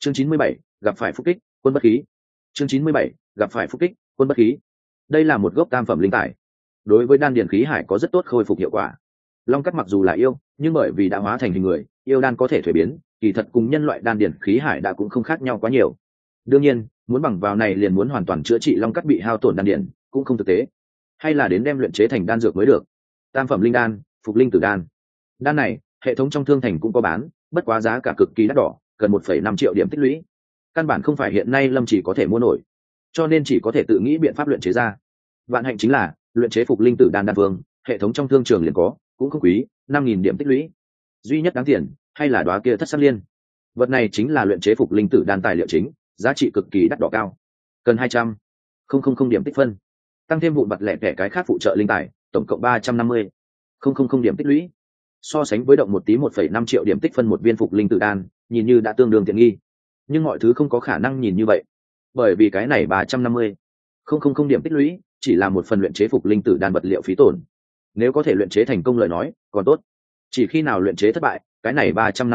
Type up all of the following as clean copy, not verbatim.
chương 97, gặp phải phúc kích quân bất khí. chương 97, gặp phải phúc kích quân bất khí. Đây là một gốc tam phẩm linh tài, đối với đan điền khí hải có rất tốt khôi phục hiệu quả. Long cắt mặc dù là yêu, nhưng bởi vì đã hóa thành hình người, yêu đan có thể thuế biến, kỳ thật cùng nhân loại đan điền khí hải đã cũng không khác nhau quá nhiều. Đương nhiên, muốn bằng vào này liền muốn hoàn toàn chữa trị long cắt bị hao tổn đan điền, cũng không thực tế, hay là đến đem luyện chế thành đan dược mới được. Tam phẩm linh đan, phục linh tử đan. Đan này, hệ thống trong thương thành cũng có bán, bất quá giá cả cực kỳ đắt đỏ, cần 1,5 triệu điểm tích lũy. Căn bản không phải hiện nay Lâm chỉ có thể mua nổi, cho nên chỉ có thể tự nghĩ biện pháp luyện chế ra. Vạn hạnh chính là luyện chế phục linh tử đan đan vương, hệ thống trong thương trường liền có, cũng không quý, 5.000 điểm tích lũy. Duy nhất đáng tiền hay là đóa kia thất sắc liên. Vật này chính là luyện chế phục linh tử đan tài liệu chính, giá trị cực kỳ đắt đỏ cao, cần 200,000 điểm tích phân, tăng thêm vụn vặt lẻ tẻ cái khác phụ trợ linh tài, tổng cộng 350,000 điểm tích lũy. So sánh với động một tí 1,5 triệu điểm tích phân một viên phục linh tử đan, nhìn như đã tương đương tiện nghi, nhưng mọi thứ không có khả năng nhìn như vậy, bởi vì cái này 350,000 điểm tích lũy chỉ là một phần luyện chế phục linh tử đan vật liệu phí tổn. Nếu có thể luyện chế thành công lời nói còn tốt, chỉ khi nào luyện chế thất bại, cái này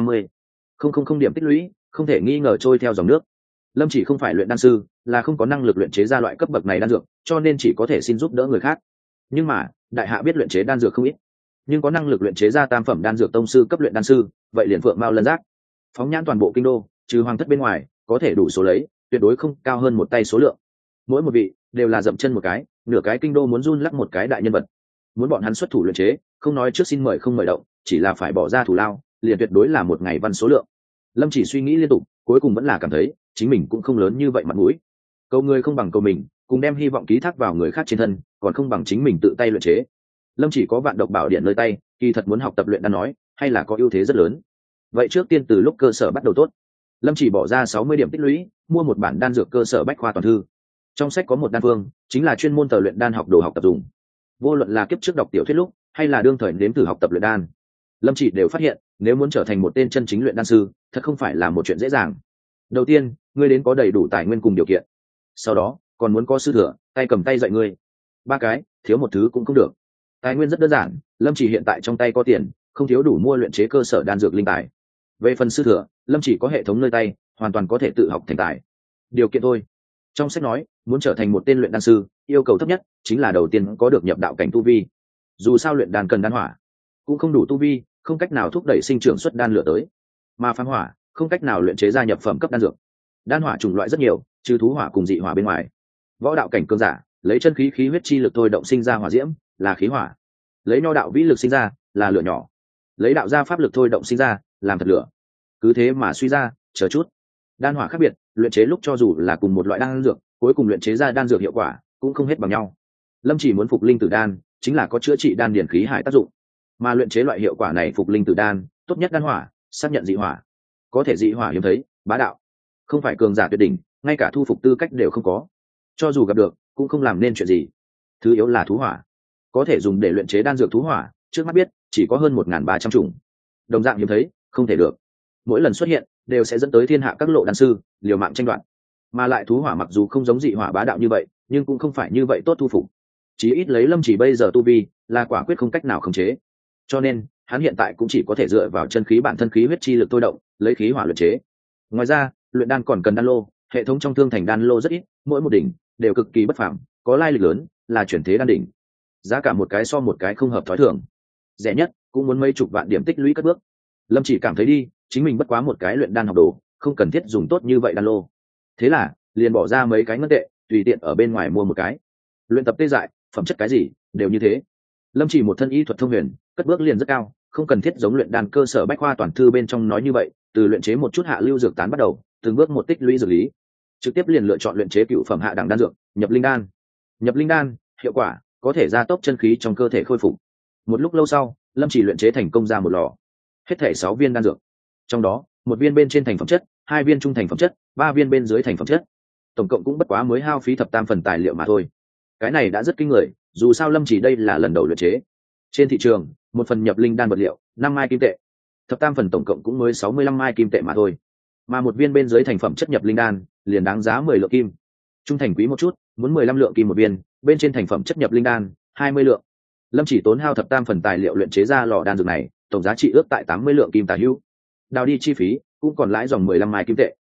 350,000 điểm tích lũy không thể nghi ngờ trôi theo dòng nước. Lâm chỉ không phải luyện đan sư, là không có năng lực luyện chế ra loại cấp bậc này đan dược, cho nên chỉ có thể xin giúp đỡ người khác. Nhưng mà đại hạ biết luyện chế đan dược không ít, nhưng có năng lực luyện chế ra tam phẩm đan dược tông sư cấp luyện đan sư, vậy liền phượng mao lân giác. Phóng nhãn toàn bộ kinh đô, trừ hoàng thất bên ngoài, có thể đủ số lấy, tuyệt đối không cao hơn một tay số lượng. Mỗi một vị đều là dậm chân một cái, nửa cái kinh đô muốn run lắc một cái đại nhân vật. Muốn bọn hắn xuất thủ luyện chế, không nói trước xin mời không mời động, chỉ là phải bỏ ra thủ lao, liền tuyệt đối là một ngày văn số lượng. Lâm chỉ suy nghĩ liên tục, cuối cùng vẫn là cảm thấy chính mình cũng không lớn như vậy mặt mũi. Cầu người không bằng cầu mình, cùng đem hy vọng ký thác vào người khác trên thân, còn không bằng chính mình tự tay luyện chế. Lâm chỉ có vạn độc bảo điện nơi tay, kỳ thật muốn học tập luyện đan nói, hay là có ưu thế rất lớn. Vậy trước tiên từ lúc cơ sở bắt đầu tốt. Lâm chỉ bỏ ra 60 điểm tích lũy, mua một bản đan dược cơ sở bách khoa toàn thư. Trong sách có một đan phương, chính là chuyên môn tờ luyện đan học đồ học tập dùng. Vô luận là kiếp trước đọc tiểu thuyết lúc, hay là đương thời nếm thử học tập luyện đan, Lâm chỉ đều phát hiện, nếu muốn trở thành một tên chân chính luyện đan sư, thật không phải là một chuyện dễ dàng. Đầu tiên, ngươi đến có đầy đủ tài nguyên cùng điều kiện. Sau đó, còn muốn có sư thừa, tay cầm tay dạy ngươi. Ba cái, thiếu một thứ cũng không được. Tài nguyên rất đơn giản, Lâm chỉ hiện tại trong tay có tiền, không thiếu đủ mua luyện chế cơ sở đan dược linh tài. Về phần sư thừa, Lâm chỉ có hệ thống nơi tay, hoàn toàn có thể tự học thành tài. Điều kiện thôi. Trong sách nói, muốn trở thành một tên luyện đan sư, yêu cầu thấp nhất chính là đầu tiên có được nhập đạo cảnh tu vi. Dù sao luyện đan cần đan hỏa, cũng không đủ tu vi, không cách nào thúc đẩy sinh trưởng xuất đan lửa tới. Mà phán hỏa, không cách nào luyện chế ra nhập phẩm cấp đan dược. Đan hỏa chủng loại rất nhiều, trừ thú hỏa cùng dị hỏa bên ngoài. Võ đạo cảnh cường giả, lấy chân khí khí huyết chi lực thôi động sinh ra hỏa diễm, là khí hỏa. Lấy nho đạo vĩ lực sinh ra, là lửa nhỏ. Lấy đạo gia pháp lực thôi động sinh ra, làm thật lửa. Cứ thế mà suy ra, chờ chút. Đan hỏa khác biệt, luyện chế lúc cho dù là cùng một loại đan dược, cuối cùng luyện chế ra đan dược hiệu quả cũng không hết bằng nhau. Lâm chỉ muốn phục linh tử đan, chính là có chữa trị đan điển khí hải tác dụng. Mà luyện chế loại hiệu quả này phục linh tử đan, tốt nhất đan hỏa, xác nhận dị hỏa. Có thể dị hỏa hiếm thấy, bá đạo. Không phải cường giả tuyệt đỉnh, ngay cả thu phục tư cách đều không có. Cho dù gặp được, cũng không làm nên chuyện gì. Thứ yếu là thú hỏa. Có thể dùng để luyện chế đan dược thú hỏa, trước mắt biết, chỉ có hơn 1.300 chủng. Đồng dạng hiếm thấy, không thể được. Mỗi lần xuất hiện, đều sẽ dẫn tới thiên hạ các lộ đan sư, liều mạng tranh đoạt. Mà lại thú hỏa mặc dù không giống dị hỏa bá đạo như vậy, nhưng cũng không phải như vậy tốt thu phục. Chí ít lấy Lâm chỉ bây giờ tu vi, là quả quyết không cách nào khống chế. Cho nên, hắn hiện tại cũng chỉ có thể dựa vào chân khí bản thân khí huyết chi lực thôi động, lấy khí hỏa luyện chế. Ngoài ra, luyện đan còn cần đan lô, hệ thống trong thương thành đan lô rất ít, mỗi một đỉnh đều cực kỳ bất phàm, có lai lịch lớn, là chuyển thế đan đỉnh. Giá cả một cái so một cái không hợp thói thường. Rẻ nhất cũng muốn mấy chục vạn điểm tích lũy cất bước. Lâm chỉ cảm thấy đi, chính mình bất quá một cái luyện đan học đồ, không cần thiết dùng tốt như vậy đan lô. Thế là, liền bỏ ra mấy cái ngân tệ, tùy tiện ở bên ngoài mua một cái. Luyện tập tê dại, phẩm chất cái gì, đều như thế. Lâm chỉ một thân y thuật thông huyền, cất bước liền rất cao, không cần thiết giống luyện đan cơ sở bách khoa toàn thư bên trong nói như vậy, từ luyện chế một chút hạ lưu dược tán bắt đầu, từng bước một tích lũy dược lý. Trực tiếp liền lựa chọn luyện chế cựu phẩm hạ đẳng đan dược, nhập linh đan. Nhập linh đan, hiệu quả có thể gia tốc chân khí trong cơ thể khôi phục. Một lúc lâu sau, Lâm chỉ luyện chế thành công ra một lò. Hết thể 6 viên đan dược. Trong đó, một viên bên trên thành phẩm chất, 2 viên trung thành phẩm chất, 3 viên bên dưới thành phẩm chất. Tổng cộng cũng bất quá mới hao phí thập tam phần tài liệu mà thôi. Cái này đã rất kinh người, dù sao Lâm chỉ đây là lần đầu luyện chế. Trên thị trường, một phần nhập linh đan vật liệu, 5 mai kim tệ. Thập tam phần tổng cộng cũng mới 65 mai kim tệ mà thôi. Mà một viên bên dưới thành phẩm chất nhập linh đan, liền đáng giá 10 lượng kim. Trung thành quý một chút, muốn 15 lượng kim một viên, bên trên thành phẩm chất nhập linh đan, 20 lượng. Lâm chỉ tốn hao thập tam phần tài liệu luyện chế ra lò đan dược này, tổng giá trị ước tại 80 lượng kim tà hữu. Đào đi chi phí, cũng còn lãi dòng 15 mai kim tệ.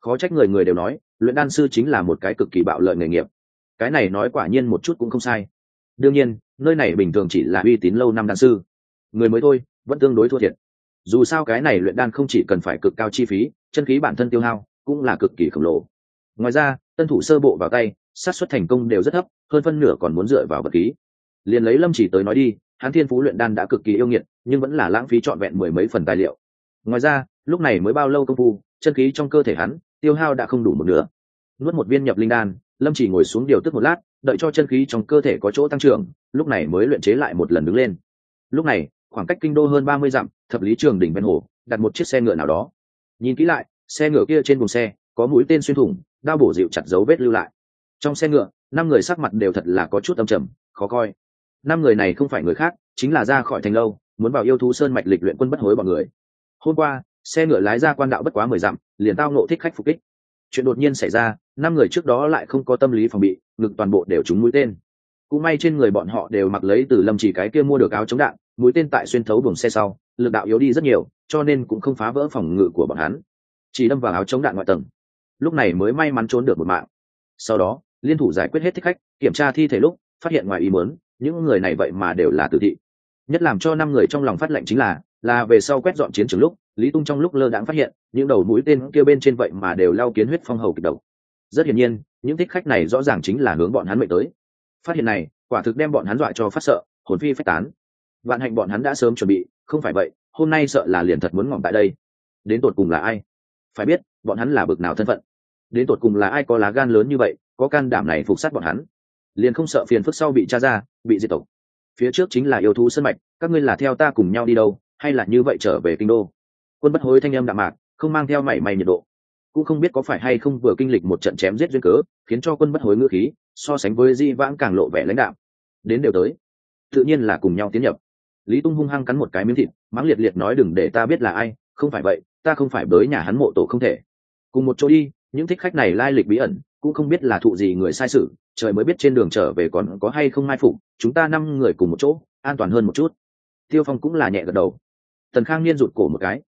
khó trách người người đều nói luyện đan sư chính là một cái cực kỳ bạo lợi nghề nghiệp. Cái này nói quả nhiên một chút cũng không sai. Đương nhiên nơi này bình thường chỉ là uy tín lâu năm đan sư, người mới thôi vẫn tương đối thua thiệt. Dù sao cái này luyện đan không chỉ cần phải cực cao chi phí, chân khí bản thân tiêu hao cũng là cực kỳ khổng lồ. Ngoài ra tân thủ sơ bộ vào tay xác suất thành công đều rất thấp, hơn phân nửa còn muốn dựa vào vật khí. Liền lấy Lâm Chỉ tới nói đi, hắn thiên phú luyện đan đã cực kỳ yêu nghiệt, nhưng vẫn là lãng phí trọn vẹn mười mấy phần tài liệu. Ngoài ra lúc này mới bao lâu công phu, chân khí trong cơ thể hắn tiêu hao đã không đủ một nửa. Nuốt một viên nhập linh đan, Lâm Chỉ ngồi xuống điều tức một lát, đợi cho chân khí trong cơ thể có chỗ tăng trưởng, lúc này mới luyện chế lại một lần đứng lên. Lúc này khoảng cách kinh đô hơn 30 dặm, thập lý trường đỉnh ven hồ đặt một chiếc xe ngựa nào đó. Nhìn kỹ lại, xe ngựa kia trên buồng xe có mũi tên xuyên thủng, đao bổ dịu chặt dấu vết lưu lại. Trong xe ngựa 5 người sắc mặt đều thật là có chút âm trầm khó coi. 5 người này không phải người khác, chính là ra khỏi thành lâu muốn vào yêu thú sơn mạch lịch luyện Quân Bất Hối bọn người. Hôm qua xe ngựa lái ra quan đạo bất quá 10 dặm, liền tao nộ thích khách phục kích. Chuyện đột nhiên xảy ra, 5 người trước đó lại không có tâm lý phòng bị, ngực toàn bộ đều trúng mũi tên. Cũng may trên người bọn họ đều mặc lấy từ Lâm Chỉ cái kia mua được áo chống đạn, mũi tên tại xuyên thấu buồng xe sau, lực đạo yếu đi rất nhiều, cho nên cũng không phá vỡ phòng ngự của bọn hắn, chỉ đâm vào áo chống đạn ngoại tầng. Lúc này mới may mắn trốn được một mạng. Sau đó liên thủ giải quyết hết thích khách, kiểm tra thi thể lúc phát hiện ngoài ý muốn, những người này vậy mà đều là tử thị. Nhất làm cho 5 người trong lòng phát lệnh chính là về sau quét dọn chiến trường lúc, Lý Tung trong lúc lơ đãng phát hiện những đầu mũi tên kia bên trên vậy mà đều lao kiến huyết phong hầu kịch độc. Rất hiển nhiên những thích khách này rõ ràng chính là hướng bọn hắn mệnh tới. Phát hiện này quả thực đem bọn hắn dọa cho phát sợ, hồn phi phách tán. Vạn hạnh bọn hắn đã sớm chuẩn bị, không phải vậy hôm nay sợ là liền thật muốn ngỏm tại đây. Đến tột cùng là ai? Phải biết bọn hắn là bực nào thân phận. Đến tột cùng là ai có lá gan lớn như vậy, có can đảm này phục sát bọn hắn, liền không sợ phiền phức sau bị tra ra, bị diệt tộc. Phía trước chính là yêu thú sơn mạch, các ngươi là theo ta cùng nhau đi đâu, hay là như vậy trở về kinh đô? Quân Bất Hối thanh âm đạm mạc, không mang theo mảy may nhiệt độ. Cũng không biết có phải hay không vừa kinh lịch một trận chém giết duyên cớ, khiến cho Quân Bất Hối ngữ khí so sánh với di vãng càng lộ vẻ lãnh đạm. Đến đều tới, tự nhiên là cùng nhau tiến nhập. Lý Tung hung hăng cắn một cái miếng thịt, mắng liệt liệt nói đừng để ta biết là ai, không phải vậy ta không phải bới nhà hắn mộ tổ không thể. Cùng một chỗ đi, những thích khách này lai lịch bí ẩn, cũng không biết là thụ gì người sai sự, trời mới biết trên đường trở về còn có hay không mai phục, chúng ta 5 người cùng một chỗ an toàn hơn một chút. Tiêu Phong cũng là nhẹ gật đầu. Tần Khang Niên rụt cổ một cái,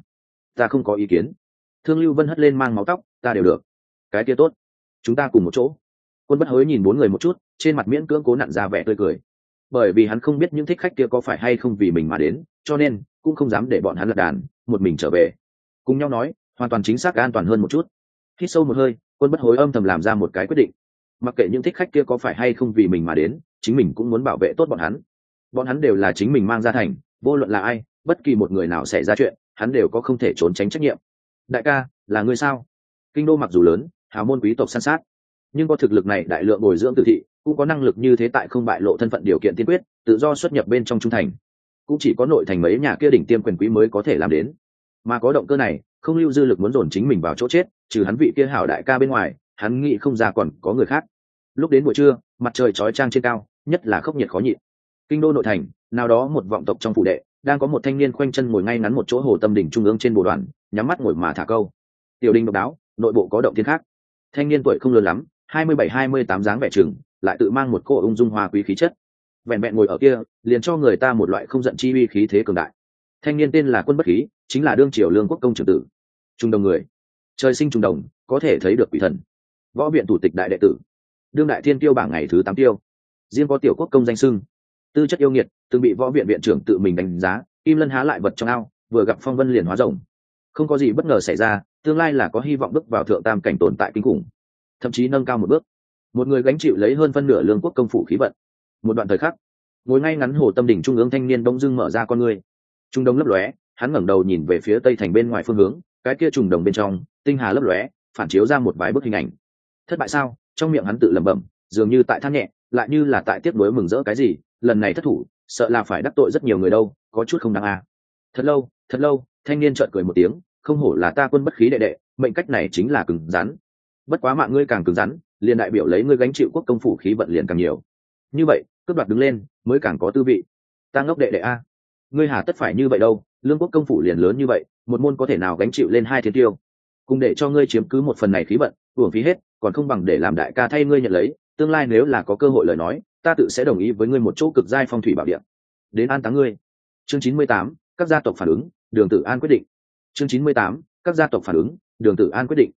ta không có ý kiến. Thương Lưu Vân hất lên mang máu tóc, ta đều được. Cái kia tốt, chúng ta cùng một chỗ. Quân Bất Hối nhìn 4 người một chút, trên mặt miễn cưỡng cố nặn ra vẻ tươi cười. Bởi vì hắn không biết những thích khách kia có phải hay không vì mình mà đến, cho nên cũng không dám để bọn hắn lật đàn, một mình trở về. Cùng nhau nói, hoàn toàn chính xác an toàn hơn một chút. Hít sâu một hơi, Quân Bất Hối âm thầm làm ra một cái quyết định. Mặc kệ những thích khách kia có phải hay không vì mình mà đến, chính mình cũng muốn bảo vệ tốt bọn hắn. Bọn hắn đều là chính mình mang ra thành, vô luận là ai, bất kỳ một người nào xảy ra chuyện, hắn đều có không thể trốn tránh trách nhiệm. Đại ca, là ngươi sao? Kinh đô mặc dù lớn, hào môn quý tộc san sát, nhưng có thực lực này đại lượng bồi dưỡng tử thị, cũng có năng lực như thế tại không bại lộ thân phận điều kiện tiên quyết, tự do xuất nhập bên trong trung thành, cũng chỉ có nội thành mấy nhà kia đỉnh tiêm quyền quý mới có thể làm đến. Mà có động cơ này, không lưu dư lực muốn dồn chính mình vào chỗ chết, trừ hắn vị kia hảo đại ca bên ngoài, hắn nghĩ không ra còn có người khác. Lúc đến buổi trưa, mặt trời chói chang trên cao, nhất là khốc nhiệt khó nhịn. Kinh đô nội thành, nào đó một vọng tộc trong phủ đệ, đang có một thanh niên khoanh chân ngồi ngay ngắn một chỗ hồ tâm đỉnh trung ương trên bồ đoàn, nhắm mắt ngồi mà thả câu. Tiểu đình độc đáo, nội bộ có động thiên khác. Thanh niên tuổi không lớn lắm, 27-28 dáng vẻ chừng, lại tự mang một cỗ ung dung hoa quý khí chất. Vẹn vẹn ngồi ở kia, liền cho người ta một loại không giận chi uy khí thế cường đại. Thanh niên tên là Quân Bất Khí, chính là đương triều lương quốc công trưởng tử. Trung đồng người, trời sinh trung đồng, có thể thấy được quỷ thần. Võ viện thủ tịch đại đệ tử, đương đại thiên tiêu bảng ngày thứ 8 tiêu. Riêng có tiểu quốc công danh xưng. Tư chất yêu nghiệt, từng bị võ viện viện trưởng tự mình đánh giá, kim lân há lại vật trong ao, vừa gặp phong vân liền hóa rồng. Không có gì bất ngờ xảy ra, tương lai là có hy vọng bước vào thượng tam cảnh tồn tại kinh khủng, thậm chí nâng cao một bước. Một người gánh chịu lấy hơn phân nửa lương quốc công phủ khí vận. Một đoạn thời khắc, ngồi ngay ngắn hồ tâm đỉnh trung ương thanh niên đông dưng mở ra con người, trung đông lấp lóe, hắn ngẩng đầu nhìn về phía tây thành bên ngoài phương hướng, cái kia trùng đồng bên trong tinh hà lấp lóe, phản chiếu ra một vài bức hình ảnh. Thất bại sao? Trong miệng hắn tự lẩm bẩm, dường như tại than nhẹ, lại như là tại tiếc nuối mừng rỡ cái gì. Lần này thất thủ, sợ là phải đắc tội rất nhiều người đâu, có chút không đáng à. Thật lâu, thanh niên chợt cười một tiếng, không hổ là ta Quân Bất Khí đệ đệ, mệnh cách này chính là cứng rắn. Bất quá mạng ngươi càng cứng rắn, liền đại biểu lấy ngươi gánh chịu quốc công phủ khí vận liền càng nhiều. Như vậy, cướp đoạt đứng lên, mới càng có tư vị. Ta ngốc đệ đệ a, ngươi hà tất phải như vậy đâu, lương quốc công phủ liền lớn như vậy, một môn có thể nào gánh chịu lên 2 thiên tiêu. Cùng để cho ngươi chiếm cứ một phần này khí vận, uổng phí hết, còn không bằng để làm đại ca thay ngươi nhận lấy, tương lai nếu là có cơ hội lời nói, ta tự sẽ đồng ý với ngươi một chỗ cực giai phong thủy bảo địa. Đến an táng ngươi. Chương 98, các gia tộc phản ứng, Đường Tử An quyết định. Chương 98, các gia tộc phản ứng, Đường Tử An quyết định.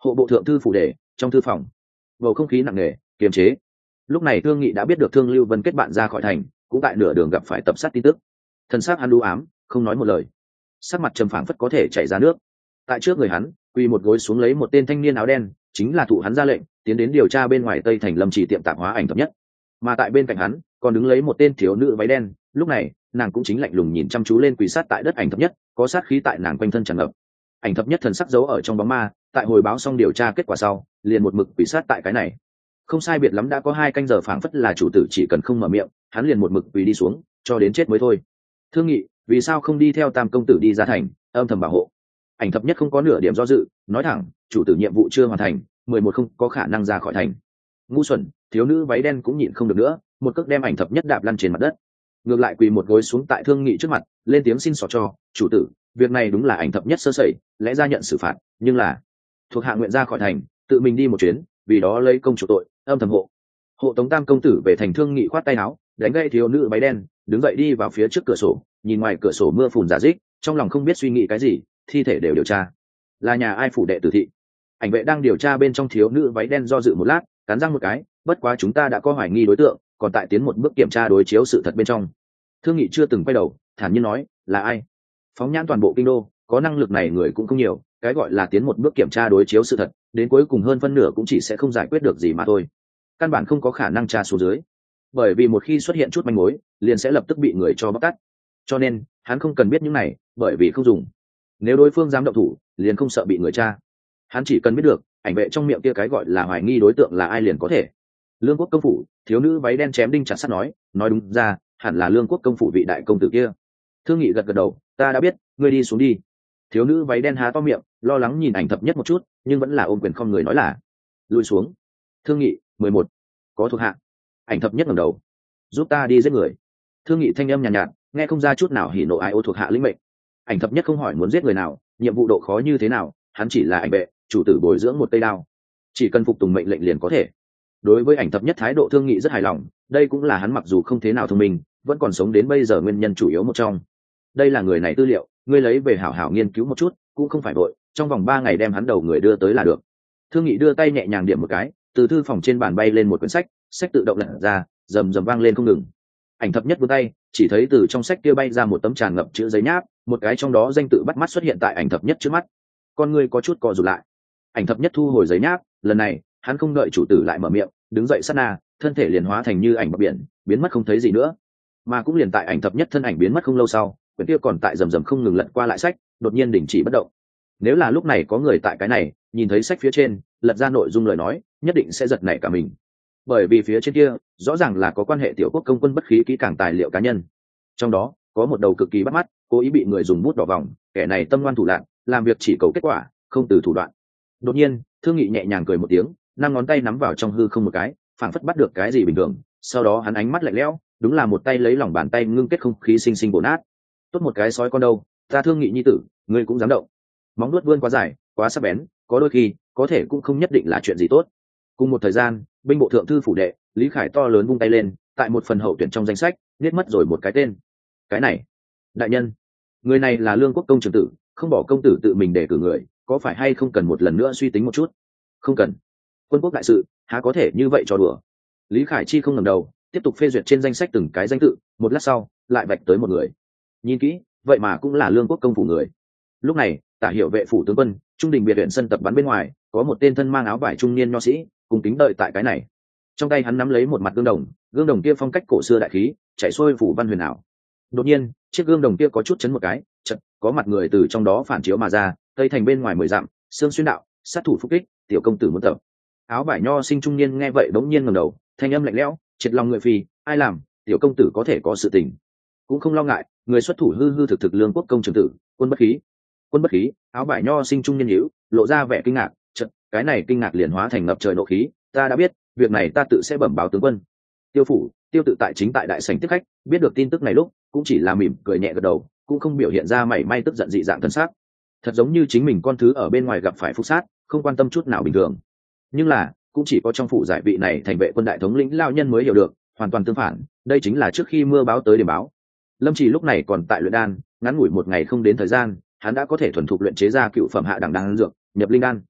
Hộ bộ thượng thư phủ đề, trong thư phòng bầu không khí nặng nề kiềm chế. Lúc này Thương Nghị đã biết được Thương Lưu Vân kết bạn ra khỏi thành, cũng tại nửa đường gặp phải tập sát tin tức. Thân xác hắn u ám, không nói một lời, sắc mặt trầm phảng phất có thể chảy ra nước. Tại trước người hắn quỳ một gối xuống lấy một tên thanh niên áo đen, chính là thụ hắn ra lệnh tiến đến điều tra bên ngoài Tây Thành Lâm Chỉ tiệm tạp hóa Ảnh Thập Nhất. Mà tại bên cạnh hắn còn đứng lấy một tên thiếu nữ váy đen, lúc này nàng cũng chính lạnh lùng nhìn chăm chú lên quỳ sát tại đất Ảnh Thập Nhất, có sát khí tại nàng quanh thân tràn ngập. Ảnh Thập Nhất thần sắc giấu ở trong bóng ma, tại hồi báo xong điều tra kết quả sau liền một mực quỳ sát tại cái này. Không sai biệt lắm đã có 2 canh giờ, phảng phất là chủ tử chỉ cần không mở miệng hắn liền một mực quỳ đi xuống cho đến chết mới thôi. Thương Nghị, vì sao không đi theo Tam công tử đi ra thành âm thầm bảo hộ? Ảnh Thập Nhất không có nửa điểm do dự, nói thẳng, chủ tử nhiệm vụ chưa hoàn thành, 11 không có khả năng ra khỏi thành. Ngu xuẩn! Thiếu nữ váy đen cũng nhịn không được nữa, một cước đem Ảnh Thập Nhất đạp lăn trên mặt đất, ngược lại quỳ một gối xuống tại Thương Nghị trước mặt, lên tiếng xin xỏ cho chủ tử, việc này đúng là Ảnh Thập Nhất sơ sẩy, lẽ ra nhận xử phạt, nhưng là thuộc hạ nguyện ra khỏi thành tự mình đi một chuyến, vì đó lấy công chủ tội, âm thầm hộ tống Tam công tử về thành. Thương Nghị khoát tay áo, đánh gậy thiếu nữ váy đen, đứng dậy đi vào phía trước cửa sổ, nhìn ngoài cửa sổ mưa phùn rả rích, trong lòng không biết suy nghĩ cái gì. Thi thể đều điều tra, là nhà ai phủ đệ tử thị? Ảnh vệ đang điều tra bên trong. Thiếu nữ váy đen do dự một lát, cắn răng một cái, bất quá chúng ta đã có hoài nghi đối tượng, còn tại tiến một bước kiểm tra đối chiếu sự thật bên trong. Thương Nghị chưa từng quay đầu, thản nhiên nói, là ai? Phóng nhãn toàn bộ kinh đô, có năng lực này người cũng không nhiều, cái gọi là tiến một bước kiểm tra đối chiếu sự thật, đến cuối cùng hơn phân nửa cũng chỉ sẽ không giải quyết được gì mà thôi, căn bản không có khả năng tra xuống dưới, bởi vì một khi xuất hiện chút manh mối liền sẽ lập tức bị người cho bóc tát, cho nên hắn không cần biết những này, bởi vì không dùng. Nếu đối phương dám động thủ liền không sợ bị người tra, hắn chỉ cần biết được ảnh vệ trong miệng kia cái gọi là hoài nghi đối tượng là ai liền có thể. Lương Quốc công phủ, thiếu nữ váy đen chém đinh chặt sắt nói đúng ra hẳn là Lương Quốc công phủ vị đại công tử kia. Thương Nghị gật gật đầu, ta đã biết, ngươi đi xuống đi. Thiếu nữ váy đen há to miệng, lo lắng nhìn Ảnh Thập Nhất một chút, nhưng vẫn là ôm quyền không người nói là lùi xuống. Thương Nghị, 11, có thuộc hạ. Ảnh Thập Nhất ngẩng đầu, giúp ta đi giết người. Thương Nghị thanh âm nhàn nhạt, nghe không ra chút nào hỉ nộ ai ô, thuộc hạ lĩnh mệnh. Ảnh Thập Nhất không hỏi muốn giết người nào, nhiệm vụ độ khó như thế nào, hắn chỉ là ảnh vệ, chủ tử bồi dưỡng một cây đao, chỉ cần phục tùng mệnh lệnh liền có thể. Đối với Ảnh Thập Nhất thái độ, Thương Nghị rất hài lòng, đây cũng là hắn mặc dù không thế nào thông minh, vẫn còn sống đến bây giờ nguyên nhân chủ yếu một trong. Đây là người này tư liệu, ngươi lấy về hảo hảo nghiên cứu một chút, cũng không phải vội, trong vòng 3 ngày đem hắn đầu người đưa tới là được. Thương Nghị đưa tay nhẹ nhàng điểm một cái, từ thư phòng trên bàn bay lên một quyển sách, sách tự động lật ra, rầm rầm vang lên không ngừng. Ảnh Thập Nhất vươn tay, chỉ thấy từ trong sách kia bay ra một tấm tràn ngập chữ giấy nháp, một cái trong đó danh tự bắt mắt xuất hiện tại Ảnh Thập Nhất trước mắt. Con ngươi có chút co rụt lại. Ảnh Thập Nhất thu hồi giấy nháp, lần này hắn không đợi chủ tử lại mở miệng, đứng dậy sát na, thân thể liền hóa thành như ảnh bọt biển, biến mất không thấy gì nữa. Mà cũng liền tại Ảnh Thập Nhất thân ảnh biến mất không lâu sau, quyển kia còn tại rầm rầm không ngừng lật qua lại sách, đột nhiên đình chỉ bất động. Nếu là lúc này có người tại cái này, nhìn thấy sách phía trên lật ra nội dung lời nói, nhất định sẽ giật nảy cả mình, bởi vì phía trên kia rõ ràng là có quan hệ Tiểu Quốc công Quân Bất Khí kỹ càng tài liệu cá nhân, trong đó có một đầu cực kỳ bắt mắt, cố ý bị người dùng bút đỏ vòng, kẻ này tâm ngoan thủ lạn, làm việc chỉ cầu kết quả, không từ thủ đoạn. Đột nhiên Thương Nghị nhẹ nhàng cười một tiếng, 5 ngón tay nắm vào trong hư không một cái, phảng phất bắt được cái gì bình thường, sau đó hắn ánh mắt lạnh lẽo, đúng là một tay lấy lòng bàn tay ngưng kết không khí sinh sinh bổ nát. Tốt một cái sói con đâu, ta Thương Nghị nhi tử, ngươi cũng dám động. Móng vuốt vươn quá dài, quá sắc bén, có đôi khi có thể cũng không nhất định là chuyện gì tốt. Cùng một thời gian, binh bộ thượng thư phủ đệ, Lý Khải to lớn vung tay lên, tại một phần hậu tuyển trong danh sách niết mất rồi một cái tên. Cái này, đại nhân, người này là Lương Quốc công trưởng tử, không bỏ công tử tự mình đề cử người, có phải hay không cần một lần nữa suy tính một chút? Không cần. Quân quốc đại sự há có thể như vậy cho đùa. Lý Khải Chi không ngẩng đầu, tiếp tục phê duyệt trên danh sách từng cái danh tự, một lát sau lại vạch tới một người. Nhìn kỹ, vậy mà cũng là Lương Quốc công phủ người. Lúc này Tả Hiệu vệ phủ tướng quân Trung Đình biệt viện sân tập bắn bên ngoài, có một tên thân mang áo vải trung niên nho sĩ cùng kính đợi tại cái này. Trong tay hắn nắm lấy một mặt gương đồng kia phong cách cổ xưa đại khí, chạy xuôi phủ văn huyền ảo. Đột nhiên chiếc gương đồng kia có chút chấn một cái, chợt có mặt người từ trong đó phản chiếu mà ra, tây thành bên ngoài 10 dặm, xương xuyên đạo, sát thủ phục kích, tiểu công tử muốn tập. Áo vải nho sinh trung niên nghe vậy bỗng nhiên ngẩng đầu, thanh âm lạnh lẽo, triệt lòng người phi, ai làm, tiểu công tử có thể có sự tình, cũng không lo ngại, người xuất thủ hư hư thực thực Lương Quốc công trưởng tử, Quân Bất Khí. Quân Bất Khí, áo vải nho sinh trung niên nhíu, lộ ra vẻ kinh ngạc, chợt cái này kinh ngạc liền hóa thành ngập trời nộ khí, ta đã biết, việc này ta tự sẽ bẩm báo tướng quân. Tiêu phủ, Tiêu tự tại chính tại đại sảnh tiếp khách, biết được tin tức này lúc cũng chỉ là mỉm cười nhẹ gật đầu, cũng không biểu hiện ra mảy may tức giận dị dạng thân xác, thật giống như chính mình con thứ ở bên ngoài gặp phải phúc sát, không quan tâm chút nào bình thường. Nhưng là cũng chỉ có trong phủ giải vị này thành vệ quân đại thống lĩnh lao nhân mới hiểu được, hoàn toàn tương phản, đây chính là trước khi mưa báo tới điểm báo. Lâm Chỉ lúc này còn tại luyện đan, ngắn ngủi 1 ngày không đến thời gian, hắn đã có thể thuần thục luyện chế ra cựu phẩm hạ đẳng đan dược, nhập linh đan.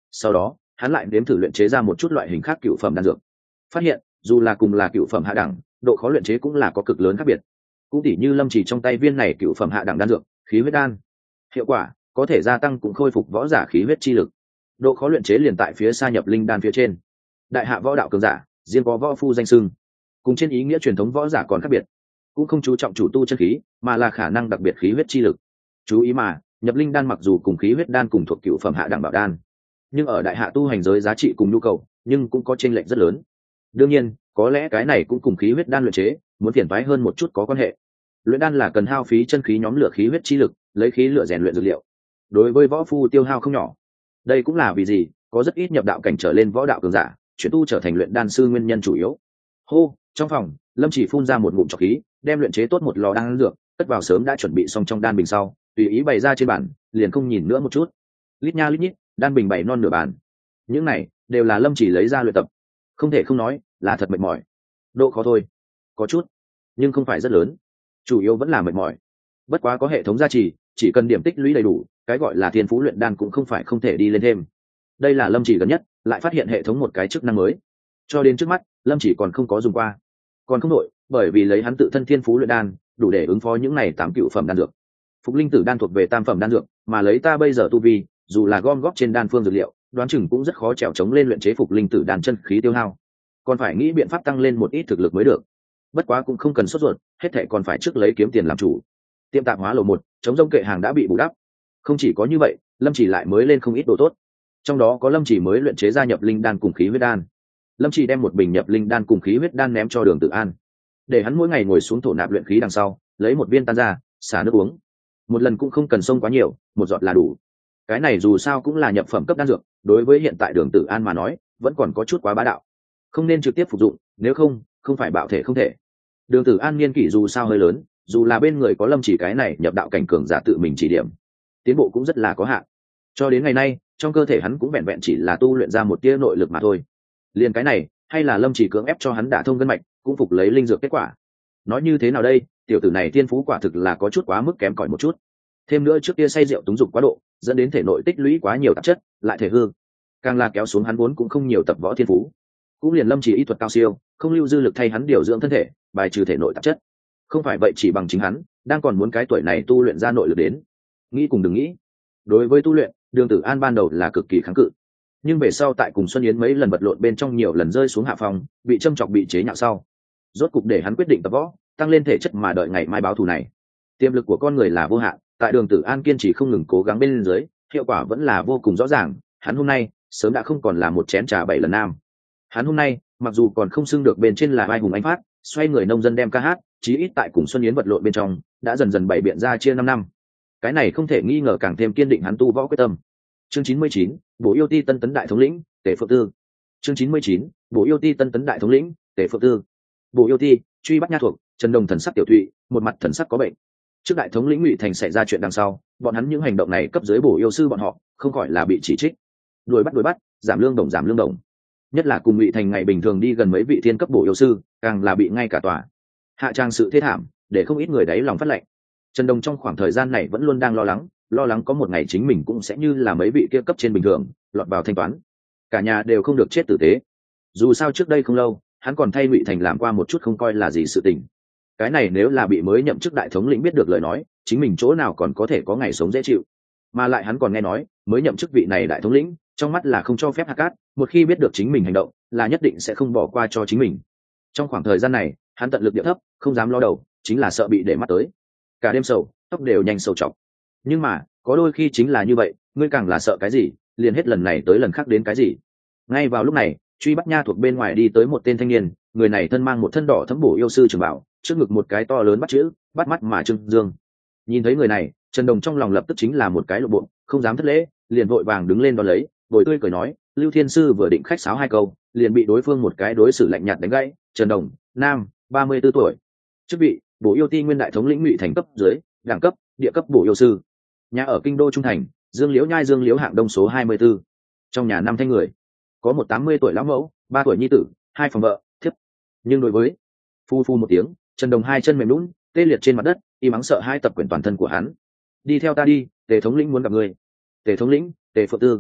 Sau đó hắn lại nếm thử luyện chế ra một chút loại hình khác cựu phẩm đan dược, phát hiện dù là cùng là cựu phẩm hạ đẳng, độ khó luyện chế cũng là có cực lớn khác biệt. Cũng tỉ như Lâm Chỉ trong tay viên này cựu phẩm hạ đẳng đan dược khí huyết đan, hiệu quả có thể gia tăng cũng khôi phục võ giả khí huyết chi lực, độ khó luyện chế liền tại phía xa nhập linh đan phía trên. Đại hạ võ đạo cường giả riêng có võ phu danh xưng, cùng trên ý nghĩa truyền thống võ giả còn khác biệt, cũng không chú trọng chủ tu chân khí mà là khả năng đặc biệt khí huyết chi lực. Chú ý mà nhập linh đan mặc dù cùng khí huyết đan cùng thuộc cựu phẩm hạ đẳng bảo đan, nhưng ở đại hạ tu hành giới giá trị cùng nhu cầu nhưng cũng có chênh lệch rất lớn. Đương nhiên có lẽ cái này cũng cùng khí huyết đan luyện chế muốn phiền toái hơn một chút có quan hệ. Luyện đan là cần hao phí chân khí nhóm lửa khí huyết chi lực, lấy khí lửa rèn luyện dược liệu, đối với võ phu tiêu hao không nhỏ. Đây cũng là vì gì có rất ít nhập đạo cảnh trở lên võ đạo cường giả chuyển tu trở thành luyện đan sư nguyên nhân chủ yếu. Hô, trong phòng Lâm Chỉ phun ra một ngụm trọc khí, đem luyện chế tốt một lò đan dược cất vào sớm đã chuẩn bị xong trong đan bình sau, tùy ý bày ra trên bàn, liền không nhìn nữa một chút. Lít nha lít nhít đan bình bày non nửa bàn, những này đều là Lâm Chỉ lấy ra luyện tập. Không thể không nói là thật mệt mỏi. Độ khó thôi có chút, nhưng không phải rất lớn, chủ yếu vẫn là mệt mỏi. Bất quá có hệ thống gia trì, chỉ cần điểm tích lũy đầy đủ, cái gọi là thiên phú luyện đan cũng không phải không thể đi lên thêm. Đây là Lâm Chỉ gần nhất lại phát hiện hệ thống một cái chức năng mới, cho đến trước mắt Lâm Chỉ còn không có dùng qua, còn không đội, bởi vì lấy hắn tự thân thiên phú luyện đan đủ để ứng phó những này 8 cựu phẩm đan dược. Phục linh tử đan thuộc về tam phẩm đan dược, mà lấy ta bây giờ tu vi, dù là gom góp trên đan phương dược liệu, đoán chừng cũng rất khó trèo chống lên luyện chế phục linh tử đan chân khí tiêu hao, còn phải nghĩ biện pháp tăng lên một ít thực lực mới được. Bất quá cũng không cần sốt ruột, hết thảy còn phải trước lấy kiếm tiền làm chủ. Tiệm tạp hóa lầu 1 chống rông kệ hàng đã bị bù đắp. Không chỉ có như vậy, Lâm Chỉ lại mới lên không ít đồ tốt, trong đó có Lâm Chỉ mới luyện chế ra nhập linh đan cùng khí huyết đan. Lâm Chỉ đem một bình nhập linh đan cùng khí huyết đan ném cho Đường Tử An, để hắn mỗi ngày ngồi xuống thổ nạp luyện khí đằng sau, lấy một viên tan ra, xả nước uống. Một lần cũng không cần xông quá nhiều, một giọt là đủ. Cái này dù sao cũng là nhập phẩm cấp đan dược, đối với hiện tại Đường Tử An mà nói, vẫn còn có chút quá bá đạo. Không nên trực tiếp phục dụng, nếu không phải bạo thể không thể. Đường Tử An niên kỷ dù sao hơi lớn, dù là bên người có Lâm Chỉ cái này nhập đạo cảnh cường giả tự mình chỉ điểm, tiến bộ cũng rất là có hạn. Cho đến ngày nay, trong cơ thể hắn cũng vẹn vẹn chỉ là tu luyện ra một tia nội lực mà thôi. Liền cái này, hay là Lâm Chỉ cưỡng ép cho hắn đả thông gân mạch, cũng phục lấy linh dược kết quả. Nói như thế nào đây, tiểu tử này thiên phú quả thực là có chút quá mức kém cỏi một chút. Thêm nữa trước kia say rượu túng dục quá độ, dẫn đến thể nội tích lũy quá nhiều tạp chất, lại thể hư, càng là kéo xuống hắn vốn cũng không nhiều tập võ thiên phú. Cũng liền Lâm Chỉ y thuật cao siêu, không lưu dư lực thay hắn điều dưỡng thân thể, bài trừ thể nội tạp chất. Không phải vậy chỉ bằng chính hắn, đang còn muốn cái tuổi này tu luyện ra nội lực đến. Nghĩ cùng đừng nghĩ. Đối với tu luyện, Đường Tử An ban đầu là cực kỳ kháng cự, nhưng về sau tại cùng Xuân Yến mấy lần vật lộn bên trong nhiều lần rơi xuống hạ phòng, bị châm chọc bị chế nhạo sau, rốt cục để hắn quyết định tập võ, tăng lên thể chất mà đợi ngày mai báo thù này. Tiềm lực của con người là vô hạn, tại Đường Tử An kiên trì không ngừng cố gắng bên dưới, hiệu quả vẫn là vô cùng rõ ràng. Hắn hôm nay sớm đã không còn là một chén trà 7 lần nam. Hắn hôm nay mặc dù còn không xưng được bên trên là vai hùng anh phát, xoay người nông dân đem ca hát, chí ít tại cùng Xuân Yến vật lộn bên trong đã dần dần bày biện ra chia 5 năm. Cái này không thể nghi ngờ càng thêm kiên định hắn tu võ quyết tâm. Chương 99, Bổ Yêu Ti Tân Tấn Đại Thống lĩnh, Tề Phượng Tư. Chương 99, Bổ Yêu Ti Tân Tấn Đại Thống lĩnh, Tề Phượng Tư. Bổ Yêu Ti, truy bắt nha thuộc, Trần Đồng thần sắc tiểu thụy, một mặt thần sắc có bệnh. Trước đại thống lĩnh Ngụy Thành xảy ra chuyện đằng sau, bọn hắn những hành động này cấp dưới bổ yêu sư bọn họ, không khỏi là bị chỉ trích. Đuổi bắt, giảm lương đồng. Nhất là cùng Ngụy Thành ngày bình thường đi gần mấy vị thiên cấp bổ yêu sư, càng là bị ngay cả tòa hạ trang sự thế thảm, để không ít người đáy lòng phát lệnh. Trần Đồng trong khoảng thời gian này vẫn luôn đang lo lắng có một ngày chính mình cũng sẽ như là mấy vị kia cấp trên bình thường, lọt vào thanh toán. Cả nhà đều không được chết tử tế. Dù sao trước đây không lâu, hắn còn thay Ngụy Thành làm qua một chút không coi là gì sự tình. Cái này nếu là bị mới nhậm chức đại thống lĩnh biết được lời nói, chính mình chỗ nào còn có thể có ngày sống dễ chịu. Mà lại hắn còn nghe nói, mới nhậm chức vị này đại thống lĩnh, trong mắt là không cho phép hạ cát, một khi biết được chính mình hành động, là nhất định sẽ không bỏ qua cho chính mình. Trong khoảng thời gian này, hắn tận lực điệu thấp, không dám lo đầu, chính là sợ bị để mắt tới. Cả đêm sầu, tóc đều nhanh sầu trọc. Nhưng mà, có đôi khi chính là như vậy, ngươi càng là sợ cái gì, liền hết lần này tới lần khác đến cái gì. Ngay vào lúc này, truy bắt nha thuộc bên ngoài đi tới một tên thanh niên, người này thân mang một thân đỏ thấm bổ yêu sư trường bảo, trước ngực một cái to lớn bắt chữ, bắt mắt mà trưng dương. Nhìn thấy người này, Trần Đồng trong lòng lập tức chính là một cái lộ bộ, không dám thất lễ, liền vội vàng đứng lên đón lấy, vội tươi cười nói, Lưu Thiên sư vừa định khách sáo 2 câu, liền bị đối phương một cái đối xử lạnh nhạt đánh gãy. Trần Đồng, nam, 34 tuổi, chức vị bổ yêu ti nguyên đại thống lĩnh Ngụy Thành cấp dưới, đẳng cấp địa cấp bổ yêu sư, nhà ở kinh đô trung thành, Dương Liễu nhai Dương Liễu hạng đông số 24. Trong nhà 5 thanh người, có một 80 tuổi lão mẫu, 3 tuổi nhi tử, 2 phòng vợ thiếp. Nhưng đối với phu một tiếng, Trần Đồng 2 chân mềm nhũn, tê liệt trên mặt đất, y mắng sợ 2 tập quyển toàn thân của hắn. Đi theo ta đi, Tề thống lĩnh muốn gặp ngươi. Tề thống lĩnh, Tề Phượng Tư.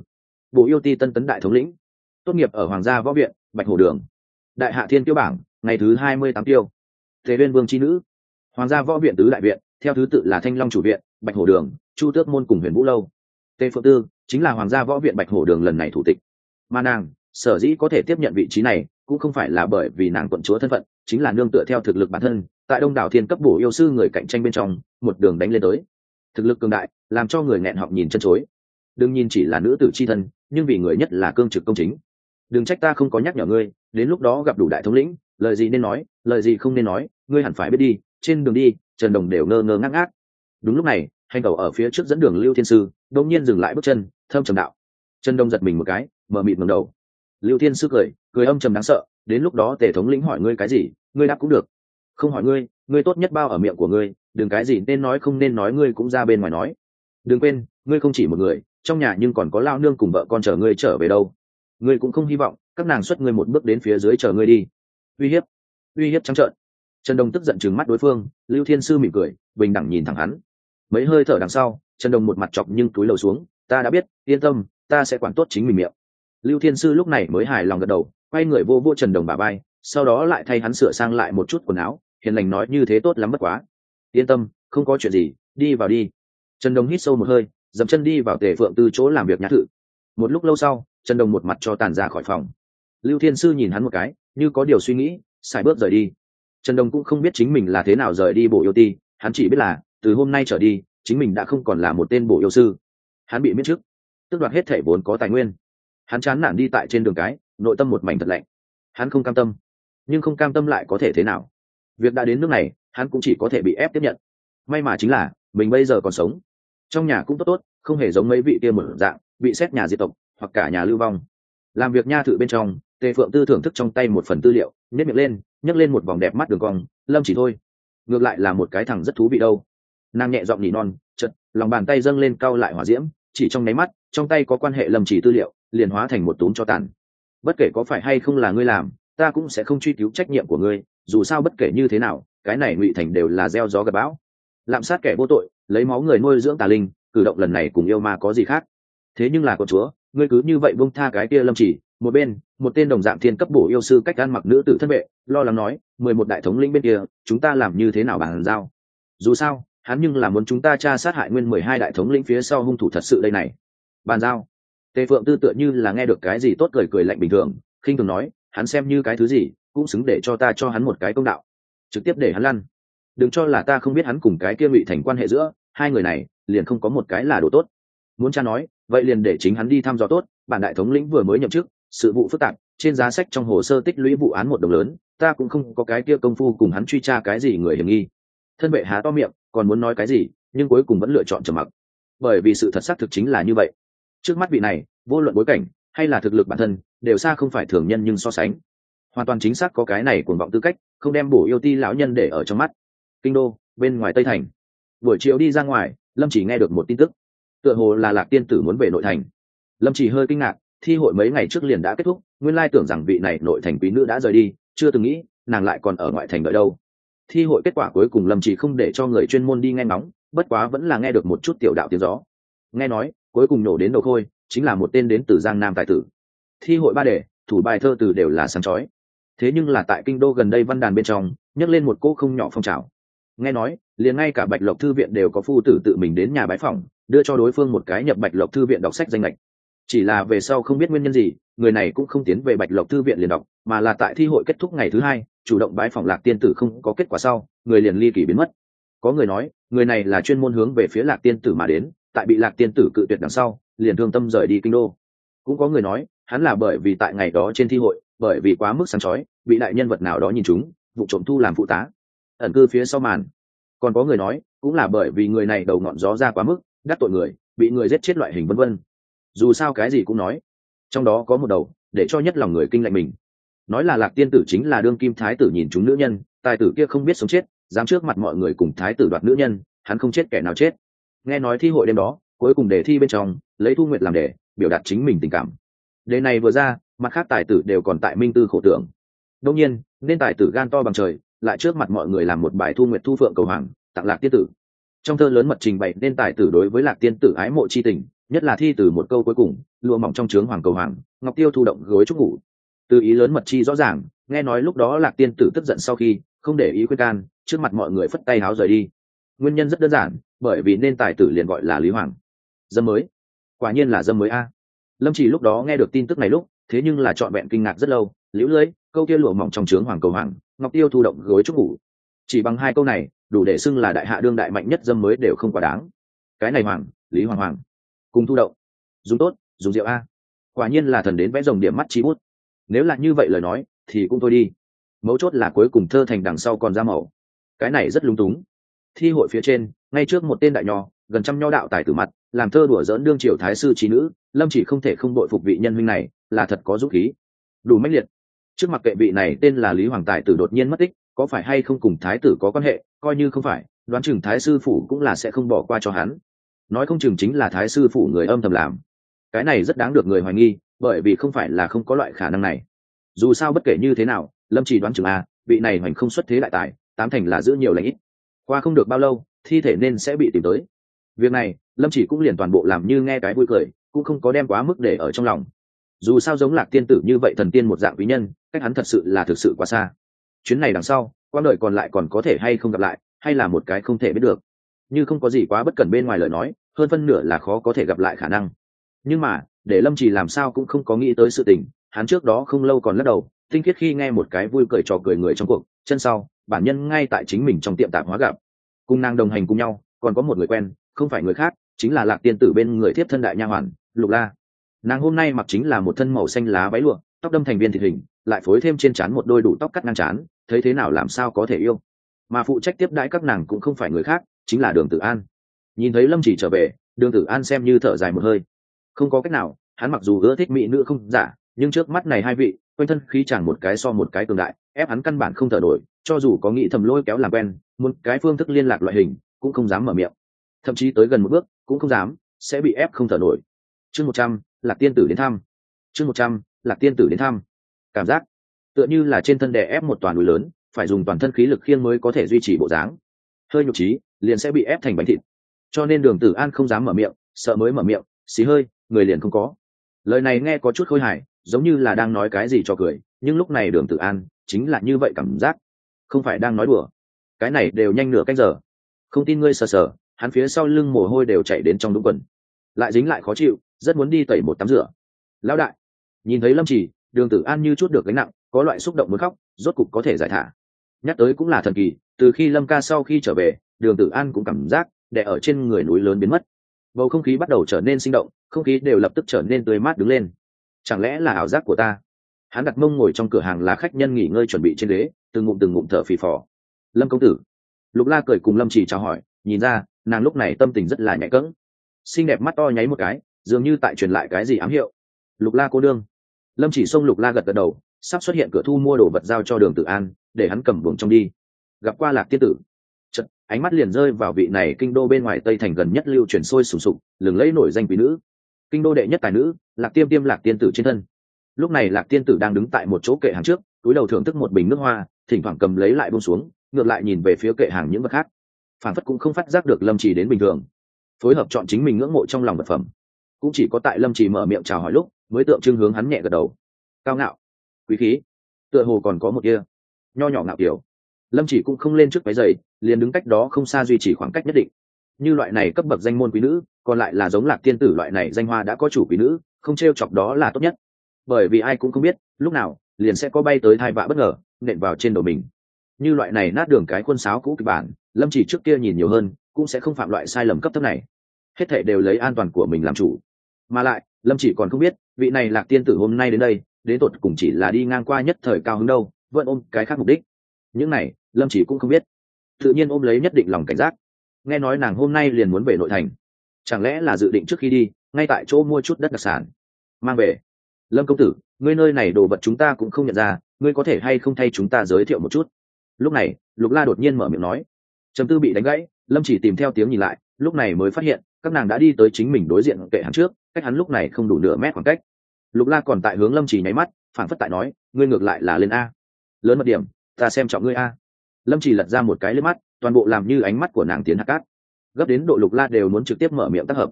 bộ yêu ti tân tấn đại thống lĩnh, tốt nghiệp ở Hoàng gia võ viện Bạch Hổ Đường, đại hạ thiên tiêu bảng ngày thứ 28 tiêu, Tề Uyên Vương chi nữ, Hoàng gia võ viện tứ đại viện theo thứ tự là Thanh Long chủ viện, Bạch Hổ Đường, Chu Tước môn cùng Huyền Vũ lâu. Tề Phượng Tư chính là Hoàng gia võ viện Bạch Hổ Đường lần này thủ tịch, mà nàng sở dĩ có thể tiếp nhận vị trí này cũng không phải là bởi vì nàng quận chúa thân phận, chính là nương tựa theo thực lực bản thân, tại đông đảo thiên cấp bổ yêu sư người cạnh tranh bên trong một đường đánh lên tới, thực lực cường đại làm cho người nghẹn họng nhìn chân chối. Đương nhiên chỉ là nữ tử chi thân, nhưng vì người nhất là cương trực công chính. Đừng trách ta không có nhắc nhở ngươi, đến lúc đó gặp đủ đại thống lĩnh, lời gì nên nói, lời gì không nên nói, ngươi hẳn phải biết đi. Trên đường đi, Trần Đồng đều ngơ ngơ ngác ngác. Đúng lúc này, hành tẩu ở phía trước dẫn đường Lưu Thiên Sư đột nhiên dừng lại bước chân, thâm trầm đạo. Trần Đông giật mình một cái, mờ mịt ngẩng đầu. Lưu Thiên Sư cười âm trầm đáng sợ, đến lúc đó Tề thống lĩnh hỏi ngươi cái gì, ngươi đáp cũng được. Không hỏi ngươi, ngươi tốt nhất bao ở miệng của ngươi, đừng cái gì nên nói không nên nói ngươi cũng ra bên ngoài nói. Đừng quên, ngươi không chỉ một người, trong nhà nhưng còn có lao nương cùng vợ con chờ ngươi trở về đâu. Ngươi cũng không hy vọng các nàng xuất ngươi một bước đến phía dưới chờ ngươi đi. Uy hiếp trắng trợn. Trần Đông tức giận trừng mắt đối phương. Lưu Thiên Sư mỉm cười, bình đẳng nhìn thẳng hắn. Mấy hơi thở đằng sau, Trần Đông một mặt chọc nhưng túi lầu xuống, ta đã biết, yên tâm, ta sẽ quản tốt chính mình miệng. Lưu Thiên Sư lúc này mới hài lòng gật đầu, quay người vô vô Trần Đồng bả vai, sau đó lại thay hắn sửa sang lại một chút quần áo, hiền lành nói như thế tốt lắm bất quá. Yên tâm, không có chuyện gì, đi vào đi. Trần Đồng hít sâu một hơi, dậm chân đi vào Tề Phượng Tư chỗ làm việc nhã thự. Một lúc lâu sau, Trần Đồng một mặt cho tàn ra khỏi phòng. Lưu Thiên Sư nhìn hắn một cái, như có điều suy nghĩ, xài bước rời đi. Trần Đồng cũng không biết chính mình là thế nào rời đi bộ yêu ti, hắn chỉ biết là từ hôm nay trở đi, chính mình đã không còn là một tên bộ yêu sư. Hắn bị miễn chức, tước đoạt hết thể vốn có tài nguyên. Hắn chán nản đi tại trên đường cái, nội tâm một mảnh thật lạnh. Hắn không cam tâm, nhưng không cam tâm lại có thể thế nào? Việc đã đến nước này, hắn cũng chỉ có thể bị ép tiếp nhận. May mà chính là mình bây giờ còn sống, trong nhà cũng tốt, không hề giống mấy vị kia một dạng bị xét nhà diệt tộc hoặc cả nhà lưu vong. Làm việc nha thự bên trong, Tề Phượng Tư thưởng thức trong tay một phần tư liệu, nhếch miệng lên, nhấc lên một vòng đẹp mắt đường cong, Lâm Chỉ thôi, ngược lại là một cái thằng rất thú vị đâu. Nàng nhẹ giọng nỉ non, chợt lòng bàn tay dâng lên cau lại hỏa diễm, chỉ trong nháy mắt, trong tay có quan hệ Lâm Chỉ tư liệu liền hóa thành một túm cho tàn. Bất kể có phải hay không là ngươi làm, ta cũng sẽ không truy cứu trách nhiệm của ngươi, dù sao bất kể như thế nào, cái này Ngụy Thành đều là gieo gió gặt bão. Lạm sát kẻ vô tội, lấy máu người nuôi dưỡng tà linh, cử động lần này cùng yêu ma có gì khác? Thế nhưng là con chúa, ngươi cứ như vậy buông tha cái kia Lâm Chỉ. Một bên, một tên đồng dạng thiên cấp bổ yêu sư cách ăn mặc nữ tử thân vệ lo lắng nói, 11 đại thống lĩnh bên kia, chúng ta làm như thế nào bàn giao? Dù sao, hắn nhưng là muốn chúng ta tra sát hại nguyên 12 đại thống lĩnh phía sau hung thủ thật sự đây này. Bàn giao? Tề Phượng Tư tựa như là nghe được cái gì tốt, cười lạnh bình thường, khinh thường nói, hắn xem như cái thứ gì, cũng xứng để cho ta cho hắn một cái công đạo, trực tiếp để hắn lăn. Đừng cho là ta không biết hắn cùng cái kia Ngụy Thành quan hệ giữa hai người này, liền không có một cái là đồ tốt. Muốn cha nói, vậy liền để chính hắn đi thăm dò tốt. Bản đại thống lĩnh vừa mới nhậm chức, sự vụ phức tạp, trên giá sách trong hồ sơ tích lũy vụ án một đồng lớn, ta cũng không có cái kia công phu cùng hắn truy tra cái gì người hiểm nghi. Thân vệ há to miệng, còn muốn nói cái gì, nhưng cuối cùng vẫn lựa chọn trầm mặc, bởi vì sự thật xác thực chính là như vậy. Trước mắt vị này, vô luận bối cảnh hay là thực lực bản thân, đều xa không phải thường nhân, nhưng so sánh hoàn toàn chính xác có cái này cuồng vọng tư cách, không đem bổ yêu ti lão nhân để ở trong mắt. Kinh đô bên ngoài Tây Thành, buổi chiều đi ra ngoài, Lâm Chỉ nghe được một tin tức, tựa hồ là Lạc tiên tử muốn về nội thành. Lâm Chỉ hơi kinh ngạc, thi hội mấy ngày trước liền đã kết thúc, nguyên lai tưởng rằng vị này nội thành quý nữ đã rời đi, chưa từng nghĩ nàng lại còn ở ngoại thành đợi đâu. Thi hội kết quả cuối cùng Lâm Chỉ không để cho người chuyên môn đi nghe ngóng, bất quá vẫn là nghe được một chút tiểu đạo tiếng gió. Nghe nói cuối cùng nổ đến đầu khôi chính là một tên đến từ Giang Nam tài tử. Thi hội ba đề, thủ bài thơ từ đều là sáng chói. Thế nhưng là tại kinh đô gần đây văn đàn bên trong nhấc lên một cỗ không nhỏ phong trào. Nghe nói liền ngay cả Bạch Lộc thư viện đều có phu tử tự mình đến nhà bái phỏng, đưa cho đối phương một cái nhập Bạch Lộc thư viện đọc sách danh lệch. Chỉ là về sau không biết nguyên nhân gì, người này cũng không tiến về Bạch Lộc thư viện liền đọc, mà là tại thi hội kết thúc ngày thứ hai chủ động bái phỏng Lạc tiên tử, không có kết quả sau, người liền ly kỳ biến mất. Có người nói người này là chuyên môn hướng về phía Lạc tiên tử mà đến, tại bị Lạc tiên tử cự tuyệt đằng sau, liền thương tâm rời đi kinh đô. Cũng có người nói hắn là bởi vì tại ngày đó trên thi hội, bởi vì quá mức sáng chói, bị đại nhân vật nào đó nhìn trúng, vụ trộm thu làm phụ tá, ẩn cư phía sau màn. Còn có người nói cũng là bởi vì người này đầu ngọn gió ra quá mức, đắc tội người, bị người giết chết loại hình vân vân. Dù sao cái gì cũng nói. Trong đó có một đầu để cho nhất lòng người kinh lạnh mình, nói là Lạc tiên tử chính là đương kim thái tử nhìn trúng nữ nhân, tài tử kia không biết sống chết, dám trước mặt mọi người cùng thái tử đoạt nữ nhân, hắn không chết kẻ nào chết. Nghe nói thi hội đêm đó cuối cùng đề thi bên trong lấy Thu Nguyệt làm đề, biểu đạt chính mình tình cảm. Đề này vừa ra, mặt khác tài tử đều còn tại minh tư khổ tưởng. Đương nhiên nên tài tử gan to bằng trời, lại trước mặt mọi người làm một bài Thu Nguyệt thu phượng cầu hoàng tặng Lạc tiên tử. Trong thơ lớn mật trình bày nên tài tử đối với Lạc tiên tử ái mộ chi tình, nhất là thi từ một câu cuối cùng, lụa mỏng trong trướng hoàng cầu hoàng, ngọc tiêu thu động gối chúc ngủ. Từ ý lớn mật chi rõ ràng, nghe nói lúc đó Lạc tiên tử tức giận sau khi không để ý khuyên can, trước mặt mọi người phất tay háo rời đi. Nguyên nhân rất đơn giản, bởi vì nên tài tử liền gọi là Lý Hoàng. Dâm mới, quả nhiên là dâm mới a. Lâm Chỉ lúc đó nghe được tin tức này lúc, thế nhưng là trọn vẹn kinh ngạc rất lâu, liễu lưỡi, câu kia lụa mỏng trong trướng hoàng cầu hoàng, ngọc tiêu thu động gối chúc ngủ. Chỉ bằng hai câu này, đủ để xưng là đại hạ đương đại mạnh nhất dâm mới đều không quá đáng. Cái này hoàng, Lý Hoàng hoàng, cùng thu động, dùng tốt, dùng rượu a. Quả nhiên là thần đến vẽ rồng điểm mắt chi bút. Nếu là như vậy lời nói, thì cũng thôi đi. Mấu chốt là cuối cùng thơ thành đằng sau còn ra màu. Cái này rất lung túng. Thi hội phía trên, ngay trước một tên đại nho, gần trăm nho đạo tài tử mặt, làm thơ đùa giỡn đương triều thái sư trí nữ, Lâm Chỉ không thể không đội phục vị nhân huynh này, là thật có dũng khí, đủ mãnh liệt. Trước mặt kệ vị này tên là Lý Hoàng tài tử đột nhiên mất tích, có phải hay không cùng thái tử có quan hệ, coi như không phải, đoán chừng thái sư phủ cũng là sẽ không bỏ qua cho hắn. Nói không chừng chính là thái sư phủ người âm thầm làm. Cái này rất đáng được người hoài nghi, bởi vì không phải là không có loại khả năng này. Dù sao bất kể như thế nào, Lâm Chỉ đoán chừng vị này hoành không xuất thế đại tài, tám thành là giữ nhiều lãnh ít. Qua không được bao lâu, thi thể nên sẽ bị tìm tới. Việc này, Lâm Chỉ cũng liền toàn bộ làm như nghe cái vui cười, cũng không có đem quá mức để ở trong lòng. Dù sao giống Lạc tiên tử như vậy thần tiên một dạng quý nhân, cách hắn thật sự quá xa. Chuyến này đằng sau, quãng đời còn lại còn có thể hay không gặp lại, hay là một cái không thể biết được. Như không có gì quá bất cẩn bên ngoài lời nói, hơn phân nửa là khó có thể gặp lại khả năng. Nhưng mà, để Lâm Chỉ làm sao cũng không có nghĩ tới sự tình, hắn trước đó không lâu còn lắc đầu, tinh khiết khi nghe một cái vui cười trò cười người trong cuộc, chân sau, bản nhân ngay tại chính mình trong tiệm tạp hóa gặp. Cùng nàng đồng hành cùng nhau, còn có một người quen, không phải người khác, chính là Lạc tiên tử bên người tiếp thân đại nha hoàn, Lục La. Nàng hôm nay mặc chính là một thân màu xanh lá váy lụa, tóc đâm thành viên thịt hình, lại phối thêm trên trán một đôi đủ tóc cắt ngang trán, thấy thế nào làm sao có thể yêu. Mà phụ trách tiếp đãi các nàng cũng không phải người khác, chính là Đường Tử An. Nhìn thấy Lâm Chỉ trở về, Đường Tử An xem như thở dài một hơi. Không có cách nào, hắn mặc dù ưa thích mỹ nữ không giả, nhưng trước mắt này hai vị, quanh thân khí chẳng một cái so một cái cường đại, ép hắn căn bản không thở nổi, cho dù có nghĩ thầm lôi kéo làm quen, muốn cái phương thức liên lạc loại hình, cũng không dám mở miệng. Thậm chí tới gần một bước, cũng không dám, sẽ bị ép không thở nổi. Chương 100, Lạc tiên tử đến thăm. Chương 100, Lạc tiên tử đến thăm. Cảm giác tựa như là trên thân đè ép một toàn núi lớn, phải dùng toàn thân khí lực khiêng mới có thể duy trì bộ dáng. Hơi nhục trí, liền sẽ bị ép thành bánh thịt. Cho nên Đường Tử An không dám mở miệng, sợ mới mở miệng, xì hơi, người liền không có. Lời này nghe có chút khôi hài, giống như là đang nói cái gì cho cười, nhưng lúc này Đường Tử An chính là như vậy cảm giác, không phải đang nói đùa. Cái này đều nhanh nửa canh giờ, không tin ngươi sờ sờ, hắn phía sau lưng mồ hôi đều chảy đến trong đúng quần, lại dính lại khó chịu, rất muốn đi tẩy một tắm rửa. Lão đại, nhìn thấy Lâm Chỉ, Đường Tử An như chút được gánh nặng, có loại xúc động muốn khóc, rốt cục có thể giải thả. Nhắc tới cũng là thần kỳ, từ khi Lâm ca sau khi trở về, Đường Tử An cũng cảm giác đè ở trên người núi lớn biến mất, bầu không khí bắt đầu trở nên sinh động, không khí đều lập tức trở nên tươi mát đứng lên. Chẳng lẽ là ảo giác của ta? Hắn đặt mông ngồi trong cửa hàng là khách nhân nghỉ ngơi chuẩn bị trên ghế, từng ngụm thở phì phò. Lâm công tử. Lục La cười cùng Lâm Chỉ chào hỏi, nhìn ra nàng lúc này tâm tình rất là nhạy cẫng, xinh đẹp mắt to nháy một cái, dường như tại truyền lại cái gì ám hiệu. Lục La cô đương. Lâm Chỉ xông Lục La gật gật đầu, sắp xuất hiện cửa thu mua đồ vật giao cho Đường Tử An, để hắn cầm buồng trong đi. Gặp qua Lạc tiên tử. Chợt, ánh mắt liền rơi vào vị này kinh đô bên ngoài Tây thành gần nhất lưu truyền sôi sùng sục, lừng lẫy nổi danh quý nữ, kinh đô đệ nhất tài nữ, Lạc Tiêm Lạc tiên tử trên thân. Lúc này Lạc tiên tử đang đứng tại một chỗ kệ hàng trước, túi đầu thưởng thức một bình nước hoa, thỉnh thoảng cầm lấy lại buông xuống, ngược lại nhìn về phía kệ hàng những vật khác, phản phất cũng không phát giác được Lâm Chỉ đến bình thường, phối hợp chọn chính mình ngưỡng mộ trong lòng vật phẩm. Cũng chỉ có tại Lâm Chỉ mở miệng chào hỏi lúc, mới tượng trưng hướng hắn nhẹ gật đầu. Cao ngạo, quý khí, tựa hồ còn có một kia nho nhỏ ngạo kiểu. Lâm Chỉ cũng không lên trước váy giày, liền đứng cách đó không xa duy trì khoảng cách nhất định. Như loại này cấp bậc danh môn quý nữ, còn lại là giống Lạc tiên tử loại này danh hoa đã có chủ quý nữ, không trêu chọc đó là tốt nhất. Bởi vì ai cũng không biết, lúc nào liền sẽ có bay tới thai vạ bất ngờ, nện vào trên đầu mình. Như loại này nát đường cái khuôn sáo cũ kịch bản, Lâm Chỉ trước kia nhìn nhiều hơn, cũng sẽ không phạm loại sai lầm cấp thấp này. Hết thảy đều lấy an toàn của mình làm chủ. Mà lại, Lâm Chỉ còn không biết, vị này Lạc tiên tử hôm nay đến đây, đến tột cùng chỉ là đi ngang qua nhất thời cao hứng đâu, vẫn ôm cái khác mục đích. Những này, Lâm Chỉ cũng không biết. Tự nhiên ôm lấy nhất định lòng cảnh giác. Nghe nói nàng hôm nay liền muốn về nội thành, chẳng lẽ là dự định trước khi đi, ngay tại chỗ mua chút đất đặc sản mang về. Lâm công tử, ngươi nơi này đồ vật chúng ta cũng không nhận ra, ngươi có thể hay không thay chúng ta giới thiệu một chút? Lúc này, Lục La đột nhiên mở miệng nói. Trầm tư bị đánh gãy, Lâm Chỉ tìm theo tiếng nhìn lại, lúc này mới phát hiện các nàng đã đi tới chính mình đối diện kệ hàng trước, cách hắn lúc này không đủ nửa mét khoảng cách. Lục La còn tại hướng Lâm Chỉ nháy mắt, phản phất tại nói, ngươi ngược lại là lên a, lớn mật điểm, ta xem trọng ngươi a. Lâm Chỉ lật ra một cái liếc mắt, toàn bộ làm như ánh mắt của nàng tiến hạ cát, gấp đến độ Lục La đều muốn trực tiếp mở miệng tác hợp.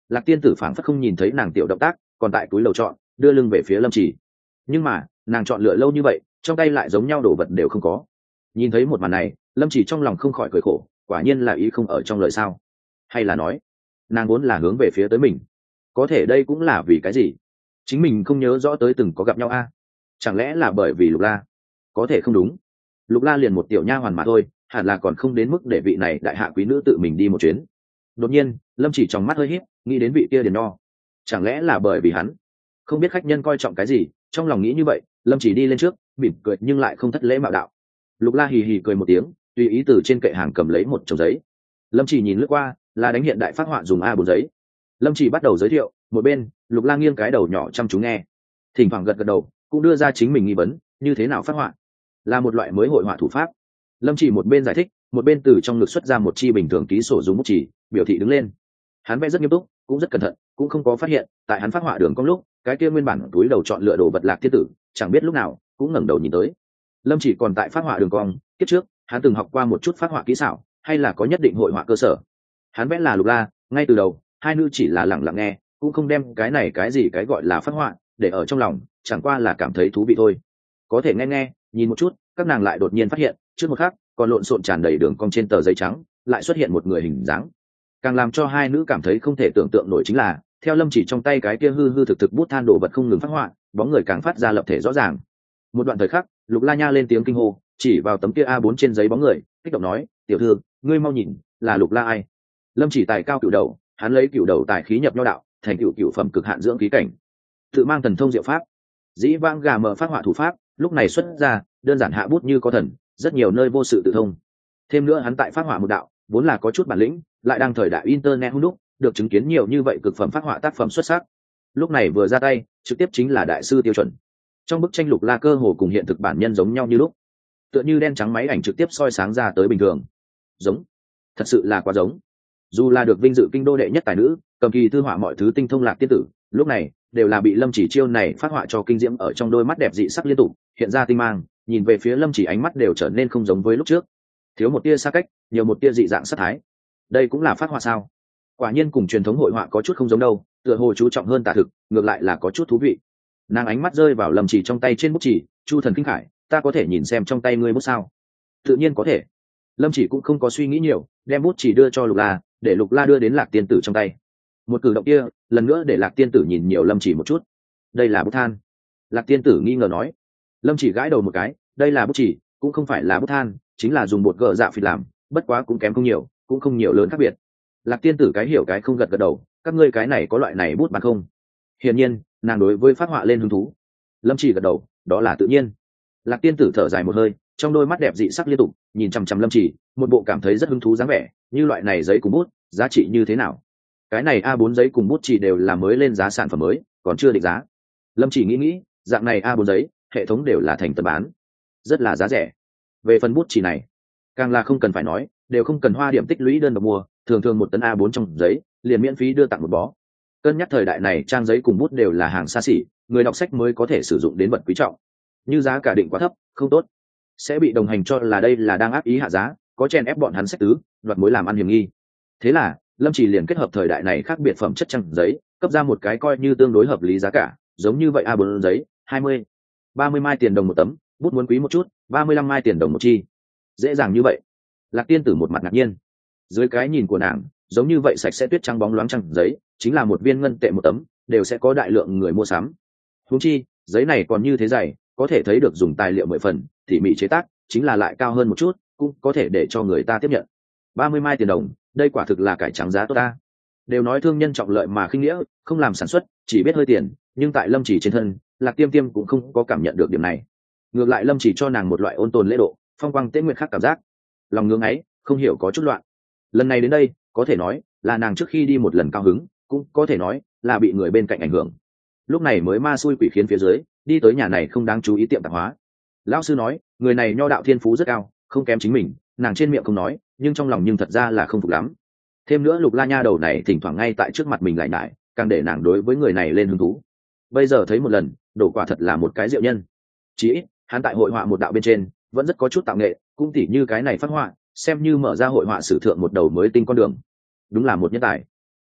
Lạc tiên tử phảng phất không nhìn thấy nàng tiểu động tác, còn tại túi lầu chọn đưa lưng về phía lâm chỉ. Nhưng mà nàng chọn lựa lâu như vậy, trong tay lại giống nhau đồ vật đều không có. Nhìn thấy một màn này, lâm chỉ trong lòng không khỏi cười khổ, quả nhiên là ý không ở trong lời sao, hay là nói nàng vốn là hướng về phía tới mình. Có thể đây cũng là vì cái gì chính mình không nhớ rõ tới từng có gặp nhau a? Chẳng lẽ là bởi vì Lục La? Có thể không đúng, Lục La liền một tiểu nha hoàn mà thôi, hẳn là còn không đến mức để vị này đại hạ quý nữ tự mình đi một chuyến. Đột nhiên lâm chỉ trong mắt hơi híp, nghĩ đến vị kia Điền Nho. Chẳng lẽ là bởi vì hắn không biết khách nhân coi trọng cái gì? Trong lòng nghĩ như vậy, lâm chỉ đi lên trước mỉm cười nhưng lại không thất lễ mạo đạo. Lục La hì hì cười một tiếng, tùy ý từ trên kệ hàng cầm lấy một chồng giấy. Lâm chỉ nhìn lướt qua, là đánh hiện đại phát họa dùng A4 giấy. Lâm chỉ bắt đầu giới thiệu, một bên Lục La nghiêng cái đầu nhỏ chăm chú nghe, thỉnh thoảng gật gật đầu, cũng đưa ra chính mình nghi vấn, như thế nào phát họa? Là một loại mới hội họa thủ pháp. Lâm chỉ một bên giải thích, một bên từ trong ngực xuất ra một chi bình thường ký sổ dùng bút chỉ, biểu thị đứng lên. Hắn vẽ rất nghiêm túc, cũng rất cẩn thận, cũng không có phát hiện tại hắn phát họa đường cong lúc cái kia nguyên bản túi đầu chọn lựa đồ vật Lạc Thiên Tử chẳng biết lúc nào cũng ngẩng đầu nhìn tới. Lâm chỉ còn tại phát họa đường cong, kiếp trước hắn từng học qua một chút phát họa kỹ xảo, hay là có nhất định hội họa cơ sở. Hắn vẽ là Lục La, ngay từ đầu hai nữ chỉ là lặng lặng nghe, cũng không đem cái này cái gì cái gọi là phát họa để ở trong lòng, chẳng qua là cảm thấy thú vị thôi. Có thể nghe nghe, nhìn một chút, các nàng lại đột nhiên phát hiện trước một khắc còn lộn xộn tràn đầy đường cong trên tờ giấy trắng lại xuất hiện một người hình dáng. Càng làm cho hai nữ cảm thấy không thể tưởng tượng nổi chính là theo lâm chỉ trong tay cái kia hư hư thực thực bút than đồ vật không ngừng phát họa, bóng người càng phát ra lập thể rõ ràng. Một đoạn thời khắc Lục La nha lên tiếng kinh hô, chỉ vào tấm kia A4 trên giấy bóng người, kích động nói, tiểu thư, ngươi mau nhìn, là Lục La ai? Lâm chỉ tài cao cửu đầu, hắn lấy cửu đầu tài khí nhập nho đạo, thành cửu phẩm cực hạn dưỡng khí cảnh, tự mang thần thông diệu pháp. Dĩ vãng gà mờ phát họa thủ pháp, lúc này xuất ra đơn giản hạ bút như có thần, rất nhiều nơi vô sự tự thông. Thêm nữa hắn tại phát họa một đạo vốn là có chút bản lĩnh, lại đang thời đại internet hung đúc, được chứng kiến nhiều như vậy cực phẩm phát họa tác phẩm xuất sắc. Lúc này vừa ra tay trực tiếp chính là đại sư tiêu chuẩn. Trong bức tranh Lục La cơ hồ cùng hiện thực bản nhân giống nhau như lúc, tựa như đen trắng máy ảnh trực tiếp soi sáng ra tới bình thường. Giống, thật sự là quá giống. Dù là được vinh dự kinh đô đệ nhất tài nữ, cầm kỳ thư họa mọi thứ tinh thông Lạc tiên tử, lúc này đều là bị lâm chỉ chiêu này phát họa cho kinh diễm, ở trong đôi mắt đẹp dị sắc liên tục hiện ra tinh mang, nhìn về phía lâm chỉ ánh mắt đều trở nên không giống với lúc trước, thiếu một tia xa cách, nhiều một tia dị dạng sắc thái. Đây cũng là phát họa sao? Quả nhiên cùng truyền thống hội họa có chút không giống đâu, tựa hồ chú trọng hơn tả thực, ngược lại là có chút thú vị. Nàng ánh mắt rơi vào lâm chỉ trong tay trên bút chỉ, chu thần kinh khải, ta có thể nhìn xem trong tay ngươi bút sao? Tự nhiên có thể. Lâm chỉ cũng không có suy nghĩ nhiều, đem bút chỉ đưa cho Lục La, để Lục La đưa đến Lạc tiên tử trong tay. Một cử động kia lần nữa để Lạc tiên tử nhìn nhiều lâm chỉ một chút. Đây là bút than. Lạc tiên tử nghi ngờ nói. Lâm chỉ gãi đầu một cái, đây là bút chỉ, cũng không phải là bút than, chính là dùng bột gờ dạ phịt làm, bất quá cũng kém không nhiều, cũng không nhiều lớn khác biệt. Lạc tiên tử cái hiểu cái không gật gật đầu, các ngươi cái này có loại này bút bàn không? Hiển nhiên nàng đối với phát họa lên hứng thú. Lâm chỉ gật đầu, đó là tự nhiên. Lạc tiên tử thở dài một hơi, trong đôi mắt đẹp dị sắc liên tục nhìn chằm chằm lâm chỉ, một bộ cảm thấy rất hứng thú dáng vẻ, như loại này giấy cùng bút giá trị như thế nào? Cái này A4 giấy cùng bút chỉ đều là mới lên giá sản phẩm mới, còn chưa định giá. Lâm chỉ nghĩ dạng này A4 giấy hệ thống đều là thành tờ bán, rất là giá rẻ. Về phần bút chỉ này càng là không cần phải nói, đều không cần hoa điểm tích lũy đơn độc mua, thường thường một tấn A4 trong giấy liền miễn phí đưa tặng một bó. Cân nhắc thời đại này trang giấy cùng bút đều là hàng xa xỉ, người đọc sách mới có thể sử dụng đến vật quý trọng. Như giá cả định quá thấp không tốt, sẽ bị đồng hành cho là đây là đang áp ý hạ giá, có chèn ép bọn hắn sách tứ, đoạt mối làm ăn hiểm nghi. Thế là lâm chỉ liền kết hợp thời đại này khác biệt phẩm chất trang giấy, cấp ra một cái coi như tương đối hợp lý giá cả, giống như vậy A4 giấy 20, 30 mai tiền đồng một tấm, bút muốn quý một chút 35 mai tiền đồng một chi. Dễ dàng như vậy? Lạc tiên tử một mặt ngạc nhiên. Dưới cái nhìn của nàng, giống như vậy sạch sẽ tuyết trắng bóng loáng trang giấy chính là một viên ngân tệ một tấm, đều sẽ có đại lượng người mua sắm. Huống chi giấy này còn như thế dày, có thể thấy được dùng tài liệu 10 phần tỉ mỉ chế tác, chính là lại cao hơn một chút cũng có thể để cho người ta tiếp nhận. 30 mai tiền đồng, đây quả thực là cải trắng giá tốt ta. Đều nói thương nhân trọng lợi mà khinh nghĩa, không làm sản xuất, chỉ biết hơi tiền, nhưng tại lâm chỉ trên thân Lạc tiêm tiêm cũng không có cảm nhận được điểm này. Ngược lại lâm chỉ cho nàng một loại ôn tồn lễ độ, phong quang tế nguyệt khác cảm giác. Lòng ngưỡng ấy không hiểu có chút loạn. Lần này đến đây có thể nói là nàng trước khi đi một lần cao hứng, cũng có thể nói là bị người bên cạnh ảnh hưởng, lúc này mới ma xui quỷ khiến phía dưới đi tới nhà này không đáng chú ý tiệm tạp hóa. Lão sư nói người này nho đạo thiên phú rất cao, không kém chính mình, nàng trên miệng không nói nhưng trong lòng nhưng thật ra là không phục lắm. Thêm nữa Lục La nha đầu này thỉnh thoảng ngay tại trước mặt mình lại nại, càng để nàng đối với người này lên hứng thú. Bây giờ thấy một lần đổ quả thật là một cái diệu nhân. Chỉ ít hắn tại hội họa một đạo bên trên vẫn rất có chút tạo nghệ, cũng tỉ như cái này phát họa xem như mở ra hội họa sử thượng một đầu mới tinh con đường. Đúng là một nhân tài.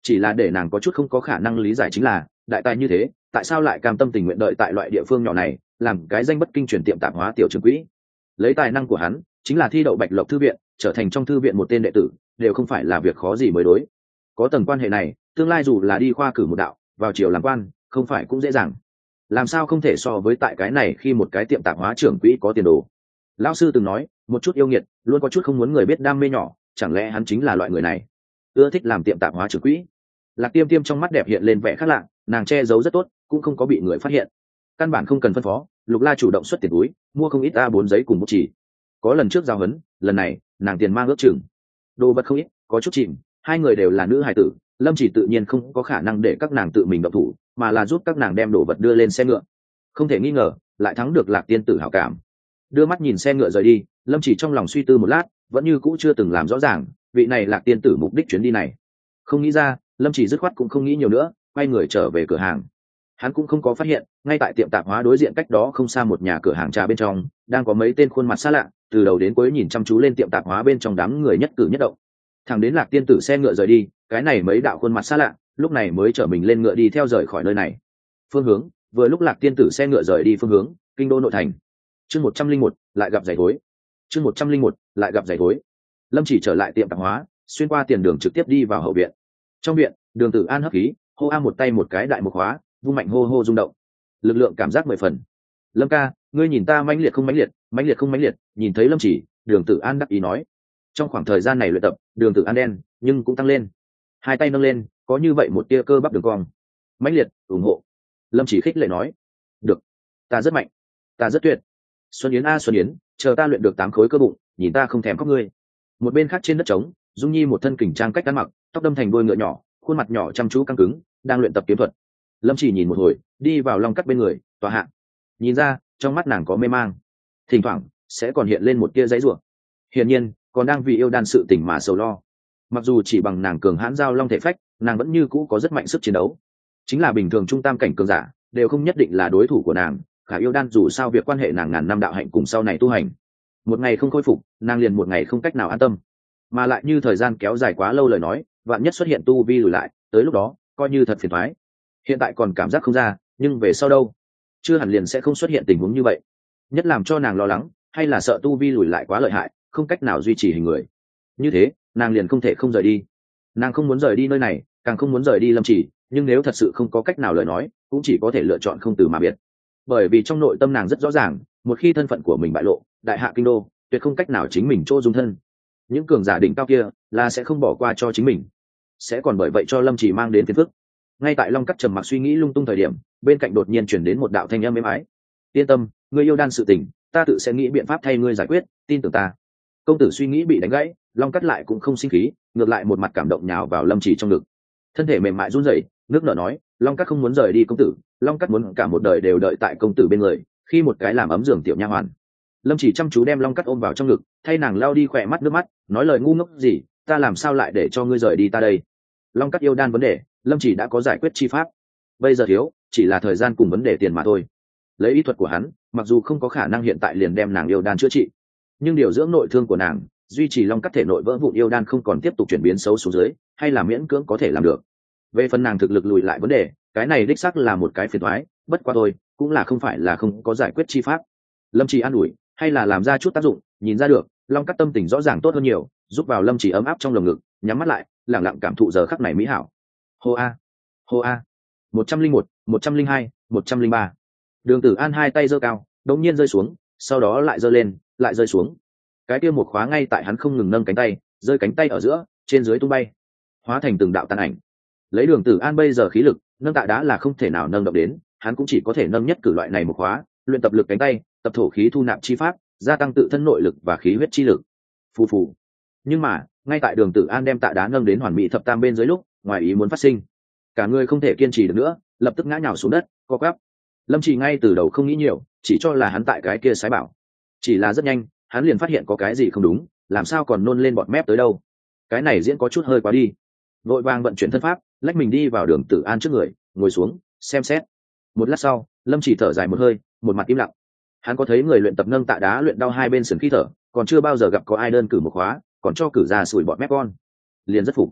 chỉ là để nàng có chút không có khả năng lý giải chính là đại tài như thế tại sao lại cam tâm tình nguyện đợi tại loại địa phương nhỏ này làm cái danh bất kinh truyền tiệm tạp hóa tiểu trường quỹ. Lấy tài năng của hắn chính là thi đậu Bạch Lộc thư viện, trở thành trong thư viện một tên đệ tử đều không phải là việc khó gì mới đối. Có tầng quan hệ này, tương lai dù là đi khoa cử một đạo vào triều làm quan không phải cũng dễ dàng. Làm sao không thể so với tại cái này khi một cái tiệm tạp hóa trưởng quỹ có tiền đồ. Lão sư từng nói một chút yêu nghiệt luôn có chút không muốn người biết đam mê nhỏ, chẳng lẽ hắn chính là loại người này, ưa thích làm tiệm tạp hóa trưởng quỹ. Lạc Tiêm Tiêm trong mắt đẹp hiện lên vẻ khác lạ, nàng che giấu rất tốt cũng không có bị người phát hiện. Căn bản không cần phân phó, Lục La chủ động xuất tiền túi mua không ít A4 giấy cùng bút chỉ. Có lần trước giao hấn, lần này nàng tiền mang ước chừng đồ vật không ít, có chút chìm. Hai người đều là nữ hài tử, Lâm Chỉ tự nhiên không có khả năng để các nàng tự mình động thủ, mà là giúp các nàng đem đồ vật đưa lên xe ngựa. Không thể nghi ngờ lại thắng được Lạc tiên tử hảo cảm. Đưa mắt nhìn xe ngựa rời đi, Lâm Chỉ trong lòng suy tư một lát, vẫn như cũ chưa từng làm rõ ràng vị này Lạc tiên tử mục đích chuyến đi này. Không nghĩ ra, Lâm Chỉ dứt khoát cũng không nghĩ nhiều nữa, quay người trở về cửa hàng. Hắn cũng không có phát hiện ngay tại tiệm tạp hóa đối diện cách đó không xa một nhà cửa hàng trà bên trong đang có mấy tên khuôn mặt xa lạ từ đầu đến cuối nhìn chăm chú lên tiệm tạp hóa bên trong đám người nhất cử nhất động. Thằng đến Lạc tiên tử xe ngựa rời đi, cái này mấy đạo khuôn mặt xa lạ lúc này mới chở mình lên ngựa đi theo rời khỏi nơi này. Phương hướng vừa lúc Lạc tiên tử xe ngựa rời đi phương hướng kinh đô nội thành. Chương 101 lại gặp giày thối. Chương 101 lại gặp giày thối. Lâm Chỉ trở lại tiệm tạp hóa, xuyên qua tiền đường trực tiếp đi vào hậu viện. Trong viện, Đường Tử An hấp khí hô a một tay một cái đại một khóa vung mạnh hô hô rung động, lực lượng cảm giác 10 phần. Lâm ca, ngươi nhìn ta mãnh liệt không mãnh liệt, mãnh liệt không mãnh liệt. Nhìn thấy Lâm Chỉ, Đường Tử An đắc ý nói. Trong khoảng thời gian này luyện tập, Đường Tử An đen nhưng cũng tăng lên, hai tay nâng lên có như vậy một tia cơ bắp đường cong. Mãnh liệt, ủng hộ. Lâm Chỉ khích lệ nói. Được, ta rất mạnh, ta rất tuyệt. Xuân Yến a Xuân Yến, chờ ta luyện được 8 khối cơ bụng, nhìn ta không thèm khóc ngươi. Một bên khác trên đất trống, Dung Nhi một thân kình trang cách ăn mặc, tóc đâm thành đuôi ngựa nhỏ, khuôn mặt nhỏ chăm chú căng cứng, đang luyện tập kiếm thuật. Lâm Chỉ nhìn một hồi, đi vào Long Cắt bên người tòa hạ. Nhìn ra trong mắt nàng có mê mang, thỉnh thoảng sẽ còn hiện lên một tia giấy rủa. Hiển nhiên còn đang vì yêu đan sự tình mà sầu lo. Mặc dù chỉ bằng nàng cường hãn giao long thể phách, nàng vẫn như cũ có rất mạnh sức chiến đấu. Chính là bình thường trung tam cảnh cường giả đều không nhất định là đối thủ của nàng. Khả yêu đan dù sao việc quan hệ nàng ngàn năm đạo hạnh cùng sau này tu hành, một ngày không khôi phục nàng liền một ngày không cách nào an tâm. Mà lại như thời gian kéo dài quá lâu lời nói, vạn nhất xuất hiện tu vi lùi lại, tới lúc đó coi như thật phiền toái. Hiện tại còn cảm giác không ra, nhưng về sau đâu, chưa hẳn liền sẽ không xuất hiện tình huống như vậy. Nhất làm cho nàng lo lắng hay là sợ tu vi lùi lại quá lợi hại, không cách nào duy trì hình người. Như thế nàng liền không thể không rời đi. Nàng không muốn rời đi nơi này, càng không muốn rời đi Lâm Chỉ, nhưng nếu thật sự không có cách nào lời nói, cũng chỉ có thể lựa chọn không từ mà biệt. Bởi vì trong nội tâm nàng rất rõ ràng, một khi thân phận của mình bại lộ, đại hạ kinh đô tuyệt không cách nào chính mình chỗ dung thân. Những cường giả đỉnh cao kia là sẽ không bỏ qua cho chính mình, sẽ còn bởi vậy cho Lâm Chỉ mang đến phiền phức. Ngay tại Long Cắt trầm mặc suy nghĩ lung tung thời điểm, bên cạnh đột nhiên chuyển đến một đạo thanh âm êm ái. Yên tâm, ngươi yêu đan sự tình ta tự sẽ nghĩ biện pháp thay ngươi giải quyết, tin tưởng ta. Công tử suy nghĩ bị đánh gãy, Long Cắt lại cũng không sinh khí, ngược lại một mặt cảm động nhào vào Lâm Chỉ trong ngực, thân thể mềm mại run rẩy, nước nở nói. Long Cắt không muốn rời đi công tử, Long Cắt muốn cả một đời đều đợi tại công tử bên người, khi một cái làm ấm giường tiểu nha hoàn. Lâm Chỉ chăm chú đem Long Cắt ôm vào trong ngực, thay nàng lau đi khỏe mắt nước mắt, nói lời ngu ngốc gì, ta làm sao lại để cho ngươi rời đi ta đây. Long Cắt yêu đan vấn đề Lâm Chỉ đã có giải quyết chi pháp, bây giờ thiếu chỉ là thời gian cùng vấn đề tiền mà thôi. Lấy ý thuật của hắn, mặc dù không có khả năng hiện tại liền đem nàng yêu đan chữa trị, nhưng điều dưỡng nội thương của nàng, duy trì Long Cắt thể nội vỡ vụn yêu đan không còn tiếp tục chuyển biến xấu xuống dưới, hay là miễn cưỡng có thể làm được. Về phần nàng thực lực lùi lại vấn đề, cái này đích xác là một cái phiền toái, bất quá thôi, cũng là không phải là không có giải quyết chi pháp. Lâm Chỉ an ủi, hay là làm ra chút tác dụng, nhìn ra được Long Cắt tâm tình rõ ràng tốt hơn nhiều, giúp vào Lâm Chỉ ấm áp trong lồng ngực, nhắm mắt lại lẳng lặng cảm thụ giờ khắc này mỹ hảo. Hô a, hô a. 101, 102, 103. Đường Tử An hai tay giơ cao, đột nhiên rơi xuống, sau đó lại giơ lên, lại rơi xuống. Cái kia một khóa ngay tại hắn không ngừng nâng cánh tay, rơi cánh tay ở giữa, trên dưới tung bay, hóa thành từng đạo tàn ảnh. Lấy Đường Tử An bây giờ khí lực, nâng tạ đá là không thể nào nâng động đến, hắn cũng chỉ có thể nâng nhất cử loại này một khóa, luyện tập lực cánh tay, tập thổ khí thu nạp chi pháp, gia tăng tự thân nội lực và khí huyết chi lực. Phù phù. Nhưng mà, ngay tại Đường Tử An đem tạ đá nâng đến hoàn mỹ thập tam bên dưới lúc, ngoài ý muốn phát sinh. Cả người không thể kiên trì được nữa, lập tức ngã nhào xuống đất, co quắp. Lâm Chỉ ngay từ đầu không nghĩ nhiều, chỉ cho là hắn tại cái kia sái bảo. Chỉ là rất nhanh, hắn liền phát hiện có cái gì không đúng, làm sao còn nôn lên bọt mép tới đâu. Cái này diễn có chút hơi quá đi. Vội vàng vận chuyển thân pháp, lách mình đi vào Đường Tử An trước người, ngồi xuống, xem xét. Một lát sau, Lâm Chỉ thở dài một hơi, một mặt im lặng. Hắn có thấy người luyện tập nâng tạ đá luyện đau hai bên sườn khí thở, còn chưa bao giờ gặp có ai đơn cử một khóa, còn cho cử ra sủi bọt mép con. Liền rất phục.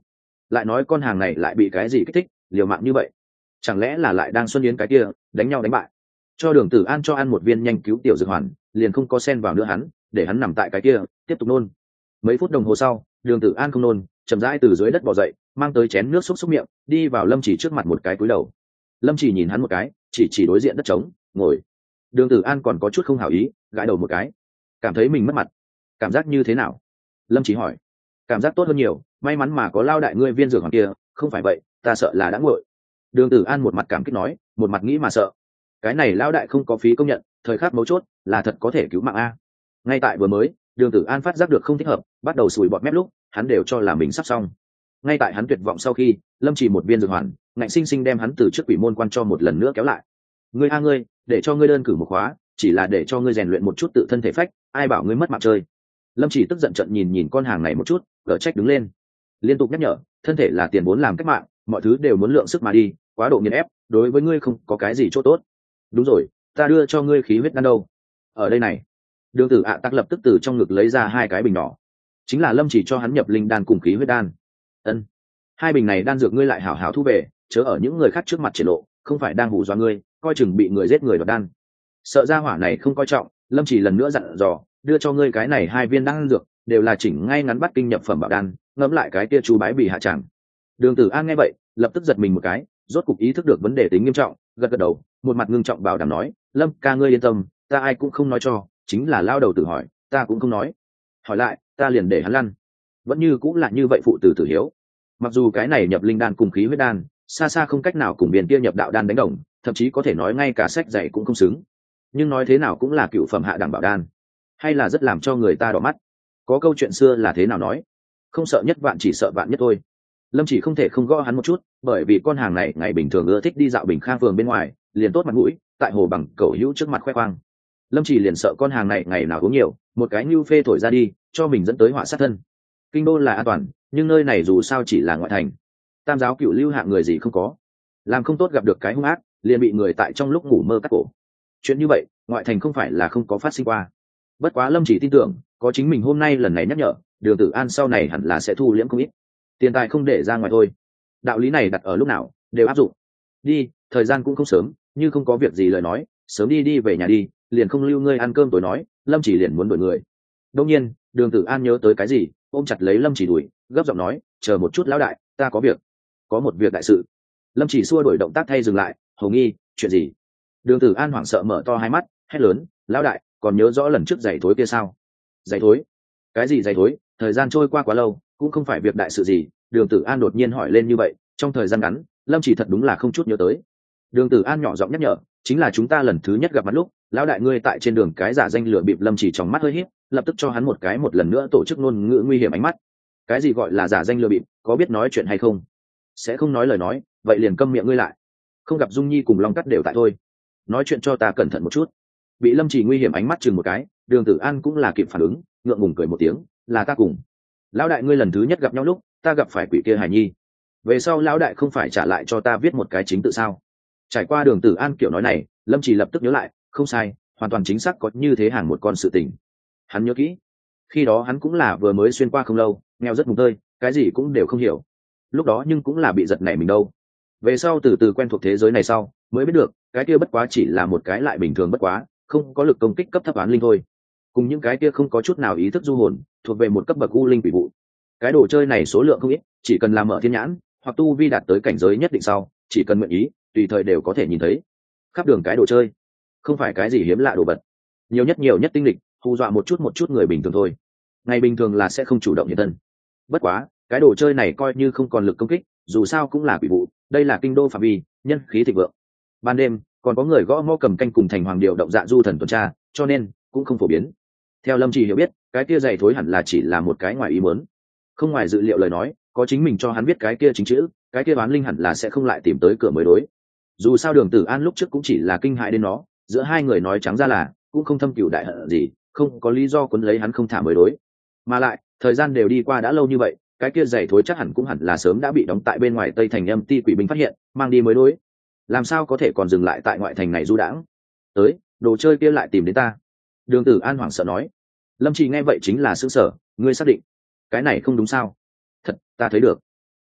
lại nói con hàng này lại bị cái gì kích thích liều mạng như vậy, chẳng lẽ là lại đang xuân yến cái kia đánh nhau đánh bại. Cho Đường Tử An cho ăn một viên nhanh cứu tiểu dược hoàn, liền không có xen vào nữa hắn, để hắn nằm tại cái kia tiếp tục nôn. Mấy phút đồng hồ sau, Đường Tử An không nôn, chậm rãi từ dưới đất bò dậy, mang tới chén nước xúc xúc miệng, đi vào Lâm Chỉ trước mặt một cái cúi đầu. Lâm Chỉ nhìn hắn một cái, chỉ đối diện đất trống, ngồi. Đường Tử An còn có chút không hảo ý, gãi đầu một cái, cảm thấy mình mất mặt. Cảm giác như thế nào? Lâm Chỉ hỏi. Cảm giác tốt hơn nhiều, may mắn mà có Lao đại ngươi viên dược hoàn kia, không phải vậy ta sợ là đã nguội. Đường Tử An một mặt cảm kích nói, một mặt nghĩ mà sợ. Cái này Lao đại không có phí công nhận, thời khắc mấu chốt là thật có thể cứu mạng a. Ngay tại vừa mới, Đường Tử An phát giác được không thích hợp, bắt đầu sùi bọt mép lúc hắn đều cho là mình sắp xong. Ngay tại hắn tuyệt vọng sau khi, Lâm Chỉ một viên dược hoàn ngạnh sinh sinh đem hắn từ trước quỷ môn quan cho một lần nữa kéo lại. Ngươi a ngươi, để cho ngươi đơn cử một khóa, chỉ là để cho ngươi rèn luyện một chút tự thân thể phách, ai bảo ngươi mất mạng chơi. Lâm Chỉ tức giận trận nhìn con hàng này một chút, cở trách đứng lên, liên tục nhắc nhở, thân thể là tiền vốn làm cách mạng, mọi thứ đều muốn lượng sức mà đi, quá độ nghiền ép đối với ngươi không có cái gì chỗ tốt. Đúng rồi, ta đưa cho ngươi khí huyết đan đâu? Ở đây này. Đường Tử Tắc lập tức từ trong ngực lấy ra hai cái bình nhỏ, chính là Lâm Chỉ cho hắn nhập linh đan cùng khí huyết đan. Ân, hai bình này đan dược ngươi lại hảo hảo thu về, chớ ở những người khác trước mặt triển lộ, không phải đang hù dọa ngươi, coi chừng bị người giết người đoạt đan. Sợ ra hỏa này không coi trọng, Lâm Chỉ lần nữa dặn dò, đưa cho ngươi cái này hai viên đan dược, đều là chỉnh ngay ngắn bắt kinh nhập phẩm bảo đan, ngẫm lại cái kia chú bái bị hạ chẳng. Đường Tử An nghe vậy, lập tức giật mình một cái, rốt cục ý thức được vấn đề tính nghiêm trọng, gật gật đầu, một mặt ngưng trọng bảo đảm nói, Lâm ca ngươi yên tâm, ta ai cũng không nói cho, chính là lao đầu tử hỏi, ta cũng không nói. Hỏi lại, ta liền để hắn lăn. Vẫn như cũng là như vậy phụ tử tử hiếu. Mặc dù cái này nhập linh đan cùng khí huyết đan, xa xa không cách nào cùng biên kia nhập đạo đan đánh đồng, thậm chí có thể nói ngay cả sách dạy cũng không xứng. Nhưng nói thế nào cũng là cựu phẩm hạ đẳng bảo đan, hay là rất làm cho người ta đỏ mắt. Có câu chuyện xưa là thế nào nói, không sợ nhất vạn chỉ sợ vạn nhất thôi. Lâm Chỉ không thể không gõ hắn một chút, bởi vì con hàng này ngày bình thường ưa thích đi dạo Bình Khang phường bên ngoài, liền tốt mặt mũi, tại hồ bằng cẩu hữu trước mặt khoe khoang. Lâm Chỉ liền sợ con hàng này ngày nào uống nhiều, một cái nhu phê thổi ra đi, cho mình dẫn tới họa sát thân. Kinh đô là an toàn, nhưng nơi này dù sao chỉ là ngoại thành, tam giáo cựu lưu hạng người gì không có, làm không tốt gặp được cái hung ác, liền bị người tại trong lúc ngủ mơ cắt cổ. Chuyện như vậy, ngoại thành không phải là không có phát sinh qua. Bất quá Lâm Chỉ tin tưởng, có chính mình hôm nay lần này nhắc nhở, Đường Tử An sau này hẳn là sẽ thu liễm không ít. Tiền tài không để ra ngoài thôi, đạo lý này đặt ở lúc nào đều áp dụng. Đi, thời gian cũng không sớm, như không có việc gì lời nói, sớm đi về nhà đi, liền không lưu ngươi ăn cơm tối nói. Lâm Chỉ liền muốn đuổi người. Đương nhiên, Đường Tử An nhớ tới cái gì, ôm chặt lấy Lâm Chỉ đuổi, gấp giọng nói, chờ một chút lão đại, ta có việc. Có một việc đại sự. Lâm Chỉ xua đuổi động tác thay dừng lại, hầu nghi, chuyện gì? Đường Tử An hoảng sợ mở to hai mắt, hét lớn, lão đại, còn nhớ rõ lần trước giày thối kia sao? Giày thối? Cái gì giày thối? Thời gian trôi qua quá lâu, cũng không phải việc đại sự gì. Đường Tử An đột nhiên hỏi lên như vậy, trong thời gian ngắn, Lâm Chỉ thật đúng là không chút nhớ tới. Đường Tử An nhỏ giọng nhắc nhở, chính là chúng ta lần thứ nhất gặp mặt lúc, lão đại ngươi tại trên đường cái giả danh lừa bịp. Lâm Chỉ trong mắt hơi híp, lập tức cho hắn một cái một lần nữa tổ chức ngôn ngữ nguy hiểm ánh mắt. Cái gì gọi là giả danh lừa bịp, có biết nói chuyện hay không? Sẽ không nói lời nói, vậy liền câm miệng ngươi lại. Không gặp Dung Nhi cùng Long Cắt đều tại thôi, nói chuyện cho ta cẩn thận một chút. Bị Lâm Chỉ nguy hiểm ánh mắt chừng một cái, Đường Tử An cũng là kịp phản ứng, ngượng ngùng cười một tiếng, là ta cùng lão đại ngươi lần thứ nhất gặp nhau lúc, ta gặp phải quỷ kia hài nhi, về sau lão đại không phải trả lại cho ta viết một cái chính tự sao? Trải qua Đường Tử An kiểu nói này, Lâm Chỉ lập tức nhớ lại, không sai, hoàn toàn chính xác có như thế hàng một con sự tình. Hắn nhớ kỹ, khi đó hắn cũng là vừa mới xuyên qua không lâu, nghèo rất mùng tơi, cái gì cũng đều không hiểu. Lúc đó nhưng cũng là bị giật nảy mình đâu. Về sau từ từ quen thuộc thế giới này sau, mới biết được, cái kia bất quá chỉ là một cái lại bình thường bất quá, không có lực công kích cấp thấp oán linh thôi. Cùng những cái kia không có chút nào ý thức du hồn, thuộc về một cấp bậc u linh quỷ vụ. Cái đồ chơi này số lượng không ít, chỉ cần làm mở thiên nhãn, hoặc tu vi đạt tới cảnh giới nhất định sau, chỉ cần nguyện ý, tùy thời đều có thể nhìn thấy. Khắp đường cái đồ chơi, không phải cái gì hiếm lạ đồ vật, nhiều nhất tinh lịch, hù dọa một chút người bình thường thôi. Ngày bình thường là sẽ không chủ động hiện thân. Bất quá, cái đồ chơi này coi như không còn lực công kích, dù sao cũng là quỷ vụ, đây là kinh đô phạm vi, nhân khí thịnh vượng. Ban đêm, còn có người gõ mõ cầm canh cùng thành hoàng điều động dạ du thần tuần tra, cho nên cũng không phổ biến. Theo Lâm Chỉ hiểu biết, cái kia giày thối hẳn là chỉ là một cái ngoài ý muốn. Không ngoài dự liệu lời nói, có chính mình cho hắn biết cái kia chính chữ, cái kia bán linh hẳn là sẽ không lại tìm tới cửa mới đối. Dù sao Đường Tử An lúc trước cũng chỉ là kinh hại đến nó, giữa hai người nói trắng ra là cũng không thâm cửu đại hận gì, không có lý do quấn lấy hắn không thả mới đối. Mà lại, thời gian đều đi qua đã lâu như vậy, cái kia giày thối chắc hẳn cũng hẳn là sớm đã bị đóng tại bên ngoài Tây thành Âm Ti quỷ binh phát hiện, mang đi mới đối. Làm sao có thể còn dừng lại tại ngoại thành này du đãng? Tới, đồ chơi kia lại tìm đến ta. Đường Tử An hoảng sợ nói. Lâm Chỉ nghe vậy chính là sững sờ, ngươi xác định? Cái này không đúng sao? Thật, ta thấy được.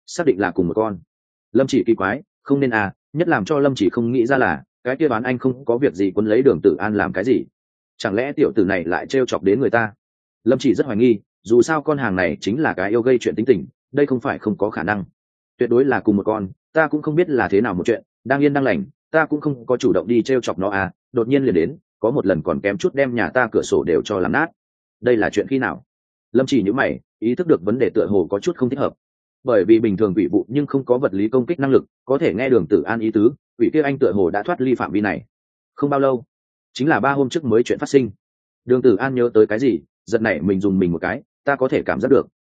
xác định là cùng một con. Lâm Chỉ kỳ quái, không nên à, nhất làm cho Lâm Chỉ không nghĩ ra là cái kia đoán anh không có việc gì quấn lấy Đường Tử An làm cái gì, chẳng lẽ tiểu tử này lại trêu chọc đến người ta. Lâm Chỉ rất hoài nghi, dù sao con hàng này chính là cái yêu gây chuyện tính tình, đây không phải không có khả năng, tuyệt đối là cùng một con. Ta cũng không biết là thế nào một chuyện, đang yên đang lành, ta cũng không có chủ động đi trêu chọc nó à, đột nhiên liền đến, có một lần còn kém chút đem nhà ta cửa sổ đều cho làm nát. Đây là chuyện khi nào? Lâm Chỉ nhíu mày, ý thức được vấn đề tựa hồ có chút không thích hợp, bởi vì bình thường quỷ vụ nhưng không có vật lý công kích năng lực, có thể nghe Đường Tử An ý tứ, quỷ kia anh tựa hồ đã thoát ly phạm vi này. Không bao lâu, chính là 3 hôm trước mới chuyện phát sinh. Đường Tử An nhớ tới cái gì, giật nảy mình dùng mình một cái, ta có thể cảm giác được,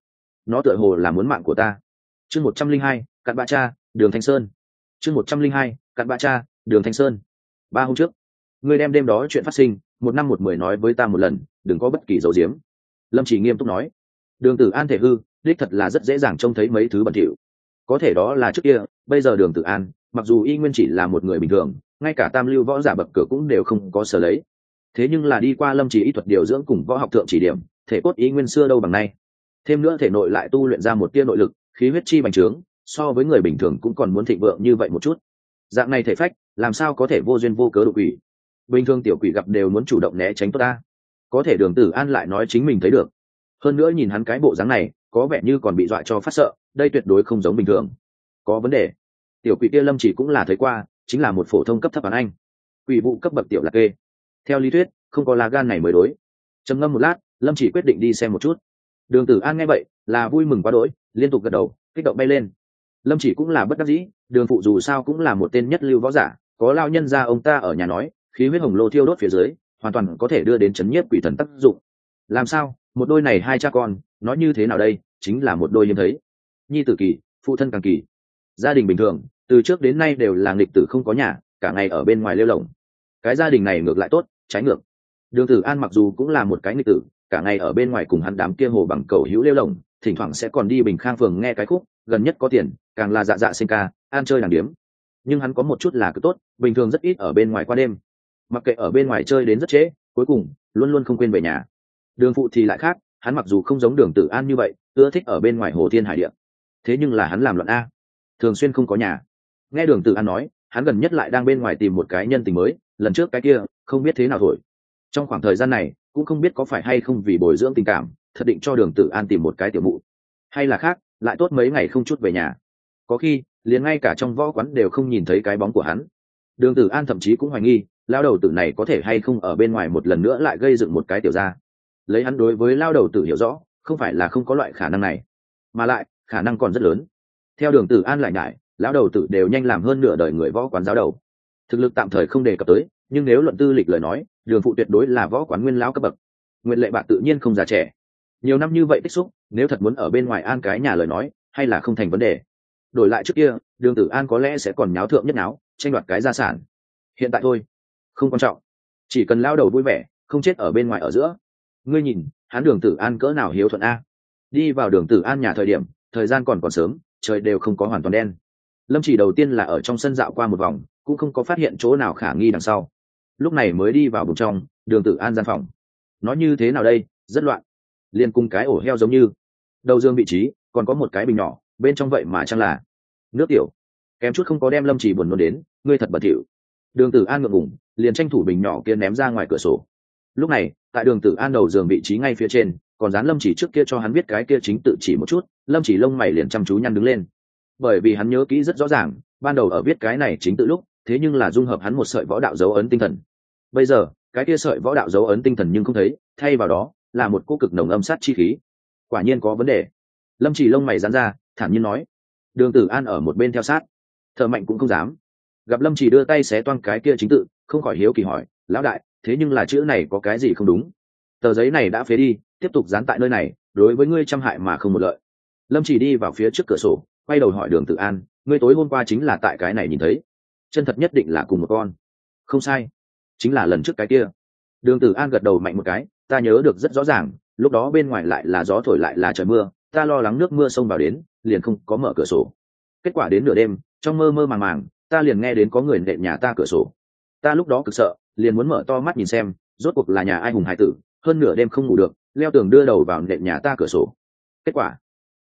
nó tựa hồ là muốn mạng của ta. Chương 102, Cặn Bã Cha, Đường Thanh Sơn. Chương 102, Cặn Bã Cha, Đường Thanh Sơn. 3 hôm trước, ngươi đem đêm đó chuyện phát sinh, 1 năm 1 10 nói với ta một lần, đừng có bất kỳ dấu diếm. Lâm Chỉ nghiêm túc nói. Đường Tử An thể hư, đích thật là rất dễ dàng trông thấy mấy thứ bẩn thỉu. Có thể đó là trước kia, bây giờ Đường Tử An, mặc dù y nguyên chỉ là một người bình thường, ngay cả tam lưu võ giả bậc cửa cũng đều không có sở lấy. Thế nhưng là đi qua Lâm Chỉ y thuật điều dưỡng cùng võ học thượng chỉ điểm, thể cốt y nguyên xưa đâu bằng nay. Thêm nữa thể nội lại tu luyện ra một tia nội lực, khí huyết chi bành trướng, so với người bình thường cũng còn muốn thịnh vượng như vậy một chút. Dạng này thể phách, làm sao có thể vô duyên vô cớ đụng quỷ? Bình thường tiểu quỷ gặp đều muốn chủ động né tránh tốt ta. Có thể Đường Tử An lại nói chính mình thấy được. Hơn nữa nhìn hắn cái bộ dáng này, có vẻ như còn bị dọa cho phát sợ, đây tuyệt đối không giống bình thường. Có vấn đề. Tiểu quỷ kia Lâm Chỉ cũng là thấy qua, chính là một phổ thông cấp thấp bán anh. Quỷ vụ cấp bậc tiểu lạc kê. Theo lý thuyết, không có lá gan này mới đối. Trầm ngâm một lát, Lâm Chỉ quyết định đi xem một chút. Đường Tử An nghe vậy, là vui mừng quá đỗi, liên tục gật đầu, kích động bay lên. Lâm Chỉ cũng là bất đắc dĩ, Đường phụ dù sao cũng là một tên nhất lưu võ giả, có lao nhân gia ông ta ở nhà nói, khí huyết hồng lô thiêu đốt phía dưới, hoàn toàn có thể đưa đến chấn nhiếp quỷ thần tác dụng. Làm sao, một đôi này hai cha con, nói như thế nào đây, chính là một đôi hiếm thấy. Nhi tử kỳ, phụ thân càng kỳ. Gia đình bình thường, từ trước đến nay đều là nghịch tử không có nhà, cả ngày ở bên ngoài lêu lổng. Cái gia đình này ngược lại tốt, trái ngược. Đường Tử An mặc dù cũng là một cái nghịch tử, cả ngày ở bên ngoài cùng hắn đám kia hồ bằng cầu hữu lêu lổng, thỉnh thoảng sẽ còn đi Bình Khang phường nghe cái khúc, gần nhất có tiền, càng là dạ dạ sinh ca, ăn chơi đàng điếm. Nhưng hắn có một chút là cứ tốt, bình thường rất ít ở bên ngoài qua đêm. Mặc kệ ở bên ngoài chơi đến rất trễ, cuối cùng luôn luôn không quên về nhà. Đường phụ thì lại khác, hắn mặc dù không giống Đường Tử An như vậy, ưa thích ở bên ngoài hồ thiên hải địa, thế nhưng là hắn làm luận a, thường xuyên không có nhà. Nghe Đường Tử An nói, hắn gần nhất lại đang bên ngoài tìm một cái nhân tình mới, lần trước cái kia không biết thế nào thổi. Trong khoảng thời gian này cũng không biết có phải hay không vì bồi dưỡng tình cảm, thật định cho Đường Tử An tìm một cái tiểu mụ, hay là khác, lại tốt mấy ngày không chút về nhà, có khi liền ngay cả trong võ quán đều không nhìn thấy cái bóng của hắn. Đường Tử An thậm chí cũng hoài nghi lao đầu tử này có thể hay không ở bên ngoài một lần nữa lại gây dựng một cái tiểu gia. Lấy hắn đối với lao đầu tử hiểu rõ, không phải là không có loại khả năng này, mà lại khả năng còn rất lớn. Theo Đường Tử An lại nhải, lão đầu tử đều nhanh làm hơn nửa đời người võ quán giáo đầu, thực lực tạm thời không đề cập tới, nhưng nếu luận tư lịch lời nói, Đường phụ tuyệt đối là võ quán nguyên lão cấp bậc. Nguyện Lệ Bạc tự nhiên không già trẻ, nhiều năm như vậy tích xúc, nếu thật muốn ở bên ngoài an cái nhà lời nói, hay là không thành vấn đề. Đổi lại trước kia, Đường Tử An có lẽ sẽ còn nháo thượng nhất náo, tranh đoạt cái gia sản. Hiện tại thôi, không quan trọng, chỉ cần lao đầu vui vẻ, không chết ở bên ngoài ở giữa. Ngươi nhìn, hắn Đường Tử An cỡ nào hiếu thuận a. Đi vào Đường Tử An nhà thời điểm, thời gian còn sớm, trời đều không có hoàn toàn đen. Lâm Chỉ đầu tiên là ở trong sân dạo qua một vòng, cũng không có phát hiện chỗ nào khả nghi đằng sau. Lúc này mới đi vào bên trong Đường Tử An gian phòng. Nói như thế nào đây, rất loạn, liền cùng cái ổ heo giống như. Đầu giường vị trí còn có một cái bình nhỏ, bên trong vậy mà chẳng là nước tiểu, kém chút không có đem Lâm Chỉ buồn nôn đến. Ngươi thật bẩn thỉu. Đường Tử An ngượng ngùng, liền tranh thủ bình nhỏ kia ném ra ngoài cửa sổ. Lúc này tại Đường Tử An đầu giường vị trí ngay phía trên còn dán Lâm Chỉ trước kia cho hắn biết cái kia chính tự chỉ một chút. Lâm Chỉ lông mày liền chăm chú nhăn đứng lên, bởi vì hắn nhớ kỹ rất rõ ràng, ban đầu ở viết cái này chính tự lúc, thế nhưng là dung hợp hắn một sợi võ đạo dấu ấn tinh thần. Bây giờ cái kia sợi võ đạo dấu ấn tinh thần nhưng không thấy, thay vào đó là một cô cực nồng âm sát chi khí. Quả nhiên có vấn đề. Lâm Chỉ lông mày giãn ra, thản nhiên nói. Đường Tử An ở một bên theo sát, thở mạnh cũng không dám. Gặp Lâm Chỉ đưa tay xé toang cái kia chính tự, không khỏi hiếu kỳ hỏi, lão đại, thế nhưng là chữ này có cái gì không đúng? Tờ giấy này đã phế đi, tiếp tục dán tại nơi này, đối với ngươi trăm hại mà không một lợi. Lâm Chỉ đi vào phía trước cửa sổ, quay đầu hỏi Đường Tử An, ngươi tối hôm qua chính là tại cái này nhìn thấy? Chân thật nhất định là cùng một con. Không sai, chính là lần trước cái kia. Đường Tử An gật đầu mạnh một cái, ta nhớ được rất rõ ràng, lúc đó bên ngoài lại là gió thổi lại là trời mưa, ta lo lắng nước mưa xông vào đến, liền không có mở cửa sổ. Kết quả đến nửa đêm, trong mơ mơ màng màng, ta liền nghe đến có người nện nhà ta cửa sổ. Ta lúc đó cực sợ, liền muốn mở to mắt nhìn xem, rốt cuộc là nhà ai hùng hải tử, hơn nửa đêm không ngủ được, leo tường đưa đầu vào nện nhà ta cửa sổ. Kết quả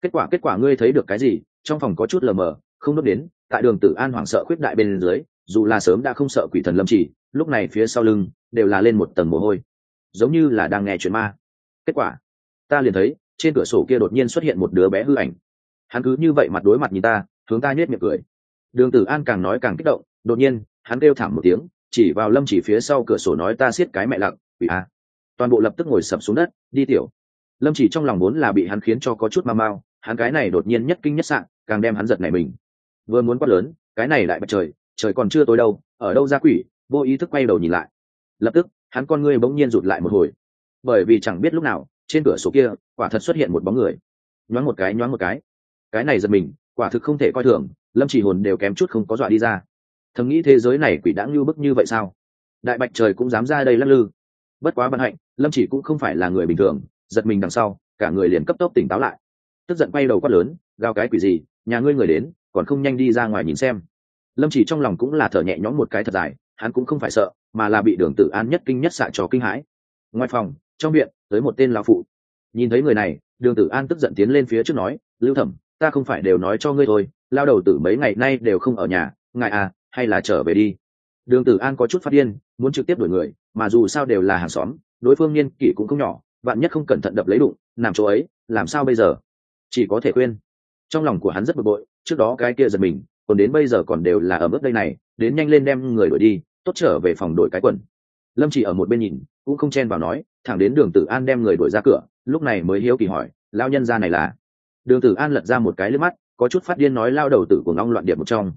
Kết quả ngươi thấy được cái gì? Trong phòng có chút lờ mờ, không đốt đến. Tại Đường Tử An hoảng sợ khuyết đại bên dưới, dù là sớm đã không sợ quỷ thần Lâm Chỉ, lúc này phía sau lưng đều là lên một tầng mồ hôi, giống như là đang nghe chuyện ma. Kết quả, ta liền thấy trên cửa sổ kia đột nhiên xuất hiện một đứa bé hư ảnh. Hắn cứ như vậy mặt đối mặt nhìn ta, hướng ta nhếch miệng cười. Đường Tử An càng nói càng kích động, đột nhiên hắn kêu thảm một tiếng, chỉ vào Lâm Chỉ phía sau cửa sổ nói ta siết cái mẹ lặng, quỷ a. Toàn bộ lập tức ngồi sập xuống đất, đi tiểu. Lâm Chỉ trong lòng muốn là bị hắn khiến cho có chút mau mau, hắn cái này đột nhiên nhất kinh nhất sạng, càng đem hắn giật nảy mình. Vừa muốn quát lớn, cái này lại bật trời, trời còn chưa tối đâu, ở đâu ra quỷ, vô ý thức quay đầu nhìn lại. Lập tức, hắn con ngươi bỗng nhiên rụt lại một hồi, bởi vì chẳng biết lúc nào, trên cửa sổ kia, quả thật xuất hiện một bóng người. Nhoáng một cái. Cái này giật mình, quả thực không thể coi thường, Lâm Chỉ hồn đều kém chút không có dọa đi ra. Thầm nghĩ thế giới này quỷ đã ngưu bức như vậy sao? Đại bạch trời cũng dám ra đây lắc lư. Bất quá vận hạnh, Lâm Chỉ cũng không phải là người bình thường, giật mình đằng sau, cả người liền cấp tốc tỉnh táo lại. Tức giận quay đầu quát lớn, gào cái quỷ gì, nhà ngươi người đến, còn không nhanh đi ra ngoài nhìn xem. Lâm Chỉ trong lòng cũng là thở nhẹ nhõm một cái thật dài, hắn cũng không phải sợ, mà là bị Đường Tử An nhất kinh nhất xạ cho kinh hãi. Ngoài phòng, trong viện, tới một tên lão phụ. Nhìn thấy người này, Đường Tử An tức giận tiến lên phía trước nói, Lưu Thẩm, ta không phải đều nói cho ngươi thôi, lao đầu tử mấy ngày nay đều không ở nhà, ngài à, hay là trở về đi. Đường Tử An có chút phát điên, muốn trực tiếp đuổi người, mà dù sao đều là hàng xóm, đối phương niên kỷ cũng không nhỏ, vạn nhất không cẩn thận đập lấy đụng, nằm chỗ ấy, làm sao bây giờ? Chỉ có thể khuyên. Trong lòng của hắn rất bực bội, trước đó cái kia giật mình, còn đến bây giờ còn đều là ở mức đây này, đến nhanh lên đem người đuổi đi, tốt trở về phòng đổi cái quần. Lâm Chỉ ở một bên nhìn, cũng không chen vào nói, thẳng đến Đường Tử An đem người đuổi ra cửa, lúc này mới hiếu kỳ hỏi, lao nhân gia này là? Đường Tử An lật ra một cái liếc mắt, có chút phát điên nói lao đầu tử của ngong loạn điệp một trong.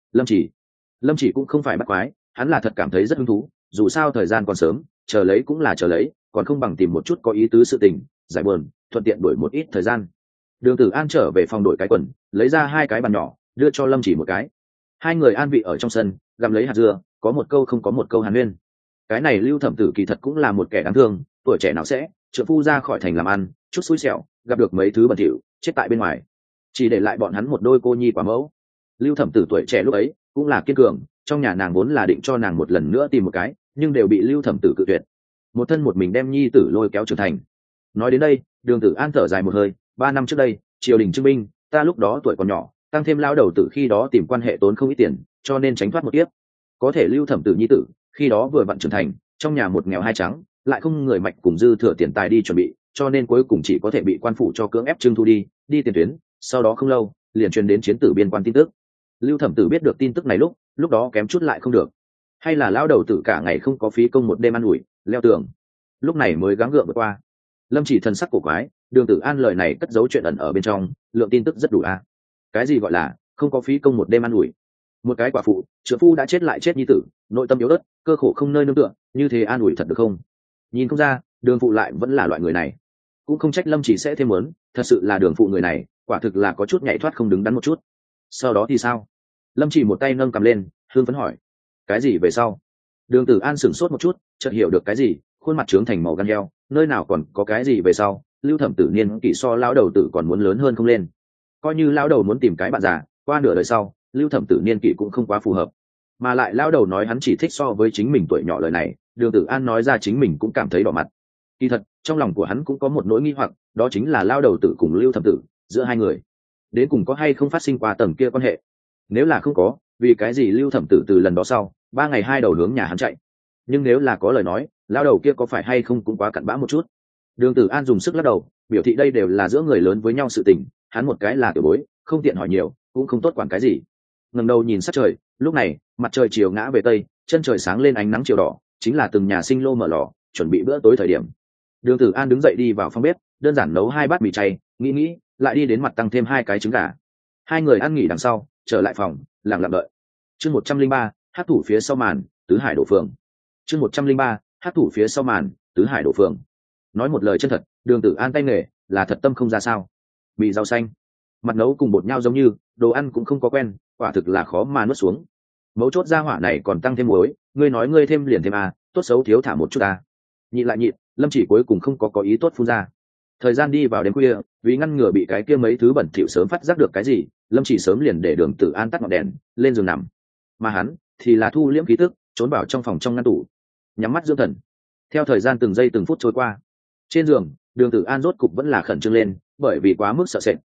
Lâm Chỉ cũng không phải bắt quái, hắn là thật cảm thấy rất hứng thú, dù sao thời gian còn sớm, chờ lấy cũng là chờ lấy, còn không bằng tìm một chút có ý tứ sự tình, giải buồn, thuận tiện đổi một ít thời gian. Đường Tử An trở về phòng đổi cái quần, lấy ra hai cái bàn nhỏ, đưa cho Lâm Chỉ một cái. Hai người an vị ở trong sân, gặm lấy hạt dưa, có một câu không có một câu hàn huyên. Cái này Lưu Thẩm Tử kỳ thật cũng là một kẻ đáng thương, tuổi trẻ nào sẽ, trượng phu ra khỏi thành làm ăn, chút xui xẻo, gặp được mấy thứ bẩn thỉu, chết tại bên ngoài, chỉ để lại bọn hắn một đôi cô nhi quả mẫu. Lưu Thẩm Tử tuổi trẻ lúc ấy cũng là kiên cường, trong nhà nàng vốn là định cho nàng một lần nữa tìm một cái, nhưng đều bị Lưu Thẩm Tử cự tuyệt. Một thân một mình đem nhi tử lôi kéo trưởng thành. Nói đến đây, Đường Tử An thở dài một hơi, 3 năm trước đây, triều đình trưng binh, ta lúc đó tuổi còn nhỏ, tăng thêm lao đầu tử khi đó tìm quan hệ tốn không ít tiền, cho nên tránh thoát một kiếp. Có thể Lưu Thẩm Tử nhi tử, khi đó vừa vặn trưởng thành, trong nhà một nghèo hai trắng, lại không người mạch cùng dư thừa tiền tài đi chuẩn bị, cho nên cuối cùng chỉ có thể bị quan phủ cho cưỡng ép trưng thu đi tiền tuyến. Sau đó không lâu, liền truyền đến chiến tử biên quan tin tức. Lưu Thẩm Tử biết được tin tức này lúc đó kém chút lại không được, hay là lao đầu tử cả ngày không có phí công một đêm ăn ủi leo tường, lúc này mới gắng gượng vượt qua. Lâm Chỉ thần sắc cổ quái, Đường Tử An lời này cất giấu chuyện ẩn ở bên trong, lượng tin tức rất đủ a. Cái gì gọi là không có phí công một đêm ăn ủi? Một cái quả phụ, trợ phu đã chết lại chết nhi tử, nội tâm yếu ớt, cơ khổ không nơi nương tựa, như thế an ủi thật được không? Nhìn không ra, Đường phụ lại vẫn là loại người này. Cũng không trách Lâm Chỉ sẽ thêm muốn, thật sự là Đường phụ người này, quả thực là có chút nhảy thoát không đứng đắn một chút. Sau đó thì sao? Lâm Chỉ một tay nâng cầm lên, hương phấn hỏi. Cái gì về sau? Đường Tử An sửng sốt một chút, chợt hiểu được cái gì, khuôn mặt trướng thành màu gan heo, nơi nào còn có cái gì về sau? Lưu Thẩm Tử niên kỷ so lão đầu tử còn muốn lớn hơn không lên. Coi như lão đầu muốn tìm cái bạn già, qua nửa đời sau, Lưu Thẩm Tử niên kỷ cũng không quá phù hợp. Mà lại lão đầu nói hắn chỉ thích so với chính mình tuổi nhỏ lời này, Đường Tử An nói ra chính mình cũng cảm thấy đỏ mặt. Kỳ thật, trong lòng của hắn cũng có một nỗi nghi hoặc, đó chính là lão đầu tử cùng Lưu Thẩm Tử, giữa hai người, đến cùng có hay không phát sinh qua tầng kia quan hệ. Nếu là không có, vì cái gì Lưu Thẩm Tử từ lần đó sau 3 ngày 2 đầu hướng nhà hắn chạy? Nhưng nếu là có lời nói, lao đầu kia có phải hay không cũng quá cặn bã một chút. Đường Tử An dùng sức lắc đầu, biểu thị đây đều là giữa người lớn với nhau sự tình, hắn một cái là tiểu bối, không tiện hỏi nhiều, cũng không tốt quản cái gì. Ngẩng đầu nhìn sát trời, lúc này mặt trời chiều ngã về tây, chân trời sáng lên ánh nắng chiều đỏ, chính là từng nhà sinh lô mở lò, chuẩn bị bữa tối thời điểm. Đường Tử An đứng dậy đi vào phòng bếp, đơn giản nấu 2 bát mì chay, nghĩ lại đi đến mặt tăng thêm 2 cái trứng gà. Hai người ăn nghỉ đằng sau, trở lại phòng, lặng lặng đợi. Chương 103, hát thủ phía sau màn, tứ hải đổ phường. Chương 103, hát thủ phía sau màn, tứ hải đổ phường. Nói một lời chân thật, Đường Tử An tay nghề là thật tâm không ra sao. Mì rau xanh, mặt nấu cùng bột nhau giống như, đồ ăn cũng không có quen, quả thực là khó mà nuốt xuống. Mấu chốt ra hỏa này còn tăng thêm muối, ngươi nói ngươi thêm liền thêm à, tốt xấu thiếu thả một chút à. Nhịn lại nhịn, Lâm Chỉ cuối cùng không có ý tốt phun ra. Thời gian đi vào đêm khuya, vì ngăn ngừa bị cái kia mấy thứ bẩn thỉu sớm phát giác được cái gì, Lâm Chỉ sớm liền để Đường Tử An tắt ngọn đèn, lên giường nằm. Mà hắn thì là thu liễm khí tức, trốn vào trong phòng trong ngăn tủ, nhắm mắt dưỡng thần. Theo thời gian từng giây từng phút trôi qua, trên giường, Đường Tử An rốt cục vẫn là khẩn trương lên, bởi vì quá mức sợ sệt,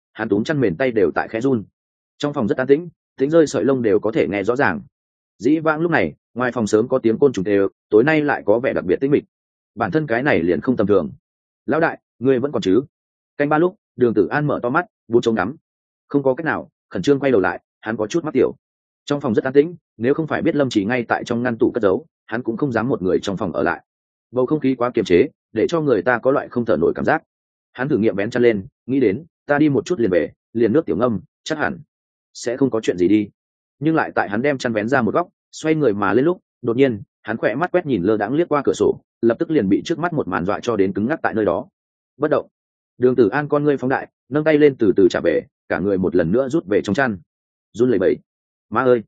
hắn túm chăn mền tay đều tại khẽ run. Trong phòng rất an tĩnh, tiếng rơi sợi lông đều có thể nghe rõ ràng. Dĩ vãng lúc này ngoài phòng sớm có tiếng côn trùng đều, tối nay lại có vẻ đặc biệt tĩnh mịch. Bản thân cái này liền không tầm thường. Lão đại, ngươi vẫn còn chứ? Canh ba lúc, Đường Tử An mở to mắt, bốn trông ngắm. Không có cách nào, khẩn trương quay đầu lại, hắn có chút mắc tiểu. Trong phòng rất an tĩnh, nếu không phải biết Lâm Chỉ ngay tại trong ngăn tủ cất giấu, hắn cũng không dám một người trong phòng ở lại. Bầu không khí quá kiềm chế, để cho người ta có loại không thở nổi cảm giác. Hắn thử nghiệm vén chăn lên, nghĩ đến, ta đi một chút liền về, liền nước tiểu ngâm, chắc hẳn sẽ không có chuyện gì đi. Nhưng lại tại hắn đem chăn vén ra một góc, xoay người mà lên lúc, đột nhiên, hắn khỏe mắt quét nhìn lơ đãng liếc qua cửa sổ, lập tức liền bị trước mắt một màn dọa cho đến cứng ngắc tại nơi đó. Bất động. Đường Tử An con ngươi phóng đại, nâng tay lên từ từ trả về, cả người một lần nữa rút về trong chăn. Run lẩy bẩy. Má ơi!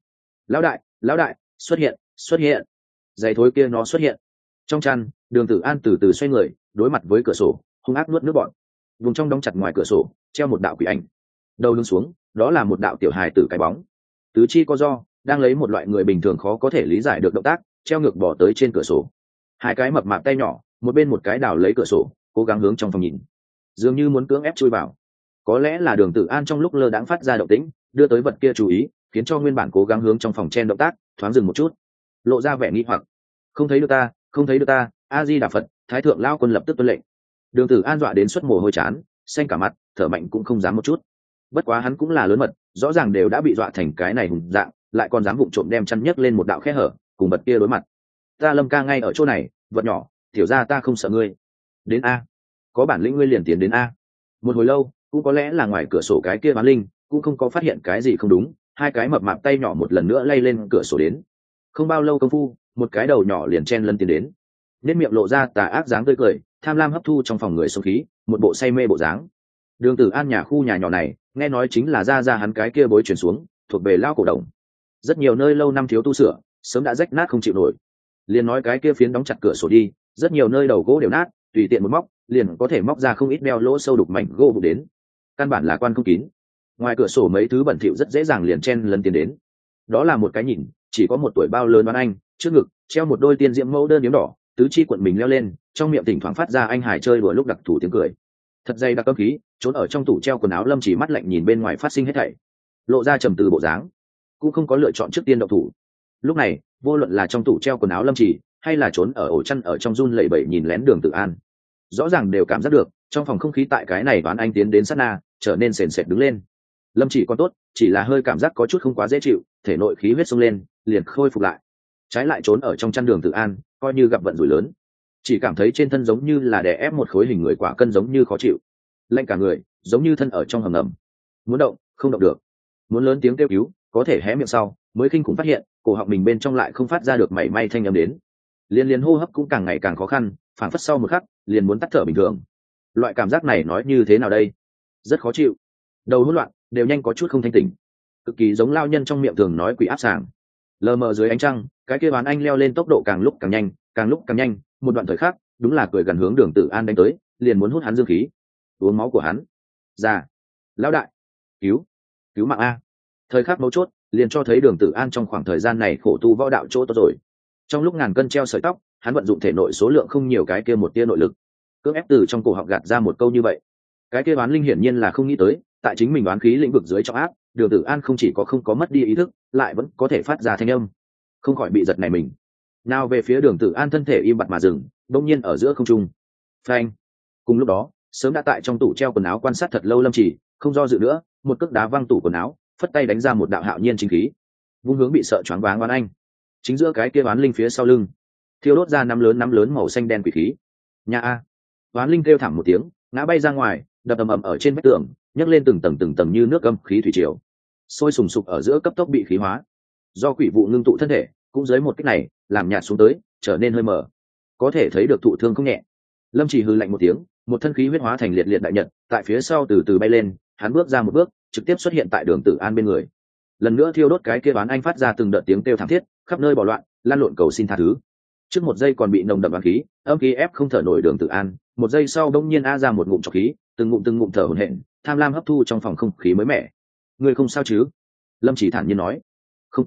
Lão đại, xuất hiện! Giày thối kia nó xuất hiện. Trong chăn, Đường Tử An từ từ xoay người, đối mặt với cửa sổ, hung ác nuốt nước bọt. Vùng trong đóng chặt ngoài cửa sổ, treo một đạo quỷ ảnh. Đầu lưng xuống, đó là một đạo tiểu hài tử cái bóng. Tứ chi co do, đang lấy một loại người bình thường khó có thể lý giải được động tác, treo ngược bỏ tới trên cửa sổ. Hai cái mập mạp tay nhỏ, một bên một cái đào lấy cửa sổ, cố gắng hướng trong phòng nhìn, dường như muốn cưỡng ép chui vào. Có lẽ là Đường Tử An trong lúc lơ đãng phát ra động tĩnh, đưa tới vật kia chú ý, khiến cho nguyên bản cố gắng hướng trong phòng chen động tác thoáng dừng một chút, lộ ra vẻ nghi hoặc. Không thấy được ta, A Di Đà Phật. Thái thượng lao quân lập tức tuân lệnh. Đường Tử An dọa đến xuất mồ hôi chán, xanh cả mặt, thở mạnh cũng không dám một chút. Bất quá hắn cũng là lớn mật, rõ ràng đều đã bị dọa thành cái này hùng dạng, lại còn dám vụng trộm đem chăn nhấc lên một đạo khe hở, cùng vật kia đối mặt. Ta Lâm ca ngay ở chỗ này, vật nhỏ, tiểu ra ta không sợ ngươi. Đến a, có bản lĩnh ngươi liền tiến đến a. Một hồi lâu, cũng có lẽ là ngoài cửa sổ cái kia bán linh cũng không có phát hiện cái gì không đúng, hai cái mập mạp tay nhỏ một lần nữa lay lên cửa sổ đến. Không bao lâu công phu, một cái đầu nhỏ liền chen lấn tiến đến, nét miệng lộ ra tà ác dáng tươi cười, tham lam hấp thu trong phòng người số khí, một bộ say mê bộ dáng. Đường Tử An nhà khu nhà nhỏ này, nghe nói chính là ra hắn cái kia bối chuyển xuống, thuộc về lao cổ đồng. Rất nhiều nơi lâu năm thiếu tu sửa, sớm đã rách nát không chịu nổi. Liền nói cái kia phiến đóng chặt cửa sổ đi, rất nhiều nơi đầu gỗ đều nát, tùy tiện một móc, liền có thể móc ra không ít đeo lỗ sâu đục mảnh gỗ vụ đến. Căn bản là quan không kín. Ngoài cửa sổ mấy thứ bẩn thỉu rất dễ dàng liền chen lấn tiến đến. Đó là một cái nhìn, chỉ có một tuổi bao lớn đoán anh, trước ngực treo một đôi tiên diễm mẫu đơn yếm đỏ, tứ chi quận mình leo lên, trong miệng thỉnh thoảng phát ra anh hải chơi đùa lúc đặc thủ tiếng cười. Thật dày đặc âm khí, trốn ở trong tủ treo quần áo Lâm Chỉ mắt lạnh nhìn bên ngoài phát sinh hết thảy, lộ ra trầm tư bộ dáng, cũng không có lựa chọn trước tiên động thủ. Lúc này, vô luận là trong tủ treo quần áo Lâm Chỉ, hay là trốn ở ổ chăn ở trong run lẩy bẩy nhìn lén Đường Tử An, rõ ràng đều cảm giác được trong phòng không khí tại cái này đoán anh tiến đến sát na trở nên sền sệt đứng lên. Lâm Chỉ còn tốt, chỉ là hơi cảm giác có chút không quá dễ chịu, thể nội khí huyết xông lên, liền khôi phục lại. Trái lại trốn ở trong chăn Đường Tử An, coi như gặp vận rủi lớn, chỉ cảm thấy trên thân giống như là đè ép một khối hình người quả cân giống như khó chịu, lạnh cả người, giống như thân ở trong hầm ngầm, muốn động không động được, muốn lớn tiếng kêu cứu, có thể hé miệng sau mới kinh khủng phát hiện cổ họng mình bên trong lại không phát ra được mảy may thanh âm đến, liên hô hấp cũng càng ngày càng khó khăn, phảng phất sau một khắc liền muốn tắt thở bình thường. Loại cảm giác này nói như thế nào đây? Rất khó chịu, đầu hỗn loạn, đều nhanh có chút không thanh tỉnh, cực kỳ giống lao nhân trong miệng thường nói quỷ áp sàng. Lờ mờ dưới ánh trăng, cái kia bán anh leo lên tốc độ càng lúc càng nhanh, một đoạn thời khắc đúng là cười gần hướng Đường Tử An đánh tới, liền muốn hút hắn dương khí, uống máu của hắn. Ra, lão đại, cứu mạng a! Thời khắc mấu chốt, liền cho thấy Đường Tử An trong khoảng thời gian này khổ tu võ đạo chỗ tốt rồi. Trong lúc ngàn cân treo sợi tóc, hắn vận dụng thể nội số lượng không nhiều cái kia một tia nội lực, cưỡng ép từ trong cổ họng gạt ra một câu như vậy. Cái kia bán linh hiển nhiên là không nghĩ tới, tại chính mình đoán khí lĩnh vực dưới trọng áp, Đường Tử An không chỉ có không có mất đi ý thức, lại vẫn có thể phát ra thanh âm, không khỏi bị giật này mình. Nào về phía Đường Tử An thân thể im bặt mà dừng, đột nhiên ở giữa không trung. Phanh! Cùng lúc đó, sớm đã tại trong tủ treo quần áo quan sát thật lâu Lâm Chỉ, không do dự nữa, một cước đá văng tủ quần áo, phất tay đánh ra một đạo hạo nhiên chính khí, vung hướng bị sợ choáng váng oán anh. Chính giữa cái kia oán linh phía sau lưng, thiêu đốt ra năm lớn màu xanh đen quỷ khí. Nhà a! Oán linh kêu thảm một tiếng, ngã bay ra ngoài, đập ầm ầm ở trên vách tường, nhấc lên từng tầng như nước âm khí thủy triều, sôi sùng sục ở giữa cấp tốc bị khí hóa. Do quỷ vụ ngưng tụ thân thể, cũng dưới một kích này, làm nhạt xuống tới, trở nên hơi mờ, có thể thấy được thụ thương không nhẹ. Lâm Chỉ hừ lạnh một tiếng, một thân khí huyết hóa thành liệt liệt đại nhật, tại phía sau từ từ bay lên, hắn bước ra một bước, trực tiếp xuất hiện tại Đường Tử An bên người. Lần nữa thiêu đốt cái kia bán anh phát ra từng đợt tiếng kêu thảm thiết, khắp nơi bỏ loạn, lan lộn cầu xin tha thứ. Trước một giây còn bị nồng đậm oán khí, âm khí ép không thở nổi Đường Tử An, một giây sau đông nhiên a ra một ngụm trọc khí, từng ngụm thở hổn hển, tham lam hấp thu trong phòng không khí mới mẻ. Ngươi không sao chứ? Lâm Chỉ thản nhiên nói. Không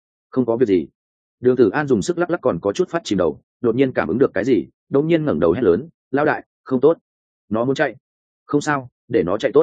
có việc gì. Đường Tử An dùng sức lắc lắc còn có chút phát chìm đầu, đột nhiên cảm ứng được cái gì, đột nhiên ngẩng đầu hét lớn, lao đại, không tốt, nó muốn chạy. Không sao, để nó chạy tốt.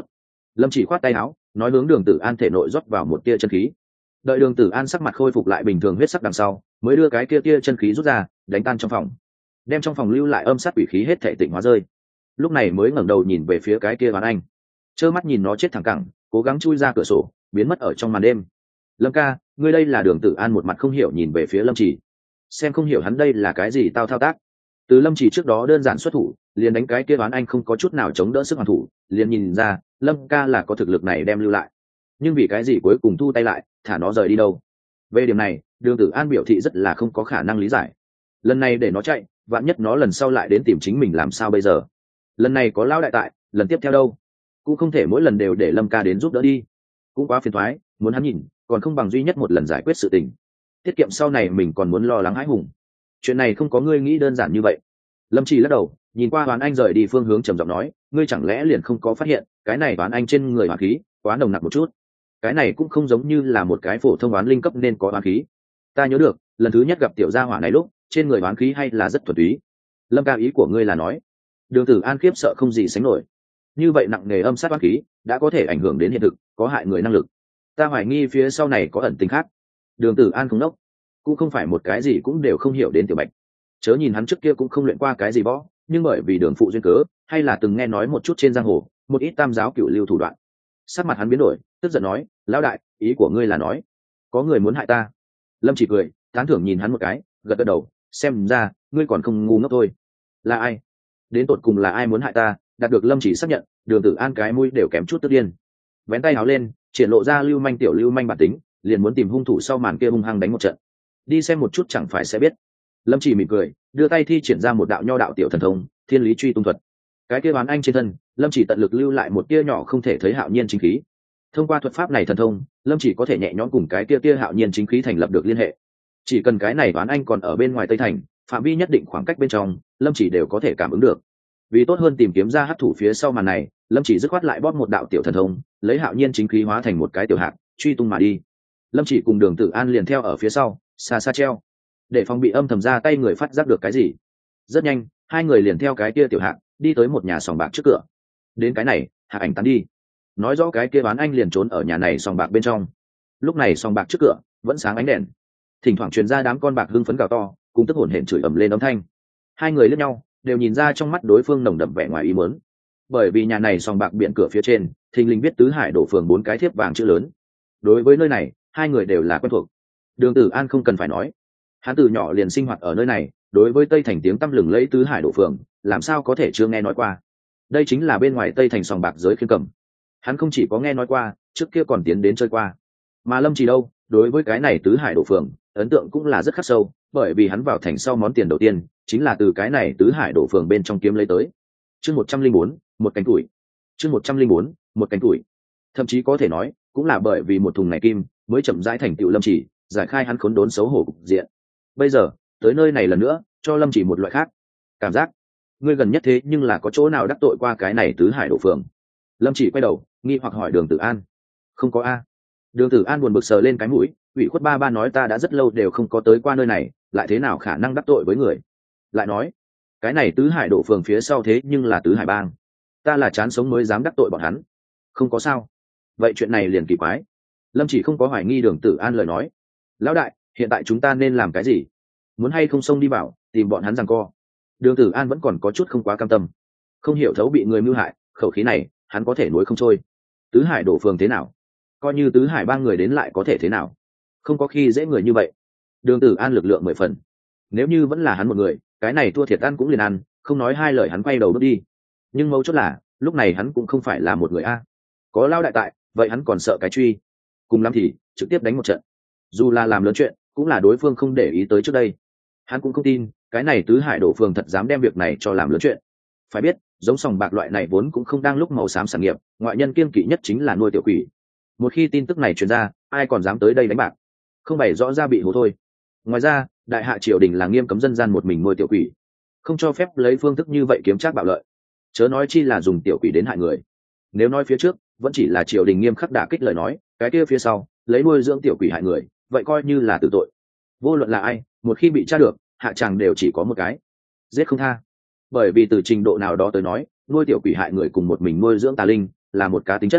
Lâm Chỉ khoát tay áo, nói hướng Đường Tử An thể nội rót vào một tia chân khí. Đợi Đường Tử An sắc mặt khôi phục lại bình thường huyết sắc đằng sau, mới đưa cái kia tia chân khí rút ra, đánh tan trong phòng, đem trong phòng lưu lại âm sát quỷ khí hết thể tịnh hóa rơi. Lúc này mới ngẩng đầu nhìn về phía cái kia Ván Anh, trơ mắt nhìn nó chết thẳng cẳng, cố gắng chui ra cửa sổ, biến mất ở trong màn đêm. Lâm ca, ngươi đây là Đường Tử An một mặt không hiểu nhìn về phía Lâm Chỉ, xem không hiểu hắn đây là cái gì tao thao tác. Từ Lâm Chỉ trước đó đơn giản xuất thủ, liền đánh cái kia Ván Anh không có chút nào chống đỡ sức hoàn thủ, liền nhìn ra Lâm ca là có thực lực này đem lưu lại, nhưng vì cái gì cuối cùng thu tay lại, thả nó rời đi đâu? Về điểm này, Đường Tử An biểu thị rất là không có khả năng lý giải. Lần này để nó chạy, vạn nhất nó lần sau lại đến tìm chính mình làm sao bây giờ? Lần này có lão đại tại, lần tiếp theo đâu? Cũng không thể mỗi lần đều để Lâm ca đến giúp đỡ đi, cũng quá phiền toái, muốn hắn nhìn, còn không bằng duy nhất một lần giải quyết sự tình, tiết kiệm sau này mình còn muốn lo lắng hãi hùng. Chuyện này không có ngươi nghĩ đơn giản như vậy. Lâm Chỉ lắc đầu, nhìn qua Toán Anh rời đi phương hướng trầm giọng nói, ngươi chẳng lẽ liền không có phát hiện cái này Toán Anh trên người hỏa khí quá nồng nặc một chút? Cái này cũng không giống như là một cái phổ thông oán linh cấp nên có oán khí. Ta nhớ được lần thứ nhất gặp tiểu gia hỏa này lúc trên người oán khí hay là rất thuần túy. Lâm ca, ý của ngươi là nói? Đường Tử An khiếp sợ không gì sánh nổi. Như vậy nặng nề âm sát oán khí đã có thể ảnh hưởng đến hiện thực, có hại người năng lực. Ta hoài nghi phía sau này có ẩn tình khác. Đường Tử An không nốc, cũng không phải một cái gì cũng đều không hiểu đến tiểu bạch. Chớ nhìn hắn trước kia cũng không luyện qua cái gì võ, nhưng bởi vì Đường phụ duyên cớ, hay là từng nghe nói một chút trên giang hồ một ít tam giáo cửu lưu thủ đoạn. Sắc mặt hắn biến đổi, tức giận nói, lão đại, ý của ngươi là nói có người muốn hại ta? Lâm Chỉ cười, tán thưởng nhìn hắn một cái, gật gật đầu, xem ra ngươi còn không ngu ngốc thôi. Là ai? Đến tột cùng là ai muốn hại ta? Đạt được Lâm Chỉ xác nhận, Đường Tử An cái mũi đều kém chút tức điên, vén tay áo lên, triển lộ ra lưu manh tiểu lưu manh bản tính, liền muốn tìm hung thủ sau màn kia hung hăng đánh một trận. Đi xem một chút chẳng phải sẽ biết. Lâm Chỉ mỉm cười, đưa tay thi triển ra một đạo nho đạo tiểu thần thông, Thiên Lý Truy Tung thuật. Cái kia Ván Anh trên thân, Lâm Chỉ tận lực lưu lại một tia nhỏ không thể thấy hạo nhiên chính khí. Thông qua thuật pháp này thần thông, Lâm Chỉ có thể nhẹ nhõm cùng cái tia hạo nhiên chính khí thành lập được liên hệ. Chỉ cần cái này Ván Anh còn ở bên ngoài Tây Thành, phạm vi nhất định khoảng cách bên trong, Lâm Chỉ đều có thể cảm ứng được. Vì tốt hơn tìm kiếm ra hắc thủ phía sau màn này, Lâm Chỉ dứt khoát lại bóp một đạo tiểu thần thông, lấy hạo nhiên chính khí hóa thành một cái tiểu hạt, truy tung mà đi. Lâm Chỉ cùng Đường Tử An liền theo ở phía sau, xa xa treo, để phòng bị âm thầm ra tay người phát giác được cái gì. Rất nhanh, hai người liền theo cái kia tiểu hạt đi tới một nhà sòng bạc trước cửa. Đến cái này, Hạ Ảnh tán đi, nói rõ cái kia Ván Anh liền trốn ở nhà này sòng bạc bên trong. Lúc này sòng bạc trước cửa vẫn sáng ánh đèn, thỉnh thoảng truyền ra đám con bạc hưng phấn gào to, cùng tức hổn hển chửi ầm lên âm thanh. Hai người liếc nhau, đều nhìn ra trong mắt đối phương nồng đậm vẻ ngoài ý muốn, bởi vì nhà này sòng bạc biển cửa phía trên thình lình viết Tứ Hải Đổ Phường 4 cái thiếp vàng chữ lớn. Đối với nơi này, hai người đều là quen thuộc. Đường Tử An không cần phải nói, hắn từ nhỏ liền sinh hoạt ở nơi này, đối với Tây Thành tiếng tăm lừng lẫy Tứ Hải Đổ Phường, làm sao có thể chưa nghe nói qua. Đây chính là bên ngoài Tây Thành sòng bạc giới khiên cầm. Hắn không chỉ có nghe nói qua, trước kia còn tiến đến chơi qua. Mà Lâm Chỉ đâu, đối với cái này Tứ Hải Đổ Phường ấn tượng cũng là rất khắc sâu, bởi vì hắn vào thành sau món tiền đầu tiên chính là từ cái này Tứ Hải Đổ Phường bên trong kiếm lấy tới. Chương 104, một cánh tuổi. Chương 104, một cánh tuổi. Thậm chí có thể nói, cũng là bởi vì một thùng này kim, mới chậm rãi thành tựu Lâm Chỉ, giải khai hắn khốn đốn xấu hổ cục diện. Bây giờ, tới nơi này lần nữa, cho Lâm Chỉ một loại khác cảm giác. Ngươi gần nhất thế nhưng là có chỗ nào đắc tội qua cái này Tứ Hải Đổ Phường? Lâm Chỉ quay đầu, nghi hoặc hỏi Đường Tử An. Không có a. Đường Tử An buồn bực sờ lên cái mũi, ủy khuất ba ba nói ta đã rất lâu đều không có tới qua nơi này, lại thế nào khả năng đắc tội với người? Lại nói, cái này Tứ Hải Đổ Phường phía sau thế nhưng là Tứ Hải Bang, ta là chán sống mới dám đắc tội bọn hắn. Không có sao. Vậy chuyện này liền kỳ quái. Lâm Chỉ không có hoài nghi Đường Tử An lời nói. Lão đại, hiện tại chúng ta nên làm cái gì? Muốn hay không xông đi vào tìm bọn hắn giằng co? Đường Tử An vẫn còn có chút không quá cam tâm, không hiểu thấu bị người mưu hại, khẩu khí này hắn có thể nuối không trôi. Tứ Hải Đổ Phường thế nào? Coi như Tứ Hải Bang người đến lại có thể thế nào? Không có khi dễ người như vậy. Đường Tử An lực lượng 10 phần, nếu như vẫn là hắn một người, cái này thua thiệt ăn cũng liền ăn, không nói hai lời hắn quay đầu bước đi. Nhưng mấu chốt là lúc này hắn cũng không phải là một người a, có lao đại tại, vậy hắn còn sợ cái truy? Cùng lắm thì trực tiếp đánh một trận, dù là làm lớn chuyện cũng là đối phương không để ý tới trước đây. Hắn cũng không tin cái này Tứ Hải Đổ Phường thật dám đem việc này cho làm lớn chuyện. Phải biết, giống sòng bạc loại này vốn cũng không đang lúc màu xám sản nghiệp, ngoại nhân kiêng kỵ nhất chính là nuôi tiểu quỷ. Một khi tin tức này truyền ra, ai còn dám tới đây đánh bạc? Không bày rõ ra bị hố thôi. Ngoài ra, đại hạ triều đình là nghiêm cấm dân gian một mình nuôi tiểu quỷ, không cho phép lấy phương thức như vậy kiếm trác bạo lợi, chớ nói chi là dùng tiểu quỷ đến hại người. Nếu nói phía trước vẫn chỉ là triều đình nghiêm khắc đả kích lời nói, cái kia phía sau lấy nuôi dưỡng tiểu quỷ hại người, vậy coi như là tử tội. Vô luận là ai, một khi bị tra được, hạ tràng đều chỉ có một cái: giết không tha. Bởi vì từ trình độ nào đó tới nói, nuôi tiểu quỷ hại người cùng một mình nuôi dưỡng tà linh là một cá tính chất.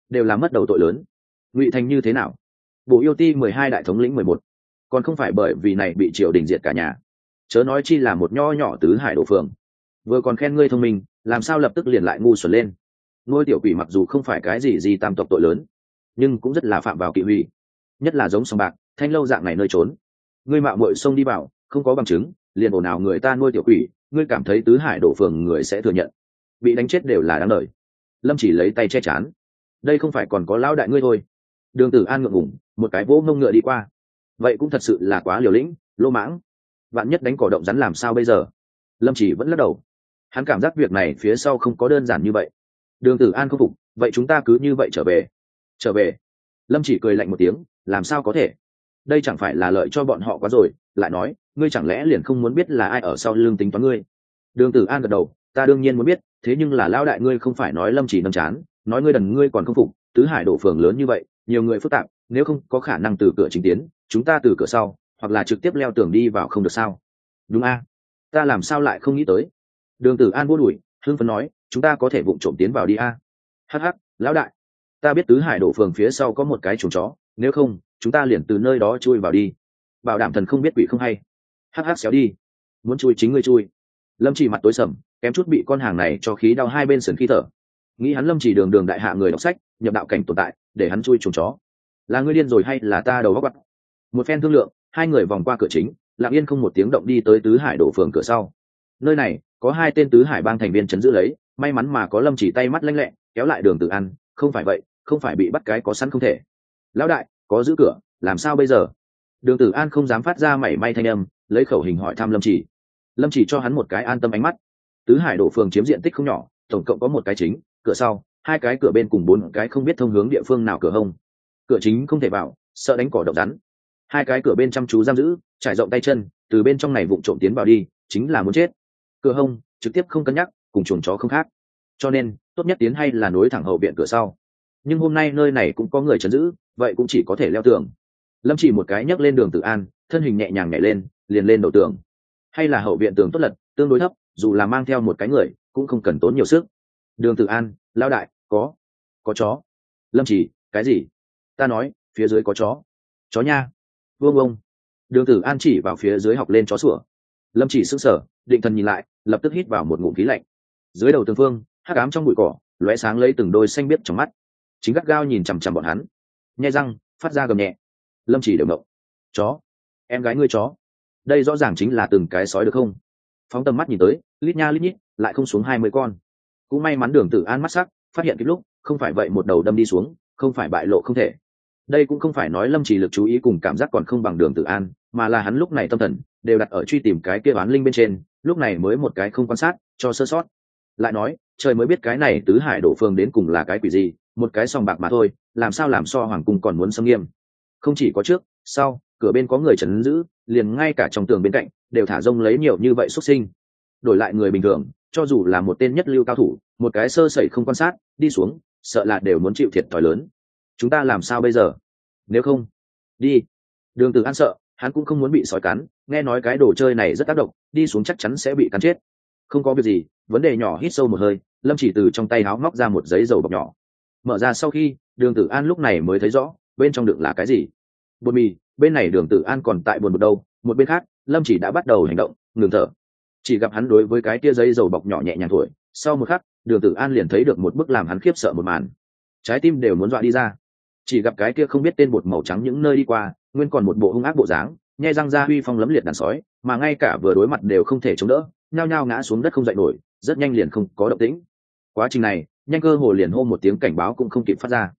đều là mất đầu tội lớn. Ngụy Thành như thế nào? Bộ yêu ti 12 đại thống lĩnh 11, còn không phải bởi vì này bị triều đình diệt cả nhà, chớ nói chi là một nho nhỏ tứ hải đổ phường. Vừa còn khen ngươi thông minh, làm sao lập tức liền lại ngu xuẩn lên? Ngôi tiểu quỷ mặc dù không phải cái gì tam tộc tội lớn, nhưng cũng rất là phạm vào kỵ huy, nhất là giống sòng bạc thanh lâu dạng này nơi trốn. Ngươi mạo muội xông đi vào, không có bằng chứng, liền ồn ào người ta nuôi tiểu quỷ, ngươi cảm thấy tứ hải đổ phường người sẽ thừa nhận? Bị đánh chết đều là đáng đời. Lâm Chỉ lấy tay che chán, đây không phải còn có lão đại ngươi thôi. Đường Tử An ngượng ngùng, một cái vỗ mông ngựa đi qua. Vậy cũng thật sự là quá liều lĩnh, lô mãng. Vạn nhất đánh cỏ động rắn làm sao bây giờ? Lâm Chỉ vẫn lắc đầu, hắn cảm giác việc này phía sau không có đơn giản như vậy. Đường Tử An không phục, vậy chúng ta cứ như vậy trở về. Lâm Chỉ cười lạnh một tiếng, làm sao có thể? Đây chẳng phải là lợi cho bọn họ quá rồi. Lại nói, ngươi chẳng lẽ liền không muốn biết là ai ở sau lưng tính toán ngươi? Đường Tử An gật đầu, ta đương nhiên muốn biết, thế nhưng là lão đại ngươi không phải nói Lâm Chỉ nâng chán, nói ngươi đần ngươi còn không phục. Tứ hải đổ phường lớn như vậy, nhiều người phức tạp, nếu không có khả năng từ cửa chính tiến, chúng ta từ cửa sau, hoặc là trực tiếp leo tường đi vào không được sao? Đúng a, ta làm sao lại không nghĩ tới? Đường Tử An vô đuổi, hưng phấn nói, chúng ta có thể vụng trộm tiến vào đi a. Hắc hắc, lão đại, ta biết tứ hải đổ phường phía sau có một cái chuồng chó, nếu không chúng ta liền từ nơi đó chui vào đi, bảo đảm thần không biết quỷ không hay. Hắc hắc xéo đi, muốn chui chính ngươi chui. Lâm Chỉ mặt tối sầm, kém chút bị con hàng này cho khí đau hai bên sườn khí thở. Nghĩ hắn Lâm Chỉ đường đại hạ người đọc sách, nhập đạo cảnh tồn tại, để hắn chui chuồng chó, là ngươi điên rồi hay là ta đầu óc bắt? Một phen thương lượng, hai người vòng qua cửa chính, lặng yên không một tiếng động đi tới tứ hải đổ phường cửa sau. Nơi này có hai tên tứ hải bang thành viên chấn giữ lấy, may mắn mà có Lâm Chỉ tay mắt lanh lẹ kéo lại Đường Tử An, không phải vậy không phải bị bắt cái có sẵn không thể. Lão đại, có giữ cửa, làm sao bây giờ? Đường Tử An không dám phát ra mảy may thanh âm, lấy khẩu hình hỏi thăm Lâm Chỉ. Lâm Chỉ cho hắn một cái an tâm ánh mắt. Tứ hải đổ phường chiếm diện tích không nhỏ, tổng cộng có một cái chính, cửa sau, hai cái cửa bên cùng bốn cái không biết thông hướng địa phương nào cửa hông. Cửa chính không thể vào, sợ đánh cỏ động rắn. Hai cái cửa bên chăm chú giam giữ, trải rộng tay chân, từ bên trong này vụng trộm tiến vào đi, chính là muốn chết. Cửa hông trực tiếp không cân nhắc, cùng chuồng chó không khác, cho nên tốt nhất tiến hay là nối thẳng hậu viện cửa sau. Nhưng hôm nay nơi này cũng có người trấn giữ, vậy cũng chỉ có thể leo tường. Lâm Chỉ một cái nhấc lên Đường Tử An, thân hình nhẹ nhàng nhảy lên, liền lên đầu tường. Hay là hậu viện tường tốt lật, tương đối thấp, dù là mang theo một cái người cũng không cần tốn nhiều sức. Đường Tử An, lão đại, có chó. Lâm Chỉ, cái gì? Ta nói phía dưới có chó nha. Vương ông. Đường Tử An chỉ vào phía dưới học lên chó sủa. Lâm Chỉ sững sờ, định thần nhìn lại, lập tức hít vào một ngụm khí lạnh. Dưới đầu tường phương, hắc ám trong bụi cỏ lóe sáng lấy từng đôi xanh biếc trong mắt, chính gắt gao nhìn chằm chằm bọn hắn, nhai răng phát ra gầm nhẹ. Lâm Chỉ đều ngộng. Chó? Em gái ngươi chó? Đây rõ ràng chính là từng cái sói được không? Phóng tầm mắt nhìn tới, lít nha lít nhít, lại không xuống 20 con. Cũng may mắn Đường Tử An mắt sắc, phát hiện kịp lúc, không phải vậy một đầu đâm đi xuống, không phải bại lộ không thể. Đây cũng không phải nói Lâm Chỉ lực chú ý cùng cảm giác còn không bằng Đường Tử An, mà là hắn lúc này tâm thần đều đặt ở truy tìm cái kia oán linh bên trên, lúc này mới một cái không quan sát, cho sơ sót. Lại nói, trời mới biết cái này tứ hải đổ phường đến cùng là cái quỷ gì, một cái sòng bạc mà thôi, làm sao làm so hoàng cung còn muốn xâm nghiêm. Không chỉ có trước, sau, cửa bên có người trấn giữ, liền ngay cả trong tường bên cạnh đều thả rông lấy nhiều như vậy xuất sinh. Đổi lại người bình thường, cho dù là một tên nhất lưu cao thủ, một cái sơ sẩy không quan sát, đi xuống, sợ là đều muốn chịu thiệt thòi lớn. Chúng ta làm sao bây giờ? Nếu không, đi. Đường Tử An sợ, hắn cũng không muốn bị sói cắn, nghe nói cái đồ chơi này rất tác động, đi xuống chắc chắn sẽ bị cắn chết. Không có việc gì, vấn đề nhỏ. Hít sâu một hơi, Lâm Chỉ từ trong tay áo móc ra một giấy dầu bọc nhỏ. Mở ra sau khi, Đường Tử An lúc này mới thấy rõ bên trong đựng là cái gì. Bột mì. Bên này Đường Tử An còn tại buồn một đâu, một bên khác Lâm Chỉ đã bắt đầu hành động, ngừng thở. Chỉ gặp hắn đối với cái kia giấy dầu bọc nhỏ nhẹ nhàng thổi, sau một khắc Đường Tử An liền thấy được một bức làm hắn khiếp sợ một màn, trái tim đều muốn dọa đi ra. Chỉ gặp cái kia không biết tên bột màu trắng những nơi đi qua, nguyên còn một bộ hung ác bộ dáng, nhe răng ra uy phong lẫm liệt đàn sói, mà ngay cả vừa đối mặt đều không thể chống đỡ, nhao nhao ngã xuống đất không dậy nổi, rất nhanh liền không có động tĩnh. Quá trình này nhanh cơ hồ liền hô một tiếng cảnh báo cũng không kịp phát ra.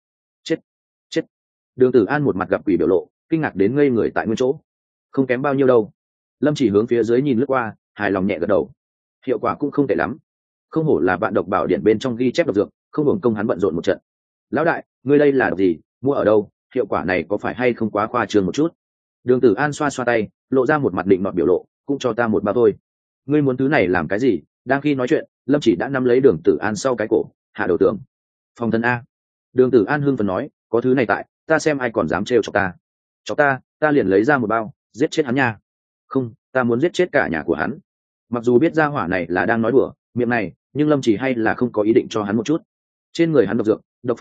Chết. Đường Tử An một mặt gặp quỷ biểu lộ, kinh ngạc đến ngây người tại nguyên chỗ. Không kém bao nhiêu đâu. Lâm Chỉ hướng phía dưới nhìn lướt qua, hài lòng nhẹ gật đầu. Hiệu quả cũng không tệ lắm, không hổ là vạn độc bảo điển bên trong ghi chép độc dược, không hưởng công hắn bận rộn một trận. Lão đại, ngươi đây là độc gì, mua ở đâu, hiệu quả này có phải hay không quá khoa trương một chút? Đường Tử An xoa xoa tay, lộ ra một mặt định nọt biểu lộ, cũng cho ta một bao thôi. Ngươi muốn thứ này làm cái gì? Đang khi nói chuyện, Lâm Chỉ đã nắm lấy Đường Tử An sau cái cổ, hạ đầu tường. Phòng thân a. Đường Tử An hưng phấn nói, có thứ này tại, ta xem ai còn dám trêu chọc ta. Chọc ta liền lấy ra một bao, giết chết hắn nha. Không, ta muốn giết chết cả nhà của hắn. Mặc dù biết ra hỏa này là đang nói đùa miệng này, nhưng Lâm Chỉ hay là không có ý định cho hắn một chút. Trên người hắn độc dược, độc phấn,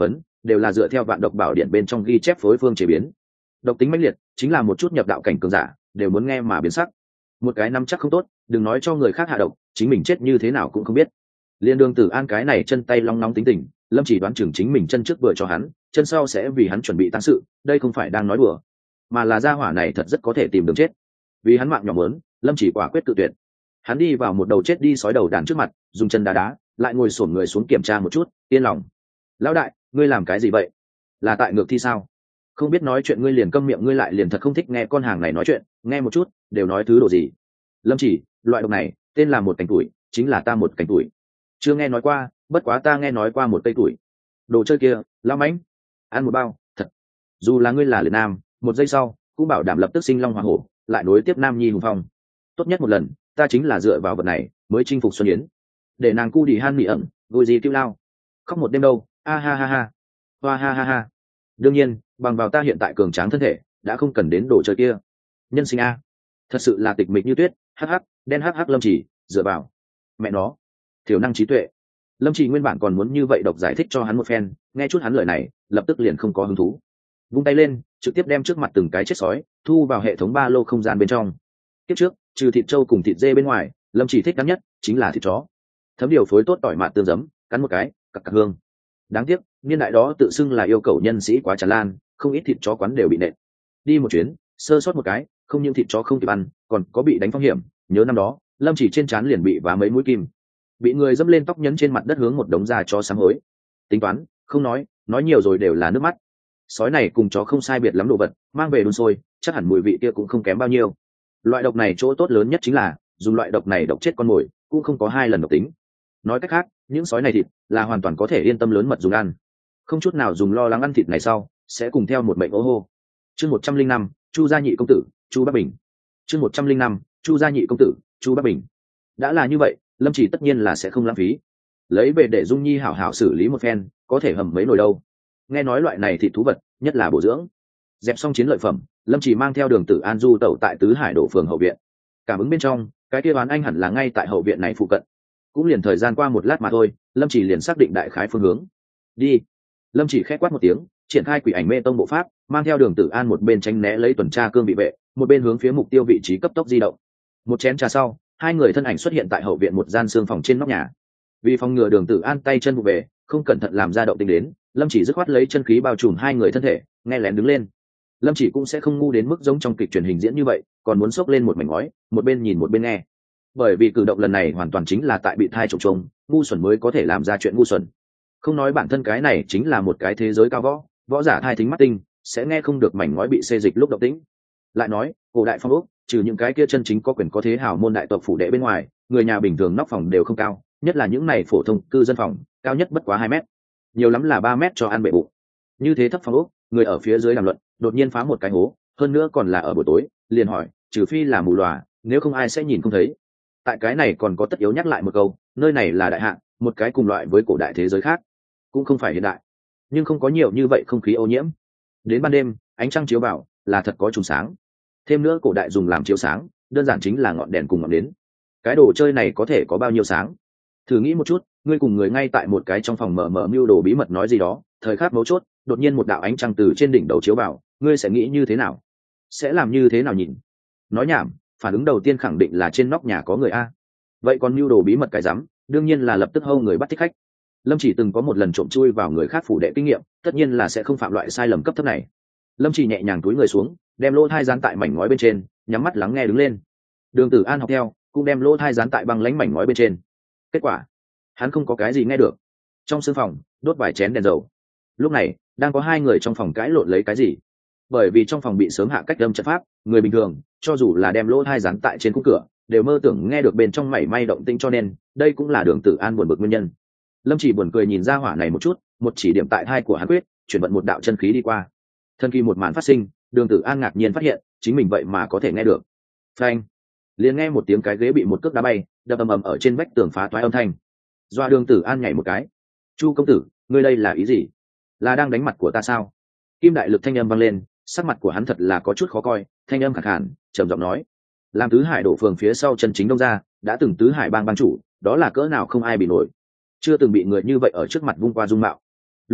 đều là dựa theo vạn độc bảo điện bên trong ghi chép phối phương chế biến. Độc tính mãnh liệt, chính là một chút nhập đạo cảnh cường giả đều muốn nghe mà biến sắc. Một cái nắm chắc không tốt, đừng nói cho người khác hạ độc, chính mình chết như thế nào cũng không biết. Liên Đường Tử An cái này chân tay long nóng tính tình, Lâm Chỉ đoán chừng chính mình chân trước vừa cho hắn, chân sau sẽ vì hắn chuẩn bị táng sự, đây không phải đang nói đùa, mà là gia hỏa này thật rất có thể tìm đường chết. Vì hắn mạng nhỏ muốn, Lâm Chỉ quả quyết tự tuyệt. Hắn đi vào một đầu chết đi sói đầu đàn trước mặt, dùng chân đá đá, lại ngồi xổm người xuống kiểm tra một chút, yên lòng. Lão đại, ngươi làm cái gì vậy? Là tại ngược thi sao? Không biết nói chuyện ngươi liền câm miệng, ngươi lại liền thật không thích nghe con hàng này nói chuyện, nghe một chút đều nói thứ đồ gì. Lâm Chỉ, loại độc này tên là một cành tuổi, chính là ta một cành tuổi. Chưa nghe nói qua, bất quá ta nghe nói qua một cây tuổi. Đồ chơi kia lão mãnh, ăn một bao thật. Dù là ngươi là liệt nam, một giây sau cũng bảo đảm lập tức sinh long hoa hổ, lại nối tiếp nam nhi hùng phong. Tốt nhất một lần, ta chính là dựa vào vật này mới chinh phục Xuân Yến, để nàng cu đi han mị ẩm vui gì tiêu lao, khóc một đêm đâu, a ha ha ha, hoa ha ha ha. Đương nhiên bằng vào ta hiện tại cường tráng thân thể đã không cần đến đồ chơi kia. Nhân sinh a, thật sự là tịch mịch như tuyết, hắc hắc đen hắc hắc. Lâm Chỉ dựa vào mẹ nó thiểu năng trí tuệ. Lâm Chỉ nguyên bản còn muốn như vậy độc giải thích cho hắn một phen, nghe chút hắn lời này lập tức liền không có hứng thú, vung tay lên trực tiếp đem trước mặt từng cái chết sói thu vào hệ thống ba lô không gian bên trong. Tiếp trước trừ thịt trâu cùng thịt dê bên ngoài, Lâm Chỉ thích đắt nhất chính là thịt chó, thấm điều phối tốt tỏi mạt tương giấm, cắn một cái cặc cặc hương. Đáng tiếc niên đại đó tự xưng là yêu cầu nhân sĩ quá tràn lan, không ít thịt chó quán đều bị nện. Đi một chuyến sơ sót một cái, không những thịt chó không kịp ăn, còn có bị đánh phong hiểm. Nhớ năm đó Lâm Chỉ trên trán liền bị vá mấy mũi kim, bị người dẫm lên tóc nhấn trên mặt đất hướng một đống da chó sám hối. Tính toán không nói nhiều rồi đều là nước mắt. Sói này cùng chó không sai biệt lắm đồ vật, mang về đun sôi chắc hẳn mùi vị kia cũng không kém bao nhiêu. Loại độc này chỗ tốt lớn nhất chính là dùng loại độc này độc chết con mồi cũng không có hai lần độc tính. Nói cách khác, những sói này thịt là hoàn toàn có thể yên tâm lớn mật dùng ăn, không chút nào dùng lo lắng ăn thịt này sau sẽ cùng theo một mệnh ố hô. Chương 105, Chu gia nhị công tử Chu Bắc Bình. Chương 105, Chu gia nhị công tử Chu Bắc Bình. Đã là như vậy, Lâm Chỉ tất nhiên là sẽ không lãng phí, lấy về để Dung Nhi hảo hảo xử lý một phen, có thể hầm mấy nồi đâu. Nghe nói loại này thịt thú vật nhất là bổ dưỡng. Dẹp xong chiến lợi phẩm, Lâm Chỉ mang theo Đường Tử An du tẩu tại Tứ Hải Đổ phường hậu viện. Cảm ứng bên trong, cái kia đoán anh hẳn là ngay tại hậu viện này phụ cận. Cũng liền thời gian qua một lát mà thôi, Lâm Chỉ liền xác định đại khái phương hướng. Đi. Lâm Chỉ khẽ quát một tiếng, triển khai quỷ ảnh mê tông bộ pháp, mang theo Đường Tử An một bên tránh né lấy tuần tra cương bị vệ, một bên hướng phía mục tiêu vị trí cấp tốc di động. Một chén trà sau, hai người thân ảnh xuất hiện tại hậu viện một gian xương phòng trên nóc nhà. Vì phòng ngừa Đường Tử An tay chân vụ về, không cẩn thận làm ra động tĩnh đến, Lâm Chỉ dứt khoát lấy chân khí bao trùm hai người thân thể, nghe lén đứng lên. Lâm Chỉ cũng sẽ không ngu đến mức giống trong kịch truyền hình diễn như vậy, còn muốn xốc lên một mảnh ngói, một bên nhìn một bên nghe. Bởi vì cử động lần này hoàn toàn chính là tại bị thai trộm trông, ngu xuẩn mới có thể làm ra chuyện ngu xuẩn. Không nói bản thân cái này chính là một cái thế giới cao võ, võ giả thai thính mắt tinh, sẽ nghe không được mảnh ngói bị xê dịch lúc động tĩnh. Lại nói, cổ đại phong ốc, trừ những cái kia chân chính có quyền có thế hào môn đại tộc phủ đệ bên ngoài, người nhà bình thường nóc phòng đều không cao, nhất là những này phổ thông cư dân phòng, cao nhất bất quá 2 mét, nhiều lắm là 3 mét cho ăn bệ bụng. Như thế thấp phong ốc, người ở phía dưới làm luận, đột nhiên phá một cái hố, hơn nữa còn là ở buổi tối, liền hỏi, trừ phi là mù lòa, nếu không ai sẽ nhìn không thấy. Tại cái này còn có tất yếu nhắc lại một câu, nơi này là đại hạ, một cái cùng loại với cổ đại thế giới khác, cũng không phải hiện đại, nhưng không có nhiều như vậy không khí ô nhiễm. Đến ban đêm ánh trăng chiếu vào là thật có trùng sáng, thêm nữa cổ đại dùng làm chiếu sáng đơn giản chính là ngọn đèn cùng ngọn nến. Cái đồ chơi này có thể có bao nhiêu sáng? Thử nghĩ một chút, ngươi cùng người ngay tại một cái trong phòng mở mưu đồ bí mật nói gì đó, thời khắc mấu chốt đột nhiên một đạo ánh trăng từ trên đỉnh đầu chiếu vào, ngươi sẽ nghĩ như thế nào? Sẽ làm như thế nào nhìn? Nói nhảm, phản ứng đầu tiên khẳng định là trên nóc nhà có người a. Vậy còn mưu đồ bí mật cái rắm, đương nhiên là lập tức hâu người bắt thích khách. Lâm Chỉ từng có một lần trộm chui vào người khác phủ đệ kinh nghiệm, tất nhiên là sẽ không phạm loại sai lầm cấp thấp này. Lâm Chỉ nhẹ nhàng túi người xuống, đem lỗ thai dán tại mảnh ngói bên trên, nhắm mắt lắng nghe đứng lên. Đường Tử An học theo, cũng đem lỗ thai dán tại băng lánh mảnh ngói bên trên. Kết quả, hắn không có cái gì nghe được. Trong sương phòng đốt vài chén đèn dầu. Lúc này đang có hai người trong phòng cãi lộn lấy cái gì. Bởi vì trong phòng bị sớm hạ cách âm trận pháp, người bình thường cho dù là đem lỗ thai dán tại trên khung cửa đều mơ tưởng nghe được bên trong mảy may động tĩnh, cho nên đây cũng là Đường Tử An buồn bực nguyên nhân. Lâm Chỉ buồn cười nhìn ra hỏa này một chút, một chỉ điểm tại thai của hắn quyết, chuyển vận một đạo chân khí đi qua. Thân kỳ một màn phát sinh, Đường Tử An ngạc nhiên phát hiện chính mình vậy mà có thể nghe được. Phanh! Liền nghe một tiếng cái ghế bị một cước đá bay, đập ầm ầm ở trên vách tường phá toái âm thanh. Doa Đường Tử An nhảy một cái. Chu công tử, ngươi đây là ý gì? Là đang đánh mặt của ta sao? Kim đại lực thanh âm vang lên, sắc mặt của hắn thật là có chút khó coi, thanh âm khàn khàn, trầm giọng nói: làm Tứ Hải Đổ phường phía sau chân chính đông gia, đã từng Tứ Hải bang bang chủ, đó là cỡ nào không ai bị nổi, chưa từng bị người như vậy ở trước mặt vung qua dung mạo. Lúc đó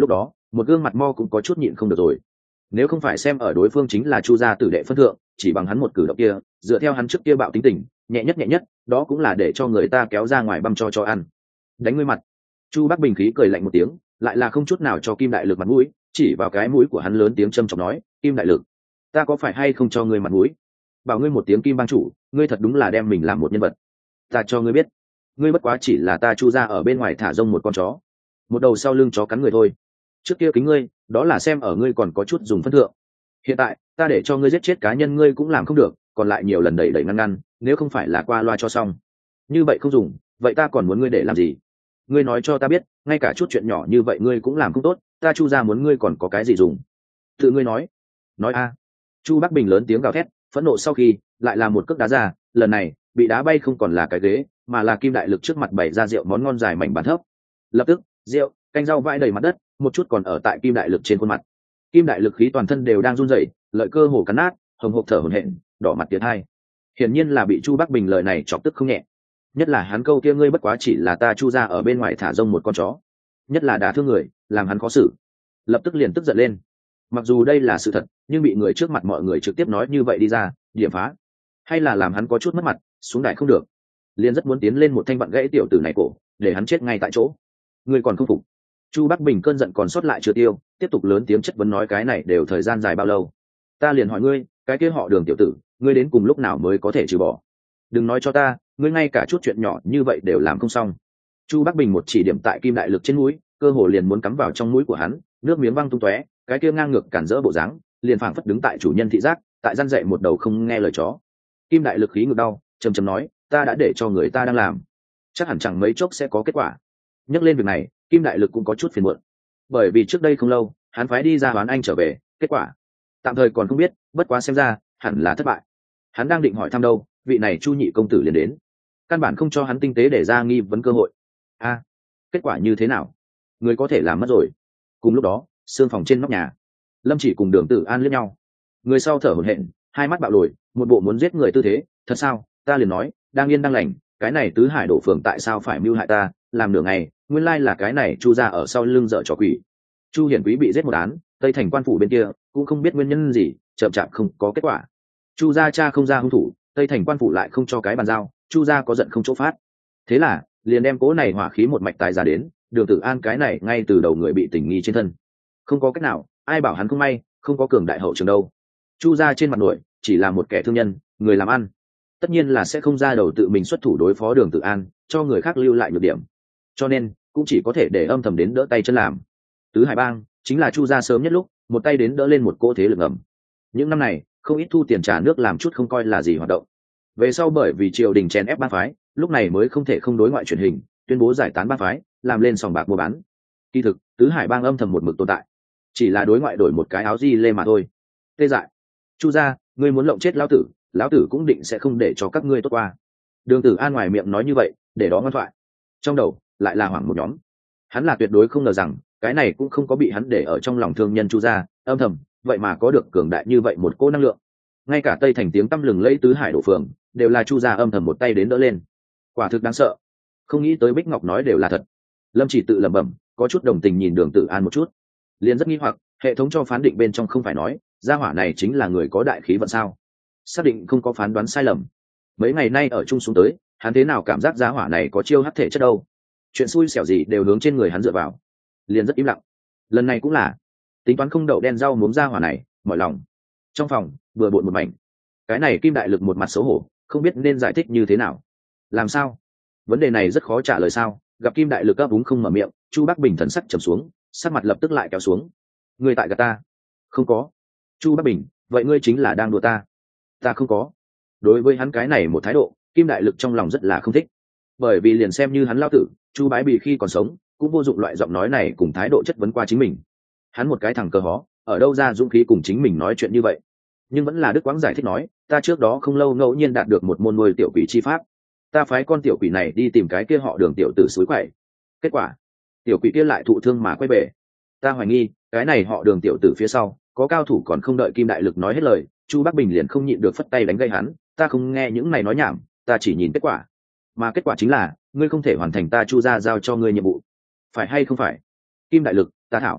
một gương mặt mo cũng có chút nhịn không được rồi. Nếu không phải xem ở đối phương chính là chu gia tử đệ phân thượng, chỉ bằng hắn một cử động kia, dựa theo hắn trước kia bạo tính tình, nhẹ nhất đó cũng là để cho người ta kéo ra ngoài băm cho ăn. Đánh ngươi mặt. Chu Bắc Bình khí cười lạnh một tiếng, lại là không chút nào cho Kim Đại Lực mặt mũi, chỉ vào cái mũi của hắn lớn tiếng châm chọc nói, Kim Đại Lực, ta có phải hay không cho ngươi mặt mũi? Bảo ngươi một tiếng Kim bang chủ, ngươi thật đúng là đem mình làm một nhân vật. Ta cho ngươi biết, ngươi bất quá chỉ là ta chu gia ở bên ngoài thả rông một con chó, một đầu sau lưng chó cắn người thôi. Trước kia kính ngươi, đó là xem ở ngươi còn có chút dùng phân thượng. Hiện tại, ta để cho ngươi giết chết cá nhân ngươi cũng làm không được, còn lại nhiều lần đẩy ngăn, nếu không phải là qua loa cho xong. Như vậy không dùng, vậy ta còn muốn ngươi để làm gì? Ngươi nói cho ta biết, ngay cả chút chuyện nhỏ như vậy ngươi cũng làm không tốt, ta chu gia muốn ngươi còn có cái gì dùng? Tự ngươi nói. Nói a. Chu Bắc Bình lớn tiếng gào thét, phẫn nộ sau khi, lại là một cước đá ra, lần này, bị đá bay không còn là cái ghế, mà là Kim Đại Lực trước mặt bày ra rượu món ngon dài mảnh bàn thấp. Lập tức, rượu, canh rau vãi đầy mặt đất, một chút còn ở tại Kim Đại Lực trên khuôn mặt. Kim Đại Lực khí toàn thân đều đang run rẩy, lợi cơ hồ cắn nát, hồng hộc thở hổn hển, đỏ mặt tiến hai. Hiển nhiên là bị Chu Bắc Bình lời này chọc tức không nhẹ. Nhất là hắn câu kia ngươi bất quá chỉ là ta chu gia ở bên ngoài thả rông một con chó, nhất là đả thương người, làm hắn khó xử. Lập tức liền tức giận lên. Mặc dù đây là sự thật, nhưng bị người trước mặt mọi người trực tiếp nói như vậy đi ra, điểm phá, hay là làm hắn có chút mất mặt, xuống đài không được. Liền rất muốn tiến lên một thanh vặn gãy tiểu tử này cổ, để hắn chết ngay tại chỗ. Ngươi còn không phục? Chu Bắc Bình cơn giận còn sót lại chưa tiêu, tiếp tục lớn tiếng chất vấn nói cái này đều thời gian dài bao lâu? Ta liền hỏi ngươi, cái kia họ Đường tiểu tử, ngươi đến cùng lúc nào mới có thể trừ bỏ? Đừng nói cho ta, ngươi ngay cả chút chuyện nhỏ như vậy đều làm không xong. Chu Bắc Bình một chỉ điểm tại Kim Đại Lực trên mũi, cơ hồ liền muốn cắm vào trong mũi của hắn, nước miếng văng tung tóe, cái kia ngang ngược cản rỡ bộ dáng, liền phảng phất đứng tại chủ nhân thị giác, tại gian dạy một đầu không nghe lời chó. Kim Đại Lực khí ngực đau, trầm trầm nói, ta đã để cho người ta đang làm, chắc hẳn chẳng mấy chốc sẽ có kết quả. Nhắc lên việc này, Kim Đại Lực cũng có chút phiền muộn, bởi vì trước đây không lâu, hắn phái đi ra đoán anh trở về, kết quả tạm thời còn không biết, bất quá xem ra hẳn là thất bại. Hắn đang định hỏi thăm đâu, vị này Chu nhị công tử liền đến, căn bản không cho hắn tinh tế để ra nghi vấn cơ hội. A, kết quả như thế nào? Người có thể làm mất rồi. Cùng lúc đó, sương phòng trên nóc nhà, Lâm Chỉ cùng Đường Tử An liếc nhau, người sau thở hổn hển, hai mắt bạo lồi, một bộ muốn giết người tư thế. Thật sao? Ta liền nói, đang yên đang lành, cái này tứ hải đổ phường tại sao phải mưu hại ta? Làm nửa ngày, nguyên lai là cái này Chu gia ở sau lưng dở trò quỷ. Chu Hiển Quý bị giết một án, Tây Thành quan phủ bên kia cũng không biết nguyên nhân gì, chậm chạp không có kết quả. Chu gia cha không ra hung thủ, Tây Thành quan phủ lại không cho cái bàn giao, Chu gia có giận không chỗ phát. Thế là liền đem cố này hỏa khí một mạch tài ra đến, Đường Tử An cái này ngay từ đầu người bị tình nghi trên thân. Không có cách nào, ai bảo hắn không may, không có cường đại hậu trường đâu. Chu gia trên mặt nội chỉ là một kẻ thương nhân, người làm ăn, tất nhiên là sẽ không ra đầu tự mình xuất thủ đối phó Đường Tử An, cho người khác lưu lại nhược điểm. Cho nên cũng chỉ có thể để âm thầm đến đỡ tay chân làm. Tứ Hải Bang chính là Chu gia sớm nhất lúc một tay đến đỡ lên một cỗ thế lực ngầm. Những năm này không ít thu tiền trả nước làm chút không coi là gì hoạt động. Về sau bởi vì triều đình chèn ép bang phái, lúc này mới không thể không đối ngoại truyền hình, tuyên bố giải tán bang phái, làm lên sòng bạc mua bán. Kỳ thực Tứ Hải Bang âm thầm một mực tồn tại, chỉ là đối ngoại đổi một cái áo di lê mà thôi. Tê dại, Chu gia, ngươi muốn lộng chết lão tử cũng định sẽ không để cho các ngươi tốt qua. Đường Tử An ngoài miệng nói như vậy, để đó ngoan thoại, trong đầu lại là hoảng một nhóm. Hắn là tuyệt đối không ngờ rằng cái này cũng không có bị hắn để ở trong lòng thương nhân Chu gia, âm thầm vậy mà có được cường đại như vậy một cỗ năng lượng. Ngay cả Tây Thành tiếng tăm lừng lẫy Tứ Hải đổ phường đều là Chu gia âm thầm một tay đến đỡ lên. Quả thực đáng sợ, không nghĩ tới Bích Ngọc nói đều là thật. Lâm Chỉ tự lẩm bẩm, có chút đồng tình nhìn Đường Tử An một chút, liền rất nghi hoặc, hệ thống cho phán định bên trong không phải nói gia hỏa này chính là người có đại khí vận sao? Xác định không có phán đoán sai lầm. Mấy ngày nay ở chung xuống tới, hắn thế nào cảm giác gia hỏa này có chiêu hắc thể chất đâu? Chuyện xui xẻo gì đều hướng trên người hắn dựa vào, liền rất im lặng. Lần này cũng là tính toán không đậu đen rau muống gia hỏa này, mọi lòng. Trong phòng vừa bộn một mảnh, cái này Kim Đại Lực một mặt xấu hổ, không biết nên giải thích như thế nào. Làm sao? Vấn đề này rất khó trả lời sao? Gặp Kim Đại Lực ấp úng không mở miệng, Chu Bắc Bình thần sắc trầm xuống, sắc mặt lập tức lại kéo xuống. Ngươi tại gạt ta? Không có. Chu Bắc Bình, vậy ngươi chính là đang đùa ta? Ta không có. Đối với hắn cái này một thái độ, Kim Đại Lực trong lòng rất là không thích, bởi vì liền xem như hắn lao tử Chu Bái Bì khi còn sống cũng vô dụng loại giọng nói này cùng thái độ chất vấn qua chính mình. Hắn một cái thằng cờ hó, ở đâu ra dũng khí cùng chính mình nói chuyện như vậy? Nhưng vẫn là Đức Quãng giải thích nói, ta trước đó không lâu ngẫu nhiên đạt được một môn nuôi tiểu quỷ chi pháp, ta phái con tiểu quỷ này đi tìm cái kia họ Đường tiểu tử suối quậy. Kết quả tiểu quỷ kia lại thụ thương mà quay về. Ta hoài nghi cái này họ Đường tiểu tử phía sau có cao thủ. Còn không đợi Kim Đại Lực nói hết lời, Chu Bắc Bình liền không nhịn được phất tay đánh gây hắn. Ta không nghe những này nói nhảm, ta chỉ nhìn kết quả, mà kết quả chính là ngươi không thể hoàn thành ta Chu gia giao cho ngươi nhiệm vụ, phải hay không phải? Kim Đại Lực, ta thảo,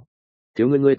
thiếu ngươi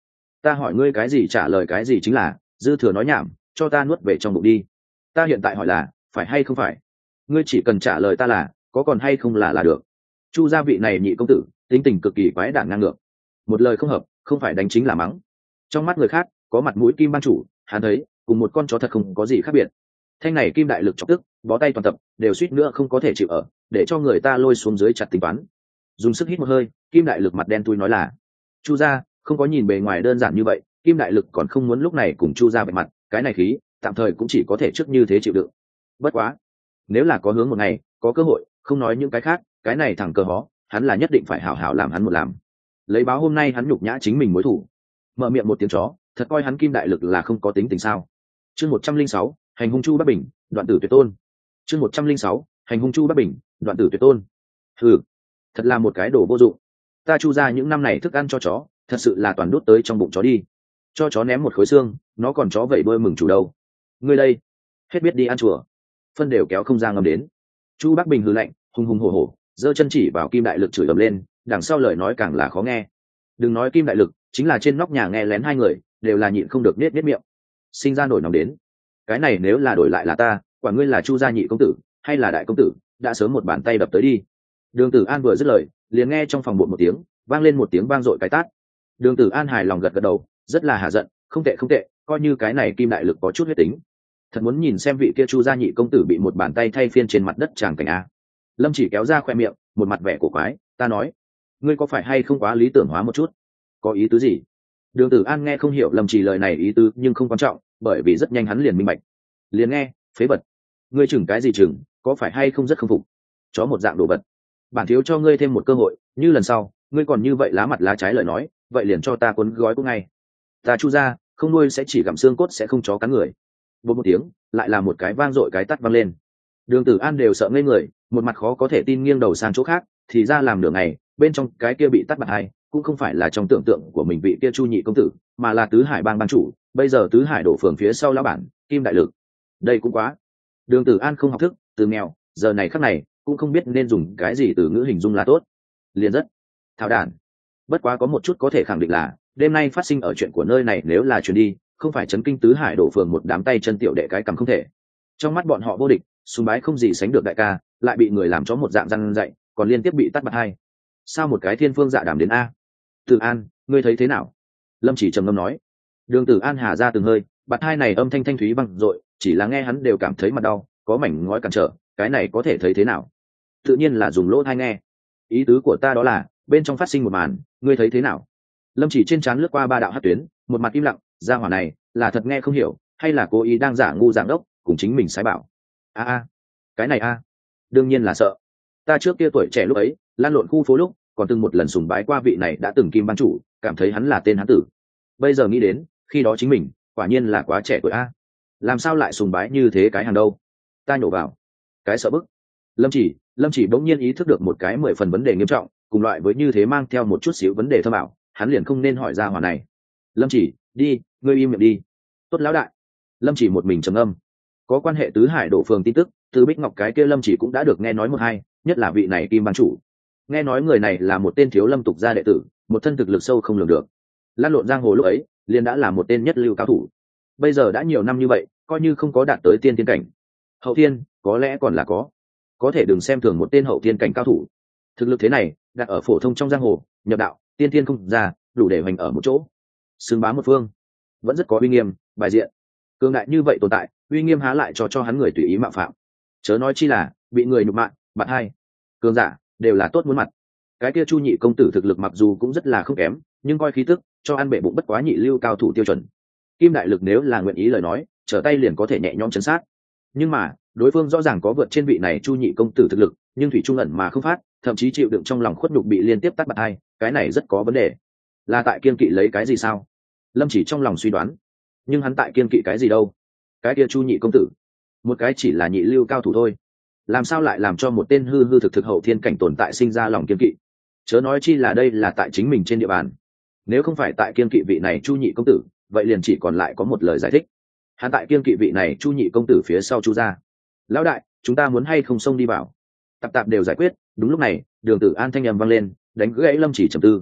ta hỏi ngươi cái gì trả lời cái gì chính là, dư thừa nói nhảm cho ta nuốt về trong bụng đi. Ta hiện tại hỏi là phải hay không phải, ngươi chỉ cần trả lời ta là có còn hay không là được. Chu gia vị này nhị công tử tính tình cực kỳ quái đản ngang ngược, một lời không hợp không phải đánh chính là mắng. Trong mắt người khác có mặt mũi kim ban chủ, hắn thấy cùng một con chó thật không có gì khác biệt. Thanh này kim đại lực chọc tức bó tay toàn tập, đều suýt nữa không có thể chịu ở, để cho người ta lôi xuống dưới chặt tính toán. Dùng sức hít một hơi, kim đại lực mặt đen thui nói là, Chu gia không có nhìn bề ngoài đơn giản như vậy. Kim đại lực còn không muốn lúc này cùng Chu gia bạch mặt, cái này khí tạm thời cũng chỉ có thể trước như thế chịu đựng. Bất quá nếu là có hướng một ngày có cơ hội, không nói những cái khác, cái này thằng cờ hó hắn là nhất định phải hảo hảo làm hắn một làm, lấy báo hôm nay hắn nhục nhã chính mình mối thủ. Mở miệng một tiếng chó, thật coi hắn kim đại lực là không có tính tình sao. Chương 106, hành hung Chu Bắc Bình, đoạn tử tuyệt tôn. Chương 106, hành hung Chu Bắc Bình, đoạn tử tuyệt tôn. Ừ, thật là một cái đồ vô dụng. Ta Chu ra những năm này thức ăn cho chó thật sự là toàn đút tới trong bụng chó đi, cho chó ném một khối xương nó còn chó vẩy đuôi mừng chủ đâu. Ngươi đây hết biết đi ăn chùa, phân đều kéo không ra ngầm đến. Chu Bắc Bình hừ lạnh, hùng hùng hổ hổ giơ chân chỉ vào kim đại lực chửi ầm lên, đằng sau lời nói càng là khó nghe. Đừng nói kim đại lực, chính là trên nóc nhà nghe lén hai người đều là nhịn không được nết miệng, sinh ra nổi nóng đến. Cái này nếu là đổi lại là ta, quả ngươi là Chu gia nhị công tử hay là đại công tử, đã sớm một bàn tay đập tới đi. Đường Tử An vừa dứt lời, liền nghe trong phòng bột một tiếng vang lên một tiếng vang dội cái tát. Đường Tử An hài lòng gật gật đầu, rất là hạ giận, không tệ không tệ, coi như cái này kim đại lực có chút huyết tính. Thật muốn nhìn xem vị kia Chu gia nhị công tử bị một bàn tay thay phiên trên mặt đất tràng cảnh a. Lâm Chỉ kéo ra khoe miệng, một mặt vẻ cổ quái, ta nói, ngươi có phải hay không quá lý tưởng hóa một chút? Có ý tứ gì? Đường Tử An nghe không hiểu Lâm Chỉ lời này ý tứ, nhưng không quan trọng, bởi vì rất nhanh hắn liền minh bạch. Liền nghe, phế vật, ngươi chừng cái gì chừng, có phải hay không rất không phục? Chó một dạng đồ vật. Bản thiếu cho ngươi thêm một cơ hội, như lần sau ngươi còn như vậy lá mặt lá trái lời nói, vậy liền cho ta cuốn gói cũng ngay. Ta Chu gia không nuôi sẽ chỉ gặm xương cốt, sẽ không chó cắn người. Một tiếng lại là một cái vang dội cái tát vang lên. Đường Tử An đều sợ ngây người, một mặt khó có thể tin nghiêng đầu sang chỗ khác, thì ra làm nửa ngày bên trong cái kia bị tát bạt hai cũng không phải là trong tưởng tượng của mình vị kia Chu nhị công tử, mà là Tứ Hải bang ban chủ, bây giờ Tứ Hải đổ phường phía sau lão bản kim đại lực. Đây cũng quá. Đường Tử An không học thức, từ nghèo giờ này khắc này cũng không biết nên dùng cái gì từ ngữ hình dung là tốt. Liền rất thảo đản. Bất quá có một chút có thể khẳng định là đêm nay phát sinh ở chuyện của nơi này nếu là truyền đi, không phải chấn kinh Tứ Hải đổ phường một đám tay chân tiểu đệ cái cầm không thể. Trong mắt bọn họ vô địch, sùng bái không gì sánh được đại ca, lại bị người làm chó một dạng răn dạy, còn liên tiếp bị tắt bạt hai. Sao một cái thiên phương dạ đảm đến a? Tử An, ngươi thấy thế nào? Lâm Chỉ trầm ngâm nói. Đường Tử An hà ra từng hơi, bạt hai này âm thanh thanh thúy vang dội, chỉ là nghe hắn đều cảm thấy mặt đau, có mảnh ngói cản trở, cái này có thể thấy thế nào? Tự nhiên là dùng lỗ tai nghe. Ý tứ của ta đó là bên trong phát sinh một màn, ngươi thấy thế nào? Lâm Chỉ trên trán lướt qua ba đạo hắc tuyến, một mặt im lặng, gia hỏa này là thật nghe không hiểu, hay là cố ý đang giả ngu dạng đốc, cùng chính mình sái bảo. Cái này đương nhiên là sợ. Ta trước kia tuổi trẻ lúc ấy lan lộn khu phố lúc, còn từng một lần sùng bái qua vị này đã từng kim ban chủ, cảm thấy hắn là tên hán tử. Bây giờ nghĩ đến khi đó chính mình quả nhiên là quá trẻ tuổi làm sao lại sùng bái như thế cái hàng đâu. Ta nhổ vào cái sợ bức. Lâm Chỉ bỗng nhiên ý thức được một cái 10 phần vấn đề nghiêm trọng, cùng loại với như thế mang theo một chút xíu vấn đề thơ bảo, hắn liền không nên hỏi ra hỏa này. Lâm Chỉ, đi, ngươi im miệng đi. Tốt lão đại. Lâm Chỉ một mình trầm âm. Có quan hệ Tứ Hải đổ phường tin tức, từ Bích Ngọc cái kia Lâm Chỉ cũng đã được nghe nói một hai, nhất là vị này kim ban chủ. Nghe nói người này là một tên thiếu lâm tục gia đệ tử, một thân thực lực sâu không lường được. Lan lộn giang hồ lúc ấy, liền đã là một tên nhất lưu cao thủ. Bây giờ đã nhiều năm như vậy, coi như không có đạt tới tiên tiên cảnh. Hậu thiên, có lẽ còn là có thể đừng xem thường một tên hậu thiên cảnh cao thủ. Thực lực thế này, đặt ở phổ thông trong giang hồ, nhập đạo, tiên tiên không ra, đủ để hoành ở một chỗ. Xưng bá một phương, vẫn rất có uy nghiêm, bài diện. Cường đại như vậy tồn tại, uy nghiêm há lại cho hắn người tùy ý mạo phạm. Chớ nói chi là bị người nhục mạ, bạn hai cường giả đều là tốt muốn mặt. Cái kia Chu nhị công tử thực lực mặc dù cũng rất là không kém, nhưng coi khí tức cho ăn bệ bụng bất quá nhị lưu cao thủ tiêu chuẩn. Kim đại lực nếu là nguyện ý lời nói, trở tay liền có thể nhẹ nhõm chấn sát. Nhưng mà đối phương rõ ràng có vượt trên vị này Chu nhị công tử thực lực, nhưng thủy trung ẩn mà không phát, thậm chí chịu đựng trong lòng khuất nhục bị liên tiếp tắt bạt hai, cái này rất có vấn đề. Là tại kiên kỵ lấy cái gì sao? Lâm Chỉ trong lòng suy đoán. Nhưng hắn tại kiên kỵ cái gì đâu? Cái kia Chu nhị công tử, một cái chỉ là nhị lưu cao thủ thôi, làm sao lại làm cho một tên hư hư thực thực hậu thiên cảnh tồn tại sinh ra lòng kiên kỵ? Chớ nói chi là đây là tại chính mình trên địa bàn. Nếu không phải tại kiên kỵ vị này Chu nhị công tử, vậy liền chỉ còn lại có một lời giải thích. Hắn tại kiên kỵ vị này Chu nhị công tử phía sau Chu gia. Lão đại, chúng ta muốn hay không xông đi vào? Tạp tạp đều giải quyết. Đúng lúc này, Đường Tử An thanh âm vang lên, đánh gãy Lâm Chỉ trầm tư.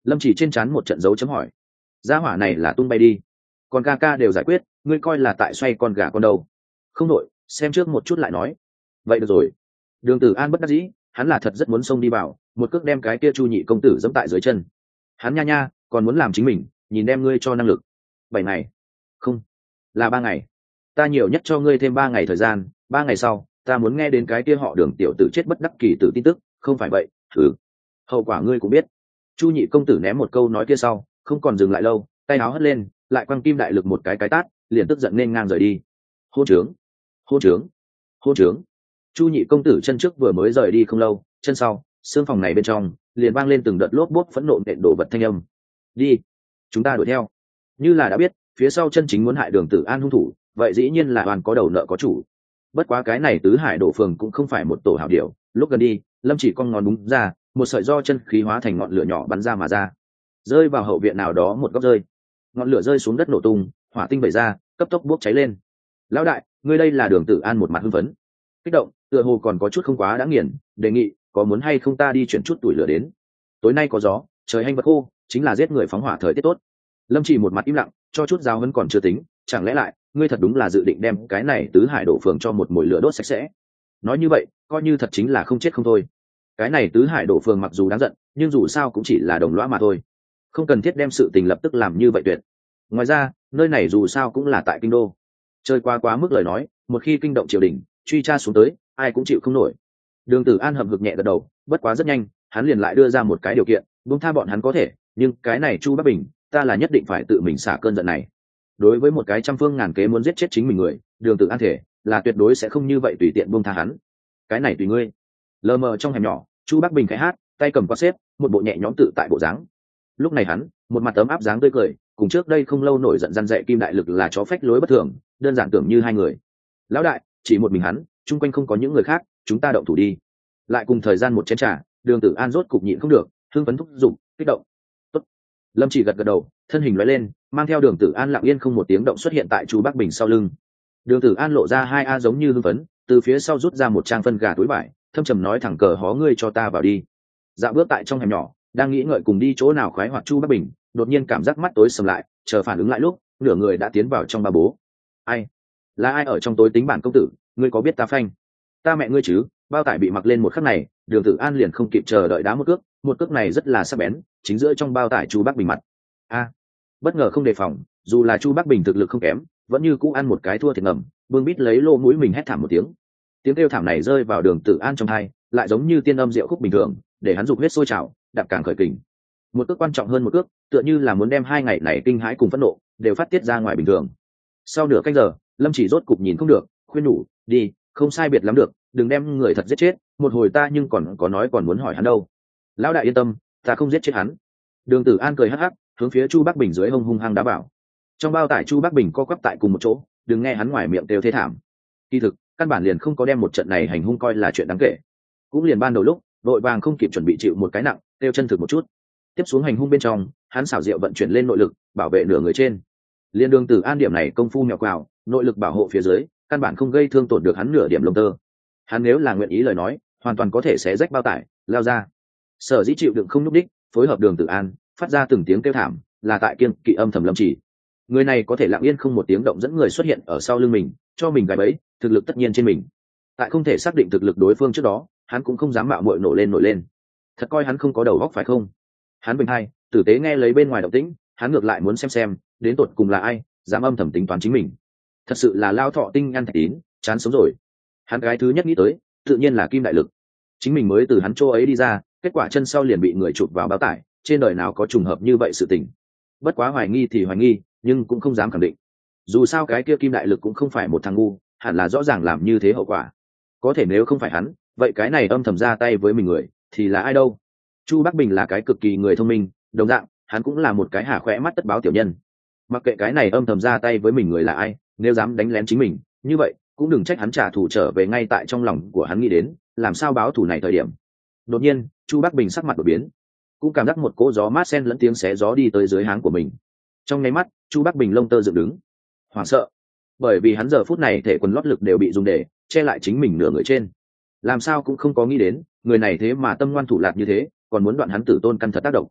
Lâm Chỉ trên trán một trận dấu chấm hỏi. Gia hỏa này là tung bay đi, còn ca ca đều giải quyết, ngươi coi là tại xoay con gà con đâu? Không đội, xem trước một chút lại nói. Vậy được rồi. Đường Tử An bất đắc dĩ, hắn là thật rất muốn xông đi vào, một cước đem cái kia Chu nhị công tử giẫm tại dưới chân. Hắn nha còn muốn làm chính mình, nhìn đem ngươi cho năng lực. 7 ngày, không, là 3 ngày. Ta nhiều nhất cho ngươi thêm 3 ngày thời gian, 3 ngày sau, ta muốn nghe đến cái kia họ Đường tiểu tử chết bất đắc kỳ tử tin tức, không phải vậy, thử. Hậu quả ngươi cũng biết. Chu nhị công tử ném một câu nói kia sau, không còn dừng lại lâu, tay áo hất lên, lại quăng Kim Đại Lực một cái tát, liền tức giận nên ngang rời đi. Hôn trướng, hôn trướng, hôn trướng. Chu nhị công tử chân trước vừa mới rời đi không lâu, chân sau, xương phòng này bên trong liền vang lên từng đợt lốp bốp phẫn nộ nện đổ vật thanh âm. Đi, chúng ta đuổi theo. Như là đã biết phía sau chân chính muốn hại Đường Tử An hung thủ, vậy dĩ nhiên là hoàn có đầu nợ có chủ. Bất quá cái này tứ hải đổ phường cũng không phải một tổ hảo điệu, lúc gần đi, Lâm Chỉ con ngón búng ra, một sợi do chân khí hóa thành ngọn lửa nhỏ bắn ra mà ra, rơi vào hậu viện nào đó một góc rơi. Ngọn lửa rơi xuống đất nổ tung, hỏa tinh vẩy ra, cấp tốc bốc cháy lên. Lão đại, ngươi đây là Đường Tử An một mặt hưng phấn, kích động, tựa hồ còn có chút không quá đã nghiền, đề nghị có muốn hay không ta đi chuyển chút tuổi lửa đến. Tối nay có gió, trời hanh vật khô, chính là giết người phóng hỏa thời tiết tốt. Lâm Chỉ một mặt im lặng, cho chút giáo huấn còn chưa tính, chẳng lẽ lại ngươi thật đúng là dự định đem cái này tứ hải đổ phường cho một mồi lửa đốt sạch sẽ? Nói như vậy coi như thật chính là không chết không thôi. Cái này tứ hải đổ phường mặc dù đáng giận, nhưng dù sao cũng chỉ là đồng lõa mà thôi, không cần thiết đem sự tình lập tức làm như vậy tuyệt. Ngoài ra nơi này dù sao cũng là tại kinh đô, chơi quá mức lời nói, một khi kinh động triều đình truy tra xuống tới, ai cũng chịu không nổi. Đường Tử An hậm hực nhẹ gật đầu, bất quá rất nhanh hắn liền lại đưa ra một cái điều kiện, buông tha bọn hắn có thể, nhưng cái này Chu Bắc Bình ta là nhất định phải tự mình xả cơn giận này. Đối với một cái trăm phương ngàn kế muốn giết chết chính mình người, Đường Tử An thể là tuyệt đối sẽ không như vậy tùy tiện buông tha hắn. Cái này tùy ngươi. Lờ mờ trong hẻm nhỏ, Chu Bắc Bình khẽ hát, tay cầm quạt xếp, một bộ nhẹ nhõm tự tại bộ dáng. Lúc này hắn một mặt ấm áp dáng tươi cười, cùng trước đây không lâu nổi giận răn dạy Kim Đại Lực là chó phách lối bất thường, đơn giản tưởng như hai người. Lão đại, chỉ một mình hắn, chung quanh không có những người khác, chúng ta động thủ đi. Lại cùng thời gian một chén trà, Đường Tử An rốt cục nhịn không được, hưng phấn thúc giục, kích động. Tốt. Lâm Chỉ gật gật đầu, thân hình lóe lên, mang theo Đường Tử An lặng yên không một tiếng động xuất hiện tại Chu Bắc Bình sau lưng. Đường Tử An lộ ra hai a giống như hưng phấn, từ phía sau rút ra một trang phân gà túi vải, thâm trầm nói thẳng cờ hó ngươi cho ta vào đi. Dạo bước tại trong hẻm nhỏ, đang nghĩ ngợi cùng đi chỗ nào khoái hoạt Chu Bắc Bình, đột nhiên cảm giác mắt tối sầm lại, chờ phản ứng lại lúc, nửa người đã tiến vào trong ba bố. Ai? Là ai ở trong tối tính bản công tử, ngươi có biết ta phanh? Ta mẹ ngươi chứ, bao tải bị mặc lên một khắc này, Đường Tử An liền không kịp chờ đợi đá một cước này rất là sắc bén, chính giữa trong bao tải Chu Bắc Bình mặt. A! Bất ngờ không đề phòng, dù là Chu Bắc Bình thực lực không kém, vẫn như cũ ăn một cái thua thiệt ngầm, bưng bít lấy lỗ mũi mình hét thảm một tiếng. Tiếng kêu thảm này rơi vào Đường Tử An trong tai, lại giống như tiên âm diệu khúc bình thường, để hắn dục huyết sôi trào, đạp càng khởi kình. Một cước quan trọng hơn một cước, tựa như là muốn đem hai ngày này kinh hãi cùng phẫn nộ đều phát tiết ra ngoài bình thường. Sau nửa canh giờ, Lâm Chỉ rốt cục nhìn không được, khuyên nhủ, đi, không sai biệt lắm được, đừng đem người thật giết chết, một hồi ta nhưng còn có nói còn muốn hỏi hắn đâu. Lão đại yên tâm, ta không giết chết hắn. Đường Tử An cười hắc hắc, hướng phía Chu Bắc Bình dưới hông hung hăng đá bảo. Trong bao tải Chu Bắc Bình co quắp tại cùng một chỗ, đừng nghe hắn ngoài miệng kêu thê thảm. Kỳ thực, căn bản liền không có đem một trận này hành hung coi là chuyện đáng kể. Cũng liền ban đầu lúc, đội vàng không kịp chuẩn bị chịu một cái nặng, kêu chân thực một chút. Tiếp xuống hành hung bên trong, hắn xảo diệu vận chuyển lên nội lực, bảo vệ nửa người trên. Liên Đường Tử An điểm này công phu mèo quào, nội lực bảo hộ phía dưới, căn bản không gây thương tổn được hắn nửa điểm lông tơ. Hắn nếu là nguyện ý lời nói, hoàn toàn có thể xé rách bao tải, lao ra. Sở dĩ chịu đựng không nhúc đích, phối hợp Đường Tử An, phát ra từng tiếng kêu thảm, là tại kiên kỵ âm thầm Lâm Chỉ. Người này có thể lặng yên không một tiếng động dẫn người xuất hiện ở sau lưng mình, cho mình gài bẫy, thực lực tất nhiên trên mình. Tại không thể xác định thực lực đối phương trước đó, hắn cũng không dám mạo muội nổi lên. Thật coi hắn không có đầu óc phải không? Hắn bình hai, tử tế nghe lấy bên ngoài động tĩnh, hắn ngược lại muốn xem đến tột cùng là ai dám âm thầm tính toán chính mình. Thật sự là lao thọ tinh ăn thạch tín, chán sống rồi. Hắn cái thứ nhất nghĩ tới tự nhiên là Kim Đại Lực. Chính mình mới từ hắn chỗ ấy đi ra, kết quả chân sau liền bị người chụp vào bao tải, trên đời nào có trùng hợp như vậy sự tình. Bất quá hoài nghi thì hoài nghi, nhưng cũng không dám khẳng định. Dù sao cái kia Kim Đại Lực cũng không phải một thằng ngu, hẳn là rõ ràng làm như thế hậu quả. Có thể nếu không phải hắn, vậy cái này âm thầm ra tay với mình người thì là ai đâu? Chu Bắc Bình là cái cực kỳ người thông minh, đồng dạng hắn cũng là một cái hả khỏe mắt tất báo tiểu nhân. Mặc kệ cái này âm thầm ra tay với mình người là ai, nếu dám đánh lén chính mình như vậy cũng đừng trách hắn trả thù trở về. Ngay tại trong lòng của hắn nghĩ đến làm sao báo thù này thời điểm, đột nhiên Chu Bắc Bình sắc mặt đổi biến, cũng cảm giác một cỗ gió mát xen lẫn tiếng xé gió đi tới dưới háng của mình. Trong nháy mắt Chu Bắc Bình lông tơ dựng đứng, hoảng sợ, bởi vì hắn giờ phút này thể quần lót lực đều bị dùng để che lại chính mình nửa người trên. Làm sao cũng không có nghĩ đến người này thế mà tâm ngoan thủ lạt như thế, còn muốn đoạn hắn tử tôn căn thật tác động.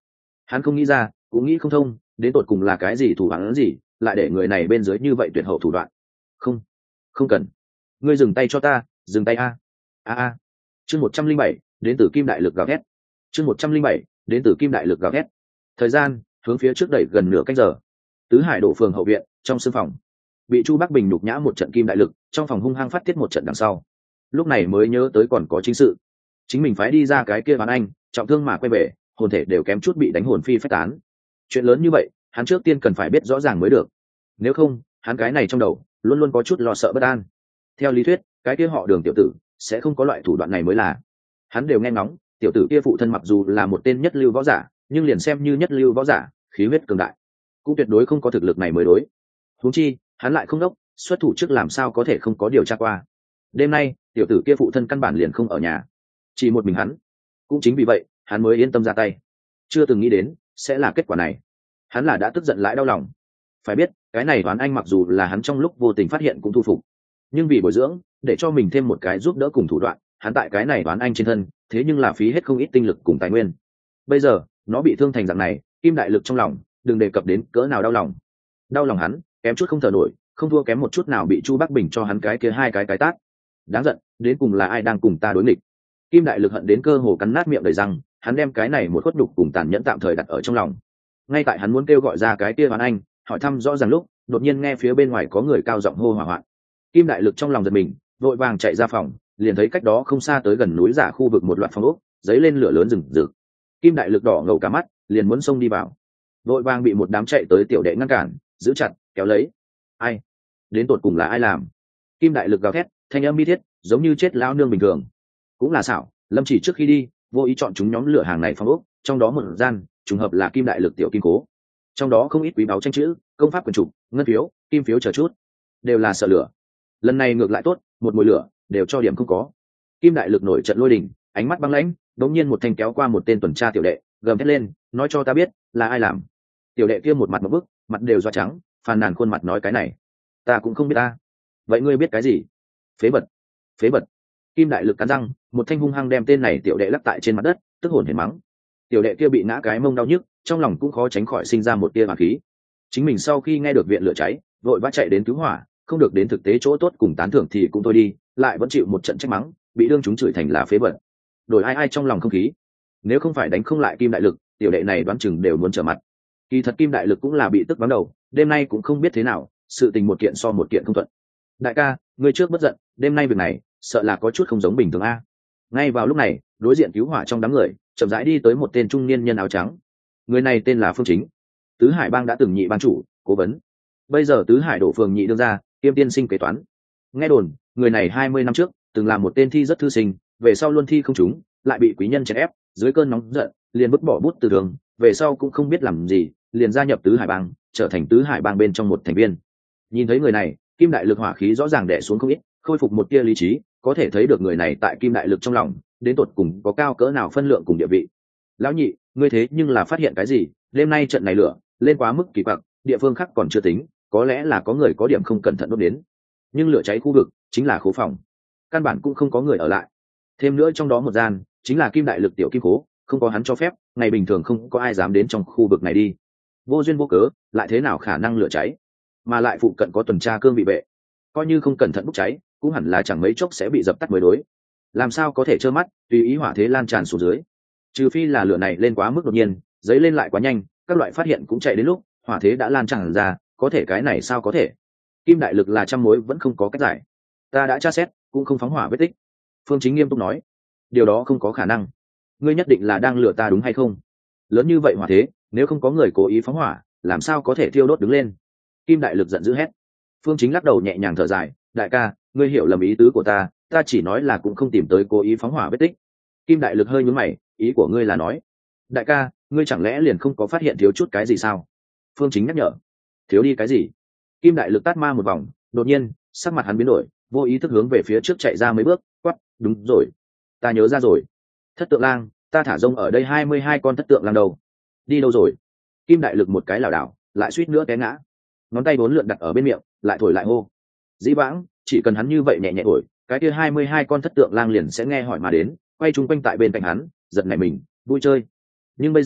Hắn không nghĩ ra, cũng nghĩ không thông, đến tột cùng là cái gì thủ đoạn gì lại để người này bên dưới như vậy tuyệt hậu thủ đoạn. Không, không cần, ngươi dừng tay cho ta, dừng tay a. A. Chương 107, đến từ Kim Đại Lực gào thét. Chương 107, đến từ Kim Đại Lực gào thét. Thời gian hướng phía trước đẩy gần nửa canh giờ. Tứ Hải Đổ phường hậu viện, trong sương phòng, bị Chu Bắc Bình nhục nhã một trận Kim Đại Lực, trong phòng hung hăng phát tiết một trận đằng sau, lúc này mới nhớ tới còn có chính sự. Chính mình phái đi ra cái kia bán anh, trọng thương mà quay về, hồn thể đều kém chút bị đánh hồn phi phách tán. Chuyện lớn như vậy, hắn trước tiên cần phải biết rõ ràng mới được. Nếu không, hắn cái này trong đầu luôn luôn có chút lo sợ bất an. Theo lý thuyết, cái kia họ Đường tiểu tử sẽ không có loại thủ đoạn này mới là. Hắn đều nghe ngóng, tiểu tử kia phụ thân mặc dù là một tên nhất lưu võ giả, nhưng liền xem như nhất lưu võ giả, khí huyết cường đại, cũng tuyệt đối không có thực lực này mới đối. Huống chi, hắn lại không đốc, xuất thủ trước làm sao có thể không có điều tra qua. Đêm nay, tiểu tử kia phụ thân căn bản liền không ở nhà, chỉ một mình hắn. Cũng chính vì vậy, hắn mới yên tâm ra tay. Chưa từng nghĩ đến sẽ là kết quả này. Hắn là đã tức giận lại đau lòng. Phải biết, cái này Toán Anh mặc dù là hắn trong lúc vô tình phát hiện cũng thu phục, nhưng vì bồi dưỡng, để cho mình thêm một cái giúp đỡ cùng thủ đoạn, hắn tại cái này Toán Anh trên thân, thế nhưng là phí hết không ít tinh lực cùng tài nguyên. Bây giờ, nó bị thương thành dạng này, Kim Đại Lực trong lòng, đừng đề cập đến cỡ nào đau lòng. Đau lòng hắn, kém chút không thở nổi, không thua kém một chút nào bị Chu Bắc Bình cho hắn cái kia hai cái tát. Đáng giận, đến cùng là ai đang cùng ta đối nghịch? Kim Đại Lực hận đến cơ hồ cắn nát miệng đầy răng, hắn đem cái này một khuất đục cùng tàn nhẫn tạm thời đặt ở trong lòng. Ngay tại hắn muốn kêu gọi ra cái kia Toán Anh, hỏi thăm rõ ràng lúc, đột nhiên nghe phía bên ngoài có người cao giọng hô hỏa hoạn. Kim Đại Lực trong lòng giật mình, vội vàng chạy ra phòng, liền thấy cách đó không xa tới gần núi giả khu vực một loạt phòng ốc, dấy lên lửa lớn rừng rực. Kim Đại Lực đỏ ngầu cả mắt, liền muốn xông đi vào, vội vàng bị một đám chạy tới tiểu đệ ngăn cản, giữ chặt, kéo lấy. Ai? Đến tột cùng là ai làm? Kim Đại Lực gào thét, thanh âm bi thiết, giống như chết lão nương bình thường. Cũng là xảo, Lâm Chỉ trước khi đi, vô ý chọn chúng nhóm lửa hàng này phòng ốc, trong đó một gian, trùng hợp là Kim Đại Lực tiểu kim cố. Trong đó không ít quý báu tranh chữ, công pháp quyền trục, ngân phiếu, kim phiếu chờ chút, đều là sợ lửa. Lần này ngược lại tốt, một mùi lửa đều cho điểm không có. Kim Đại Lực nổi trận lôi đình, ánh mắt băng lãnh, đống nhiên một thanh kéo qua một tên tuần tra tiểu đệ, gầm thét lên, nói cho ta biết là ai làm. Tiểu đệ kia một mặt một bức, mặt đều do trắng, phàn nàn khuôn mặt nói cái này ta cũng không biết ta. Vậy ngươi biết cái gì? Phế vật, phế vật. Kim Đại Lực cắn răng, một thanh hung hăng đem tên này tiểu đệ lắc tại trên mặt đất, tức hồn hển mắng. Tiểu đệ kia bị ngã cái mông đau nhức, trong lòng cũng khó tránh khỏi sinh ra một tia hàn khí. Chính mình sau khi nghe được viện lửa cháy, vội vã chạy đến cứu hỏa, không được đến thực tế chỗ tốt cùng tán thưởng thì cũng thôi đi, lại vẫn chịu một trận trách mắng, bị đương chúng chửi thành là phế vật. Đổi ai ai trong lòng không khí. Nếu không phải đánh không lại Kim Đại Lực, tiểu đệ này đoán chừng đều muốn trở mặt. Kỳ thật Kim Đại Lực cũng là bị tức vắng đầu, đêm nay cũng không biết thế nào, sự tình một kiện so một kiện không thuận. Đại ca, ngươi trước bất giận, đêm nay việc này sợ là có chút không giống bình thường a. Ngay vào lúc này, đối diện cứu hỏa trong đám người chậm rãi đi tới một tên trung niên nhân áo trắng. Người này tên là Phương Chính, Tứ Hải Bang đã từng nhị ban chủ, cố vấn, bây giờ Tứ Hải Đổ phường nhị đương gia, kiêm tiên sinh kế toán. Nghe đồn, người này 20 năm trước từng làm một tên thi rất thư sinh, về sau luôn thi không trúng, lại bị quý nhân chèn ép, dưới cơn nóng giận liền vứt bỏ bút từ đường, về sau cũng không biết làm gì, liền gia nhập Tứ Hải Bang, trở thành Tứ Hải Bang bên trong một thành viên. Nhìn thấy người này, Kim Đại Lực hỏa khí rõ ràng đè xuống không ít, khôi phục một tia lý trí, có thể thấy được người này tại Kim Đại Lực trong lòng đến tột cùng có cao cỡ nào phân lượng cùng địa vị. Lão nhị, ngươi thế nhưng là phát hiện cái gì? Đêm nay trận này lửa lên quá mức kỳ quặc, địa phương khác còn chưa tính, có lẽ là có người có điểm không cẩn thận đốt đến, nhưng lửa cháy khu vực chính là khố phòng, căn bản cũng không có người ở lại. Thêm nữa trong đó một gian chính là Kim Đại Lực tiểu kim cố, không có hắn cho phép, ngày bình thường không có ai dám đến trong khu vực này đi. Vô duyên vô cớ lại thế nào khả năng lửa cháy, mà lại phụ cận có tuần tra cương bị vệ, coi như không cẩn thận bốc cháy cũng hẳn là chẳng mấy chốc sẽ bị dập tắt mới đối. Làm sao có thể trơ mắt tùy ý hỏa thế lan tràn xuống dưới? Trừ phi là lửa này lên quá mức đột nhiên, dấy lên lại quá nhanh, các loại phát hiện cũng chạy đến lúc hỏa thế đã lan tràn ra, có thể cái này sao có thể? Kim Đại Lực là trăm mối vẫn không có cách giải. Ta đã tra xét, cũng không phóng hỏa vết tích. Phương Chính nghiêm túc nói, điều đó không có khả năng. Ngươi nhất định là đang lừa ta đúng hay không? Lớn như vậy hỏa thế, nếu không có người cố ý phóng hỏa, làm sao có thể thiêu đốt đứng lên? Kim Đại Lực giận dữ hét. Phương Chính lắc đầu nhẹ nhàng thở dài, đại ca, ngươi hiểu lầm ý tứ của ta chỉ nói là cũng không tìm tới cố ý phóng hỏa vết tích. Kim Đại Lực hơi nhướng mày, ý của ngươi là nói, đại ca, ngươi chẳng lẽ liền không có phát hiện thiếu chút cái gì sao? Phương Chính nhắc nhở. Thiếu đi cái gì? Kim Đại Lực tát ma một vòng, đột nhiên sắc mặt hắn biến đổi, vô ý thức hướng về phía trước chạy ra mấy bước, quát, đúng rồi, ta nhớ ra rồi, Thất Tượng Lang, ta thả rông ở đây 22 con Thất Tượng Lang đâu? Đi đâu rồi? Kim Đại Lực một cái lảo đảo, lại suýt nữa té ngã, ngón tay bốn lượn đặt ở bên miệng, lại thổi lại hô. Dĩ vãng chỉ cần hắn như vậy nhẹ nhẹ thổi, cái kia 22 con Thất Tượng Lang liền sẽ nghe hỏi mà đến, quay chung quanh tại bên cạnh hắn, giật nảy mình, vui chơi. Nhưng bây giờ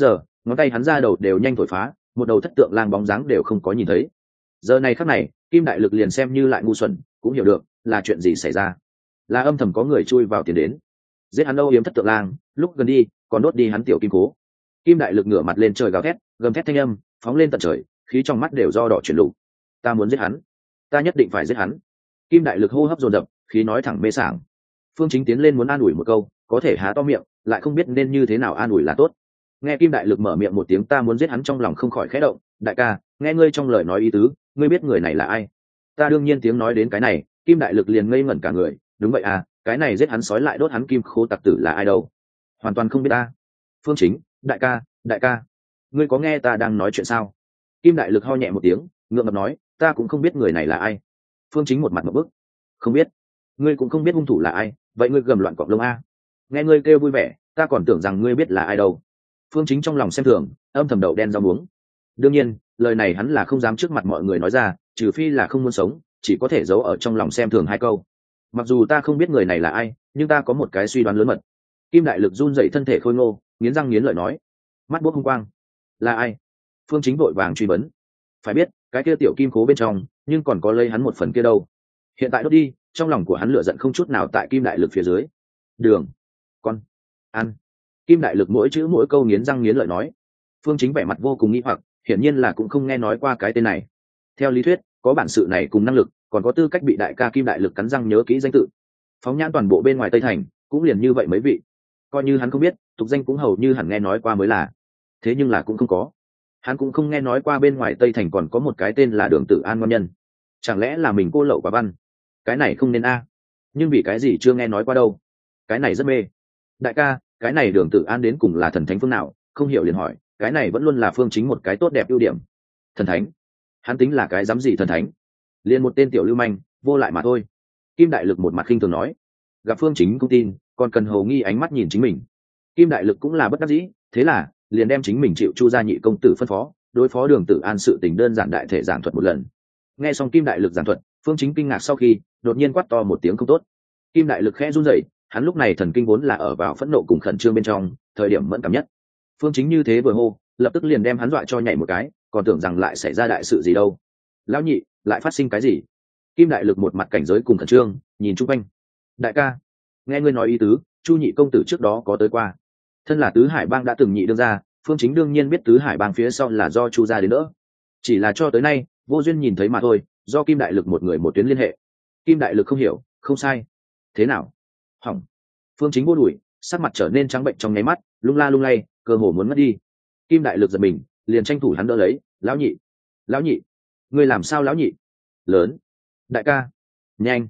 ngón tay hắn ra đầu đều nhanh thổi phá, một đầu thất tượng lang bóng dáng đều không có nhìn thấy. Giờ này khắc này kim đại lực liền xem như lại ngu xuẩn cũng hiểu được là chuyện gì xảy ra, là âm thầm có người chui vào tiền đến giết hắn âu yếm thất tượng lang, lúc gần đi còn đốt đi hắn tiểu kim cố. Kim đại lực ngửa mặt lên trời gào thét, gầm thét thanh âm phóng lên tận trời, khí trong mắt đều do đỏ chuyển lục. Ta muốn giết hắn, ta nhất định phải giết hắn. Kim đại lực hô hấp dồn dập, khí nói thẳng mê sảng. Phương Chính tiến lên muốn an ủi một câu, có thể há to miệng lại không biết nên như thế nào an ủi là tốt. Nghe Kim đại lực mở miệng một tiếng ta muốn giết hắn, trong lòng không khỏi khẽ động. Đại ca, nghe ngươi trong lời nói ý tứ, ngươi biết người này là ai? Ta đương nhiên tiếng nói đến cái này, Kim đại lực liền ngây ngẩn cả người. Đúng vậy à, cái này giết hắn sói lại đốt hắn kim khố tặc tử là ai đâu? Hoàn toàn không biết ta. Phương Chính, đại ca, ngươi có nghe ta đang nói chuyện sao? Kim đại lực ho nhẹ một tiếng, ngượng ngập nói, ta cũng không biết người này là ai. Phương Chính một mặt ngộp bức, không biết? Ngươi cũng không biết hung thủ là ai, vậy ngươi gầm loạn cọp lông a? Nghe ngươi kêu vui vẻ, ta còn tưởng rằng ngươi biết là ai đâu. Phương Chính trong lòng xem thường, âm thầm đậu đen rau muống. Đương nhiên, lời này hắn là không dám trước mặt mọi người nói ra, trừ phi là không muốn sống, chỉ có thể giấu ở trong lòng xem thường hai câu. Mặc dù ta không biết người này là ai, nhưng ta có một cái suy đoán lớn mật. Kim đại lực run dậy thân thể khôi ngô, nghiến răng nghiến lợi nói, mắt buốc hung quang, là ai? Phương Chính vội vàng truy vấn. Phải biết, cái kia tiểu kim cố bên trong, nhưng còn có lấy hắn một phần kia đâu. Hiện tại đốt đi, trong lòng của hắn lửa giận không chút nào tại kim đại lực phía dưới. Đường, con, ăn. Kim đại lực mỗi chữ mỗi câu nghiến răng nghiến lợi nói. Phương Chính vẻ mặt vô cùng nghi hoặc, hiển nhiên là cũng không nghe nói qua cái tên này. Theo lý thuyết, có bản sự này cùng năng lực, còn có tư cách bị đại ca kim đại lực cắn răng nhớ kỹ danh tự. Phóng nhãn toàn bộ bên ngoài Tây Thành, cũng liền như vậy mấy vị. Coi như hắn không biết, tục danh cũng hầu như hẳn nghe nói qua mới là. Thế nhưng là cũng không có. Hắn cũng không nghe nói qua bên ngoài Tây Thành còn có một cái tên là Đường Tử An ngon nhân. Chẳng lẽ là mình cô lậu quả văn? Cái này không nên a. Nhưng vì cái gì chưa nghe nói qua đâu? Cái này rất mê. Đại ca, cái này Đường Tử An đến cùng là thần thánh phương nào? Không hiểu liền hỏi, cái này vẫn luôn là Phương Chính một cái tốt đẹp ưu điểm. Thần thánh? Hắn tính là cái dám gì thần thánh? Liền một tên tiểu lưu manh, vô lại mà thôi. Kim đại lực một mặt khinh thường nói. Gặp Phương Chính không tin, còn cần hầu nghi ánh mắt nhìn chính mình. Kim đại lực cũng là bất đắc dĩ, thế là liền đem chính mình chịu Chu gia nhị công tử phân phó, đối phó Đường Tử An sự tình đơn giản đại thể giảng thuật một lần. Nghe xong Kim đại lực giảng thuật, Phương Chính kinh ngạc sau khi đột nhiên quát to một tiếng không tốt. Kim đại lực khẽ run rẩy, hắn lúc này thần kinh vốn là ở vào phẫn nộ cùng khẩn trương bên trong, thời điểm mẫn cảm nhất. Phương Chính như thế vừa hô, lập tức liền đem hắn dọa cho nhảy một cái, còn tưởng rằng lại xảy ra đại sự gì đâu. Lão nhị, lại phát sinh cái gì? Kim đại lực một mặt cảnh giới cùng khẩn trương, nhìn chung quanh. Đại ca, nghe ngươi nói ý tứ, Chu nhị công tử trước đó có tới qua. Thân là tứ hải bang đã từng nhị đương ra, Phương Chính đương nhiên biết tứ hải bang phía sau là do Chu gia đến nữa. Chỉ là cho tới nay vô duyên nhìn thấy mà thôi, do Kim đại lực một người một tuyến liên hệ. Kim đại lực không hiểu, không sai. Thế nào? Hỏng. Phương Chính vô đuổi, sắc mặt trở nên trắng bệnh trong nháy mắt, lung la lung lay, cơ hồ muốn mất đi. Kim đại lực giật mình, liền tranh thủ hắn đỡ lấy. Lão nhị, ngươi làm sao lão nhị? Lớn. Đại ca, nhanh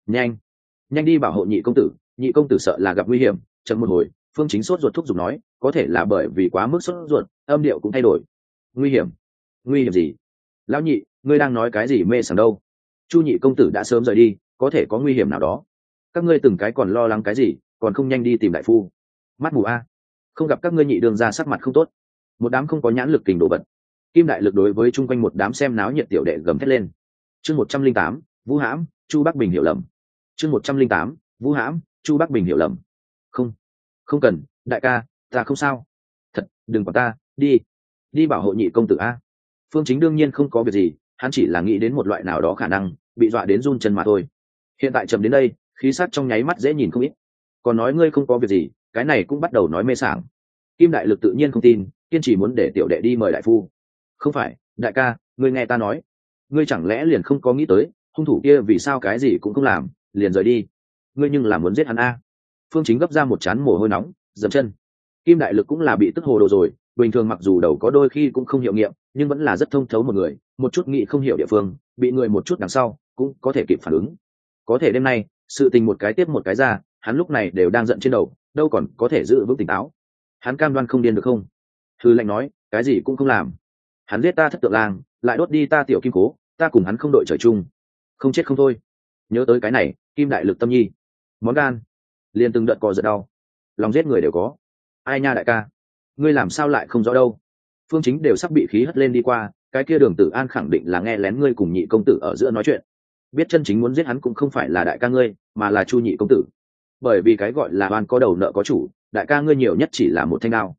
đi bảo hộ nhị công tử sợ là gặp nguy hiểm. Chậm một hồi, Phương Chính sốt ruột thúc giục nói, có thể là bởi vì quá mức sốt ruột, âm điệu cũng thay đổi. Nguy hiểm gì? Lão nhị, ngươi đang nói cái gì mê sảng đâu? Chu nhị công tử đã sớm rời đi, có thể có nguy hiểm nào đó? Các ngươi từng cái còn lo lắng cái gì, còn không nhanh đi tìm đại phu? Mắt mù a, không gặp các ngươi nhị đường ra sắc mặt không tốt. Một đám không có nhãn lực kình đồ vật. Kim đại lực đối với chung quanh một đám xem náo nhiệt tiểu đệ gầm thét lên. Chương 108, Vũ Hãm, Chu Bắc Bình hiểu lầm. Chương 108, Vũ Hãm, Chu Bắc Bình hiểu lầm. Không cần, đại ca, ta không sao. Thật, đừng quản ta, đi bảo hộ nhị công tử a. Phương Chính đương nhiên không có việc gì, hắn chỉ là nghĩ đến một loại nào đó khả năng bị dọa đến run chân mà thôi. Hiện tại chậm đến đây, khí sắc trong nháy mắt dễ nhìn không ít. Còn nói ngươi không có việc gì, cái này cũng bắt đầu nói mê sảng. Kim đại lực tự nhiên không tin, kiên trì muốn để tiểu đệ đi mời đại phu. Không phải, đại ca, ngươi nghe ta nói, ngươi chẳng lẽ liền không có nghĩ tới hung thủ kia vì sao cái gì cũng không làm liền rời đi? Ngươi nhưng là muốn giết hắn a? Phương Chính gấp ra một trán mồ hôi nóng, dậm chân. Kim đại lực cũng là bị tức hồ đồ rồi, bình thường mặc dù đầu có đôi khi cũng không hiệu nghiệm, nhưng vẫn là rất thông thấu một người, một chút nghĩ không hiểu địa phương, bị người một chút đằng sau cũng có thể kịp phản ứng. Có thể đêm nay sự tình một cái tiếp một cái ra, hắn lúc này đều đang giận trên đầu, đâu còn có thể giữ vững tỉnh táo. Hắn cam đoan không điên được không? Thư lệnh nói, cái gì cũng không làm. Hắn giết ta thất tượng lang, lại đốt đi ta tiểu kim cố, ta cùng hắn không đội trời chung, không chết không thôi. Nhớ tới cái này, Kim đại lực tâm nhi món gan liền từng đợt cò giật đau, lòng giết người đều có. Ai nha đại ca, ngươi làm sao lại không rõ đâu? Phương Chính đều sắp bị khí hất lên đi qua, cái kia Đường Tử An khẳng định là nghe lén ngươi cùng nhị công tử ở giữa nói chuyện, biết chân chính muốn giết hắn cũng không phải là đại ca ngươi, mà là Chu nhị công tử. Bởi vì cái gọi là oan có đầu nợ có chủ, đại ca ngươi nhiều nhất chỉ là một thanh đao.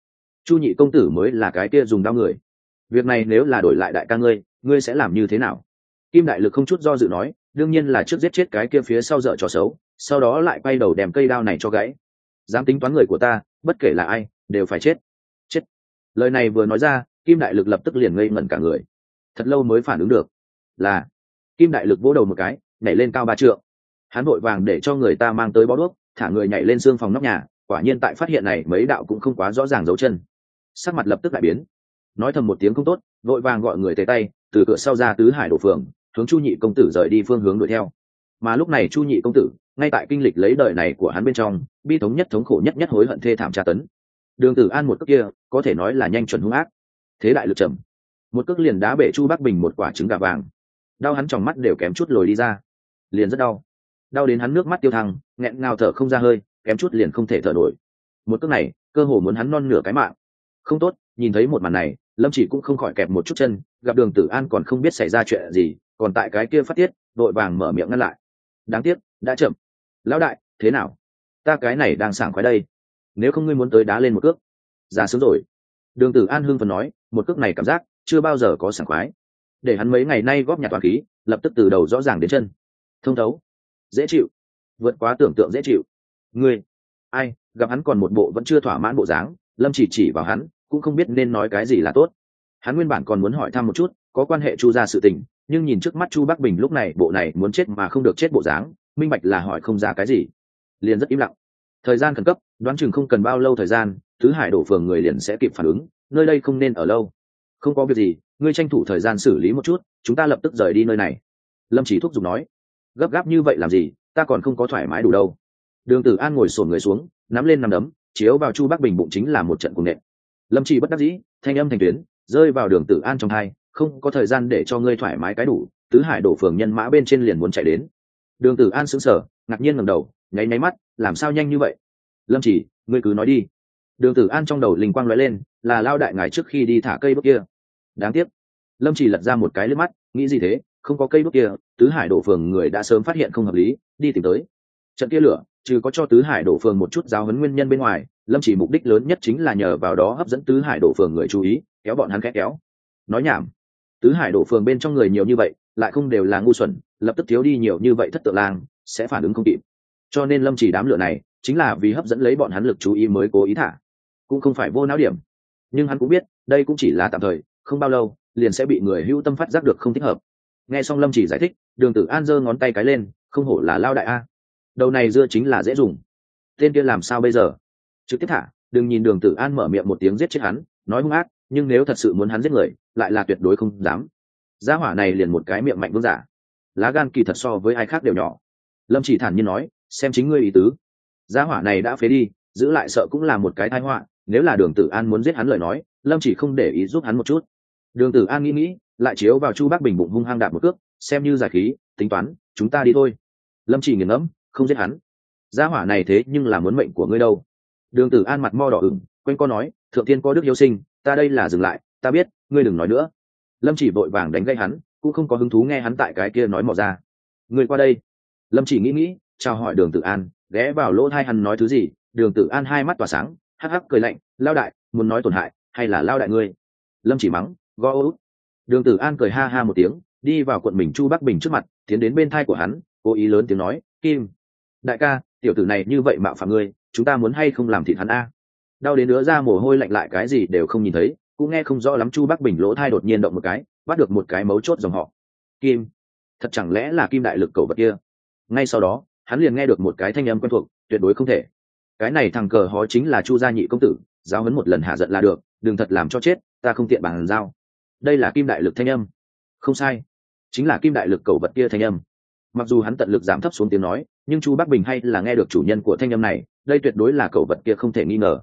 Chu nhị công tử mới là cái kia dùng đao người. Việc này nếu là đổi lại đại ca ngươi sẽ làm như thế nào? Kim đại lực không chút do dự nói, đương nhiên là trước giết chết cái kia phía sau dở trò xấu, sau đó lại quay đầu đem cây đao này cho gãy. Dám tính toán người của ta, bất kể là ai đều phải chết. Chết. Lời này vừa nói ra, Kim đại lực lập tức liền ngây ngẩn cả người, thật lâu mới phản ứng được. Là. Kim đại lực vỗ đầu một cái, nhảy lên cao 3 trượng. Hắn vội vàng để cho người ta mang tới bó đuốc, thả người nhảy lên xương phòng nóc nhà, quả nhiên tại phát hiện này mấy đạo cũng không quá rõ ràng dấu chân. Sắc mặt lập tức đại biến, nói thầm một tiếng không tốt, vội vàng gọi người tề tay từ cửa sau ra tứ hải đổ phường, hướng Chu nhị công tử rời đi phương hướng đuổi theo. Mà lúc này Chu nhị công tử ngay tại kinh lịch lấy đời này của hắn bên trong bi thống nhất, thống khổ nhất, hối hận thê thảm tra tấn. Đường Tử An một cước kia có thể nói là nhanh chuẩn hung ác, thế đại lực trầm, một cước liền đá bể Chu Bắc Bình một quả trứng gà vàng, đau hắn tròng mắt đều kém chút lồi đi ra, liền rất đau, đau đến hắn nước mắt tiêu thăng, nghẹn ngào thở không ra hơi, kém chút liền không thể thở nổi. Một cước này cơ hồ muốn hắn non nửa cái mạng. Không tốt, nhìn thấy một màn này, Lâm Chỉ cũng không khỏi kẹp một chút chân, gặp Đường Tử An còn không biết xảy ra chuyện gì, còn tại cái kia phát tiết, vội vàng mở miệng ngăn lại. Đáng tiếc, đã chậm. Lão đại, thế nào? Ta cái này đang sảng khoái đây, nếu không ngươi muốn tới đá lên một cước. Ra sớm rồi. Đường Tử An hưng phấn nói, một cước này cảm giác chưa bao giờ có sảng khoái. Để hắn mấy ngày nay góp nhặt toàn khí, lập tức từ đầu rõ ràng đến chân. Thông thấu, dễ chịu, vượt quá tưởng tượng dễ chịu. Ngươi, ai? Gặp hắn còn một bộ vẫn chưa thỏa mãn bộ dáng, Lâm chỉ vào hắn, cũng không biết nên nói cái gì là tốt. Hắn nguyên bản còn muốn hỏi thăm một chút có quan hệ Chu gia sự tình, nhưng nhìn trước mắt Chu Bắc Bình lúc này bộ này muốn chết mà không được chết bộ dáng, minh bạch là hỏi không ra cái gì, liền rất im lặng. Thời gian khẩn cấp, đoán chừng không cần bao lâu thời gian, tứ hải đổ phường người liền sẽ kịp phản ứng, nơi đây không nên ở lâu. Không có việc gì, ngươi tranh thủ thời gian xử lý một chút, chúng ta lập tức rời đi nơi này. Lâm chỉ thúc giục nói. Gấp gáp như vậy làm gì, ta còn không có thoải mái đủ đâu. Đường Tử An ngồi xổm người xuống, nắm lên nắm đấm, chiếu vào Chu Bắc Bình bụng chính là một trận cuồng nện. Lâm chỉ bất đắc dĩ, thanh âm thành tuyến rơi vào Đường Tử An trong tai, không có thời gian để cho ngươi thoải mái cái đủ, tứ hải đổ phường nhân mã bên trên liền muốn chạy đến. Đường Tử An sững sờ, ngạc nhiên ngẩng đầu, nháy nháy mắt, làm sao nhanh như vậy? Lâm chỉ, ngươi cứ nói đi. Đường Tử An trong đầu linh quang lóe lên, là lao đại ngài trước khi đi thả cây bước kia. Đáng tiếc. Lâm chỉ lật ra một cái liếc mắt, nghĩ gì thế, không có cây bước kia, tứ hải đổ phường người đã sớm phát hiện không hợp lý, đi tìm tới. Trận kia lửa, trừ có cho tứ hải đổ phường một chút giáo huấn nguyên nhân bên ngoài, Lâm chỉ mục đích lớn nhất chính là nhờ vào đó hấp dẫn tứ hải đổ phường người chú ý, kéo bọn hắn khét kéo. Nói nhảm, tứ hải đổ phường bên trong người nhiều như vậy, lại không đều là ngu xuẩn, lập tức thiếu đi nhiều như vậy thất tượng lang, sẽ phản ứng không kịp. Cho nên Lâm chỉ đám lửa này, chính là vì hấp dẫn lấy bọn hắn lực chú ý mới cố ý thả, cũng không phải vô não điểm. Nhưng hắn cũng biết, đây cũng chỉ là tạm thời, không bao lâu, liền sẽ bị người hữu tâm phát giác được không thích hợp. Nghe xong Lâm chỉ giải thích, Đường Tử An giơ ngón tay cái lên, không hổ là lao đại a, đầu này dưa chính là dễ dùng. Tên kia làm sao bây giờ? Trực tiếp thả, đừng nhìn Đường Tử An mở miệng một tiếng giết chết hắn, nói hung ác, nhưng nếu thật sự muốn hắn giết người, lại là tuyệt đối không dám. Gia hỏa này liền một cái miệng mạnh vương giả, lá gan kỳ thật so với ai khác đều nhỏ. Lâm chỉ thản nhiên nói, xem chính ngươi ý tứ. Gia hỏa này đã phế đi, giữ lại sợ cũng là một cái tai họa, nếu là Đường Tử An muốn giết hắn lời nói, Lâm chỉ không để ý giúp hắn một chút. Đường Tử An nghĩ, lại chiếu vào Chu Bắc Bình bụng hung hăng đạp một cước, xem như giải khí, tính toán, chúng ta đi thôi. Lâm chỉ nghiền ngẫm, không giết hắn. Gia hỏa này thế nhưng là muốn mệnh của ngươi đâu. Đường Tử An mặt mo đỏ ửng, quanh co nói, thượng tiên có đức hiếu sinh, ta đây là dừng lại, ta biết, ngươi đừng nói nữa. Lâm chỉ vội vàng đánh gây hắn, cũng không có hứng thú nghe hắn tại cái kia nói mò ra. Ngươi qua đây. Lâm chỉ nghĩ, chào hỏi Đường Tử An, ghé vào lỗ tai hắn nói thứ gì. Đường Tử An hai mắt tỏa sáng, hắc hắc cười lạnh, lao đại, muốn nói tổn hại, hay là lao đại ngươi? Lâm chỉ mắng, go út. Đường Tử An cười ha ha một tiếng, đi vào cuộn mình Chu Bắc Bình trước mặt, tiến đến bên thai của hắn, cố ý lớn tiếng nói, Kim, đại ca, tiểu tử này như vậy mạo phạm ngươi, chúng ta muốn hay không làm thịt hắn a? Đau đến đứa ra mồ hôi lạnh lại cái gì đều không nhìn thấy, cũng nghe không rõ lắm. Chu Bắc Bình lỗ thai đột nhiên động một cái, bắt được một cái mấu chốt dòng họ. Kim, thật chẳng lẽ là Kim đại lực cầu vật kia? Ngay sau đó, hắn liền nghe được một cái thanh âm quen thuộc, tuyệt đối không thể. Cái này thằng cờ hó chính là Chu gia nhị công tử, giáo huấn một lần hạ giận là được, đừng thật làm cho chết, ta không tiện bàn giao. Đây là Kim đại lực thanh âm. Không sai, chính là Kim đại lực cầu vật kia thanh âm. Mặc dù hắn tận lực giảm thấp xuống tiếng nói, nhưng Chu Bắc Bình hay là nghe được chủ nhân của thanh âm này, đây tuyệt đối là cầu vật kia không thể nghi ngờ.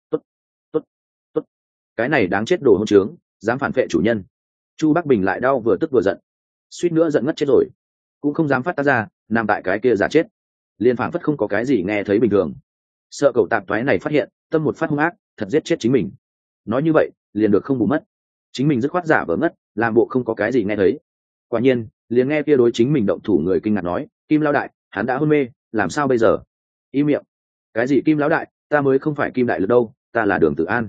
Tốt, cái này đáng chết đồ hỗn trướng, dám phản vệ chủ nhân. Chu Bắc Bình lại đau vừa tức vừa giận, suýt nữa giận ngất chết rồi, cũng không dám phát tác ra, nằm tại cái kia giả chết, liền phảng phất không có cái gì nghe thấy bình thường. Sợ cậu tạp toái này phát hiện, tâm một phát hung ác, thật giết chết chính mình. Nói như vậy, liền được không bù mất. Chính mình dứt khoát giả vờ ngất, làm bộ không có cái gì nghe thấy. Quả nhiên, liền nghe kia đối chính mình động thủ người kinh ngạc nói, Kim lão đại, hắn đã hôn mê, làm sao bây giờ? Im miệng. Cái gì Kim lão đại, ta mới không phải Kim đại lực đâu, ta là Đường Tử An.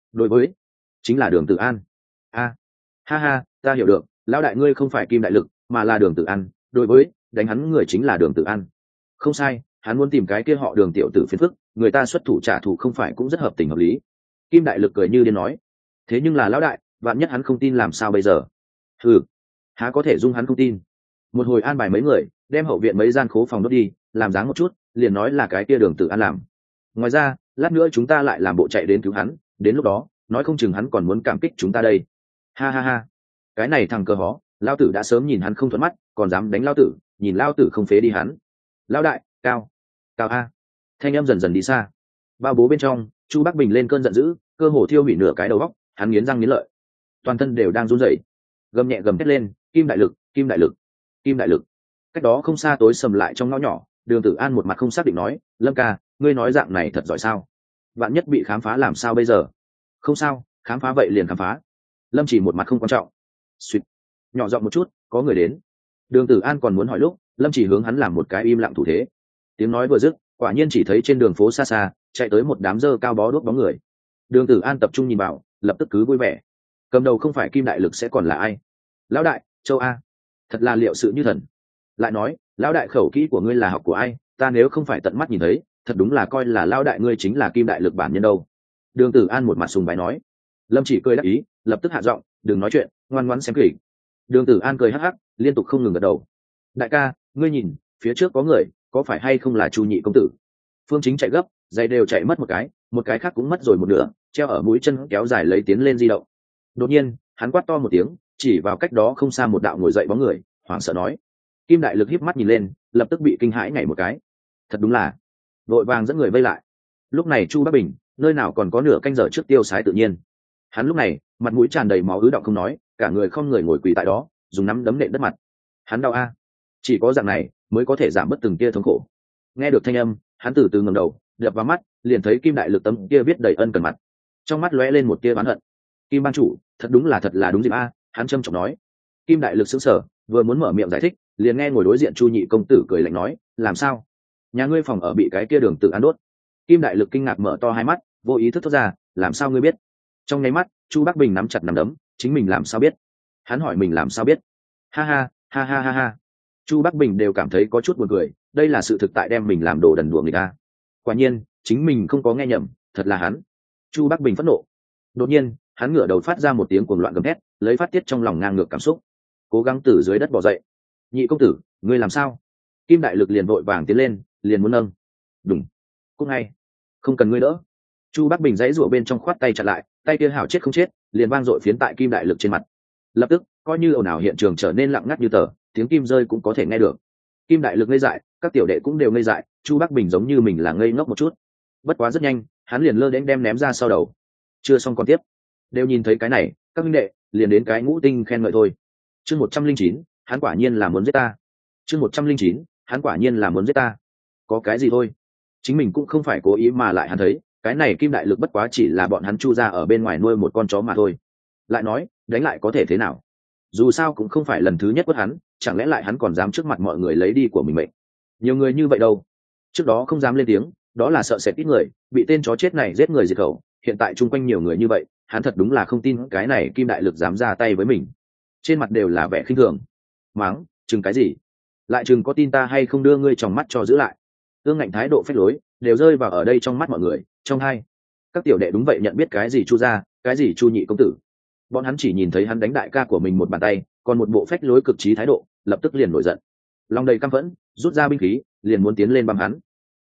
đối với chính là Đường Tử An. A, ha ha, ta hiểu được, lão đại ngươi không phải Kim Đại Lực mà là Đường Tử An, đối với đánh hắn người chính là Đường Tử An. Không sai, hắn muốn tìm cái kia họ Đường tiểu tử phiền phức, người ta xuất thủ trả thù không phải cũng rất hợp tình hợp lý. Kim Đại Lực cười như điên nói. Thế nhưng là lão đại, vạn nhất hắn không tin làm sao bây giờ? Ừ, há có thể dung hắn không tin. Một hồi an bài mấy người đem hậu viện mấy gian khố phòng đốt đi, làm dáng một chút liền nói là cái kia Đường Tử An làm. Ngoài ra lát nữa chúng ta lại làm bộ chạy đến cứu hắn, đến lúc đó nói không chừng hắn còn muốn cảm kích chúng ta đây. Ha ha ha, cái này thằng cờ hó, lao tử đã sớm nhìn hắn không thuận mắt, còn dám đánh lao tử, nhìn lao tử không phế đi hắn. Lao đại, cao cao a. Thanh âm dần dần đi xa. Bao bố bên trong Chu Bắc Bình lên cơn giận dữ, cơ hồ thiêu hủy nửa cái đầu óc, hắn nghiến răng nghiến lợi, toàn thân đều đang run rẩy, gầm nhẹ gầm thét lên, Kim Đại Lực, Kim Đại Lực, Kim Đại Lực. Cách đó không xa tối sầm lại trong ngõ nhỏ, Đường Tử An một mặt không xác định nói, Lâm ca, ngươi nói dạng này thật giỏi sao? Vạn nhất bị khám phá làm sao bây giờ? Không sao, khám phá vậy liền khám phá. Lâm Chỉ một mặt không quan trọng. Xuyệt, nhỏ giọng một chút, có người đến. Đường Tử An còn muốn hỏi lúc, Lâm Chỉ hướng hắn làm một cái im lặng thủ thế. Tiếng nói vừa dứt, quả nhiên chỉ thấy trên đường phố xa xa chạy tới một đám dơ cao bó đuốc bóng người. Đường Tử An tập trung nhìn vào, lập tức cứ vui vẻ. Cầm đầu không phải Kim Đại Lực sẽ còn là ai? Lão đại, Châu A. Thật là liệu sự như thần. Lại nói, lão đại khẩu kỹ của ngươi là học của ai? Ta nếu không phải tận mắt nhìn thấy, thật đúng là coi là lão đại ngươi chính là Kim Đại Lực bản nhân đâu. Đường Tử An một mặt sùng bái nói. Lâm Chỉ cười đáp ý, lập tức hạ giọng, đừng nói chuyện, ngoan ngoãn xem kịch. Đường Tử An cười hắc hắc, liên tục không ngừng gật đầu. Đại ca, ngươi nhìn, phía trước có người, có phải hay không là Chu nhị công tử? Phương Chính chạy gấp, giày đều chạy mất một cái khác cũng mất rồi một nửa, treo ở mũi chân kéo dài lấy tiến lên di động. Đột nhiên, hắn quát to một tiếng, chỉ vào cách đó không xa một đạo ngồi dậy bóng người, hoảng sợ nói. Kim Đại Lực híp mắt nhìn lên, lập tức bị kinh hãi nhảy một cái. Thật đúng là, vội vàng dẫn người vây lại. Lúc này Chu Bắc Bình, nơi nào còn có nửa canh giờ trước tiêu sái tự nhiên. Hắn lúc này, mặt mũi tràn đầy máu ứ động không nói, cả người không người ngồi quỳ tại đó, dùng nắm đấm nện đất mặt. Hắn đau a, chỉ có dạng này mới có thể giảm bớt từng tia thống khổ. Nghe được thanh âm, hắn từ từ ngẩng đầu, đập vào mắt, liền thấy Kim Đại Lực tấm kia viết đầy ân cần mặt, trong mắt lóe lên một tia oán hận. Kim ban chủ, thật là đúng dịp a, hắn trầm trọng nói. Kim Đại Lực sững sờ, vừa muốn mở miệng giải thích, liền nghe ngồi đối diện Chu nhị công tử cười lạnh nói, làm sao? Nhà ngươi phòng ở bị cái kia Đường Tử An đốt. Kim Đại Lực kinh ngạc mở to hai mắt, vô ý thức thốt ra, làm sao ngươi biết? Trong nháy mắt, Chu Bắc Bình nắm chặt nắm đấm, chính mình làm sao biết? Hắn hỏi mình làm sao biết? Ha ha, ha ha ha ha. Chu Bắc Bình đều cảm thấy có chút buồn cười, đây là sự thực tại đem mình làm đồ đần đùa người ta. Quả nhiên, chính mình không có nghe nhầm, thật là hắn. Chu Bắc Bình phẫn nộ. Đột nhiên, hắn ngửa đầu phát ra một tiếng cuồng loạn gầm thét, lấy phát tiết trong lòng ngang ngược cảm xúc. Cố gắng từ dưới đất bò dậy. Nhị công tử, ngươi làm sao? Kim Đại Lực liền vội vàng tiến lên, liền muốn nâng. Đùng. Cúc ngay. Không cần ngươi đỡ. Chu Bắc Bình giãy giụa bên trong khoát tay chặn lại, tay kia hảo chết không chết, liền vang dội phiến tại Kim Đại Lực trên mặt. Lập tức, coi như ồn ào hiện trường trở nên lặng ngắt như tờ, tiếng kim rơi cũng có thể nghe được. Kim Đại Lực ngây dại, các tiểu đệ cũng đều ngây dại, Chu Bắc Bình giống như mình là ngây ngốc một chút. Bất quá rất nhanh, hắn liền lơ đến đem ném ra sau đầu. Chưa xong còn tiếp. Đều nhìn thấy cái này, các huynh đệ liền đến cái ngũ tinh khen ngợi thôi. Chương 109, hắn quả nhiên là muốn giết ta. Chương 109, hắn quả nhiên là muốn giết ta. Có cái gì thôi? Chính mình cũng không phải cố ý mà lại hắn thấy, cái này Kim Đại Lực bất quá chỉ là bọn hắn Chu ra ở bên ngoài nuôi một con chó mà thôi. Lại nói, đánh lại có thể thế nào? Dù sao cũng không phải lần thứ nhất quất hắn, chẳng lẽ lại hắn còn dám trước mặt mọi người lấy đi của mình mệnh? Nhiều người như vậy đâu. Trước đó không dám lên tiếng, đó là sợ sệt ít người, bị tên chó chết này giết người diệt khẩu. Hiện tại chung quanh nhiều người như vậy, hắn thật đúng là không tin cái này Kim Đại Lực dám ra tay với mình. Trên mặt đều là vẻ khinh thường. Mắng, chừng cái gì? Lại chừng có tin ta hay không đưa ngươi trong mắt cho giữ lại. Ương Ngạnh thái độ phách lối đều rơi vào ở đây trong mắt mọi người. Trong hai, các tiểu đệ đúng vậy nhận biết cái gì Chu gia, cái gì Chu nhị công tử. Bọn hắn chỉ nhìn thấy hắn đánh đại ca của mình một bàn tay, còn một bộ phách lối cực trí thái độ, lập tức liền nổi giận, lòng đầy căm phẫn, rút ra binh khí, liền muốn tiến lên băm hắn.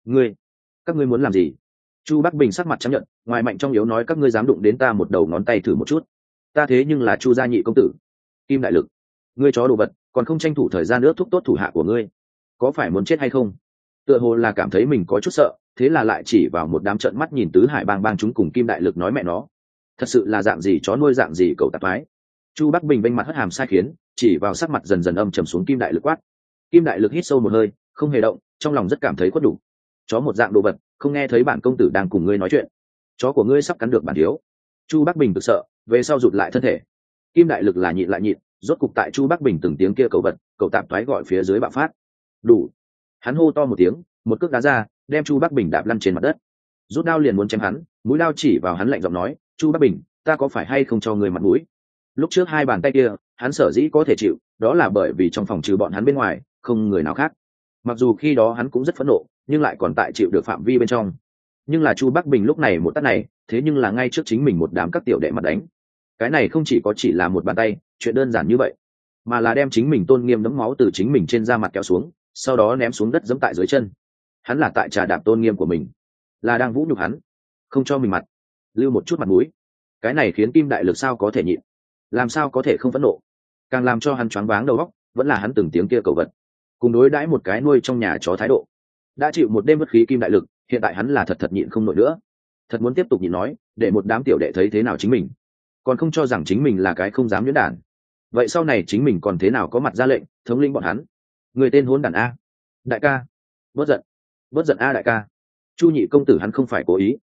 Các ngươi muốn làm gì? Chu Bắc Bình sắc mặt trắng nhợt, ngoài mạnh trong yếu nói, các ngươi dám đụng đến ta một đầu ngón tay thử một chút. Ta thế nhưng là Chu gia nhị công tử. Kim Đại Lực, ngươi chó đồ vật, còn không tranh thủ thời gian nữa thúc tốt thủ hạ của ngươi, có phải muốn chết hay không? Tựa hồ là cảm thấy mình có chút sợ, thế là lại chỉ vào một đám trợn mắt nhìn tứ hải bang bang chúng cùng Kim Đại Lực nói mẹ nó, thật sự là dạng gì chó nuôi dạng gì cậu tạp thái. Chu Bắc Bình bênh mặt hất hàm sai khiến, chỉ vào sắc mặt dần dần âm trầm xuống Kim Đại Lực quát. Kim Đại Lực hít sâu một hơi, không hề động, trong lòng rất cảm thấy khuất đủ. Chó một dạng đồ vật, không nghe thấy bản công tử đang cùng ngươi nói chuyện, chó của ngươi sắp cắn được bản thiếu. Chu Bắc Bình cực sợ, về sau rụt lại thân thể. Kim Đại Lực là nhịn lại nhịn, rốt cục tại Chu Bắc Bình từng tiếng kia cậu vật, cậu tạp thoái gọi phía dưới bạo phát. Đủ. Hắn hô to một tiếng, một cước đá ra, đem Chu Bắc Bình đạp lăn trên mặt đất. Rút đao liền muốn chém hắn, mũi đao chỉ vào hắn lạnh giọng nói, Chu Bắc Bình, ta có phải hay không cho người mặt mũi? Lúc trước hai bàn tay kia hắn sở dĩ có thể chịu, đó là bởi vì trong phòng trừ bọn hắn bên ngoài không người nào khác. Mặc dù khi đó hắn cũng rất phẫn nộ, nhưng lại còn tại chịu được phạm vi bên trong. Nhưng là Chu Bắc Bình lúc này một tát này, thế nhưng là ngay trước chính mình một đám các tiểu đệ mặt đánh. Cái này không chỉ là một bàn tay chuyện đơn giản như vậy, mà là đem chính mình tôn nghiêm đẫm máu từ chính mình trên da mặt kéo xuống, sau đó ném xuống đất giẫm tại dưới chân. Hắn là tại trà đạp tôn nghiêm của mình, là đang vũ nhục hắn, không cho mình mặt, lưu một chút mặt mũi. Cái này khiến Kim Đại Lực sao có thể nhịn, làm sao có thể không phẫn nộ. Càng làm cho hắn choáng váng đầu óc vẫn là hắn từng tiếng kia cầu vật, cùng đối đãi một cái nuôi trong nhà chó thái độ. Đã chịu một đêm bất khí Kim Đại Lực, hiện tại hắn là thật nhịn không nổi nữa, thật muốn tiếp tục nhịn nói, để một đám tiểu đệ thấy thế nào chính mình, còn không cho rằng chính mình là cái không dám nhuyễn đản. Vậy sau này chính mình còn thế nào có mặt ra lệnh thống lĩnh bọn hắn? Người tên hỗn đản a. Đại ca, bớt giận a đại ca. Chu Nhị công tử hắn không phải cố ý,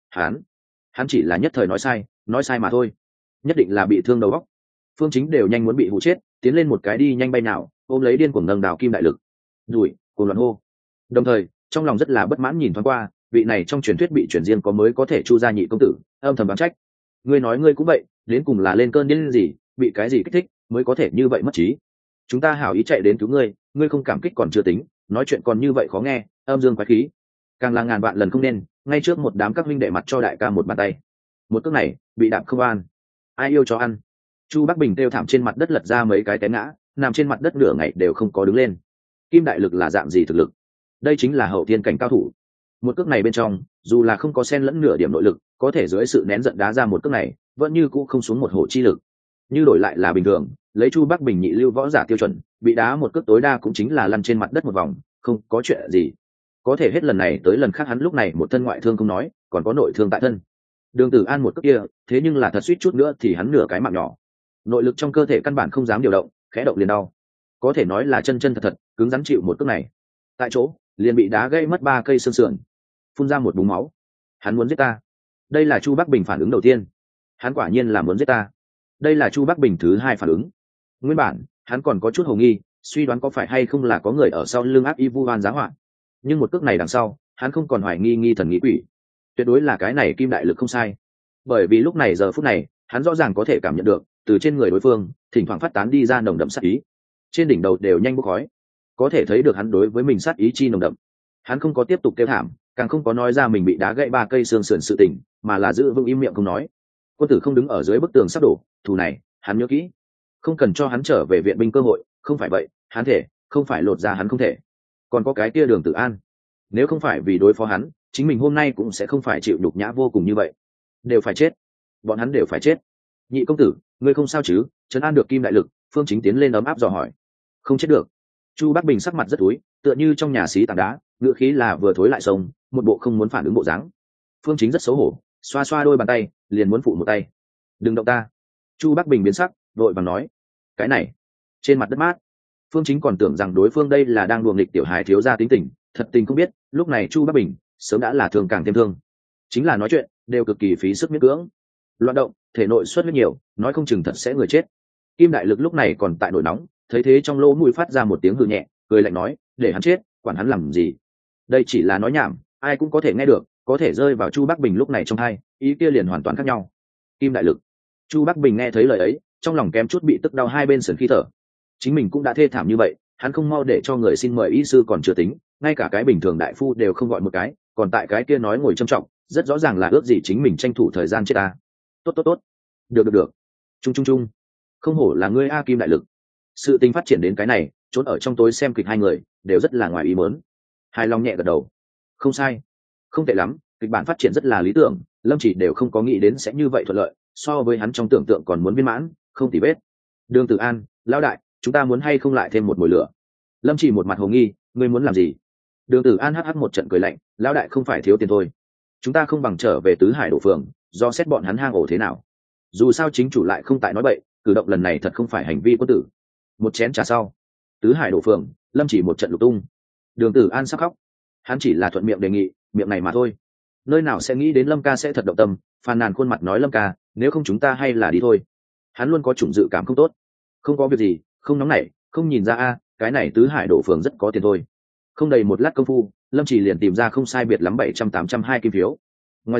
hắn chỉ là nhất thời nói sai mà thôi. Nhất định là bị thương đầu óc. Phương Chính đều nhanh muốn bị hù chết, tiến lên một cái đi nhanh bay nào, ôm lấy điên cuồng nâng đào Kim Đại Lực. Đuổi, cùng loạn hô. Đồng thời, trong lòng rất là bất mãn nhìn thoáng qua, vị này trong truyền thuyết bị truyền riêng có mới có thể Chu gia nhị công tử, âm thầm đoán trách. Ngươi nói ngươi cũng vậy, đến cùng là lên cơn điên gì, bị cái gì kích thích mới có thể như vậy mất trí. Chúng ta hảo ý chạy đến cứu ngươi, ngươi không cảm kích còn chưa tính, nói chuyện còn như vậy khó nghe, âm dương quái khí. Càng là ngàn vạn lần không nên, ngay trước một đám các huynh đệ mặt cho đại ca một bàn tay. Một cước này, bị đạp không an. Ai yêu cho ăn. Chu Bắc Bình kêu thảm trên mặt đất lật ra mấy cái té ngã, nằm trên mặt đất nửa ngày đều không có đứng lên. Kim Đại Lực là dạng gì thực lực? Đây chính là hậu thiên cảnh cao thủ. Một cước này bên trong, dù là không có xen lẫn nửa điểm nội lực, có thể dưới sự nén giận đá ra một cước này, vẫn như cũ không xuống một hổ chi lực. Như đổi lại là bình thường, lấy Chu Bắc Bình nhị lưu võ giả tiêu chuẩn, bị đá một cước tối đa cũng chính là lăn trên mặt đất một vòng, không có chuyện gì. Có thể hết lần này tới lần khác hắn lúc này một thân ngoại thương không nói, còn có nội thương tại thân. Đường Tử An một cước kia, thế nhưng là thật suýt chút nữa thì hắn nửa cái mạng nhỏ. Nội lực trong cơ thể căn bản không dám điều động, khẽ động liền đau. Có thể nói là chân thật, cứng rắn chịu một cước này. Tại chỗ, liền bị đá gãy mất 3 cây xương sườn, phun ra một búng máu. Hắn muốn giết ta. Đây là Chu Bắc Bình phản ứng đầu tiên. Hắn quả nhiên là muốn giết ta. Đây là Chu Bắc Bình thứ hai phản ứng. Nguyên bản, hắn còn có chút hồ nghi, suy đoán có phải hay không là có người ở sau lưng áp y vu oan giá họa. Nhưng một cước này đằng sau, hắn không còn hoài nghi thần nghĩ quỷ. Tuyệt đối là cái này Kim Đại Lực không sai. Bởi vì lúc này giờ phút này, hắn rõ ràng có thể cảm nhận được, từ trên người đối phương, thỉnh thoảng phát tán đi ra nồng đậm sát ý. Trên đỉnh đầu đều nhanh bốc khói. Có thể thấy được hắn đối với mình sát ý chi nồng đậm. Hắn không có tiếp tục kêu thảm, càng không có nói ra mình bị đá gãy 3 cây xương sườn sự tình, mà là giữ vững im miệng không nói. Quân tử không đứng ở dưới bức tường sắp đổ, thù này hắn nhớ kỹ, không cần cho hắn trở về viện binh cơ hội, không phải vậy hắn thể không phải lột ra hắn không thể. Còn có cái kia Đường Tử An, nếu không phải vì đối phó hắn, chính mình hôm nay cũng sẽ không phải chịu nhục nhã vô cùng như vậy. Đều phải chết, bọn hắn đều phải chết. Nhị công tử, ngươi không sao chứ? Trấn an được Kim Đại Lực, Phương Chính tiến lên ấm áp dò hỏi. Không chết được. Chu Bắc Bình sắc mặt rất túi, tựa như trong nhà xí tảng đá, ngựa khí là vừa thối lại sông, một bộ không muốn phản ứng bộ dáng. Phương Chính rất xấu hổ, xoa xoa đôi bàn tay, liền muốn phụ một tay. Đừng động ta. Chu Bắc Bình biến sắc, vội vàng nói. Cái này, trên mặt đất mát. Phương Chính còn tưởng rằng đối phương đây là đang đùa nghịch tiểu hài thiếu gia tính tình, thật tình không biết, lúc này Chu Bắc Bình sớm đã là thường càng thêm thương. Chính là nói chuyện, đều cực kỳ phí sức miễn cưỡng. Loạn động, thể nội xuất huyết nhiều, nói không chừng thật sẽ người chết. Kim Đại Lực lúc này còn tại nổi nóng, thấy thế trong lỗ mũi phát ra một tiếng hừ nhẹ, cười lạnh nói, để hắn chết, quản hắn làm gì? Đây chỉ là nói nhảm, ai cũng có thể nghe được, có thể rơi vào Chu Bắc Bình lúc này trong hai, ý kia liền hoàn toàn khác nhau. Kim Đại Lực. Chu Bắc Bình nghe thấy lời ấy, trong lòng kém chút bị tức đau hai bên sườn khi thở. Chính mình cũng đã thê thảm như vậy, hắn không mau để cho người xin mời y sư còn chưa tính, ngay cả cái bình thường đại phu đều không gọi một cái, còn tại cái kia nói ngồi trầm trọng, rất rõ ràng là ước gì chính mình tranh thủ thời gian chết ta. Tốt. Được. Trung. Không hổ là ngươi a Kim Đại Lực. Sự tình phát triển đến cái này, trốn ở trong tối xem kịch hai người đều rất là ngoài ý muốn. Hài Long nhẹ gật đầu. Không sai, không tệ lắm, kịch bản phát triển rất là lý tưởng, Lâm Chỉ đều không có nghĩ đến sẽ như vậy thuận lợi, so với hắn trong tưởng tượng còn muốn viên mãn, không tì vết. Đường Tử An, lão đại, chúng ta muốn hay không lại thêm một mồi lửa? Lâm Chỉ một mặt hồ nghi, ngươi muốn làm gì? Đường Tử An hắc một trận cười lạnh, lão đại không phải thiếu tiền thôi, chúng ta không bằng trở về Tứ Hải Đổ Phường, do xét bọn hắn hang ổ thế nào. Dù sao chính chủ lại không tại nói bậy, cử động lần này thật không phải hành vi quân tử. Một chén trà sau, Tứ Hải Đổ Phường, Lâm Chỉ một trận lục tung. Đường Tử An sắp khóc, hắn chỉ là thuận miệng đề nghị, miệng này mà thôi, nơi nào sẽ nghĩ đến Lâm ca sẽ thật động tâm, phàn nàn khuôn mặt nói Lâm ca, nếu không chúng ta hay là đi thôi. Hắn luôn có chủng dự cảm không tốt. Không có việc gì, không nóng nảy, không nhìn ra a, cái này Tứ Hải Đổ Phường rất có tiền thôi. Không đầy một lát công phu, Lâm Chỉ liền tìm ra không sai biệt lắm 700-802 kim phiếu. Ngoài ra,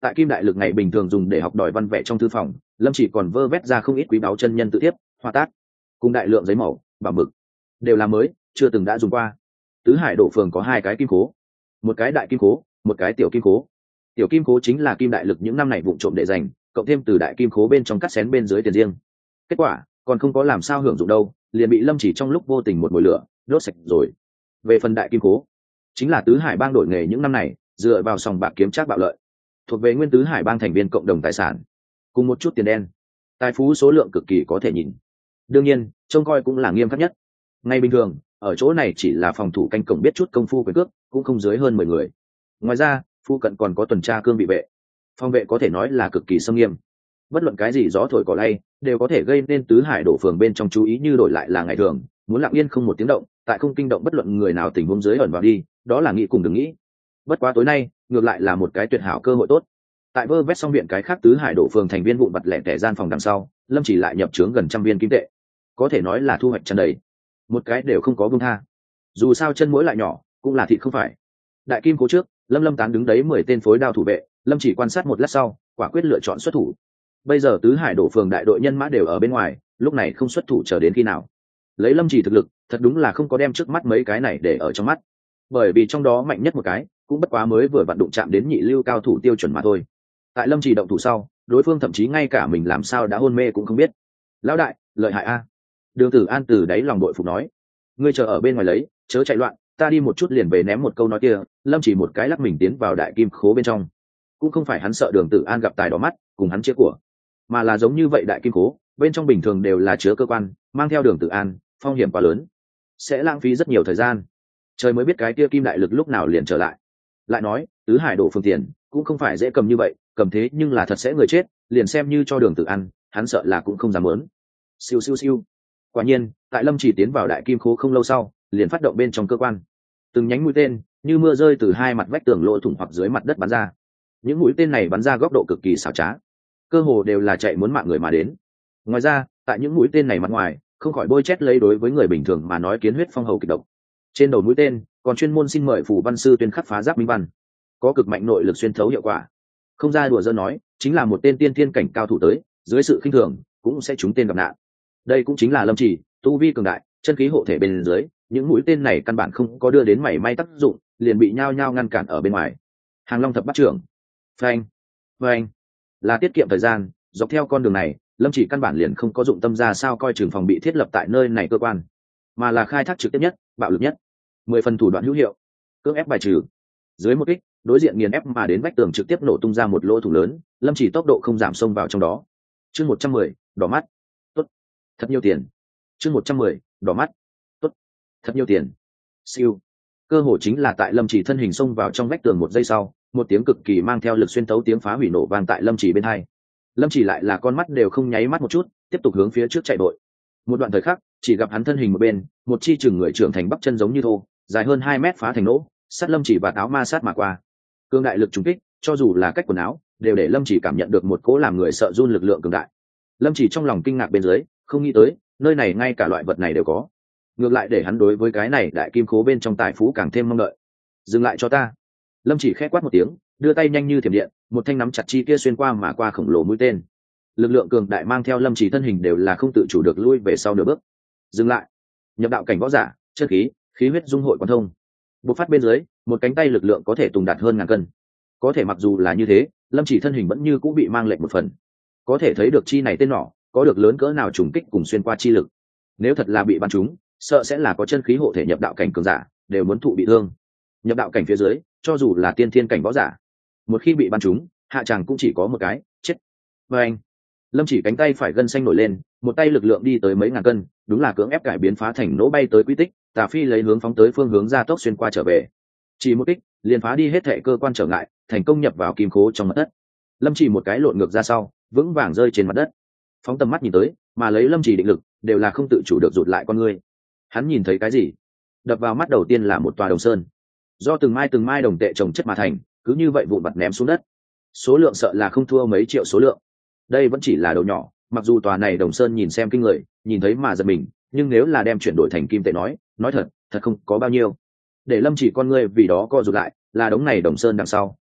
tại kim đại lực ngày bình thường dùng để học đòi văn vẽ trong thư phòng, lâm chỉ còn vơ vét ra không ít quý báu chân nhân tự tiếp, hoa tác cùng đại lượng giấy màu bảo mực, đều là mới chưa từng đã dùng qua. Tứ Hải đổ phường có 2 cái kim cố, một cái đại kim cố, một cái tiểu kim cố. Tiểu kim cố chính là kim đại lực những năm này vụng trộm để dành, cộng thêm từ đại kim cố bên trong cắt xén bên dưới tiền riêng. Kết quả còn không có làm sao hưởng dụng đâu, liền bị lâm chỉ trong lúc vô tình một mồi lửa đốt sạch rồi. Về phần đại kim cố, chính là Tứ Hải bang đổi nghề những năm này dựa vào sòng bạc kiếm trác bạo lợi, thuộc về nguyên Tứ Hải bang thành viên cộng đồng tài sản, cùng một chút tiền đen, tài phú số lượng cực kỳ có thể nhìn. Đương nhiên trông coi cũng là nghiêm khắc nhất. Ngay bình thường ở chỗ này chỉ là phòng thủ canh cổng biết chút công phu quyền cước, cũng không dưới hơn 10 người. Ngoài ra phu cận còn có tuần tra cương bị vệ, phòng vệ có thể nói là cực kỳ xâm nghiêm. Bất luận cái gì gió thổi cỏ lay đều có thể gây nên Tứ Hải đổ phường bên trong chú ý, như đổi lại là ngày thường muốn lặng yên không một tiếng động, tại không kinh động bất luận người nào tình huống dưới ẩn vào đi, đó là nghĩ cùng đừng nghĩ. Bất quá tối nay ngược lại là một cái tuyệt hảo cơ hội tốt. Tại vơ vét xong viện cái khác Tứ Hải đổ phường thành viên vụn vặt lẻ tẻ gian phòng đằng sau, lâm chỉ lại nhập trướng gần 100 viên kim tệ, có thể nói là thu hoạch tràn đầy, một cái đều không có buông tha. Dù sao chân mũi lại nhỏ cũng là thịt không phải. Đại kim cố trước, lâm tán đứng đấy 10 tên phối đao thủ vệ, lâm chỉ quan sát một lát sau quả quyết lựa chọn xuất thủ. Bây giờ Tứ Hải đổ phường đại đội nhân mã đều ở bên ngoài, lúc này không xuất thủ chờ đến khi nào. Lấy lâm chỉ thực lực thật đúng là không có đem trước mắt mấy cái này để ở trong mắt, bởi vì trong đó mạnh nhất một cái cũng bất quá mới vừa vặn đụng chạm đến nhị lưu cao thủ tiêu chuẩn mà thôi. Tại lâm chỉ động thủ sau, đối phương thậm chí ngay cả mình làm sao đã hôn mê cũng không biết. Lão đại lợi hại a. Đường Tử An từ đáy lòng đội phục nói, ngươi chờ ở bên ngoài lấy, chớ chạy loạn, ta đi một chút liền về. Ném một câu nói kia, lâm chỉ một cái lắc mình tiến vào đại kim khố bên trong. Cũng không phải hắn sợ Đường Tử An gặp tài đỏ mắt cùng hắn chia của, mà là giống như vậy đại kim khố bên trong bình thường đều là chứa cơ quan, mang theo Đường Tử An phong hiểm quá lớn, sẽ lãng phí rất nhiều thời gian. Trời mới biết cái kia kim đại lực lúc nào liền trở lại. Lại nói Tứ Hải đổ phương tiền cũng không phải dễ cầm như vậy, cầm thế nhưng là thật sẽ người chết, liền xem như cho Đường Tử An, hắn sợ là cũng không dám muốn. Siêu siêu siêu. Quả nhiên tại lâm chỉ tiến vào đại kim khố không lâu sau, liền phát động bên trong cơ quan. Từng nhánh mũi tên như mưa rơi từ 2 mặt vách tường lỗ thủng hoặc dưới mặt đất bắn ra. Những mũi tên này bắn ra góc độ cực kỳ xảo trá, cơ hồ đều là chạy muốn mạng người mà đến. Ngoài ra tại những mũi tên này mặt ngoài không khỏi bôi chét lấy đối với người bình thường mà nói kiến huyết phong hầu kịch độc. Trên đầu mũi tên còn chuyên môn xin mời phù văn sư tuyên khắc phá giáp minh văn, có cực mạnh nội lực xuyên thấu hiệu quả. Không ra đùa giỡn nói, chính là một tên tiên thiên cảnh cao thủ tới, dưới sự khinh thường cũng sẽ trúng tên gặp nạn. Đây cũng chính là lâm chỉ tu vi cường đại, chân khí hộ thể bên dưới, những mũi tên này căn bản không có đưa đến mảy may tác dụng, liền bị nhao nhao ngăn cản ở bên ngoài. Hàng Long thập bát trưởng, phanh phanh, là tiết kiệm thời gian. Dọc theo con đường này lâm chỉ căn bản liền không có dụng tâm ra sao coi trường phòng bị thiết lập tại nơi này cơ quan, mà là khai thác trực tiếp nhất, bạo lực nhất, 10 phần thủ đoạn hữu hiệu, cưỡng ép bài trừ. Dưới một kích đối diện nghiền ép mà đến vách tường trực tiếp nổ tung ra một lỗ thủng lớn, lâm chỉ tốc độ không giảm xông vào trong đó. Chương 110, đỏ mắt. Tốt, thật nhiều tiền. Chương 110, đỏ mắt. Tốt, thật nhiều tiền. Siêu. Cơ hồ chính là tại lâm chỉ thân hình xông vào trong vách tường một giây sau, một tiếng cực kỳ mang theo lực xuyên tấu tiếng phá hủy nổ vang tại lâm chỉ bên hai. Lâm chỉ lại là con mắt đều không nháy mắt một chút, tiếp tục hướng phía trước chạy vội. Một đoạn thời khắc chỉ gặp hắn thân hình một bên, một chi chừng người trưởng thành bắp chân giống như thô, dài hơn 2 mét phá thành nỗ, sát lâm chỉ và áo ma sát mà qua. Cương đại lực trùng kích, cho dù là cách quần áo đều để lâm chỉ cảm nhận được một cỗ làm người sợ run lực lượng cường đại. Lâm chỉ trong lòng kinh ngạc bên dưới, không nghĩ tới nơi này ngay cả loại vật này đều có, ngược lại để hắn đối với cái này đại kim khố bên trong tài phú càng thêm mong đợi. Dừng lại cho ta. Lâm chỉ khẽ quát một tiếng, đưa tay nhanh như thiểm điện, một thanh nắm chặt chi kia xuyên qua mà qua khổng lồ mũi tên. Lực lượng cường đại mang theo lâm chỉ thân hình đều là không tự chủ được lui về sau nửa bước. Dừng lại. Nhập đạo cảnh võ giả, chân khí khí huyết dung hội quan thông, bộc phát bên dưới, một cánh tay lực lượng có thể tùng đạt hơn 1000 cân. Có thể mặc dù là như thế, lâm chỉ thân hình vẫn như cũng bị mang lệch một phần. Có thể thấy được chi này tên nỏ có được lớn cỡ nào trùng kích cùng xuyên qua chi lực. Nếu thật là bị bắn trúng, sợ sẽ là có chân khí hộ thể nhập đạo cảnh cường giả đều muốn thụ bị thương. Nhập đạo cảnh phía dưới, cho dù là tiên thiên cảnh võ giả, một khi bị bắn trúng, hạ tràng cũng chỉ có một cái, chết. Và anh, lâm chỉ cánh tay phải gân xanh nổi lên, một tay lực lượng đi tới mấy ngàn cân, đúng là cưỡng ép cải biến phá thành nỗ bay tới quy tích, tà phi lấy hướng phóng tới phương hướng gia tốc xuyên qua trở về. Chỉ một kích liền phá đi hết thệ cơ quan trở ngại, thành công nhập vào kim khố trong mặt đất. Lâm chỉ một cái lộn ngược ra sau, vững vàng rơi trên mặt đất. Phóng tầm mắt nhìn tới, mà lấy lâm chỉ định lực đều là không tự chủ được rụt lại con ngươi. Hắn nhìn thấy cái gì? Đập vào mắt đầu tiên là một tòa đồng sơn, do từng mai đồng tệ chồng chất mà thành, cứ như vậy vụn vặt ném xuống đất. Số lượng sợ là không thua mấy triệu số lượng. Đây vẫn chỉ là đầu nhỏ, mặc dù tòa này đồng sơn nhìn xem kinh người, nhìn thấy mà giật mình, nhưng nếu là đem chuyển đổi thành kim tệ nói thật không có bao nhiêu. Để lâm chỉ con ngươi vì đó co rụt lại, là đống này đồng sơn đằng sau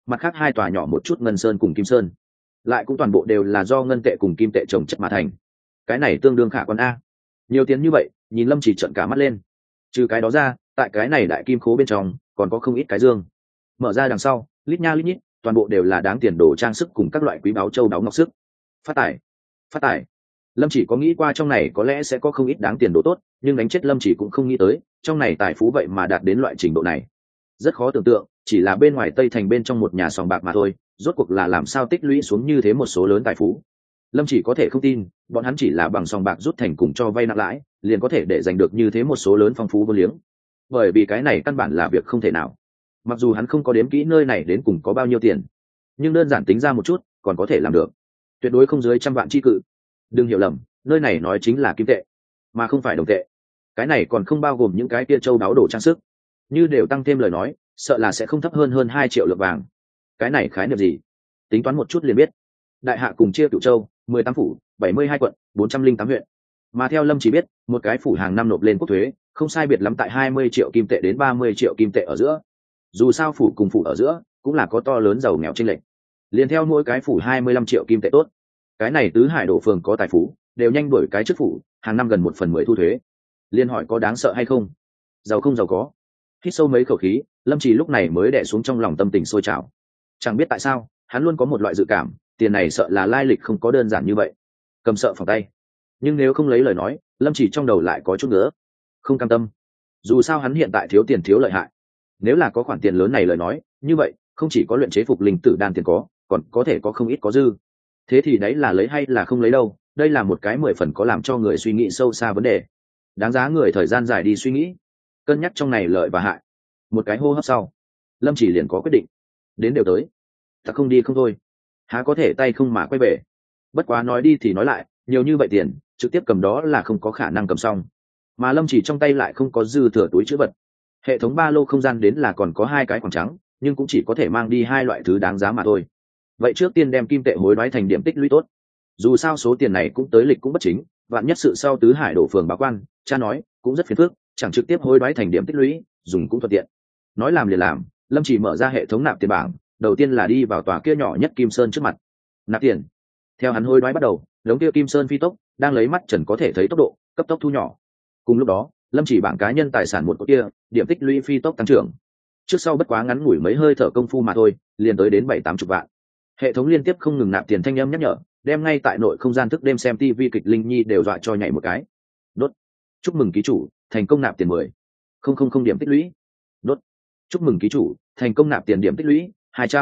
mặt khác hai tòa nhỏ một chút ngân sơn cùng kim sơn lại cũng toàn bộ đều là do ngân tệ cùng kim tệ trồng chất mà thành. Cái này tương đương khả quan a. Nhiều tiền như vậy, nhìn Lâm Chỉ trợn cả mắt lên. Trừ cái đó ra, tại cái này đại kim khố bên trong còn có không ít cái dương. Mở ra đằng sau, lít nha lít nhít, toàn bộ đều là đáng tiền đồ trang sức cùng các loại quý báu châu báu ngọc sức. Phát tài, phát tài. Lâm Chỉ có nghĩ qua trong này có lẽ sẽ có không ít đáng tiền đồ tốt, nhưng đánh chết Lâm Chỉ cũng không nghĩ tới, trong này tài phú vậy mà đạt đến loại trình độ này. Rất khó tưởng tượng, chỉ là bên ngoài Tây Thành bên trong một nhà sòng bạc mà thôi, rốt cuộc là làm sao tích lũy xuống như thế một số lớn tài phú. Lâm Chỉ có thể không tin, bọn hắn chỉ là bằng sòng bạc rút thành cùng cho vay nặng lãi, liền có thể để giành được như thế một số lớn phong phú vô liếng. Bởi vì cái này căn bản là việc không thể nào. Mặc dù hắn không có đếm kỹ nơi này đến cùng có bao nhiêu tiền, nhưng đơn giản tính ra một chút, còn có thể làm được. Tuyệt đối không dưới 100 vạn chi cự. Đừng hiểu lầm, nơi này nói chính là kim tệ, mà không phải đồng tệ. Cái này còn không bao gồm những cái kia châu đáo đồ trang sức. Như đều tăng thêm lời nói, sợ là sẽ không thấp hơn 2 triệu lượng vàng. Cái này khái niệm gì? Tính toán một chút liền biết. Đại hạ cùng chia Cửu Châu, 18 phủ, 72 quận, 408 huyện. Mà theo Lâm chỉ biết, một cái phủ hàng năm nộp lên quốc thuế, không sai biệt lắm tại 20 triệu kim tệ đến 30 triệu kim tệ ở giữa. Dù sao phủ cùng phủ ở giữa cũng là có to lớn giàu nghèo chênh lệch. Liền theo mỗi cái phủ 25 triệu kim tệ tốt. Cái này tứ hải đổ phường có tài phú, đều nhanh đuổi cái chức phủ, hàng năm gần 1/10 thu thuế. Liên hỏi có đáng sợ hay không? Giàu không giàu có. Hít sâu mấy khẩu khí, Lâm Trì lúc này mới đè xuống trong lòng tâm tình sôi trào. Chẳng biết tại sao, hắn luôn có một loại dự cảm, tiền này sợ là lai lịch không có đơn giản như vậy. Cầm sợ phòng tay. Nhưng nếu không lấy lời nói, Lâm Trì trong đầu lại có chút nữa. Không cam tâm. Dù sao hắn hiện tại thiếu tiền thiếu lợi hại. Nếu là có khoản tiền lớn này lời nói, như vậy, không chỉ có luyện chế phục linh tử đan tiền có, còn có thể có không ít có dư. Thế thì đấy là lấy hay là không lấy đâu, đây là một cái 10 phần có làm cho người suy nghĩ sâu xa vấn đề. Đáng giá người thời gian dài đi suy nghĩ, cân nhắc trong này lợi và hại. Một cái hô hấp sau, Lâm Chỉ liền có quyết định. Đến đều tới, ta không đi không thôi, há có thể tay không mà quay về. Bất quá nói đi thì nói lại, nhiều như vậy tiền, trực tiếp cầm đó là không có khả năng cầm xong. Mà Lâm Chỉ trong tay lại không có dư thừa túi trữ vật. Hệ thống ba lô không gian đến là còn có 2 cái khoảng trắng, nhưng cũng chỉ có thể mang đi 2 loại thứ đáng giá mà thôi. Vậy trước tiên đem kim tệ hối đoái thành điểm tích lũy tốt. Dù sao số tiền này cũng tới lịch cũng bất chính, vạn nhất sự sau tứ hải đổ phường báo quan, cha nói cũng rất phiền phức, chẳng trực tiếp hối đoái thành điểm tích lũy, dùng cũng thuận tiện. Nói làm liền làm, Lâm Chỉ mở ra hệ thống nạp tiền bảng, đầu tiên là đi vào tòa kia nhỏ nhất kim sơn trước mặt. Nạp tiền. Theo hắn hối đoái bắt đầu, đống kia kim sơn phi tốc, đang lấy mắt trần có thể thấy tốc độ, cấp tốc thu nhỏ. Cùng lúc đó, Lâm Chỉ bảng cá nhân tài sản một cột kia, điểm tích lũy phi tốc tăng trưởng. Trước sau bất quá ngắn ngủi mấy hơi thở công phu mà thôi, liền tới đến 7-80 vạn. Hệ thống liên tiếp không ngừng nạp tiền thanh âm nhắc nhở, đem ngay tại nội không gian thức đêm xem TV kịch Linh Nhi đều dọa cho nhảy một cái. Đốt. Chúc mừng ký chủ, thành công nạp tiền 10,000 điểm tích lũy. Đốt. Chúc mừng ký chủ, thành công nạp tiền điểm tích lũy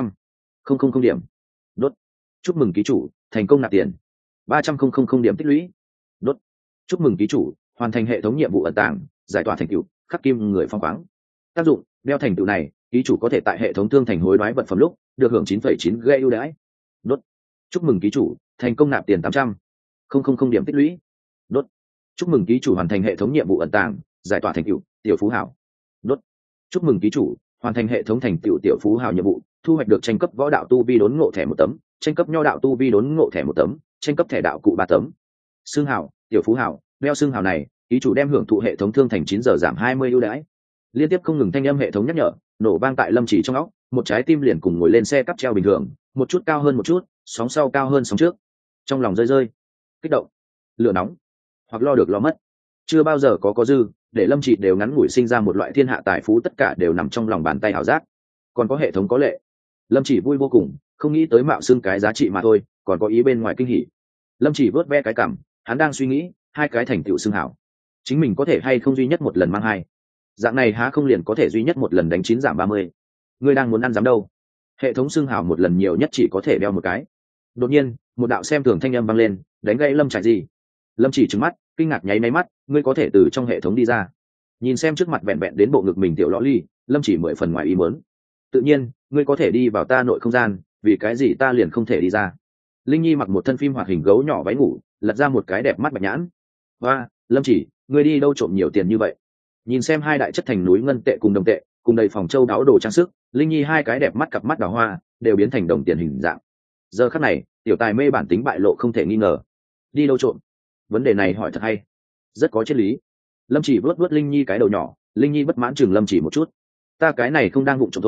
200,000 điểm. Đốt. Chúc mừng ký chủ, thành công nạp tiền 300,000 điểm tích lũy. Đốt. Chúc mừng ký chủ, hoàn thành hệ thống nhiệm vụ ẩn tàng, giải tỏa thành tựu khắc kim người phong khoáng. Tác dụng, đeo thành tựu này, ký chủ có thể tại hệ thống thương thành hối đoái vật phẩm lúc được hưởng 9,9 gây ưu đãi. Đốt. Chúc mừng ký chủ, thành công nạp tiền 800,000 điểm tích lũy. Đốt. Chúc mừng ký chủ hoàn thành hệ thống nhiệm vụ ẩn tàng, giải tỏa thành tựu tiểu phú hảo. Đốt. Chúc mừng ký chủ hoàn thành hệ thống thành tựu tiểu phú hảo nhiệm vụ, thu hoạch được tranh cấp võ đạo tu vi đốn ngộ thẻ 1 tấm, tranh cấp nho đạo tu vi đốn ngộ thẻ 1 tấm, tranh cấp thẻ đạo cụ 3 tấm. Xương hảo, tiểu phú hảo, đeo xương hảo này, ký chủ đem hưởng thụ hệ thống thương thành 9 giờ giảm 20 ưu đãi. Liên tiếp không ngừng thanh âm hệ thống nhắc nhở, nổ vang tại Lâm Chỉ trong óc, một trái tim liền cùng ngồi lên xe cắp treo bình thường, một chút cao hơn một chút, sóng sau cao hơn sóng trước. Trong lòng rơi rơi, kích động, lửa nóng, hoặc lo được lo mất. Chưa bao giờ có dư, để Lâm Chỉ đều ngắn ngủi sinh ra một loại thiên hạ tài phú tất cả đều nằm trong lòng bàn tay ảo giác. Còn có hệ thống có lệ. Lâm Chỉ vui vô cùng, không nghĩ tới mạo xưng cái giá trị mà thôi, còn có ý bên ngoài kinh hỉ. Lâm Chỉ vớt ve cái cằm, hắn đang suy nghĩ, 2 cái thành tựu xưng hảo, chính mình có thể hay không duy nhất một lần mang 2. Dạng này há không liền có thể duy nhất một lần đánh 9 giảm 30. Ngươi đang muốn ăn dám đâu? Hệ thống xưng hảo một lần nhiều nhất chỉ có thể đeo một cái. Đột nhiên, một đạo xem thường thanh âm vang lên, đánh gãy Lâm Trạch gì? Lâm Chỉ trừng mắt, kinh ngạc nháy máy mắt, ngươi có thể từ trong hệ thống đi ra? Nhìn xem trước mặt vẹn vẹn đến bộ ngực mình tiểu lõ ly, Lâm Chỉ 10 phần ngoài ý muốn. Tự nhiên, ngươi có thể đi vào ta nội không gian, vì cái gì ta liền không thể đi ra? Linh Nhi mặc một thân phim hoạt hình gấu nhỏ váy ngủ, lật ra một cái đẹp mắt bạch nhãn. Và, Lâm Chỉ, ngươi đi đâu trộm nhiều tiền như vậy? Nhìn xem 2 đại chất thành núi ngân tệ cùng đồng tệ, cùng đầy phòng châu đáo đồ trang sức, Linh Nhi 2 cái đẹp mắt cặp mắt đào hoa đều biến thành đồng tiền hình dạng. Giờ khắc này, tiểu tài mê bản tính bại lộ không thể nghi ngờ. Đi đâu trộm? Vấn đề này hỏi thật hay, rất có triết lý. Lâm Chỉ vuốt vuốt Linh Nhi cái đầu nhỏ, Linh Nhi bất mãn chừng Lâm Chỉ một chút. Ta cái này không đang vụng trộm thôi,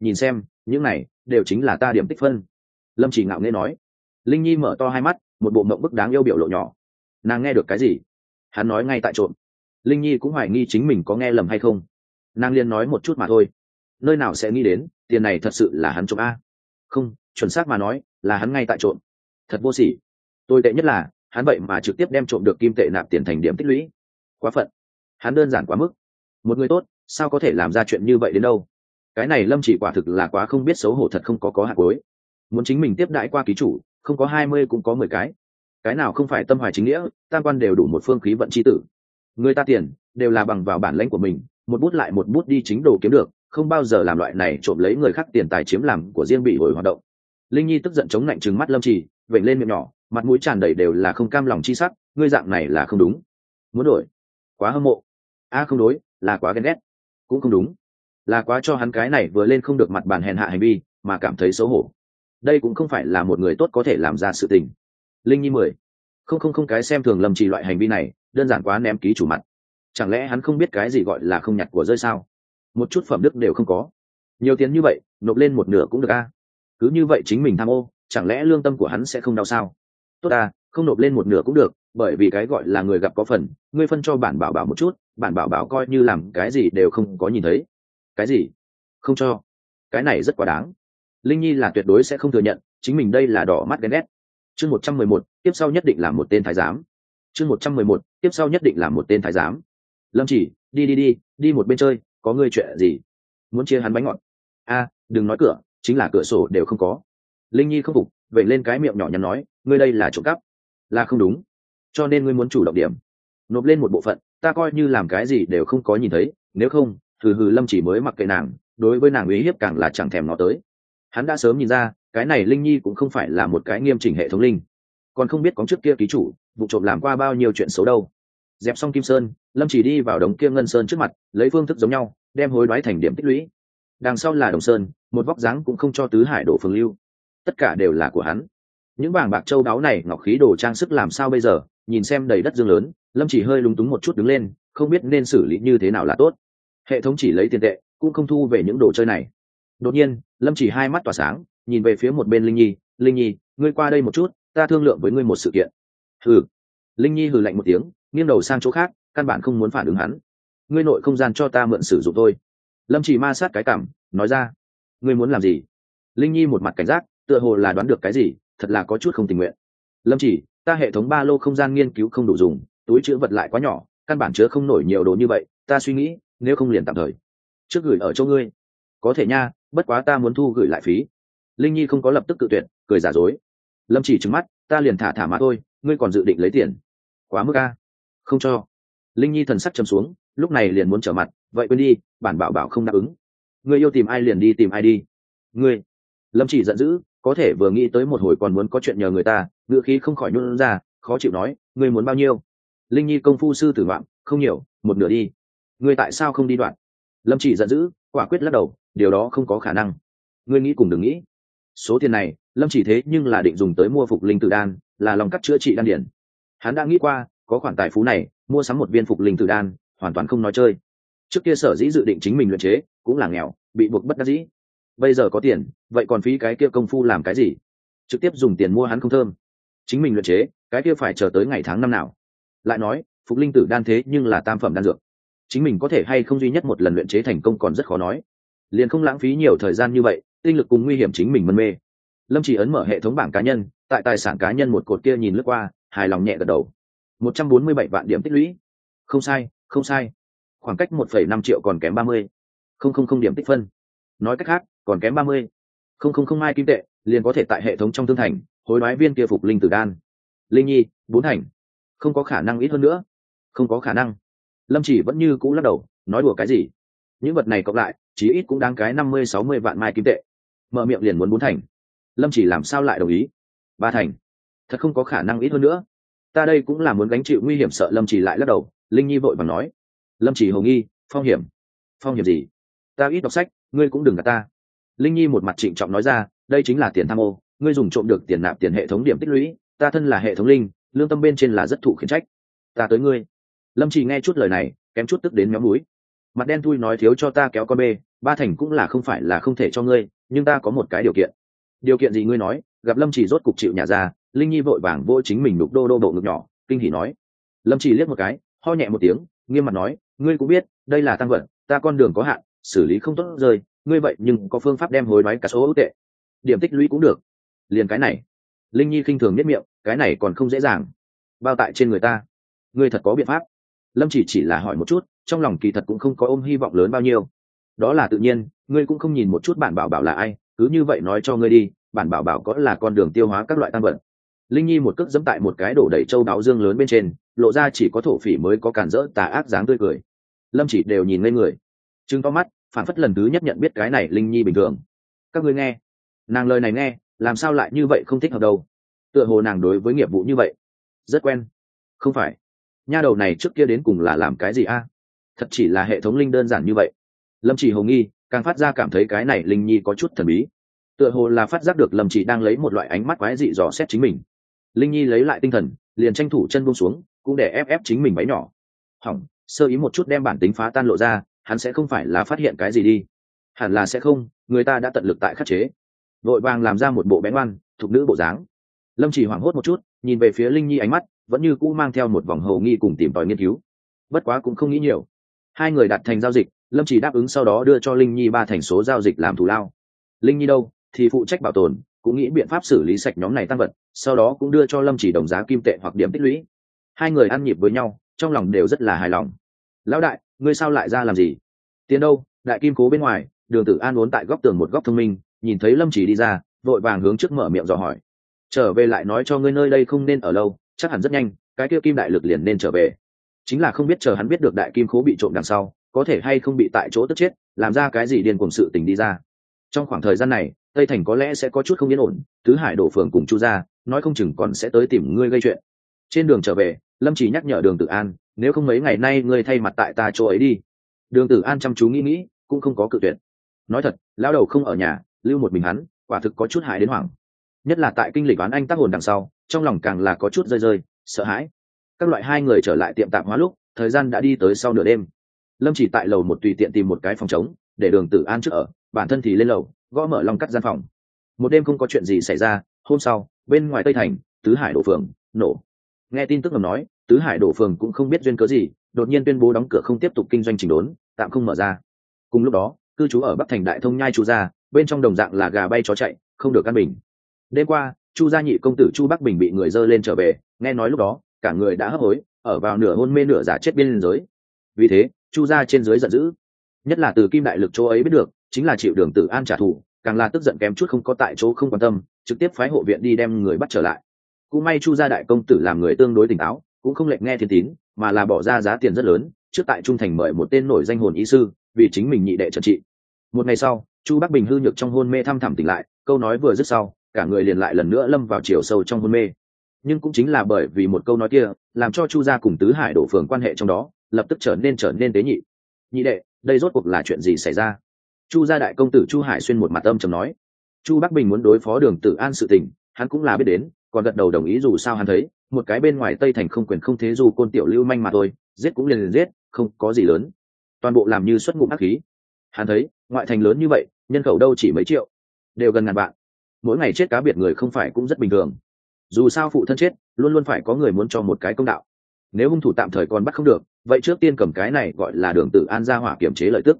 nhìn xem những này đều chính là ta điểm tích phân. Lâm Chỉ ngạo nghễ nói. Linh Nhi mở to hai mắt, một bộ mộng bức đáng yêu biểu lộ nhỏ. Nàng nghe được cái gì? Hắn nói ngay tại trộm. Linh Nhi cũng hoài nghi chính mình có nghe lầm hay không. Nàng liền nói một chút mà thôi, nơi nào sẽ nghĩ đến tiền này thật sự là hắn trộm a. Không, chuẩn xác mà nói là hắn ngay tại trộm. Thật vô sỉ. Tồi tệ nhất là hắn vậy mà trực tiếp đem trộm được kim tệ nạp tiền thành điểm tích lũy. Quá phận. Hắn đơn giản quá mức. Một người tốt sao có thể làm ra chuyện như vậy đến đâu. Cái này Lâm Chỉ quả thực là quá không biết xấu hổ, thật không có hạt cuối. Muốn chính mình tiếp đãi qua ký chủ, không có 20 cũng có 10 cái nào không phải tâm hoài chính nghĩa, tam quan đều đủ một phương khí vận chi tử. Người ta tiền đều là bằng vào bản lãnh của mình, một bút lại một bút đi chính đồ kiếm được, không bao giờ làm loại này trộm lấy người khác tiền tài chiếm làm của riêng bị hồi hoạt động. Linh Nhi tức giận chống lạnh trừng mắt Lâm Chỉ, vểnh lên miệng nhỏ, mặt mũi tràn đầy đều là không cam lòng chi sắc. Ngươi dạng này là không đúng. Muốn đổi? Quá hâm mộ. Không đối, là quá ghen ghét. Cũng không đúng, là quá cho hắn cái này vừa lên không được mặt bàn hèn hạ hành vi mà cảm thấy xấu hổ. Đây cũng không phải là một người tốt có thể làm ra sự tình. Linh Nhi 10. Không cái xem thường Lâm Chỉ loại hành vi này, đơn giản quá ném ký chủ mặt. Chẳng lẽ hắn không biết cái gì gọi là không nhặt của rơi sao? Một chút phẩm đức đều không có. Nhiều tiền như vậy nộp lên một nửa cũng được a. Cứ như vậy chính mình tham ô, chẳng lẽ lương tâm của hắn sẽ không đau sao? Tốt không nộp lên một nửa cũng được, bởi vì cái gọi là người gặp có phần, ngươi phân cho bản bảo bảo một chút, bản bảo bảo coi như làm cái gì đều không có nhìn thấy. Cái gì? Không cho? Cái này rất quá đáng. Linh Nhi là tuyệt đối sẽ không thừa nhận chính mình đây là đỏ mắt ghen ghét. Chương 111, tiếp sau nhất định là một tên thái giám. Chương 111, tiếp sau nhất định là một tên thái giám. Lâm Chỉ, đi một bên chơi, có ngươi chuyện gì? Muốn chia hắn bánh ngọt? Đừng nói cửa, chính là cửa sổ đều không có. Linh Nhi không phục, vậy lên cái miệng nhỏ nhắn nói, ngươi đây là trộm cắp. Là không đúng, cho nên ngươi muốn chủ động điểm, nộp lên một bộ phận, ta coi như làm cái gì đều không có nhìn thấy, nếu không hừ. Lâm Chỉ mới mặc kệ nàng, đối với nàng uy hiếp càng là chẳng thèm nó tới. Hắn đã sớm nhìn ra cái này Linh Nhi cũng không phải là một cái nghiêm chỉnh hệ thống linh, còn không biết có trước kia ký chủ vụ trộm làm qua bao nhiêu chuyện xấu đâu. Dẹp xong Kim Sơn, Lâm Chỉ đi vào đống kia ngân sơn trước mặt, lấy phương thức giống nhau đem hối đoái thành điểm tích lũy. Đằng sau là Đồng Sơn, một vóc dáng cũng không cho tứ hải đổ phương lưu, tất cả đều là của hắn. Những vàng bạc châu đáo này, ngọc khí đồ trang sức làm sao bây giờ? Nhìn xem đầy đất dương lớn, Lâm Chỉ hơi lúng túng một chút đứng lên, không biết nên xử lý như thế nào là tốt. Hệ thống chỉ lấy tiền tệ, cũng không thu về những đồ chơi này. Đột nhiên Lâm Chỉ hai mắt tỏa sáng, nhìn về phía một bên Linh Nhi. Linh Nhi, ngươi qua đây một chút, ta thương lượng với ngươi một sự kiện. Hừ. Linh Nhi hừ lạnh một tiếng, nghiêng đầu sang chỗ khác, căn bản không muốn phản ứng hắn. Ngươi nội không gian cho ta mượn sử dụng thôi. Lâm Chỉ ma sát cái cảm, nói ra. Ngươi muốn làm gì? Linh Nhi một mặt cảnh giác, tựa hồ là đoán được cái gì, thật là có chút không tình nguyện. Lâm Chỉ, ta hệ thống ba lô không gian nghiên cứu không đủ dùng, túi chứa vật lại quá nhỏ, căn bản chứa không nổi nhiều đồ như vậy, ta suy nghĩ nếu không liền tạm thời trước gửi ở chỗ ngươi. Có thể nha, bất quá ta muốn thu gửi lại phí. Linh Nhi không có lập tức cự tuyệt, cười giả dối. Lâm Chỉ trừng mắt, ta liền thả mà thôi, ngươi còn dự định lấy tiền? Quá mức a. Không cho. Linh Nhi thần sắc trầm xuống, lúc này liền muốn trở mặt, vậy quên đi, bản bảo bảo không đáp ứng. Ngươi yêu tìm ai liền đi tìm ai đi. Ngươi. Lâm Chỉ giận dữ, có thể vừa nghĩ tới một hồi còn muốn có chuyện nhờ người ta, ngựa khí không khỏi nhún ra, khó chịu nói, ngươi muốn bao nhiêu? Linh Nhi công phu sư tử ngoạm, không nhiều, một nửa đi. Ngươi tại sao không đi đoạn? Lâm Chỉ giận dữ, quả quyết lắc đầu, điều đó không có khả năng. Ngươi nghĩ cùng đừng nghĩ. Số tiền này Lâm Chỉ thế nhưng là định dùng tới mua phục linh tử đan, là lòng cắt chữa trị đan điển. Hắn đã nghĩ qua có khoản tài phú này mua sắm một viên phục linh tử đan hoàn toàn không nói chơi. Trước kia sở dĩ dự định chính mình luyện chế cũng là nghèo, bị buộc bất đắc dĩ. Bây giờ có tiền, vậy còn phí cái kia công phu làm cái gì? Trực tiếp dùng tiền mua hắn không thơm. Chính mình luyện chế, cái kia phải chờ tới ngày tháng năm nào. Lại nói phục linh tử đan thế nhưng là tam phẩm đan dược, chính mình có thể hay không duy nhất một lần luyện chế thành công còn rất khó nói. Liền không lãng phí nhiều thời gian như vậy, tinh lực cùng nguy hiểm chính mình mân mê. Lâm Chỉ ấn mở hệ thống bảng cá nhân, tại tài sản cá nhân một cột kia nhìn lướt qua, hài lòng nhẹ gật đầu. 147 vạn điểm tích lũy. Không sai, khoảng cách 1,5 triệu còn kém 30. Không điểm tích phân. Nói cách khác còn kém 30. Không mai kim tệ liền có thể tại hệ thống trong thương thành hối đoái viên kia phục linh tử đan. Linh Nhi 4 thành. Không có khả năng ít hơn nữa. Không có khả năng. Lâm Chỉ vẫn như cũ lắc đầu, nói đùa cái gì? Những vật này cộng lại chí ít cũng đáng cái 50-60 vạn mai kim tệ. Mở miệng liền muốn 4 thành. Lâm Chỉ làm sao lại đồng ý? 3 thành. Thật không có khả năng ít hơn nữa. Ta đây cũng là muốn gánh chịu nguy hiểm, sợ Lâm Chỉ lại lắc đầu. Linh Nhi vội vàng nói. Lâm Chỉ hồ nghi, phong hiểm gì? Ta ít đọc sách, ngươi cũng đừng gạt ta. Linh Nhi một mặt trịnh trọng nói ra, đây chính là tiền tham ô, ngươi dùng trộm được tiền nạp tiền hệ thống điểm tích lũy, ta thân là hệ thống linh, lương tâm bên trên là rất thụ khiển trách. Ta tới ngươi. Lâm Chỉ nghe chút lời này, kém chút tức đến méo mũi. Mặt đen thui nói thiếu cho ta kéo con bê, Ba thành cũng là không phải là không thể cho ngươi, nhưng ta có một cái điều kiện. Điều kiện gì ngươi nói? Gặp Lâm Chỉ rốt cục chịu nhả ra, Linh Nhi vội vàng vô chính mình đục đô đô bộ ngực nhỏ, kinh hỉ nói. Lâm Chỉ liếc một cái, ho nhẹ một tiếng, nghiêm mặt nói, ngươi cũng biết đây là tăng vật, ta con đường có hạn, xử lý không tốt rơi, ngươi vậy nhưng có phương pháp đem hối đoái cả số ưu tệ, điểm tích lũy cũng được. Liền cái này. Linh Nhi khinh thường nhếch miệng, cái này còn không dễ dàng. Bao tại trên người ta, ngươi thật có biện pháp? Lâm chỉ là hỏi một chút, trong lòng kỳ thật cũng không có ôm hy vọng lớn bao nhiêu. Đó là tự nhiên, ngươi cũng không nhìn một chút bản bảo bảo là ai, cứ như vậy nói cho ngươi đi, bản bảo bảo có là con đường tiêu hóa các loại tăng vật. Linh Nhi một cước dẫm tại một cái đổ đầy châu đáo dương lớn bên trên, lộ ra chỉ có thổ phỉ mới có cản rỡ tà ác dáng tươi cười. Lâm chỉ đều nhìn lên người, trừng to mắt, phản phất lần thứ nhất nhận biết cái này Linh Nhi bình thường. Các ngươi nghe, nàng lời này nghe, làm sao lại như vậy không thích hợp đâu? Tựa hồ nàng đối với nghiệp vụ như vậy rất quen. Không phải, nha đầu này trước kia đến cùng là làm cái gì a? Thật chỉ là hệ thống linh đơn giản như vậy. Lâm chỉ hồ nghi, càng phát ra cảm thấy cái này Linh Nhi có chút thần bí. Tựa hồ là phát giác được Lâm chỉ đang lấy một loại ánh mắt quái dị dò xét chính mình. Linh Nhi lấy lại tinh thần, liền tranh thủ chân buông xuống, cũng để ép chính mình váy nhỏ. Hỏng, sơ ý một chút đem bản tính phá tan lộ ra, hắn sẽ không phải là phát hiện cái gì đi. Hẳn là sẽ không, người ta đã tận lực tại khắc chế. Vội vàng làm ra một bộ bé ngoan, thục nữ bộ dáng. Lâm chỉ hoảng hốt một chút, nhìn về phía Linh Nhi ánh mắt vẫn như cũ mang theo một vòng hầu nghi cùng tìm tòi nghiên cứu. Bất quá cũng không nghĩ nhiều. Hai người đạt thành giao dịch, Lâm chỉ đáp ứng sau đó đưa cho Linh Nhi 3 thành số giao dịch làm thù lao. Linh Nhi đâu thì phụ trách bảo tồn, cũng nghĩ biện pháp xử lý sạch nhóm này tăng vật, sau đó cũng đưa cho Lâm chỉ đồng giá kim tệ hoặc điểm tích lũy. Hai người ăn nhịp với nhau, trong lòng đều rất là hài lòng. Lão đại, ngươi sao lại ra làm gì? Tiến đâu? Đại kim cố bên ngoài, Đường Tử An uốn tại góc tường một góc thông minh, nhìn thấy Lâm chỉ đi ra, vội vàng hướng trước mở miệng dò hỏi. Trở về lại nói cho ngươi nơi đây không nên ở lâu, chắc hẳn rất nhanh cái kia kim đại lực liền nên trở về. Chính là không biết chờ hắn biết được đại kim khố bị trộm đằng sau, có thể hay không bị tại chỗ tức chết, làm ra cái gì điên cuồng sự tình đi ra. Trong khoảng thời gian này, Tây Thành có lẽ sẽ có chút không yên ổn, Tứ Hải đổ phường cùng Chu gia, nói không chừng còn sẽ tới tìm ngươi gây chuyện. Trên đường trở về, Lâm chỉ nhắc nhở Đường Tử An, nếu không mấy ngày nay ngươi thay mặt tại ta chỗ ấy đi. Đường Tử An chăm chú nghĩ, cũng không có cự tuyệt. Nói thật, lão đầu không ở nhà, lưu một mình hắn, quả thực có chút hại đến hoảng. Nhất là tại kinh lịch đoán anh tác hồn đằng sau, trong lòng càng là có chút rơi, sợ hãi. Các loại hai người trở lại tiệm tạp hóa lúc, thời gian đã đi tới sau nửa đêm. Lâm chỉ tại lầu một tùy tiện tìm một cái phòng trống, để Đường Tử An trước ở, bản thân thì lên lầu, gõ mở Long cắt gian phòng. Một đêm không có chuyện gì xảy ra, hôm sau, bên ngoài Tây Thành, Tứ Hải đổ phường nổ. Nghe tin tức ngầm nói, Tứ Hải đổ phường cũng không biết duyên cớ gì, đột nhiên tuyên bố đóng cửa không tiếp tục kinh doanh chỉnh đốn, tạm không mở ra. Cùng lúc đó, cư trú ở Bắc Thành Đại Thông Nhai Chu gia, bên trong đồng dạng là gà bay chó chạy, không được căn bình. Đêm qua, Chu gia nhị công tử Chu Bắc Bình bị người dơ lên trở về, nghe nói lúc đó cả người đã hấp hối, ở vào nửa hôn mê nửa giả chết bên giới. Vì thế, Chu gia trên dưới giận dữ, nhất là từ Kim đại lực chỗ ấy biết được, chính là chịu Đường Tử An trả thù, càng là tức giận kém chút không có tại chỗ không quan tâm, trực tiếp phái hộ viện đi đem người bắt trở lại. Cũng may Chu gia đại công tử làm người tương đối tỉnh táo, cũng không lệnh nghe thiên tín, mà là bỏ ra giá tiền rất lớn, trước tại Trung Thành mời một tên nổi danh hồn y sư, vì chính mình nhị đệ trần trị. Một ngày sau, Chu Bắc Bình hư nhược trong hôn mê thăm thẳm tỉnh lại, câu nói vừa dứt sau, cả người liền lại lần nữa lâm vào chiều sâu trong hôn mê. Nhưng cũng chính là bởi vì một câu nói kia, làm cho Chu gia cùng Tứ Hải đổ phường quan hệ trong đó lập tức trở nên tế nhị. Nhị đệ, đây rốt cuộc là chuyện gì xảy ra? Chu gia đại công tử Chu Hải Xuyên một mặt âm trầm nói. Chu Bắc Bình muốn đối phó Đường Tử An sự tình, hắn cũng là biết đến, còn gật đầu đồng ý, dù sao hắn thấy một cái bên ngoài Tây Thành không quyền không thế dù côn tiểu lưu manh mà thôi, giết cũng liền giết, không có gì lớn. Toàn bộ làm như xuất ngụm ác khí. Hắn thấy ngoại thành lớn như vậy, nhân khẩu đâu chỉ mấy triệu, đều gần ngàn vạn, mỗi ngày chết cá biệt người không phải cũng rất bình thường. Dù sao phụ thân chết, luôn luôn phải có người muốn cho một cái công đạo. Nếu hung thủ tạm thời còn bắt không được, vậy trước tiên cầm cái này gọi là Đường Tử An ra hỏa kiểm chế lợi tức.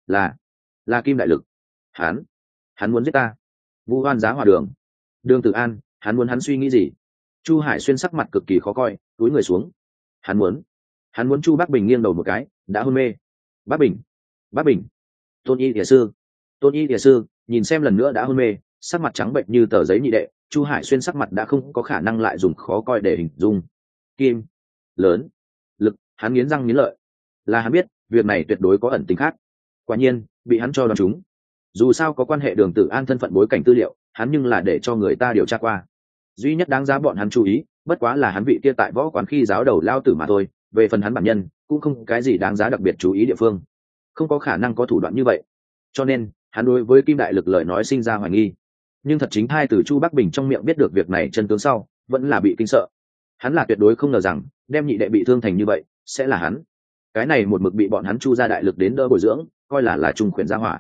Là Kim đại lực. Hắn muốn giết ta. Vu oan giá hỏa Đường Tử An, hắn muốn suy nghĩ gì? Chu Hải Xuyên sắc mặt cực kỳ khó coi, túi người xuống. Hắn muốn Chu Bắc Bình nghiêng đầu một cái, đã hôn mê. Bắc Bình. Tôn y địa sư nhìn xem lần nữa đã hôn mê, sắc mặt trắng bệnh như tờ giấy nhị đệ. Chu Hải Xuyên sắc mặt đã không có khả năng lại dùng khó coi để hình dung. Kim lớn lực, hắn nghiến răng nghiến lợi. Là hắn biết việc này tuyệt đối có ẩn tình khác. Quả nhiên bị hắn cho đoán trúng. Dù sao có quan hệ Đường Tử An thân phận bối cảnh tư liệu, hắn nhưng là để cho người ta điều tra qua. Duy nhất đáng giá bọn hắn chú ý, bất quá là hắn vị kia tại võ quán khi giáo đầu lao tử mà thôi. Về phần hắn bản nhân, cũng không cái gì đáng giá đặc biệt chú ý địa phương. Không có khả năng có thủ đoạn như vậy. Cho nên hắn đối với Kim đại lực lời nói sinh ra hoài nghi. Nhưng thật chính hai từ Chu Bắc Bình trong miệng biết được việc này chân tướng sau, vẫn là bị kinh sợ. Hắn là tuyệt đối không ngờ rằng đem nhị đệ bị thương thành như vậy sẽ là hắn. Cái này một mực bị bọn hắn Chu gia đại lực đến đỡ bồi dưỡng, coi là trung khuyển gia hỏa,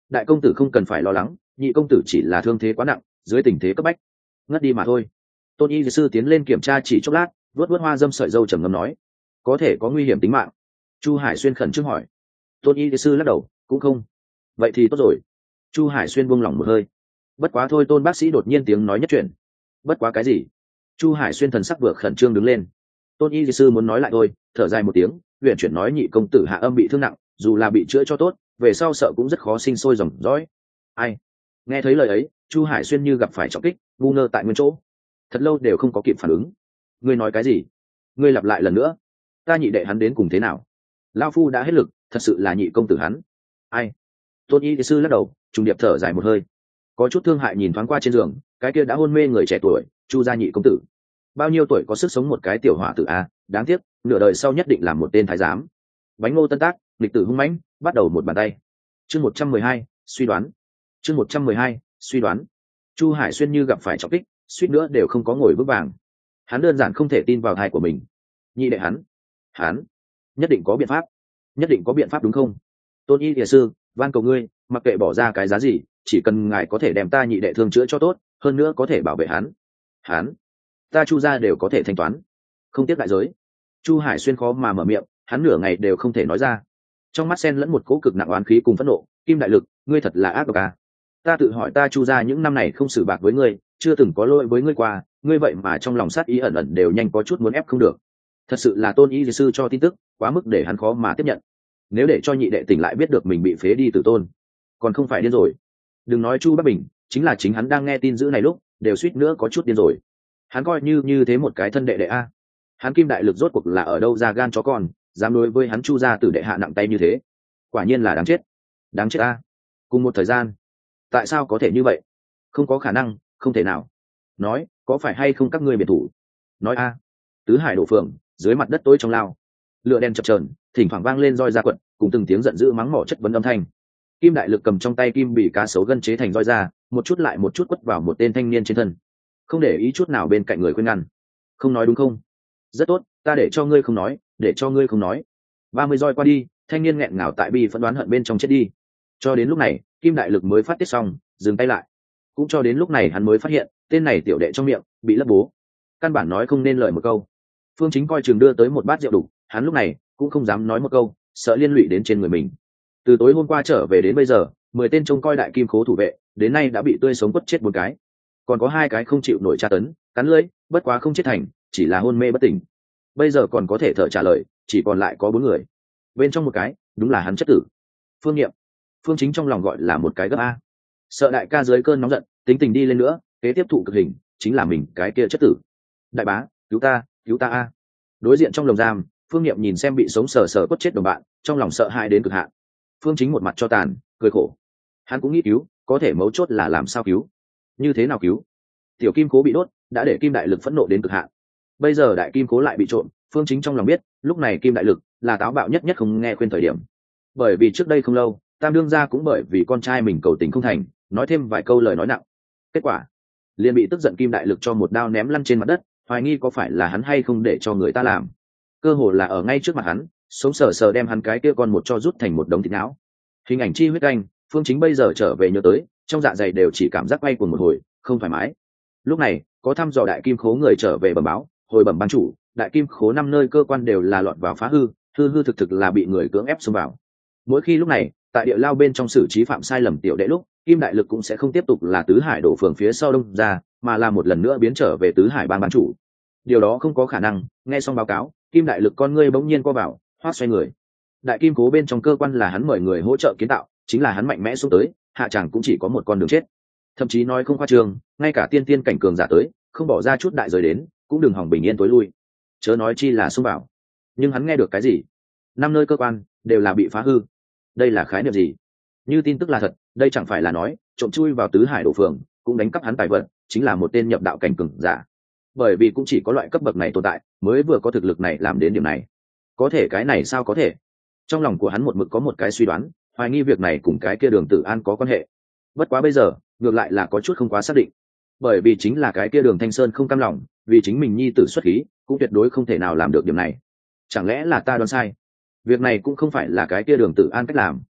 đại công tử không cần phải lo lắng, nhị công tử chỉ là thương thế quá nặng, dưới tình thế cấp bách ngất đi mà thôi. Tôn y sư tiến lên kiểm tra chỉ chốc lát, vuốt vuốt hoa dâm sợi dâu trầm ngâm nói, có thể có nguy hiểm tính mạng? Chu Hải Xuyên khẩn trương hỏi. Tôn y sư lắc đầu, cũng không. Vậy thì tốt rồi. Chu Hải Xuyên buông lỏng một hơi. Bất quá thôi, Tôn bác sĩ đột nhiên tiếng nói nhất chuyện. Bất quá cái gì? Chu Hải Xuyên thần sắc vừa khẩn trương đứng lên. Tôn y sư muốn nói lại thôi, thở dài một tiếng, huyện chuyển nói, nhị công tử hạ âm bị thương nặng, dù là bị chữa cho tốt, về sau sợ cũng rất khó sinh sôi dòng dõi. Ai? Nghe thấy lời ấy, Chu Hải Xuyên như gặp phải trọng kích, ngu ngơ tại nguyên chỗ, thật lâu đều không có kịp phản ứng. Ngươi nói cái gì? Ngươi lặp lại lần nữa. Ta nhị đệ hắn đến cùng thế nào? Lao phu đã hết lực, thật sự là nhị công tử hắn. Ai? Tôn y sư lắc đầu, trùng điệp thở dài một hơi, có chút thương hại nhìn thoáng qua trên giường cái kia đã hôn mê người trẻ tuổi. Chu gia nhị công tử bao nhiêu tuổi có sức sống một cái tiểu hỏa tử a, đáng tiếc nửa đời sau nhất định làm một tên thái giám. Bánh ngô tân tác, lịch tử hung mãnh, bắt đầu một bàn tay. Chương 112, suy đoán. Chương 112, suy đoán. Chu Hải Xuyên như gặp phải trọng kích, suýt nữa đều không có ngồi vững vàng. Hắn đơn giản không thể tin vào thai của mình. Nhị đệ hắn nhất định có biện pháp, nhất định có biện pháp đúng không? Tôn y địa sư, van cầu ngươi, mặc kệ bỏ ra cái giá gì, chỉ cần ngài có thể đem ta nhị đệ thương chữa cho tốt, hơn nữa có thể bảo vệ hắn ta Chu gia đều có thể thanh toán, không tiếc đại giới. Chu Hải Xuyên khó mà mở miệng, hắn nửa ngày đều không thể nói ra, trong mắt xen lẫn một cỗ cực nặng oán khí cùng phẫn nộ. Kim đại lực, ngươi thật là ác độc à? Ta tự hỏi ta Chu gia những năm này không xử bạc với ngươi, chưa từng có lỗi với ngươi qua, ngươi vậy mà trong lòng sát ý ẩn ẩn đều nhanh có chút muốn ép không được. Thật sự là Tôn y sư cho tin tức quá mức để hắn khó mà tiếp nhận. Nếu để cho nhị đệ tỉnh lại biết được mình bị phế đi tử tôn, còn không phải điên rồi. Đừng nói Chu Bắc Bình, chính là chính hắn đang nghe tin dữ này lúc đều suýt nữa có chút điên rồi. Hắn coi như thế một cái thân đệ đệ a, hắn Kim đại lực rốt cuộc là ở đâu ra gan chó con, dám đối với hắn Chu gia tử đệ hạ nặng tay như thế. Quả nhiên là đáng chết a. Cùng một thời gian, tại sao có thể như vậy? Không có khả năng, không thể nào. Nói, có phải hay không các ngươi biệt thủ? Nói a. Tứ Hải đổ phường, dưới mặt đất tối trong lao, lửa đen chập chờn, thỉnh thoảng vang lên roi ra quật, cùng từng tiếng giận dữ mắng mỏ chất vấn âm thanh. Kim đại lực cầm trong tay kim bị cá sấu gân chế thành roi ra, một chút lại một chút quất vào một tên thanh niên trên thân, không để ý chút nào bên cạnh người khuyên ngăn. Không nói đúng không? Rất tốt, ta để cho ngươi không nói, để cho ngươi không nói. 30 roi qua đi, thanh niên nghẹn ngào tại bi phẫn đoán hận bên trong chết đi. Cho đến lúc này, Kim đại lực mới phát tiết xong, dừng tay lại. Cũng cho đến lúc này hắn mới phát hiện, tên này tiểu đệ trong miệng bị lấp bố, căn bản nói không nên lời một câu. Phương Chính coi chừng đưa tới một bát rượu đủ, hắn lúc này cũng không dám nói một câu, sợ liên lụy đến trên người mình. Từ tối hôm qua trở về đến bây giờ, 10 tên trông coi đại kim khố thủ vệ đến nay đã bị tươi sống quất chết 4 cái, còn có 2 cái không chịu nổi tra tấn, cắn lưỡi, bất quá không chết thành, chỉ là hôn mê bất tỉnh. Bây giờ còn có thể thở trả lời, chỉ còn lại có 4 người. Bên trong một cái, đúng là hắn chất tử Phương Nghiệm. Phương Chính trong lòng gọi là một cái gấp a, sợ đại ca dưới cơn nóng giận tính tình đi lên nữa, kế tiếp thụ cực hình chính là mình cái kia chất tử. Đại bá, cứu ta a. Đối diện trong lồng giam, Phương Nghiệm nhìn xem bị sống sờ sờ quất chết đồng bạn, trong lòng sợ hãi đến cực hạn. Phương Chính một mặt cho tàn, cười khổ. Hắn cũng nghĩ cứu, có thể mấu chốt là làm sao cứu, như thế nào cứu. Tiểu kim cố bị đốt đã để Kim đại lực phẫn nộ đến cực hạn, bây giờ đại kim cố lại bị trộm. Phương Chính trong lòng biết, lúc này Kim đại lực là táo bạo nhất không nghe khuyên thời điểm. Bởi vì trước đây không lâu, Tam đương gia cũng bởi vì con trai mình cầu tình không thành, nói thêm vài câu lời nói nặng, kết quả liền bị tức giận Kim đại lực cho một đao ném lăn trên mặt đất, hoài nghi có phải là hắn hay không để cho người ta làm. Cơ hồ là ở ngay trước mặt hắn, sống sờ sờ đem hắn cái kia con một cho rút thành một đống thịt não. Hình ảnh chi huyết canh, Phương Chính bây giờ trở về nhớ tới, trong dạ dày đều chỉ cảm giác quay cuồng một hồi, không thoải mái. Lúc này có thăm dò đại kim khố người trở về bẩm báo, hồi bẩm ban chủ, đại kim khố 5 nơi cơ quan đều là lọt vào phá hư, hư thực là bị người cưỡng ép xông vào. Mỗi khi lúc này, tại địa lao bên trong xử trí phạm sai lầm tiểu đệ lúc, Kim đại lực cũng sẽ không tiếp tục là Tứ Hải đổ phường phía sau đông ra, mà là một lần nữa biến trở về Tứ Hải ban chủ. Điều đó không có khả năng. Nghe xong báo cáo, Kim đại lực con ngươi bỗng nhiên co vào, hoác xoay người. Đại kim cố bên trong cơ quan là hắn mời người hỗ trợ kiến tạo, chính là hắn mạnh mẽ xuống tới, hạ chẳng cũng chỉ có một con đường chết. Thậm chí nói không khoa trương, ngay cả tiên tiên cảnh cường giả tới, không bỏ ra chút đại giới đến, cũng đừng hòng bình yên tối lui, chớ nói chi là xông vào. Nhưng hắn nghe được cái gì? 5 nơi cơ quan đều là bị phá hư. Đây là khái niệm gì? Như tin tức là thật, đây chẳng phải là nói trộm chui vào Tứ Hải đổ phường, cũng đánh cắp hắn tài vật, chính là một tên nhập đạo cảnh cường giả. Bởi vì cũng chỉ có loại cấp bậc này tồn tại, mới vừa có thực lực này làm đến điểm này. Có thể cái này sao có thể? Trong lòng của hắn một mực có một cái suy đoán, hoài nghi việc này cùng cái kia Đường Tử An có quan hệ. Bất quá bây giờ, ngược lại là có chút không quá xác định. Bởi vì chính là cái kia Đường Thanh Sơn không cam lòng, vì chính mình nhi tử xuất khí, cũng tuyệt đối không thể nào làm được điểm này. Chẳng lẽ là ta đoán sai? Việc này cũng không phải là cái kia Đường Tử An cách làm.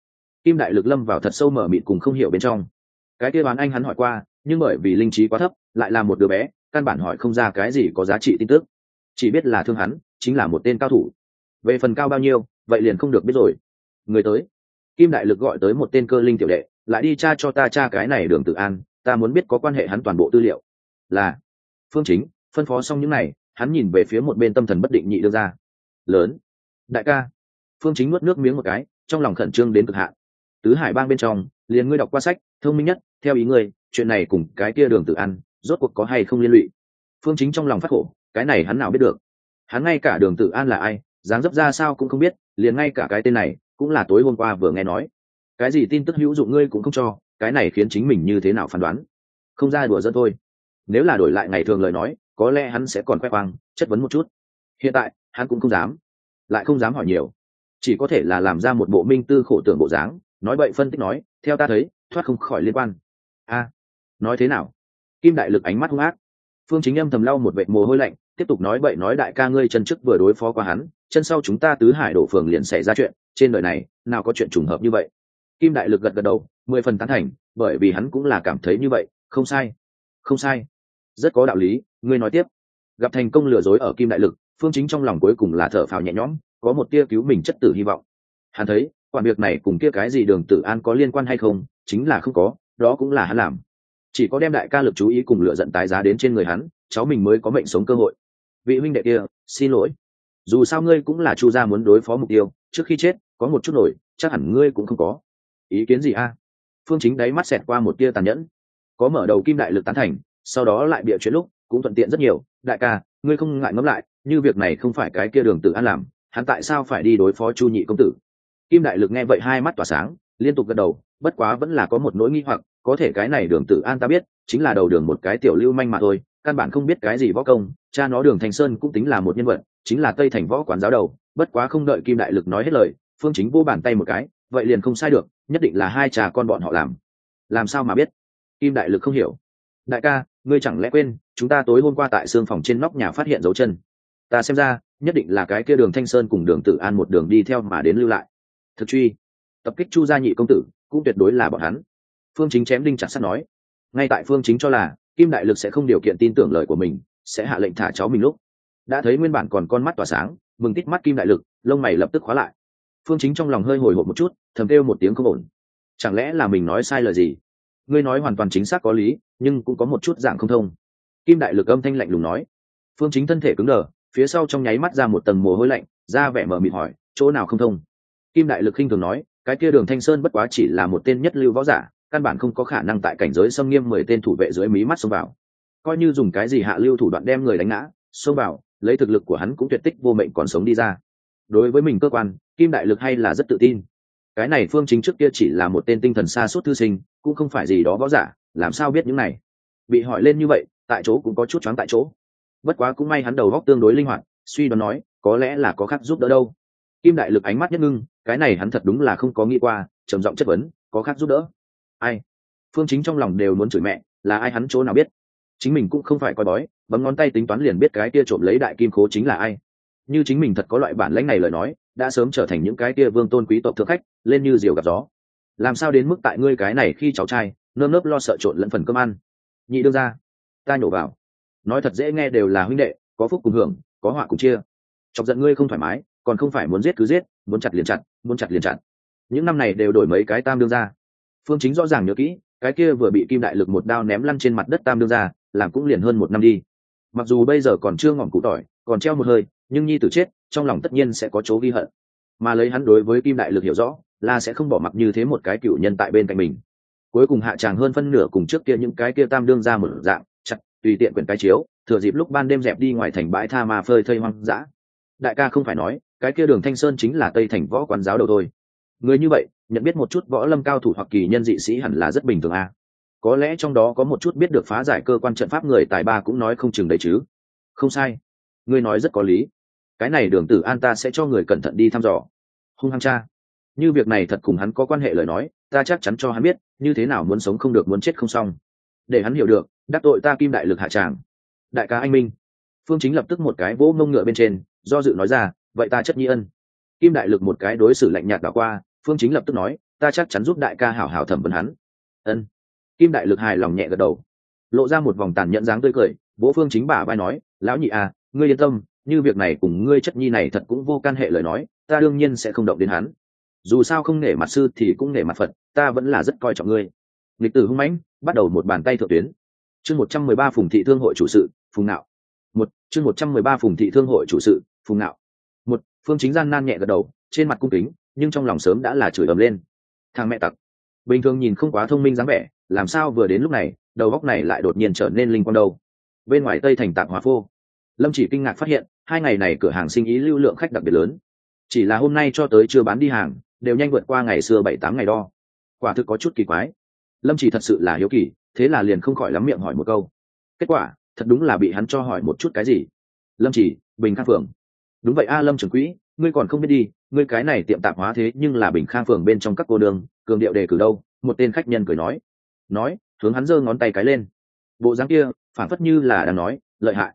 Kim đại lực lâm vào thật sâu mở mịt cùng không hiểu bên trong. Cái kia bán anh hắn hỏi qua, nhưng bởi vì linh trí quá thấp, lại là một đứa bé, căn bản hỏi không ra cái gì có giá trị tin tức, chỉ biết là thương hắn chính là một tên cao thủ. Về phần cao bao nhiêu, vậy liền không được biết rồi. Người tới. Kim đại lực gọi tới một tên cơ linh tiểu đệ, lại đi tra cho ta tra cái này Đường Tử An, ta muốn biết có quan hệ hắn toàn bộ tư liệu. Là. Phương Chính phân phó xong những này, hắn nhìn về phía một bên tâm thần bất định Nhị đương gia. Lớn. Đại ca. Phương Chính nuốt nước miếng một cái, trong lòng khẩn trương đến cực hạn. Tứ Hải bang bên trong, liền ngươi đọc qua sách, thông minh nhất, theo ý ngươi, chuyện này cùng cái kia Đường Tử An, rốt cuộc có hay không liên lụy? Phương Chính trong lòng phát khổ, cái này hắn nào biết được? Hắn ngay cả Đường Tử An là ai, dáng dấp ra sao cũng không biết, liền ngay cả cái tên này, cũng là tối hôm qua vừa nghe nói. Cái gì tin tức hữu dụng ngươi cũng không cho, cái này khiến chính mình như thế nào phán đoán? Không ra đùa giỡn thôi. Nếu là đổi lại ngày thường lời nói, có lẽ hắn sẽ còn khoe khoang, chất vấn một chút. Hiện tại, hắn cũng không dám, lại không dám hỏi nhiều, chỉ có thể là làm ra một bộ minh tư khổ tưởng bộ dáng, nói bậy phân tích nói, theo ta thấy, thoát không khỏi liên quan. A, nói thế nào? Kim đại lực ánh mắt hung ác. Phương Chính âm thầm lau một vệt mồ hôi lạnh, tiếp tục nói bậy nói đại ca ngươi chân trước vừa đối phó qua hắn, chân sau chúng ta Tứ Hải đổ phường liền xảy ra chuyện, trên đời này nào có chuyện trùng hợp như vậy? Kim đại lực gật gật đầu, 10 phần tán thành, bởi vì hắn cũng là cảm thấy như vậy, không sai, không sai, rất có đạo lý. Ngươi nói tiếp. Gặp thành công lừa dối ở Kim đại lực, Phương Chính trong lòng cuối cùng là thở phào nhẹ nhõm, có một tia cứu mình chất tử hy vọng. Hắn thấy, quản việc này cùng kia cái gì Đường Tử An có liên quan hay không, chính là không có, đó cũng là hắn làm. Chỉ có đem đại ca lực chú ý cùng lựa giận tái giá đến trên người hắn, cháu mình mới có mệnh sống cơ hội. Vị huynh đệ kia, xin lỗi. Dù sao ngươi cũng là Chu gia muốn đối phó mục tiêu, trước khi chết, có một chút nổi, chắc hẳn ngươi cũng không có. Ý kiến gì a? Phương Chính đáy mắt xẹt qua một tia tàn nhẫn. Có mở đầu Kim đại lực tán thành, sau đó lại bịa chuyện lúc, cũng thuận tiện rất nhiều. Đại ca, ngươi không ngại ngẫm lại, như việc này không phải cái kia Đường Tử An làm, hắn tại sao phải đi đối phó Chu nhị công tử? Kim đại lực nghe vậy hai mắt tỏa sáng, liên tục gật đầu, bất quá vẫn là có một nỗi nghi hoặc, có thể cái này Đường Tử An ta biết, chính là đầu đường một cái tiểu lưu manh mà thôi, căn bản không biết cái gì võ công, cha nó Đường Thành Sơn cũng tính là một nhân vật, chính là Tây Thành võ quán giáo đầu, bất quá không đợi Kim đại lực nói hết lời, Phương Chính vô bàn tay một cái, vậy liền không sai được, nhất định là hai cha con bọn họ làm sao mà biết? Kim đại lực không hiểu. Đại ca, ngươi chẳng lẽ quên, chúng ta tối hôm qua tại xương phòng trên nóc nhà phát hiện dấu chân? Ta xem ra, nhất định là cái kia Đường Thanh Sơn cùng Đường Tử An một đường đi theo mà đến lưu lại. Thực truy, tập kích Chu gia nhị công tử, cũng tuyệt đối là bọn hắn. Phương Chính chém đinh chặt sắt nói. Ngay tại Phương Chính cho là Kim đại lực sẽ không điều kiện tin tưởng lời của mình, sẽ hạ lệnh thả cháu mình lúc, đã thấy nguyên bản còn con mắt tỏa sáng, mừng tít mắt Kim đại lực, lông mày lập tức khóa lại. Phương Chính trong lòng hơi hồi hộp một chút, thầm kêu một tiếng không ổn. Chẳng lẽ là mình nói sai lời gì? Ngươi nói hoàn toàn chính xác có lý, nhưng cũng có một chút dạng không thông. Kim đại lực âm thanh lạnh lùng nói. Phương Chính thân thể cứng đờ, phía sau trong nháy mắt ra một tầng mồ hôi lạnh, ra vẻ mờ mịt hỏi, chỗ nào không thông? Kim đại lực khinh thường nói, cái kia Đường Thanh Sơn bất quá chỉ là một tên nhất lưu võ giả, căn bản không có khả năng tại cảnh giới xâm nghiêm 10 tên thủ vệ dưới mí mắt xông vào. Coi như dùng cái gì hạ lưu thủ đoạn đem người đánh ngã, xông vào, lấy thực lực của hắn cũng tuyệt tích vô mệnh còn sống đi ra. Đối với mình cơ quan, Kim đại lực hay là rất tự tin. Cái này Phương Chính trước kia chỉ là một tên tinh thần sa sút thư sinh, cũng không phải gì đó võ giả, làm sao biết những này? Bị hỏi lên như vậy, tại chỗ cũng có chút choáng tại chỗ. Bất quá cũng may hắn đầu óc tương đối linh hoạt, suy đoán nói, có lẽ là có khác giúp đỡ đâu. Kim đại lực ánh mắt nhất ngưng, cái này hắn thật đúng là không có nghĩ qua, trầm giọng chất vấn, có khác giúp đỡ? Ai? Phương Chính trong lòng đều muốn chửi mẹ, là ai hắn chỗ nào biết? Chính mình cũng không phải coi bói, bấm ngón tay tính toán liền biết cái kia trộm lấy đại kim khố chính là ai. Như chính mình thật có loại bản lĩnh này lời nói, đã sớm trở thành những cái kia vương tôn quý tộc thượng khách, lên như diều gặp gió. Làm sao đến mức tại ngươi cái này khi cháu trai, nơm nớp lo sợ trộn lẫn phần cơm ăn? Nhị đương ra, ta nhổ vào. Nói thật dễ nghe đều là huynh đệ, có phúc cùng hưởng, có họa cùng chia. Chọc giận ngươi không thoải mái, còn không phải muốn giết cứ giết, muốn chặt liền chặt, muốn chặt liền chặt. Những năm này đều đổi mấy cái tam đương ra. Phương Chính rõ ràng nhớ kỹ, cái kia vừa bị Kim đại lực một đao ném lăn trên mặt đất tam đương ra, làm cũng liền hơn 1 năm đi. Mặc dù bây giờ còn chưa ngỏm củ tỏi, còn treo một hơi, nhưng nhi tử chết, trong lòng tất nhiên sẽ có chỗ ghi hận. Mà lấy hắn đối với Kim đại lực hiểu rõ, là sẽ không bỏ mặc như thế một cái cựu nhân tại bên cạnh mình. Cuối cùng hạ tràng hơn phân nửa cùng trước kia những cái kia tam đương ra một dạng, chặt, tùy tiện quyển cái chiếu, thừa dịp lúc ban đêm dẹp đi ngoài thành bãi tha mà phơi thây hoang dã. Đại ca không phải nói, cái kia Đường Thanh Sơn chính là Tây Thành võ quán giáo đầu thôi. Người như vậy, nhận biết một chút võ lâm cao thủ hoặc kỳ nhân dị sĩ hẳn là rất bình thường à. Có lẽ trong đó có một chút biết được phá giải cơ quan trận pháp người tài ba cũng nói không chừng đấy chứ. Không sai, ngươi nói rất có lý. Cái này Đường Tử An ta sẽ cho người cẩn thận đi thăm dò. Hung hăng cha, như việc này thật cùng hắn có quan hệ lời nói, ta chắc chắn cho hắn biết, như thế nào muốn sống không được muốn chết không xong. Để hắn hiểu được, đắc tội ta Kim đại lực hạ tràng. Đại ca anh minh. Phương Chính lập tức một cái vỗ mông ngựa bên trên, do dự nói ra, vậy ta chất nhi ân. Kim đại lực một cái đối xử lạnh nhạt đảo qua, Phương Chính lập tức nói, ta chắc chắn giúp đại ca hảo hảo thẩm vấn hắn. Ân. Kim đại lực hài lòng nhẹ gật đầu, lộ ra một vòng tàn nhẫn dáng tươi cười. Vỗ Phương Chính bả vai nói, lão nhị à, ngươi yên tâm, như việc này cùng ngươi chất nhi này thật cũng vô can hệ lời nói, ta đương nhiên sẽ không động đến hắn. Dù sao không nể mặt sư thì cũng nể mặt Phật, ta vẫn là rất coi trọng ngươi. Lịch tử hung mãnh, bắt đầu một bàn tay thượng tuyến. Chương 113 Phùng thị thương hội chủ sự, Phùng Nạo. Chương 113 Phùng thị thương hội chủ sự, Phùng Nạo. Phương Chính gian nan nhẹ gật đầu, trên mặt cung kính, nhưng trong lòng sớm đã là chửi ầm lên. Thằng mẹ tặc, bình thường nhìn không quá thông minh dáng vẻ, làm sao vừa đến lúc này, đầu óc này lại đột nhiên trở nên linh quang đâu. Bên ngoài Tây thành tạp hóa phô, Lâm Chỉ kinh ngạc phát hiện, 2 ngày này cửa hàng sinh ý lưu lượng khách đặc biệt lớn. Chỉ là hôm nay cho tới chưa bán đi hàng, đều nhanh vượt qua ngày xưa 7-8 ngày đo. Quả thực có chút kỳ quái. Lâm Chỉ thật sự là hiếu kỳ, thế là liền không khỏi lắm miệng hỏi một câu. Kết quả, thật đúng là bị hắn cho hỏi một chút cái gì. Lâm Chỉ, Bình Khang phường. Đúng vậy a, Lâm trưởng quỹ, ngươi còn không biết đi, ngươi cái này tiệm tạp hóa thế nhưng là Bình Khang phường bên trong các cô đường, cường điệu đề cử đâu. Một tên khách nhân cười nói, hướng hắn giơ ngón tay cái lên. Bộ dáng kia, phản phất như là đang nói,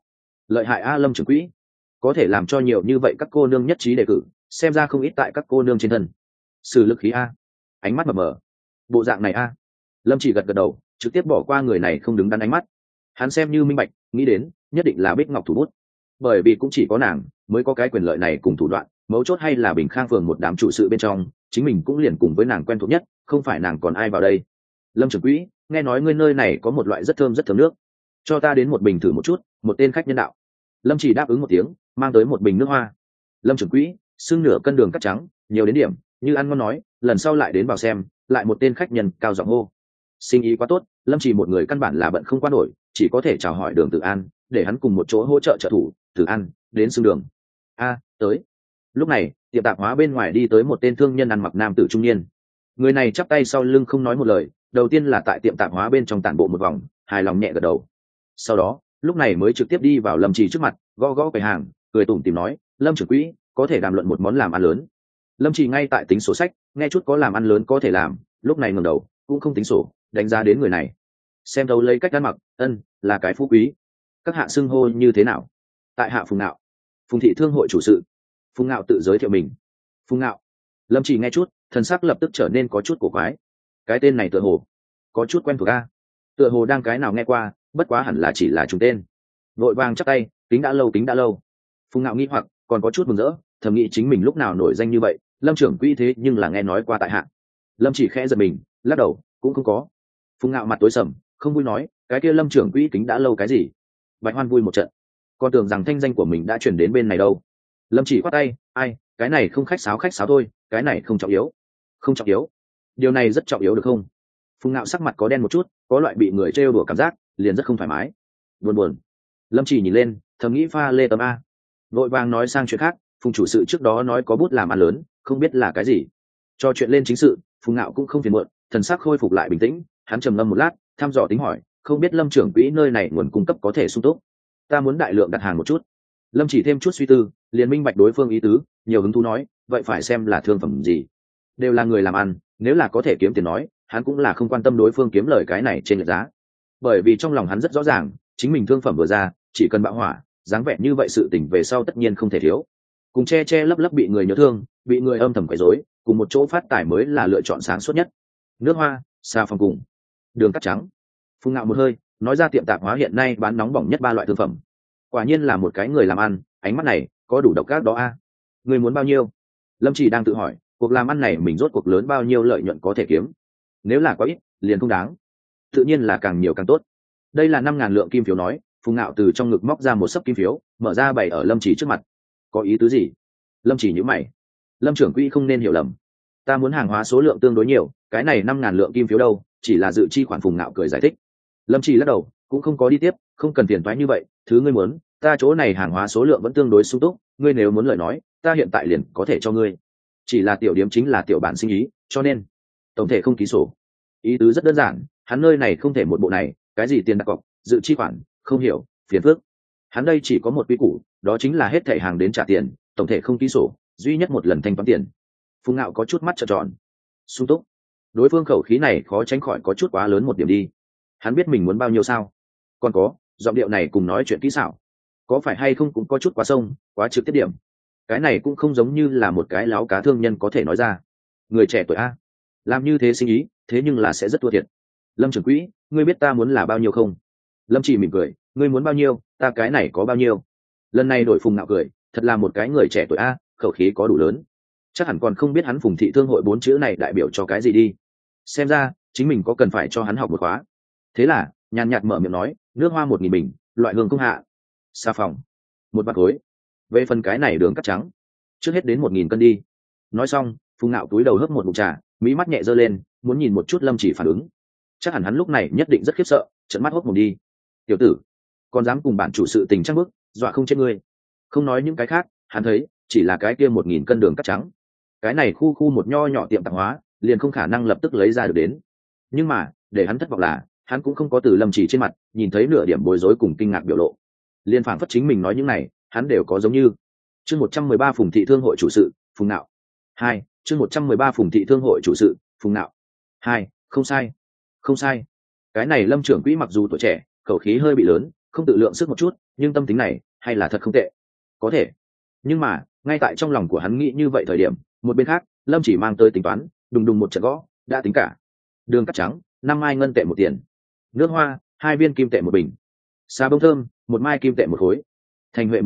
lợi hại a, Lâm trưởng quỹ, có thể làm cho nhiều như vậy các cô nương nhất trí đề cử, xem ra không ít tại các cô nương trên thân. Sử lực khí a, ánh mắt mờ mờ, bộ dạng này a. Lâm Chỉ gật gật đầu, trực tiếp bỏ qua người này không đứng đắn ánh mắt. Hắn xem như minh bạch, nghĩ đến nhất định là Bích Ngọc thủ bút, bởi vì cũng chỉ có nàng mới có cái quyền lợi này cùng thủ đoạn. Mấu chốt hay là Bình Khang phường một đám trụ sự bên trong, chính mình cũng liền cùng với nàng quen thuộc nhất, không phải nàng còn ai vào đây. Lâm trưởng quỹ, nghe nói ngươi nơi này có một loại rất thơm nước, cho ta đến một bình thử một chút. Một tên khách nhân đạo. Lâm Chỉ đáp ứng một tiếng, mang tới một bình nước hoa. Lâm trưởng quỹ, xưng nửa cân đường cắt trắng, nhiều đến điểm, như ăn ngon nói, lần sau lại đến vào xem. Lại một tên khách nhân cao giọng hô. Sinh ý quá tốt, Lâm Chỉ một người căn bản là bận không qua nổi, chỉ có thể chào hỏi Đường Tử An, để hắn cùng một chỗ hỗ trợ trợ thủ. Tử An, đến xưng đường. Tới. Lúc này, tiệm tạp hóa bên ngoài đi tới một tên thương nhân ăn mặc nam tử trung niên. Người này chắp tay sau lưng không nói một lời, đầu tiên là tại tiệm tạp hóa bên trong tản bộ một vòng, hài lòng nhẹ gật đầu. Sau đó, lúc này mới trực tiếp đi vào Lâm Chỉ trước mặt, gõ gõ quầy hàng, cười tủm tỉm nói, Lâm trưởng quỹ, có thể đàm luận một món làm ăn lớn. Lâm Chỉ ngay tại tính sổ sách, nghe chút có làm ăn lớn có thể làm, lúc này ngẩng đầu, cũng không tính sổ, đánh giá đến người này. Xem đâu lấy cách ăn mặc, là cái phú quý. Các hạ xưng hô như thế nào? Tại hạ Phùng Nạo, Phùng thị thương hội chủ sự. Phùng Nạo tự giới thiệu mình. Phùng Nạo. Lâm Chỉ nghe chút, thần sắc lập tức trở nên có chút cổ quái. Cái tên này tựa hồ có chút quen thuộc a, tựa hồ đang cái nào nghe qua, bất quá hẳn là chỉ là trùng tên. Vội vàng chắp tay, kính đã lâu. Phùng Nạo nghi hoặc, còn có chút mừng rỡ, thầm nghĩ chính mình lúc nào nổi danh như vậy. Lâm trưởng quỹ thế nhưng là nghe nói qua tại hạ. Lâm Chỉ khẽ giật mình, lắc đầu, cũng không có. Phùng Nạo mặt tối sầm, không vui nói, cái kia Lâm trưởng quỹ kính đã lâu cái gì? Bạch Hoan vui một trận, còn tưởng rằng thanh danh của mình đã chuyển đến bên này đâu. Lâm Chỉ khoát tay, ai, cái này không khách sáo thôi, cái này không trọng yếu. Không trọng yếu? Điều này rất trọng yếu được không? Phùng Nạo sắc mặt có đen một chút, có loại bị người trêu đùa cảm giác, liền rất không thoải mái. Buồn. Lâm Chỉ nhìn lên, thầm nghĩ pha lê tấm a. Vội vàng nói sang chuyện khác, Phùng chủ sự trước đó nói có bút làm ăn lớn, không biết là cái gì. Cho chuyện lên chính sự, Phùng Nạo cũng không phiền muộn, thần sắc khôi phục lại bình tĩnh, hắn trầm ngâm một lát, thăm dò tính hỏi, không biết Lâm trưởng quỹ nơi này nguồn cung cấp có thể sung túc. Ta muốn đại lượng đặt hàng một chút. Lâm Chỉ thêm chút suy tư, liền minh bạch đối phương ý tứ, nhiều hứng thú nói, vậy phải xem là thương phẩm gì. Đều là người làm ăn, nếu là có thể kiếm tiền nói, hắn cũng là không quan tâm đối phương kiếm lời cái này trên lệch giá. Bởi vì trong lòng hắn rất rõ ràng, chính mình thương phẩm vừa ra, chỉ cần bạo hỏa, dáng vẻ như vậy sự tình về sau tất nhiên không thể thiếu. Cùng che lấp bị người nhớ thương, bị người âm thầm quấy rối, cùng một chỗ phát tài mới là lựa chọn sáng suốt nhất. Nước hoa, xà phòng cùng đường cắt trắng. Phùng Nạo một hơi, nói ra tiệm tạp hóa hiện nay bán nóng bỏng nhất 3 loại thương phẩm. Quả nhiên là một cái người làm ăn, ánh mắt này có đủ độc ác đó a. Người muốn bao nhiêu? Lâm Chỉ đang tự hỏi, cuộc làm ăn này mình rốt cuộc lớn bao nhiêu lợi nhuận có thể kiếm. Nếu là quá ít, liền không đáng. Tự nhiên là càng nhiều càng tốt. Đây là 5.000 lượng kim phiếu nói. Phùng Nạo từ trong ngực móc ra một xấp kim phiếu, mở ra bày ở Lâm Chỉ trước mặt. Có ý tứ gì? Lâm Chỉ nhíu mày. Lâm trưởng quỹ không nên hiểu lầm, ta muốn hàng hóa số lượng tương đối nhiều, cái này 5.000 lượng kim phiếu đâu, chỉ là dự chi khoản. Phùng Nạo cười giải thích. Lâm Chỉ lắc đầu, cũng không có đi tiếp, không cần tiền toái như vậy, thứ ngươi muốn, ta chỗ này hàng hóa số lượng vẫn tương đối sung túc, ngươi nếu muốn lời nói, ta hiện tại liền có thể cho ngươi. Chỉ là tiểu điểm chính là tiểu bản sinh ý, cho nên tổng thể không ký sổ. Ý tứ rất đơn giản, hắn nơi này không thể một bộ này, cái gì tiền đặt cọc, dự chi khoản, không hiểu, phiền phức. Hắn đây chỉ có một quy củ, đó chính là hết thảy hàng đến trả tiền, tổng thể không ký sổ, duy nhất một lần thanh toán tiền. Phùng Nạo có chút mắt trợn tròn. Sung túc? Đối phương khẩu khí này khó tránh khỏi có chút quá lớn một điểm đi. Hắn biết mình muốn bao nhiêu sao? Còn có, giọng điệu này cùng nói chuyện kỹ xảo, có phải hay không cũng có chút quá sông, quá trực tiếp điểm. Cái này cũng không giống như là một cái láo cá thương nhân có thể nói ra. Người trẻ tuổi a, làm như thế sinh ý thế nhưng là sẽ rất thua thiệt. Lâm trưởng quỹ, ngươi biết ta muốn là bao nhiêu không? Lâm chỉ mỉm cười, ngươi muốn bao nhiêu ta cái này có bao nhiêu. Lần này đổi Phùng Ngạo cười, thật là một cái người trẻ tuổi a, khẩu khí có đủ lớn. Chắc hẳn còn không biết hắn Phùng thị thương hội 4 chữ này đại biểu cho cái gì đi. Xem ra chính mình có cần phải cho hắn học một khóa. Thế là nhàn nhạt mở miệng nói, nước hoa 1000 bình, loại hương không hạ. Xà phòng 1 bát khối. Về phần cái này đường cắt trắng, trước hết đến 1000 cân đi. Nói xong, Phùng Ngạo túi đầu hớp một ngụm trà, mí mắt nhẹ giơ lên, muốn nhìn một chút Lâm Chỉ phản ứng. Chắc hẳn hắn lúc này nhất định rất khiếp sợ, trợn mắt hốc mồm đi. Tiểu tử, còn dám cùng bản chủ sự tình trăng bước, dọa không chết ngươi. Không nói những cái khác, hắn thấy chỉ là cái kia 1000 cân đường cắt trắng, cái này khu một nho nhỏ tiệm tạp hóa liền không khả năng lập tức lấy ra được đến. Nhưng mà để hắn thất vọng là hắn cũng không có từ Lâm Chỉ trên mặt nhìn thấy nửa điểm bối rối cùng kinh ngạc biểu lộ, liên phảng phất chính mình nói những này hắn đều có giống như. Chương 113 Phùng thị thương hội chủ sự Phùng Nạo 2. Chương 113 Phùng thị thương hội chủ sự Phùng Nạo 2. Không sai, không sai. Cái này Lâm trưởng quỹ mặc dù tuổi trẻ, khẩu khí hơi bị lớn, không tự lượng sức một chút, nhưng tâm tính này hay là thật không tệ. Có thể. Nhưng mà ngay tại trong lòng của hắn nghĩ như vậy thời điểm, một bên khác Lâm Chỉ mang tới tính toán, đùng đùng một trận gõ, đã tính cả. Đường cắt trắng 5 mai ngân tệ 1 tiền, nước hoa 2 viên kim tệ 1 bình, xà bông thơm 1 mai kim tệ 1 khối, thành huệ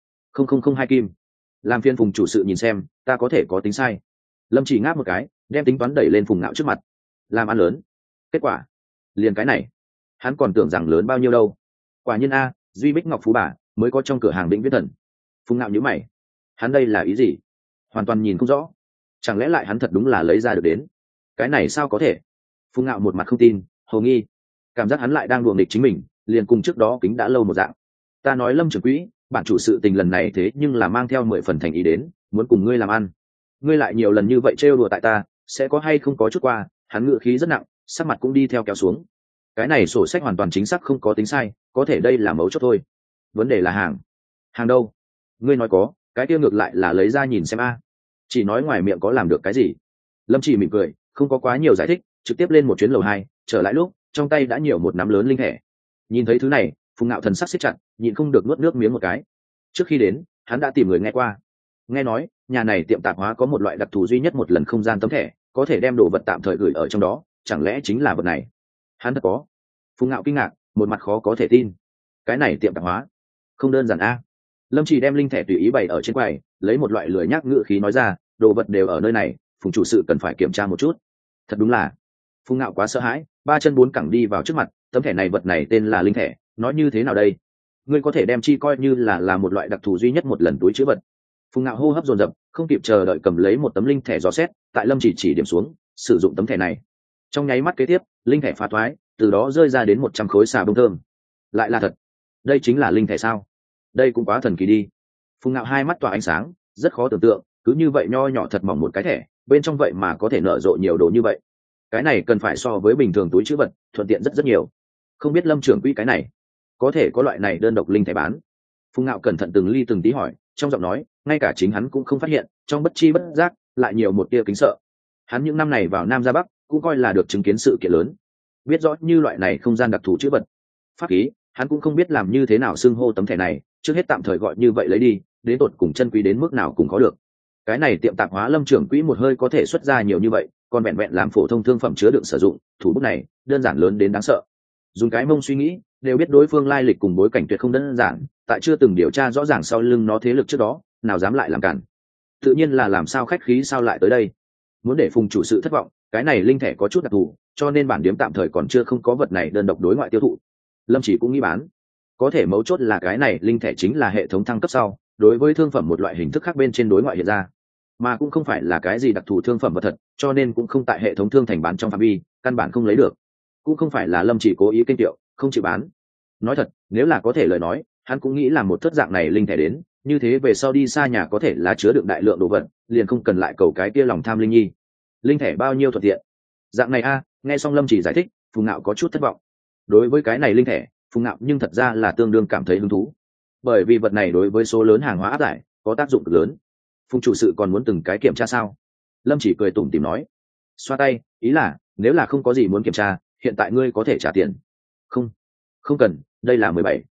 17,002 kim. Làm phiên Phùng chủ sự nhìn xem ta có thể có tính sai. Lâm Chỉ ngáp một cái, đem tính toán đẩy lên Phùng Ngạo trước mặt. Làm ăn lớn, kết quả liền cái này, hắn còn tưởng rằng lớn bao nhiêu đâu. Quả nhiên a, duy bích ngọc phú bà mới có trong cửa hàng Vĩnh Viễn Thần. Phùng Ngạo nhíu mày, hắn đây là ý gì? Hoàn toàn nhìn không rõ. Chẳng lẽ lại hắn thật đúng là lấy ra được đến? Cái này sao có thể? Phùng Ngạo một mặt không tin, hồ nghi, cảm giác hắn lại đang đùa nghịch chính mình, liền cùng trước đó kính đã lâu một dạng. Ta nói Lâm trưởng quỹ, bản chủ sự tình lần này thế nhưng là mang theo 10 phần thành ý đến, muốn cùng ngươi làm ăn. Ngươi lại nhiều lần như vậy trêu đùa tại ta, sẽ có hay không có chút qua? Hắn ngựa khí rất nặng, sắc mặt cũng đi theo kéo xuống. Cái này sổ sách hoàn toàn chính xác không có tính sai, có thể đây là mấu chốt thôi. Vấn đề là hàng đâu? Ngươi nói có, cái kia ngược lại là lấy ra nhìn xem a. Chỉ nói ngoài miệng có làm được cái gì? Lâm Chỉ mỉm cười, không có quá nhiều giải thích, trực tiếp lên một chuyến lầu 2, trở lại lúc trong tay đã nhiều một nắm lớn linh thẻ. Nhìn thấy thứ này, Phùng Ngạo thần sắc siết chặt, nhịn không được nuốt nước miếng một cái. Trước khi đến hắn đã tìm người nghe qua, nghe nói nhà này tiệm tạp hóa có một loại đặc thù duy nhất một lần không gian tấm thẻ, có thể đem đồ vật tạm thời gửi ở trong đó, chẳng lẽ chính là vật này? Hắn thật có? Phùng Ngạo kinh ngạc, một mặt khó có thể tin. Cái này tiệm tạp hóa không đơn giản a. Lâm Chỉ đem linh thẻ tùy ý bày ở trên quầy, lấy một loại lười nhác ngữ khí nói ra, đồ vật đều ở nơi này, Phùng chủ sự cần phải kiểm tra một chút. Thật đúng là. Phùng Ngạo quá sợ hãi, 3 chân 4 cẳng đi vào trước mặt, tấm thẻ này vật này tên là linh thẻ, nói như thế nào đây? Ngươi có thể đem chi coi như là một loại đặc thù duy nhất một lần túi trữ vật. Phùng Ngạo hô hấp dồn dập, không kịp chờ đợi cầm lấy một tấm linh thẻ dò xét, tại Lâm Chỉ điểm xuống, sử dụng tấm thẻ này. Trong nháy mắt kế tiếp, linh thẻ phá thoái, từ đó rơi ra đến 100 khối xà bông thơm. Lại là thật. Đây chính là linh thẻ sao? Đây cũng quá thần kỳ đi. Phùng Ngạo hai mắt tỏa ánh sáng, rất khó tưởng tượng, cứ như vậy nho nhỏ thật mỏng một cái thẻ, bên trong vậy mà có thể nở rộ nhiều đồ như vậy. Cái này cần phải so với bình thường túi trữ vật thuận tiện rất nhiều. Không biết Lâm trưởng quỹ cái này có thể có loại này đơn độc linh thẻ bán? Phùng Ngạo cẩn thận từng ly từng tí hỏi, trong giọng nói ngay cả chính hắn cũng không phát hiện, trong bất chi bất giác lại nhiều một tia kính sợ. Hắn những năm này vào Nam ra Bắc cũng coi là được chứng kiến sự kiện lớn, biết rõ như loại này không gian đặc thù trữ vật pháp khí, hắn cũng không biết làm như thế nào xưng hô tấm thẻ này, trước hết tạm thời gọi như vậy lấy đi, đến tột cùng chân quý đến mức nào cũng có được. Cái này tiệm tạp hóa Lâm trưởng quỹ một hơi có thể xuất ra nhiều như vậy, còn vẹn vẹn làm phổ thông thương phẩm chứa đựng sử dụng, thủ bút này đơn giản lớn đến đáng sợ. Dùng cái mông suy nghĩ đều biết đối phương lai lịch cùng bối cảnh tuyệt không đơn giản, tại chưa từng điều tra rõ ràng sau lưng nó thế lực trước đó, nào dám lại làm cản. Tự nhiên là làm sao khách khí sao lại tới đây. Muốn để Phùng chủ sự thất vọng, cái này linh thẻ có chút đặc thù, cho nên bản điếm tạm thời còn chưa không có vật này đơn độc đối ngoại tiêu thụ. Lâm Chỉ cũng nghĩ bán, có thể mấu chốt là cái này linh thẻ chính là hệ thống thăng cấp sau, đối với thương phẩm một loại hình thức khác bên trên đối ngoại hiện ra, mà cũng không phải là cái gì đặc thù thương phẩm vật thật, cho nên cũng không tại hệ thống thương thành bán trong phạm vi, căn bản không lấy được. Cũng không phải là Lâm Chỉ cố ý kinh tiệu không chịu bán. Nói thật, nếu là có thể lời nói, hắn cũng nghĩ là một thất dạng này linh thẻ đến, như thế về sau đi xa nhà có thể là chứa đựng đại lượng đồ vật, liền không cần lại cầu cái kia lòng tham linh nhi. Linh thẻ bao nhiêu thuận tiện. Dạng này a, nghe xong Lâm Chỉ giải thích, Phùng Nạo có chút thất vọng. Đối với cái này linh thẻ, Phùng Nạo nhưng thật ra là tương đương cảm thấy hứng thú, bởi vì vật này đối với số lớn hàng hóa áp giải có tác dụng cực lớn. Phùng chủ sự còn muốn từng cái kiểm tra sao? Lâm Chỉ cười tủm tỉm nói, xoa tay, ý là nếu là không có gì muốn kiểm tra, hiện tại ngươi có thể trả tiền. Không, không cần, đây là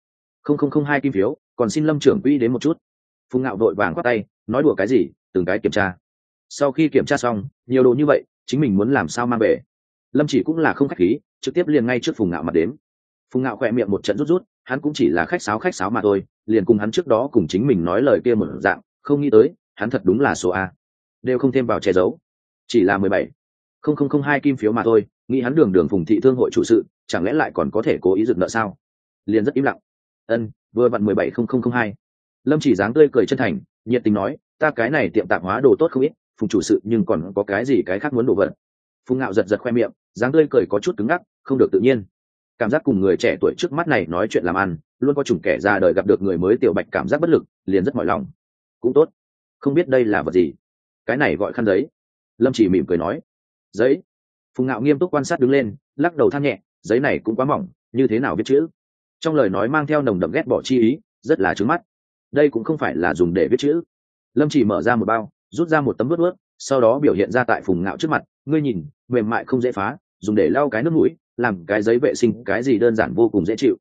17,002 kim phiếu, còn xin Lâm trưởng quỹ đến một chút. Phùng Ngạo vội vàng quát tay, nói đùa cái gì, từng cái kiểm tra. Sau khi kiểm tra xong, nhiều đồ như vậy, chính mình muốn làm sao mang về. Lâm Chỉ cũng là không khách khí, trực tiếp liền ngay trước Phùng Ngạo mặt đếm. Phùng Ngạo khỏe miệng một trận rút rút, hắn cũng chỉ là khách sáo mà thôi, liền cùng hắn trước đó cùng chính mình nói lời kia một dạng, không nghĩ tới hắn thật đúng là số A, đều không thêm vào che giấu, chỉ là 17,002 kim phiếu mà thôi. Nghĩ hắn đường Phùng thị thương hội chủ sự, chẳng lẽ lại còn có thể cố ý dựng nợ sao? Liền rất im lặng. Vừa vặn 17,002. Lâm Chỉ dáng tươi cười chân thành, nhiệt tình nói, ta cái này tiệm tạp hóa đồ tốt không ít, Phùng chủ sự nhưng còn có cái gì cái khác muốn đồ vật. Phùng Ngạo giật khoe miệng, dáng tươi cười có chút cứng ngắc, không được tự nhiên. Cảm giác cùng người trẻ tuổi trước mắt này nói chuyện làm ăn, luôn có chủng kẻ ra đời gặp được người mới tiểu bạch cảm giác bất lực, liền rất mỏi lòng. Cũng tốt, không biết đây là vật gì. Cái này gọi khăn giấy. Lâm Chỉ mỉm cười nói. Giấy. Phùng Ngạo nghiêm túc quan sát đứng lên, lắc đầu than nhẹ, giấy này cũng quá mỏng, như thế nào viết chữ? Trong lời nói mang theo nồng đậm ghét bỏ chi ý, rất là trướng mắt. Đây cũng không phải là dùng để viết chữ. Lâm Chỉ mở ra một bao, rút ra một tấm vớt, sau đó biểu hiện ra tại Phùng Ngạo trước mặt, ngươi nhìn, mềm mại không dễ phá, dùng để lau cái nước mũi, làm cái giấy vệ sinh cái gì đơn giản vô cùng dễ chịu.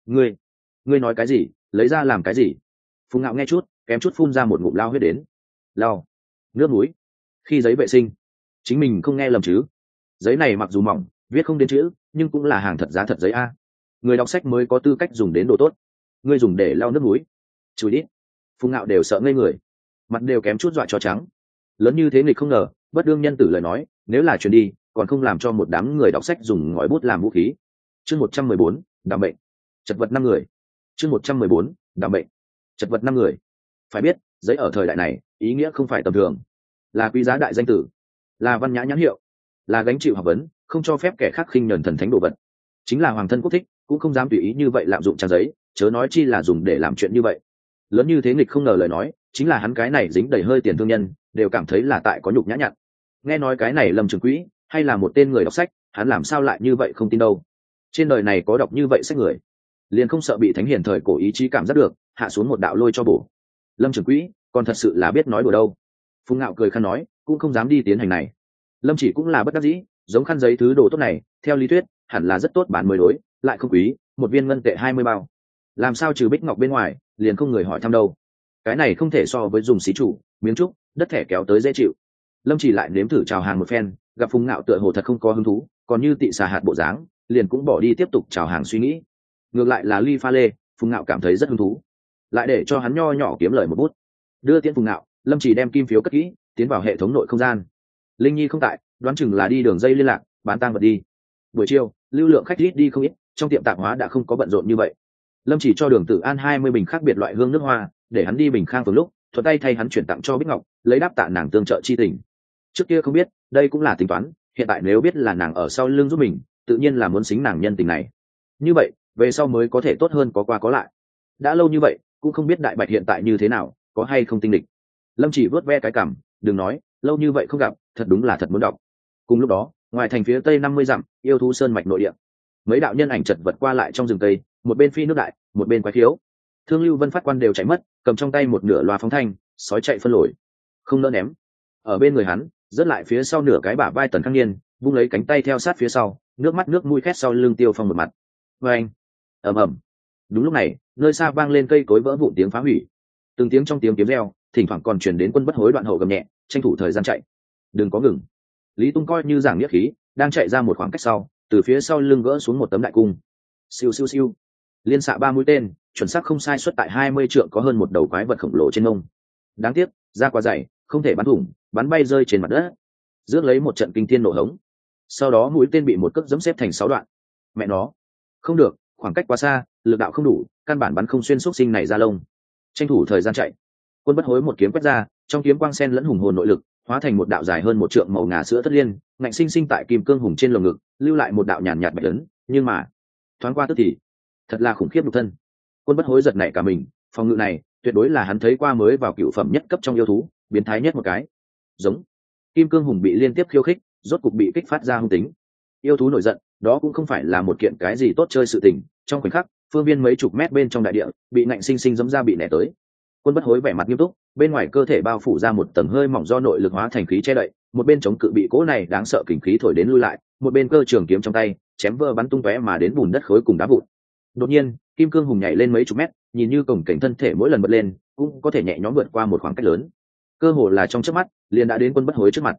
Ngươi nói cái gì? Lấy ra làm cái gì? Phùng Ngạo nghe chút, kém chút phun ra một ngụm lao huyết đến. Lau nước mũi khi giấy vệ sinh, chính mình không nghe lầm chứ? Giấy này mặc dù mỏng, viết không đến chữ, nhưng cũng là hàng thật giá thật giấy a. Người đọc sách mới có tư cách dùng đến đồ tốt, ngươi dùng để lau nước mũi, chùi đi. Phùng Ngạo đều sợ ngây người, mặt đều kém chút dọa cho trắng. Lớn như thế nghịch không ngờ, bất đương nhân tử lời nói, nếu là truyền đi, còn không làm cho một đám người đọc sách dùng ngòi bút làm vũ khí. Chương 114, đảm bệnh, chật vật 5 người. Chương 114, đảm bệnh, chật vật 5 người. Phải biết, giấy ở thời đại này, ý nghĩa không phải tầm thường, là quý giá đại danh tử, là văn nhã nhãn hiệu, là gánh chịu học vấn, không cho phép kẻ khác khinh nhẫn thần thánh đồ vật. Chính là hoàng thân quốc thích, cũng không dám tùy ý như vậy lạm dụng trang giấy, chớ nói chi là dùng để làm chuyện như vậy. Lớn như thế nghịch không ngờ lời nói, chính là hắn cái này dính đầy hơi tiền thương nhân, đều cảm thấy là tại có nhục nhã nhặn. Nghe nói cái này Lâm Trường Quỹ, hay là một tên người đọc sách, hắn làm sao lại như vậy không tin đâu. Trên đời này có đọc như vậy sách người, liền không sợ bị thánh hiền thời cổ ý chí cảm giác được, hạ xuống một đạo lôi cho bổ. Lâm Trường Quỹ, còn thật sự là biết nói đùa đâu. Phùng Ngạo cười khăn nói, cũng không dám đi tiến hành này. Lâm Chỉ cũng là bất đắc dĩ, giống khăn giấy thứ đồ tốt này, theo lý thuyết, hẳn là rất tốt bán mới đối, lại không quý, một viên ngân tệ 20 bao. Làm sao trừ bích ngọc bên ngoài, liền không người hỏi thăm đâu. Cái này không thể so với dùng xí chủ, miếng trúc, đất thẻ kéo tới dễ chịu. Lâm Chỉ lại nếm thử chào hàng một phen, gặp Phùng Ngạo tựa hồ thật không có hứng thú, còn như tị xà hạt bộ dáng, liền cũng bỏ đi tiếp tục chào hàng suy nghĩ. Ngược lại là ly pha lê, Phùng Ngạo cảm thấy rất hứng thú, lại để cho hắn nho nhỏ kiếm lời một bút. Đưa tiễn Phùng Ngạo, Lâm Chỉ đem kim phiếu cất kỹ, tiến vào hệ thống nội không gian. Linh Nhi không tại, đoán chừng là đi đường dây liên lạc, bán tang vật đi. Buổi chiều, lưu lượng khách ít đi không ít, trong tiệm tạp hóa đã không có bận rộn như vậy. Lâm Chỉ cho Đường Tử An 20 bình khác biệt loại hương nước hoa, để hắn đi bình khang phường lúc, thuận tay thay hắn chuyển tặng cho Bích Ngọc, lấy đáp tạ nàng tương trợ chi tình. Trước kia không biết, đây cũng là tính toán, hiện tại nếu biết là nàng ở sau lưng giúp mình, tự nhiên là muốn xính nàng nhân tình này. Như vậy, về sau mới có thể tốt hơn có qua có lại. Đã lâu như vậy, cũng không biết Đại Bạch hiện tại như thế nào, có hay không tinh địch. Lâm Chỉ vớt ve cái cằm, đừng nói, lâu như vậy không gặp, thật đúng là thật muốn đọc. Cùng lúc đó, ngoài thành phía tây 50 dặm, yêu thú sơn mạch nội địa, mấy đạo nhân ảnh chật vật qua lại trong rừng tây, một bên phi nước đại, một bên quái khiếu. Thương Lưu Vân phát quan đều chạy mất, cầm trong tay một nửa loa phóng thanh, sói chạy phân lồi, không nỡ ném. Ở bên người hắn, rớt lại phía sau nửa cái bả vai Tần Khang Niên, vung lấy cánh tay theo sát phía sau, nước mắt nước mũi khét sau lưng Tiêu Phong một mặt. Oeng, ầm ầm. Đúng lúc này, nơi xa vang lên cây cối vỡ vụn tiếng phá hủy, từng tiếng trong tiếng kiếm reo, thỉnh thoảng còn truyền đến Quân Bất Hối đoạn hậu gầm nhẹ, tranh thủ thời gian chạy. Đừng có ngừng. Lý Tung coi như giảng nghĩa khí, đang chạy ra một khoảng cách sau, từ phía sau lưng gỡ xuống một tấm đại cung. Siêu siêu siêu, liên xạ 3 mũi tên, chuẩn xác không sai xuất tại 20 trượng, có hơn một đầu quái vật khổng lồ trên mông. Đáng tiếc, da quá dày, không thể bắn thủng, bắn bay rơi trên mặt đất, rước lấy một trận kinh thiên nổ hống. Sau đó mũi tên bị một cước giẫm xếp thành 6 đoạn. Mẹ nó, không được, khoảng cách quá xa, lực đạo không đủ, căn bản bắn không xuyên xúc sinh này ra lông. Tranh thủ thời gian chạy. Quân Bất Hối một kiếm quét ra, trong kiếm quang sen lẫn hùng hồn nội lực, hóa thành một đạo dài hơn một trượng màu ngà sữa thất liên, ngạnh sinh sinh tại kim cương hùng trên lồng ngực, lưu lại một đạo nhàn nhạt bạch ấn, nhưng mà thoáng qua tức thì, thật là khủng khiếp nhục thân. Quân Bất Hối giật nảy cả mình, phòng ngự này tuyệt đối là hắn thấy qua mới vào cựu phẩm nhất cấp trong yêu thú, biến thái nhất một cái. Giống. Kim cương hùng bị liên tiếp khiêu khích, rốt cục bị kích phát ra hung tính. Yêu thú nổi giận, đó cũng không phải là một kiện cái gì tốt chơi sự tình, trong khoảnh khắc, phương viên mấy chục mét bên trong đại địa, bị ngạnh sinh sinh giẫm ra bị nẻ tới. Quân Bất Hối vẻ mặt nghiêm túc, bên ngoài cơ thể bao phủ ra một tầng hơi mỏng do nội lực hóa thành khí che đậy, một bên chống cự bị cỗ này đáng sợ kình khí thổi đến lui lại, một bên cơ trường kiếm trong tay, chém vỡ bắn tung tóe mà đến bùn đất khối cùng đá vụn. Đột nhiên, kim cương hùng nhảy lên mấy chục mét, nhìn như cổng cảnh thân thể mỗi lần bật lên, cũng có thể nhẹ nhõm vượt qua một khoảng cách lớn. Cơ hồ là trong chớp mắt, liền đã đến Quân Bất Hối trước mặt.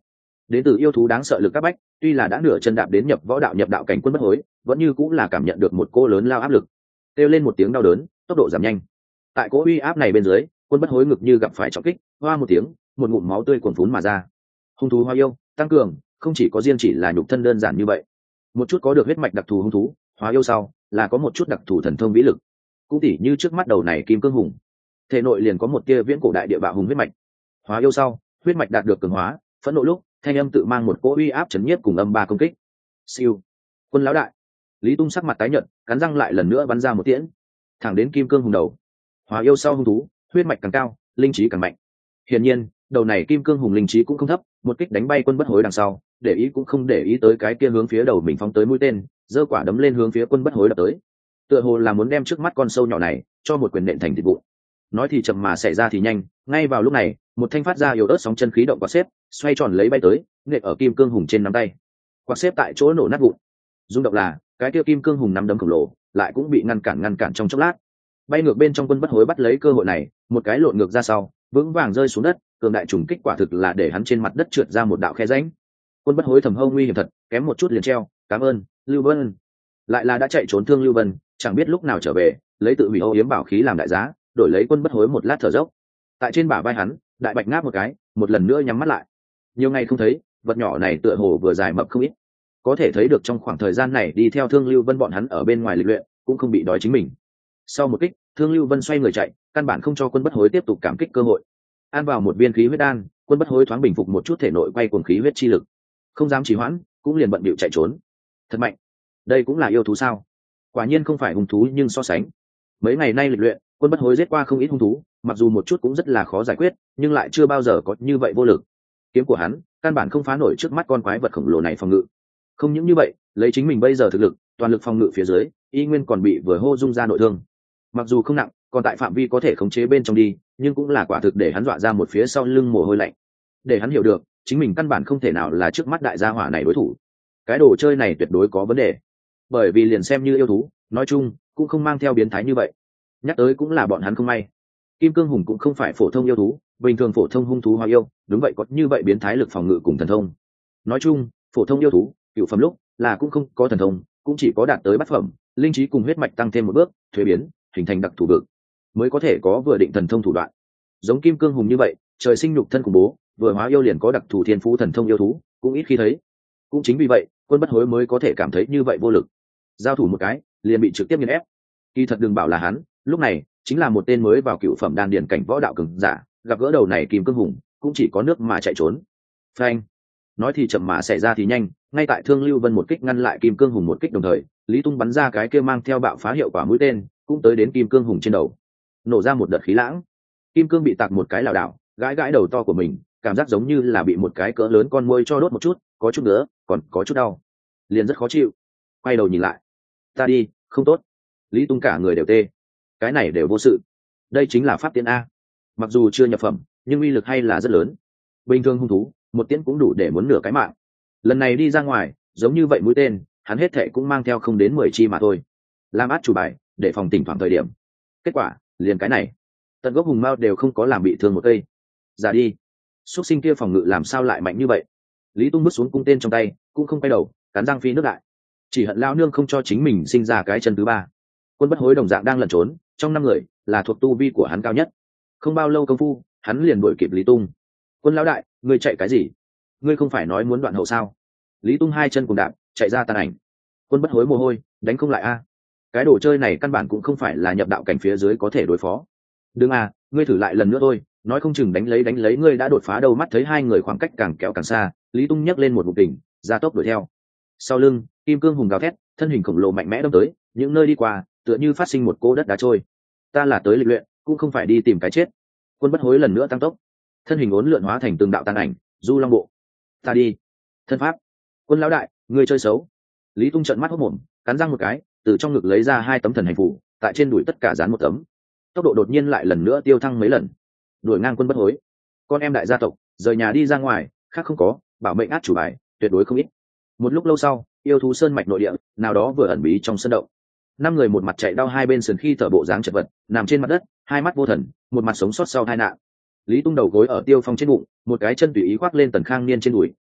đến từ yêu thú đáng sợ lực các bách, tuy là đã nửa chân đạp đến nhập võ đạo nhập đạo cảnh quân bất hối, vẫn như cũng là cảm nhận được một cô lớn lao áp lực, kêu lên một tiếng đau đớn, tốc độ giảm nhanh. Tại cỗ uy áp này bên dưới, quân bất hối ngực như gặp phải trọng kích, hoa một tiếng, một ngụm máu tươi cuồn phún mà ra. Hung thú Hoa Yêu tăng cường, không chỉ có riêng chỉ là nhục thân đơn giản như vậy, một chút có được huyết mạch đặc thù hung thú Hoa Yêu sau là có một chút đặc thù thần thông vĩ lực, cũng tỉ như trước mắt đầu này Kim Cương Hùng, thể nội liền có một tia viễn cổ đại địa bạo hùng huyết mạch. Hoa Yêu sau, huyết mạch đạt được cường hóa, phẫn nộ lúc, thanh âm tự mang một cỗ uy áp chấn nhiếp cùng âm ba công kích. Siêu, quân lão đại. Lý Tung sắc mặt tái nhợt, cắn răng lại lần nữa bắn ra một tiễn, thẳng đến Kim Cương Hùng đầu. Hoa Yêu sau hung thú, huyết mạch càng cao, linh trí càng mạnh. Hiển nhiên, đầu này Kim Cương Hùng linh trí cũng không thấp, một kích đánh bay quân bất hối đằng sau, để ý cũng không để ý tới cái kia hướng phía đầu mình phóng tới mũi tên, giơ quả đấm lên hướng phía quân bất hối đập tới. Tựa hồ là muốn đem trước mắt con sâu nhỏ này cho một quyền nện thành thịt vụn. Nói thì chậm mà xảy ra thì nhanh, ngay vào lúc này, một thanh phát ra yếu ớt sóng chân khí động quạt xếp, xoay tròn lấy bay tới, nện ở Kim Cương Hùng trên nắm tay. Quạt xếp tại chỗ nổ nát vụn. Rung động là, cái kia Kim Cương Hùng nắm đấm khổng lồ, lại cũng bị ngăn cản trong chốc lát. Bay ngược bên trong quân bất hối bắt lấy cơ hội này, một cái lộn ngược ra sau, vững vàng rơi xuống đất, cường đại trùng kích quả thực là để hắn trên mặt đất trượt ra một đạo khe rãnh. Quân bất hối thầm hâu nguy hiểm thật, kém một chút liền treo, cảm ơn Lưu Vân. Lại là đã chạy trốn thương Lưu Vân, chẳng biết lúc nào trở về, lấy tự hủy Âu Yếm bảo khí làm đại giá, đổi lấy quân bất hối một lát thở dốc. Tại trên bả vai hắn, đại bạch ngáp một cái, một lần nữa nhắm mắt lại. Nhiều ngày không thấy, vật nhỏ này tựa hồ vừa dài mập không ít, có thể thấy được trong khoảng thời gian này đi theo thương Lưu Vân bọn hắn ở bên ngoài lịch luyện, cũng không bị đói chính mình. Sau một kích, thương Lưu Vân xoay người chạy, căn bản không cho quân bất hối tiếp tục cảm kích cơ hội. Ăn vào một viên khí huyết đan, quân bất hối thoáng bình phục một chút thể nội quay cuồng khí huyết chi lực, không dám trì hoãn, cũng liền bận bịu chạy trốn. Thật mạnh, đây cũng là yêu thú sao? Quả nhiên không phải hung thú, nhưng so sánh mấy ngày nay lịch luyện, quân bất hối giết qua không ít hung thú, mặc dù một chút cũng rất là khó giải quyết, nhưng lại chưa bao giờ có như vậy vô lực. Kiếm của hắn căn bản không phá nổi trước mắt con quái vật khổng lồ này phòng ngự. Không những như vậy, lấy chính mình bây giờ thực lực, toàn lực phòng ngự phía dưới, y nguyên còn bị vừa hô dung ra nội thương. Mặc dù không nặng, còn tại phạm vi có thể khống chế bên trong đi, nhưng cũng là quả thực để hắn dọa ra một phía sau lưng mồ hôi lạnh. Để hắn hiểu được, chính mình căn bản không thể nào là trước mắt đại gia hỏa này đối thủ. Cái đồ chơi này tuyệt đối có vấn đề, bởi vì liền xem như yêu thú, nói chung cũng không mang theo biến thái như vậy. Nhắc tới cũng là bọn hắn không may, Kim Cương Hùng cũng không phải phổ thông yêu thú, bình thường phổ thông hung thú Hoa Yêu, đúng vậy có như vậy biến thái lực phòng ngự cùng thần thông. Nói chung, phổ thông yêu thú, cựu phẩm lúc là cũng không có thần thông, cũng chỉ có đạt tới bát phẩm, linh trí cùng huyết mạch tăng thêm một bước, thuế biến, hình thành đặc thủ vực, mới có thể có vừa định thần thông thủ đoạn. Giống Kim Cương Hùng như vậy, trời sinh nhục thân khủng bố, vừa hóa yêu liền có đặc thù thiên phú thần thông yêu thú, cũng ít khi thấy. Cũng chính vì vậy, quân bất hối mới có thể cảm thấy như vậy vô lực. Giao thủ một cái, liền bị trực tiếp nghiền ép. Kỳ thật đừng bảo là hắn, lúc này chính là một tên mới vào cựu phẩm đan điền cảnh võ đạo cường giả, gặp gỡ đầu này Kim Cương Hùng, cũng chỉ có nước mà chạy trốn. Phanh. Nói thì chậm mà xảy ra thì nhanh, ngay tại thương Lưu Vân một kích ngăn lại Kim Cương Hùng một kích đồng thời, Lý Tung bắn ra cái kia mang theo bạo phá hiệu quả mũi tên, cũng tới đến Kim Cương Hùng trên đầu, nổ ra một đợt khí lãng. Kim Cương bị tạc một cái lảo đảo, gãi gãi đầu to của mình, cảm giác giống như là bị một cái cỡ lớn con muỗi cho đốt một chút, có chút nữa, còn có chút đau, liền rất khó chịu. Quay đầu nhìn lại, ta đi, không tốt. Lý Tung cả người đều tê, cái này đều vô sự. Đây chính là pháp tiễn a, mặc dù chưa nhập phẩm, nhưng uy lực hay là rất lớn. Bình thường hung thú, một tiễn cũng đủ để muốn nửa cái mạng. Lần này đi ra ngoài, giống như vậy mũi tên, hắn hết thệ cũng mang theo không đến 10 chi mà thôi, làm át chủ bài để phòng tỉnh thoảng thời điểm. Kết quả liền cái này, tận gốc hùng mao đều không có làm bị thương một cây. Ra đi, xuất sinh kia phòng ngự làm sao lại mạnh như vậy? Lý Tung bước xuống cung tên trong tay, cũng không quay đầu, cắn răng phi nước đại, chỉ hận lao nương không cho chính mình sinh ra cái chân thứ ba. Quân bất hối đồng dạng đang lẩn trốn, trong 5 người là thuộc tu vi của hắn cao nhất. Không bao lâu công phu, hắn liền đuổi kịp Lý Tung. Quân lão đại, ngươi chạy cái gì? Ngươi không phải nói muốn đoạn hậu sao? Lý Tung hai chân cùng đạp, chạy ra tàn ảnh. Quân bất hối mồ hôi, đánh không lại a. Cái đồ chơi này căn bản cũng không phải là nhập đạo cảnh phía dưới có thể đối phó. Đừng à, ngươi thử lại lần nữa thôi, nói không chừng đánh lấy ngươi đã đột phá đâu. Mắt thấy hai người khoảng cách càng kéo càng xa, Lý Tung nhấc lên một vụ đỉnh, ra tốc đuổi theo. Sau lưng, Kim Cương Hùng gào thét, thân hình khổng lồ mạnh mẽ đâm tới, những nơi đi qua, tựa như phát sinh một cỗ đất đá trôi. Ta là tới lịch luyện, cũng không phải đi tìm cái chết. Quân bất hối lần nữa tăng tốc, thân hình uốn lượn hóa thành từng đạo tàn ảnh, du long bộ. Ta đi. Thân pháp. Quân lão đại, ngươi chơi xấu. Lý Tung trợn mắt hốt mồm, cắn răng một cái, từ trong ngực lấy ra 2 tấm thần hành phù, tại trên đùi tất cả dán một tấm. Tốc độ đột nhiên lại lần nữa tiêu thăng mấy lần, đuổi ngang quân bất hối. Con em đại gia tộc, rời nhà đi ra ngoài, khác không có, bảo mệnh át chủ bài, tuyệt đối không ít. Một lúc lâu sau, yêu thú sơn mạch nội địa, nào đó vừa ẩn bí trong sân động. 5 người một mặt chạy đau hai bên sườn khi thở bộ dáng chật vật, nằm trên mặt đất, hai mắt vô thần, một mặt sống sót sau tai nạn. Lý Tung đầu gối ở Tiêu Phong trên bụng, một cái chân tùy ý khoác lên Tần Khang Niên trên đùi,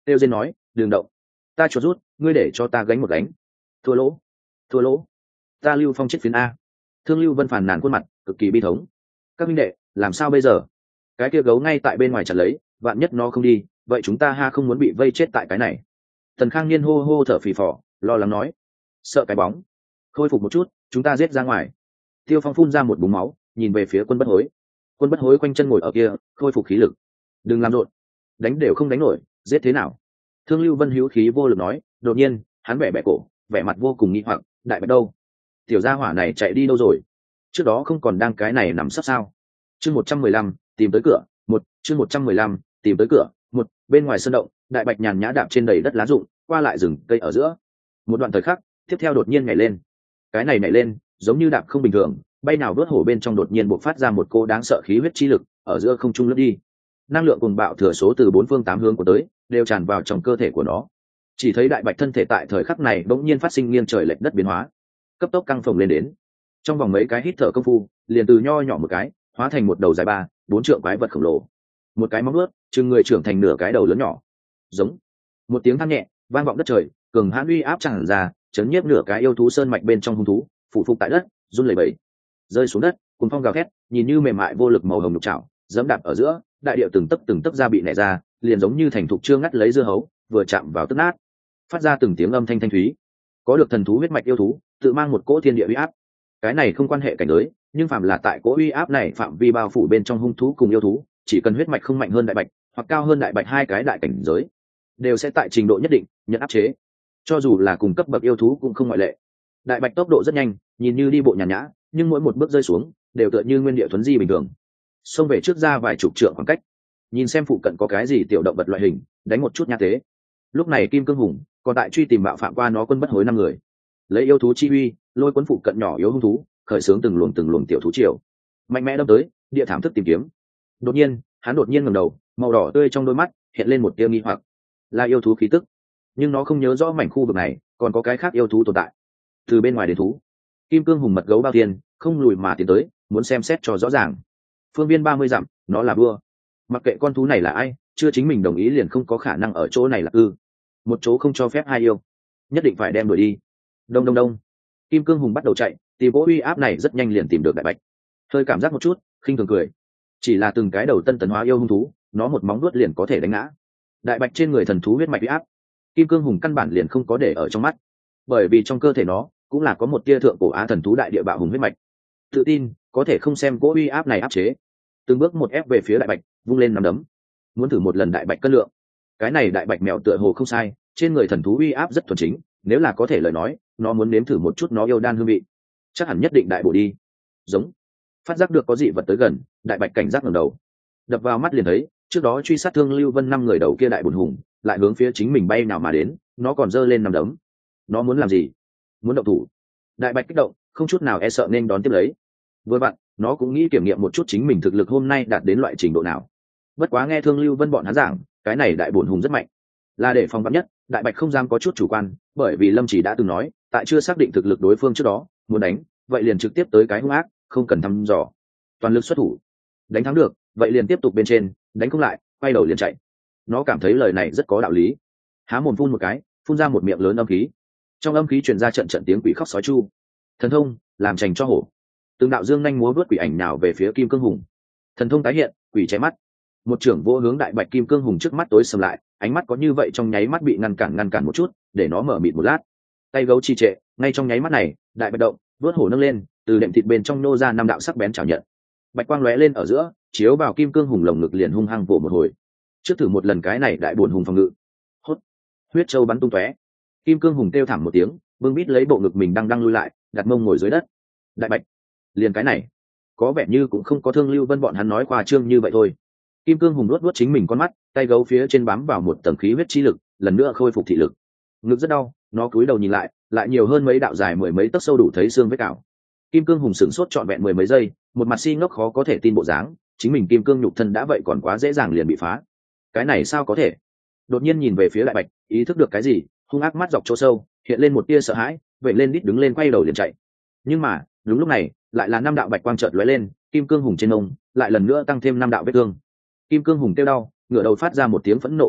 Tiêu Diên nói, đừng động, ta chuột rút, ngươi để cho ta gánh một gánh. Thua lỗ, thua lỗ, ta Lưu Phong chết phiến a. Thương Lưu Vân phàn nàn khuôn mặt cực kỳ bi thống. Các minh đệ, làm sao bây giờ? Cái kia gấu ngay tại bên ngoài chặt lấy, vạn nhất nó không đi, vậy chúng ta ha không muốn bị vây chết tại cái này. Tần Khang Niên hô hô thở phì phò, lo lắng nói, sợ cái bóng, khôi phục một chút, chúng ta giết ra ngoài. Tiêu Phong phun ra một búng máu, nhìn về phía Quân Bất Hối. Quân Bất Hối quanh chân ngồi ở kia, khôi phục khí lực. Đừng làm rộn, đánh đều không đánh nổi, giết thế nào? Thương Lưu Vân hữu khí vô lực nói. Đột nhiên hắn bẻ cổ, vẻ mặt vô cùng nghi hoặc, đại bạch đâu? Tiểu gia hỏa này chạy đi đâu rồi? Trước đó không còn đang cái này nằm sấp sao? Chương 115, tìm tới cửa. Chương 115, tìm tới cửa. Bên ngoài sân động, đại bạch nhàn nhã đạp trên đầy đất lá rụng, qua lại rừng cây ở giữa. Một đoạn thời khắc, tiếp theo đột nhiên nhảy lên. Cái này nhảy lên, giống như đạp không bình thường, bay nào vớt hổ bên trong đột nhiên bộc phát ra một cô đáng sợ khí huyết chi lực, ở giữa không trung lướt đi. Năng lượng cuồng bạo thừa số từ bốn phương tám hướng của tới, đều tràn vào trong cơ thể của nó. Chỉ thấy đại bạch thân thể tại thời khắc này bỗng nhiên phát sinh nghiêng trời lệch đất biến hóa, cấp tốc căng phồng lên đến. Trong vòng mấy cái hít thở công phu, liền từ nho nhỏ một cái, hóa thành một đầu dài 3-4 trượng quái vật khổng lồ. Một cái móng vuốt, chừng người trưởng thành nửa cái đầu lớn nhỏ. Giống. Một tiếng than nhẹ, vang vọng đất trời, cường hãn uy áp tràn ra, chấn nhiếp nửa cái yêu thú sơn mạch bên trong hung thú, phủ phục tại đất, run lẩy bẩy. Rơi xuống đất, cuồng phong gào thét, nhìn như mềm mại vô lực màu hồng nhục trảo, giẫm đạp ở giữa, đại địa từng tấc da bị nẻ ra, liền giống như thành thục chưa ngắt lấy dưa hấu, vừa chạm vào tức nát, phát ra từng tiếng âm thanh thanh thúy. Có được thần thú huyết mạch yêu thú, tự mang một cỗ thiên địa uy áp. Cái này không quan hệ cảnh giới, nhưng phạm là tại cỗ uy áp này phạm vi bao phủ bên trong hung thú cùng yêu thú, chỉ cần huyết mạch không mạnh hơn đại bạch, hoặc cao hơn đại bạch hai cái đại cảnh giới, đều sẽ tại trình độ nhất định nhận áp chế. Cho dù là cùng cấp bậc yêu thú cũng không ngoại lệ. Đại bạch tốc độ rất nhanh, nhìn như đi bộ nhàn nhã, nhưng mỗi một bước rơi xuống, đều tựa như nguyên địa thuấn di bình thường. Xông về trước ra vài chục trượng khoảng cách, nhìn xem phụ cận có cái gì tiểu động vật loại hình, đánh một chút nha tế. Lúc này Kim Cương Hùng còn tại truy tìm bạo phạm qua nó Quân Bất Hối 5 người, lấy yêu thú chi uy lôi cuốn phụ cận nhỏ yếu hung thú, khởi xướng từng luồng tiểu thú triều, mạnh mẽ đâm tới, địa thảm thức tìm kiếm. Đột nhiên hắn ngẩng đầu, màu đỏ tươi trong đôi mắt hiện lên một tia nghi hoặc, là yêu thú khí tức, nhưng nó không nhớ rõ mảnh khu vực này còn có cái khác yêu thú tồn tại. Từ bên ngoài đến thú, Kim Cương Hùng mật gấu bao tiền không lùi mà tiến tới, muốn xem xét cho rõ ràng. Phương viên 30 dặm, nó là vua, mặc kệ con thú này là ai, chưa chính mình đồng ý liền không có khả năng ở chỗ này là một chỗ không cho phép hai yêu, nhất định phải đem đuổi đi. Đông. Kim Cương Hùng bắt đầu chạy, tìm cỗ uy áp này rất nhanh liền tìm được đại bạch. Hơi cảm giác một chút, khinh thường cười, chỉ là từng cái đầu tân tấn hóa yêu hung thú, nó một móng vuốt liền có thể đánh ngã. Đại bạch trên người thần thú huyết mạch uy áp, Kim Cương Hùng căn bản liền không có để ở trong mắt, bởi vì trong cơ thể nó cũng là có một tia thượng cổ á thần thú đại địa bạo hùng huyết mạch, tự tin có thể không xem cỗ uy áp này áp chế, từng bước một ép về phía đại bạch, vung lên nắm đấm, muốn thử một lần đại bạch cân lượng. Cái này đại bạch mèo tựa hồ không sai, trên người thần thú uy áp rất thuần chính, nếu là có thể lời nói, nó muốn nếm thử một chút nó yêu đan hương vị, chắc hẳn nhất định đại bổ đi. Giống. Phát giác được có dị vật tới gần, đại bạch cảnh giác ngẩng đầu, đập vào mắt liền thấy trước đó truy sát Thương Lưu Vân 5 người đầu kia đại bổn hùng lại hướng phía chính mình bay nào mà đến, nó còn giơ lên nắm đấm. Nó muốn làm gì? Muốn động thủ. Đại bạch kích động, không chút nào e sợ nên đón tiếp lấy. Vừa vặn, nó cũng nghĩ kiểm nghiệm một chút chính mình thực lực hôm nay đạt đến loại trình độ nào. Bất quá nghe Thương Lưu Vân bọn hắn giảng, cái này đại bổn hùng rất mạnh, là để phòng vắn nhất, đại bạch không dám có chút chủ quan, bởi vì Lâm Chỉ đã từng nói, tại chưa xác định thực lực đối phương trước đó, muốn đánh, vậy liền trực tiếp tới cái hung ác, không cần thăm dò, toàn lực xuất thủ. Đánh thắng được, vậy liền tiếp tục bên trên, đánh không lại, quay đầu liền chạy. Nó cảm thấy lời này rất có đạo lý, há mồm phun một cái, phun ra một miệng lớn âm khí. Trong âm khí truyền ra trận tiếng quỷ khóc sói chu. Thần thông, làm chành cho hổ. Từng đạo dương nhanh múa vớt quỷ ảnh nào về phía Kim Cương Hùng. Thần thông tái hiện, quỷ cháy mắt. Một trưởng vô hướng đại bạch Kim Cương Hùng trước mắt tối sầm lại, ánh mắt có như vậy trong nháy mắt bị ngăn cản một chút, để nó mở mịt một lát. Tay gấu trì trệ, ngay trong nháy mắt này, đại bạch động, vớt hổ nâng lên, từ đệm thịt bên trong nô ra 5 đạo sắc bén chảo nhận. Bạch quang lóe lên ở giữa, chiếu vào Kim Cương Hùng lồng ngực liền hung hăng vỗ một hồi. Trước thử một lần cái này đại buồn hùng phòng ngự. Hốt. Huyết châu bắn tung tóe. Kim Cương Hùng kêu thảm một tiếng, bưng bít lấy bộ ngực mình đang lui lại, đặt mông ngồi dưới đất. Đại bạch, liền cái này, có vẻ như cũng không có Thương Lưu Vân bọn hắn nói khoa trương như vậy thôi. Kim Cương Hùng luốt chính mình con mắt, tay gấu phía trên bám vào một tầng khí huyết chi lực, lần nữa khôi phục thị lực. Ngực rất đau, nó cúi đầu nhìn lại nhiều hơn mấy đạo dài mười mấy tấc sâu đủ thấy xương vết cào. Kim Cương Hùng sửng sốt trọn vẹn mười mấy giây, một mặt si ngốc khó có thể tin bộ dáng, chính mình kim cương nhục thân đã vậy còn quá dễ dàng liền bị phá. Cái này sao có thể? Đột nhiên nhìn về phía đại bạch, ý thức được cái gì, hung ác mắt dọc chỗ sâu, hiện lên một tia sợ hãi, vậy lên đít đứng lên quay đầu liền chạy. Nhưng mà, đúng lúc này, lại là 5 đạo bạch quang chợt lóe lên, Kim Cương Hùng trên mông lại lần nữa tăng thêm 5 đạo vết thương. Kim Cương Hùng kêu đau, ngửa đầu phát ra một tiếng phẫn nộ gào thét,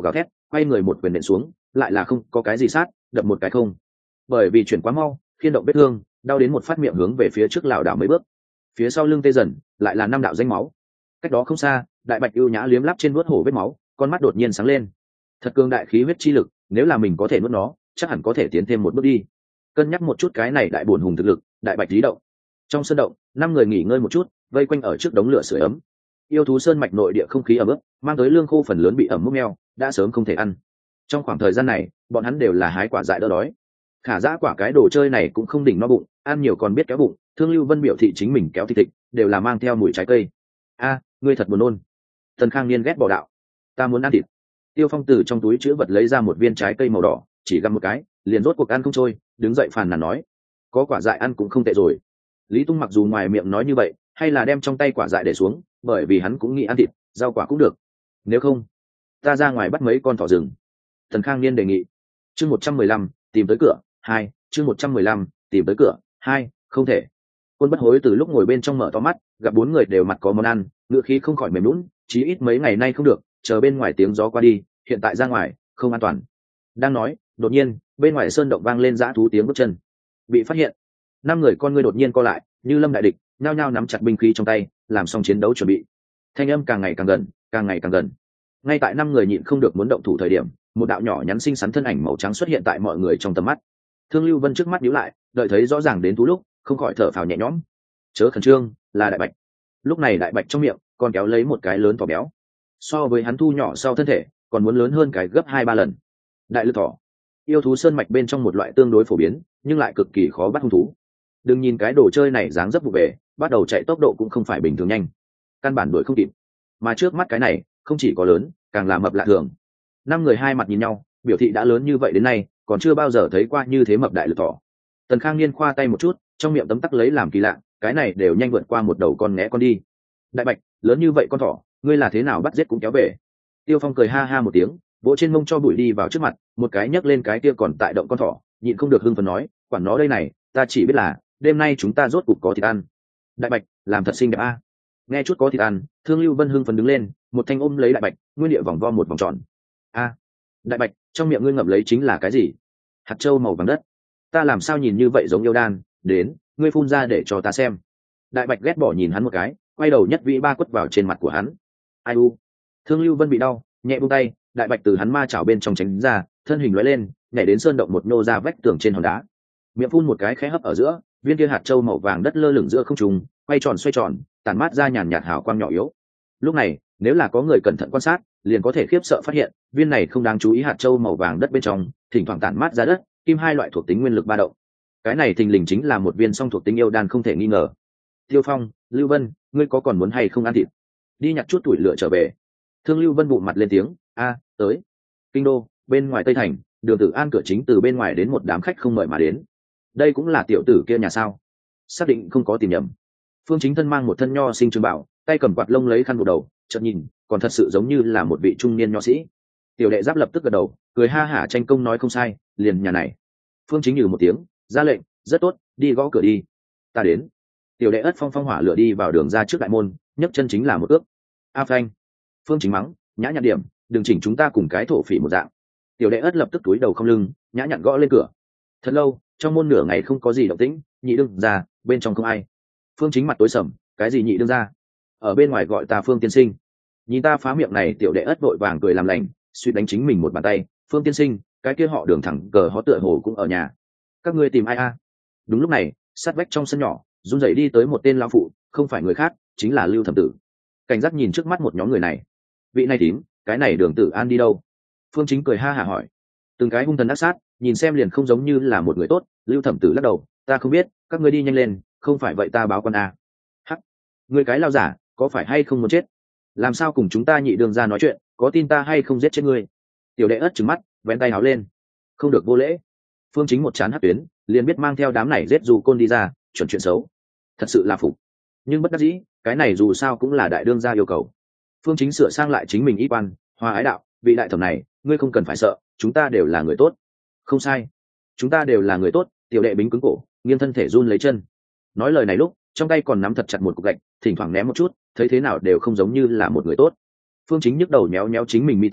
quay người một quyền nện xuống, lại là không có cái gì sát, đập một cái không. Bởi vì chuyển quá mau, khiên động vết thương, đau đến một phát miệng hướng về phía trước lảo đảo mấy bước. Phía sau lưng tê dần, lại là 5 đạo danh máu. Cách đó không xa, Đại Bạch ưu nhã liếm láp trên vuốt hổ vết máu, con mắt đột nhiên sáng lên. Thật cường đại khí huyết chi lực, nếu là mình có thể nuốt nó, chắc hẳn có thể tiến thêm một bước đi. Cân nhắc một chút cái này đại bổn hùng thực lực, Đại Bạch lý động. Trong sân động, 5 người nghỉ ngơi một chút, vây quanh ở trước đống lửa sưởi ấm. Yêu thú sơn mạch nội địa không khí ẩm ướt, mang tới lương khô phần lớn bị ẩm mốc meo, đã sớm không thể ăn. Trong khoảng thời gian này, bọn hắn đều là hái quả dại đỡ đói. Khả dã quả cái đồ chơi này cũng không đỉnh no bụng, ăn nhiều còn biết kéo bụng. Thương Lưu Vân biểu thị chính mình kéo thịt thịt, đều là mang theo mùi trái cây. A, ngươi thật buồn nôn. Tần Khang Niên ghét bỏ đạo, ta muốn ăn thịt. Tiêu Phong từ trong túi chứa vật lấy ra một viên trái cây màu đỏ, chỉ gặm một cái, liền rốt cuộc ăn không trôi, đứng dậy phàn nàn nói, có quả dại ăn cũng không tệ rồi. Lý Tung mặc dù ngoài miệng nói như vậy, hay là đem trong tay quả dại để xuống, bởi vì hắn cũng nghĩ ăn thịt, rau quả cũng được. Nếu không, ta ra ngoài bắt mấy con thỏ rừng. Tần Khang Niên đề nghị. Chương 115, tìm tới cửa, 2, chương 115, tìm tới cửa, 2, không thể. Quân Bất Hối từ lúc ngồi bên trong mở to mắt, gặp 4 người đều mặt có món ăn, ngựa khí không khỏi mềm nhũn, chí ít mấy ngày nay không được, chờ bên ngoài tiếng gió qua đi, hiện tại ra ngoài, không an toàn. Đang nói, đột nhiên, bên ngoài sơn động vang lên dã thú tiếng bước chân. Bị phát hiện. 5 người con ngươi đột nhiên co lại, như lâm đại địch, nhao nhao nắm chặt binh khí trong tay, làm xong chiến đấu chuẩn bị. Thanh âm càng ngày càng gần, càng ngày càng gần. Ngay tại 5 người nhịn không được muốn động thủ thời điểm, một đạo nhỏ nhắn xinh xắn thân ảnh màu trắng xuất hiện tại mọi người trong tầm mắt. Thương Lưu Vân trước mắt nhíu lại, đợi thấy rõ ràng đến thú lúc, không khỏi thở phào nhẹ nhõm. Chớ khẩn trương, là Đại Bạch. Lúc này Đại Bạch trong miệng còn kéo lấy một cái lớn thỏ béo, so với hắn thu nhỏ sau thân thể còn muốn lớn hơn cái gấp 2-3 lần. Đại lực thỏ, yêu thú sơn mạch bên trong một loại tương đối phổ biến nhưng lại cực kỳ khó bắt hung thú. Đừng nhìn cái đồ chơi này dáng dấp vụ về, bắt đầu chạy tốc độ cũng không phải bình thường nhanh, căn bản đuổi không kịp. Mà trước mắt cái này không chỉ có lớn, càng là mập lạ thường. 5 người hai mặt nhìn nhau, biểu thị đã lớn như vậy đến nay còn chưa bao giờ thấy qua như thế mập đại lực thỏ. Tần Khang Niên khoa tay một chút, trong miệng tấm tắc lấy làm kỳ lạ, cái này đều nhanh vượt qua một đầu con né con đi. Đại Bạch, lớn như vậy con thỏ, ngươi là thế nào bắt giết cũng kéo về. Tiêu Phong cười ha ha một tiếng, vỗ trên mông cho bụi đi vào trước mặt, một cái nhấc lên cái kia còn tại động con thỏ, nhịn không được hưng phấn nói, quản nó đây này, ta chỉ biết là đêm nay chúng ta rốt cục có thịt ăn. Đại Bạch, làm thật xinh đẹp a. Nghe chút có thịt ăn, Thương Lưu Vân hưng phấn đứng lên, một thanh ôm lấy Đại Bạch, nguyên địa vòng vo một vòng tròn. A, Đại Bạch, trong miệng ngươi ngậm lấy chính là cái gì? Hạt châu màu vàng đất. Ta làm sao nhìn như vậy giống yêu đan, đến, ngươi phun ra để cho ta xem. Đại Bạch ghét bỏ nhìn hắn một cái, quay đầu nhất vĩ ba quất vào trên mặt của hắn. Ai u. Thương Lưu Vân bị đau, nhẹ buông tay, Đại Bạch từ hắn ma chảo bên trong tránh ra, thân hình lóe lên, nhảy đến sơn động một nô ra vách tường trên hòn đá. Miệng phun một cái khẽ hấp ở giữa, viên kia hạt châu màu vàng đất lơ lửng giữa không trung, quay tròn xoay tròn, tản mát ra nhàn nhạt hào quang nhỏ yếu. Lúc này, nếu là có người cẩn thận quan sát, liền có thể khiếp sợ phát hiện, viên này không đáng chú ý hạt châu màu vàng đất bên trong, thỉnh thoảng tản mát ra đất, kim hai loại thuộc tính nguyên lực ba động. Cái này thình lình chính là một viên song thuộc tính yêu đan không thể nghi ngờ. Tiêu Phong, Lưu Vân, ngươi có còn muốn hay không ăn thịt? Đi nhặt chút tuổi lửa trở về. Thương Lưu Vân bụng mặt lên tiếng, a, tới. Kinh đô, bên ngoài Tây Thành, Đường Tử An cửa chính từ bên ngoài đến một đám khách không mời mà đến. Đây cũng là tiểu tử kia nhà sao? Xác định không có tìm nhầm. Phương Chính thân mang một thân nho sinh trường bảo, tay cầm quạt lông lấy khăn buộc đầu, chợt nhìn, còn thật sự giống như là một vị trung niên nho sĩ. Tiểu đệ giáp lập tức gật đầu, cười ha hả tranh công nói không sai, liền nhà này. Phương Chính nhừ một tiếng, ra lệnh, rất tốt, đi gõ cửa đi. Ta đến. Tiểu đệ ất phong phong hỏa lửa đi vào đường ra trước đại môn, nhấc chân chính là một ước. A phanh. Phương Chính mắng, nhã nhặn điểm, đừng chỉnh chúng ta cùng cái thổ phỉ một dạng. Tiểu đệ ất lập tức túi đầu không lưng, nhã nhặn gõ lên cửa. Thật lâu, trong môn nửa ngày không có gì động tĩnh, nhị đương ra, bên trong không ai. Phương Chính mặt tối sầm, cái gì nhị đương ra? Ở bên ngoài gọi ta Phương tiên sinh. Nhìn ta phá miệng này, tiểu đệ ất vội vàng cười làm lành, suýt đánh chính mình một bàn tay. Phương tiên sinh, cái kia họ Đường thẳng cờ họ tựa hồ cũng ở nhà. Các ngươi tìm ai a? Đúng lúc này, sát vách trong sân nhỏ, run rẩy đi tới một tên lão phụ, không phải người khác, chính là Lưu Thẩm Tử. Cảnh giác nhìn trước mắt một nhóm người này. Vị này tím, cái này Đường Tử An đi đâu? Phương Chính cười ha hả hỏi. Từng cái hung thần ác sát, nhìn xem liền không giống như là một người tốt. Lưu Thẩm Tử lắc đầu, ta không biết, các ngươi đi nhanh lên, không phải vậy ta báo quan a. Hắc, ngươi cái lao giả, có phải hay không muốn chết? Làm sao cùng chúng ta nhị đường ra nói chuyện, có tin ta hay không giết chết ngươi? Tiểu đệ ất trừng mắt, vén tay áo lên, không được vô lễ. Phương Chính một chán hất tuyến, liền biết mang theo đám này giết dù côn đi ra, chuẩn chuyện xấu. Thật sự là phục, nhưng bất đắc dĩ, cái này dù sao cũng là đại đương gia yêu cầu. Phương Chính sửa sang lại chính mình y quan, hòa ái đạo, vị đại thẩm này, ngươi không cần phải sợ, chúng ta đều là người tốt. Không sai, chúng ta đều là người tốt. Tiểu đệ bính cứng cổ, nghiêng thân thể run lấy chân. Nói lời này lúc, trong tay còn nắm thật chặt một cục gạch, thỉnh thoảng ném một chút, thấy thế nào đều không giống như là một người tốt. Phương Chính nhức đầu méo méo chính mình mi tâm,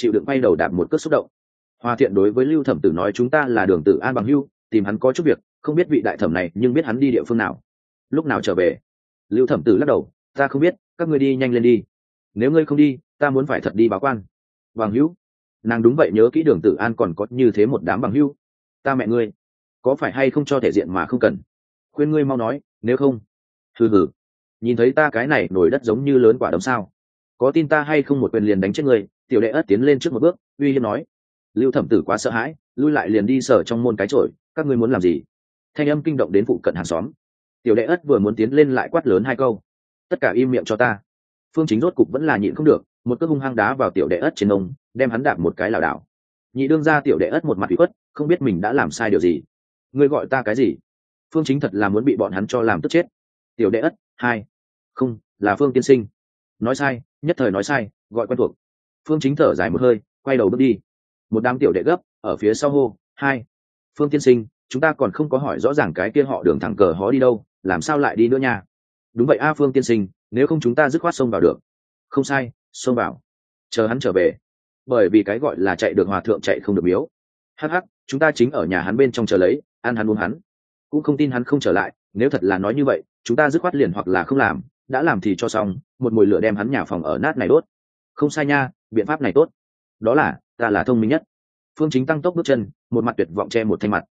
chịu đựng bay đầu đạp một cước xúc động. Hòa thiện đối với Lưu Thẩm Tử nói chúng ta là Đường Tử An bằng hữu, tìm hắn có chút việc, không biết vị đại thẩm này nhưng biết hắn đi địa phương nào, lúc nào trở về. Lưu Thẩm Tử lắc đầu, ta không biết, các ngươi đi nhanh lên đi, nếu ngươi không đi ta muốn phải thật đi báo quan. Bằng hữu? Nàng đúng vậy, nhớ kỹ Đường Tử An còn có như thế một đám bằng hữu. Ta mẹ ngươi, có phải hay không cho thể diện mà không cần, khuyên ngươi mau nói, nếu không. Hừ hừ, nhìn thấy ta cái này nổi đất giống như lớn quả đấm sao, có tin ta hay không một quyền liền đánh chết ngươi. Tiểu đệ ất tiến lên trước một bước uy hiếp nói. Lưu Thẩm Tử quá sợ hãi, lui lại liền đi sở trong môn cái chổi, các ngươi muốn làm gì? Thanh âm kinh động đến phụ cận hàng xóm. Tiểu đệ ất vừa muốn tiến lên lại quát lớn hai câu, tất cả im miệng cho ta. Phương Chính rốt cục vẫn là nhịn không được, một cước hung hăng đá vào tiểu đệ ất trên ông, đem hắn đạp một cái lảo đảo. Nhị đương ra tiểu đệ ất một mặt ủy khuất, không biết mình đã làm sai điều gì. Ngươi gọi ta cái gì? Phương Chính thật là muốn bị bọn hắn cho làm tức chết. Tiểu đệ ất, hai, không, là Phương tiên sinh. Nói sai, nhất thời nói sai, gọi quen thuộc. Phương Chính thở dài một hơi, quay đầu bước đi. Một đám tiểu đệ gấp ở phía sau hô, hai, Phương tiên sinh, chúng ta còn không có hỏi rõ ràng cái kia họ Đường thẳng cờ hó đi đâu, làm sao lại đi nữa nha? Đúng vậy a Phương tiên sinh, nếu không chúng ta dứt khoát xông vào được. Không sai, xông vào, chờ hắn trở về. Bởi vì cái gọi là chạy được hòa thượng chạy không được miếu. Hắc hắc, chúng ta chính ở nhà hắn bên trong chờ lấy, ăn hắn uống hắn, cũng không tin hắn không trở lại. Nếu thật là nói như vậy, chúng ta dứt khoát liền hoặc là không làm, đã làm thì cho xong, một mùi lửa đem hắn nhà phòng ở nát này đốt. Không sai nha, biện pháp này tốt. Đó là, ta là thông minh nhất. Phương Chính tăng tốc bước chân, một mặt tuyệt vọng che một thanh mặt.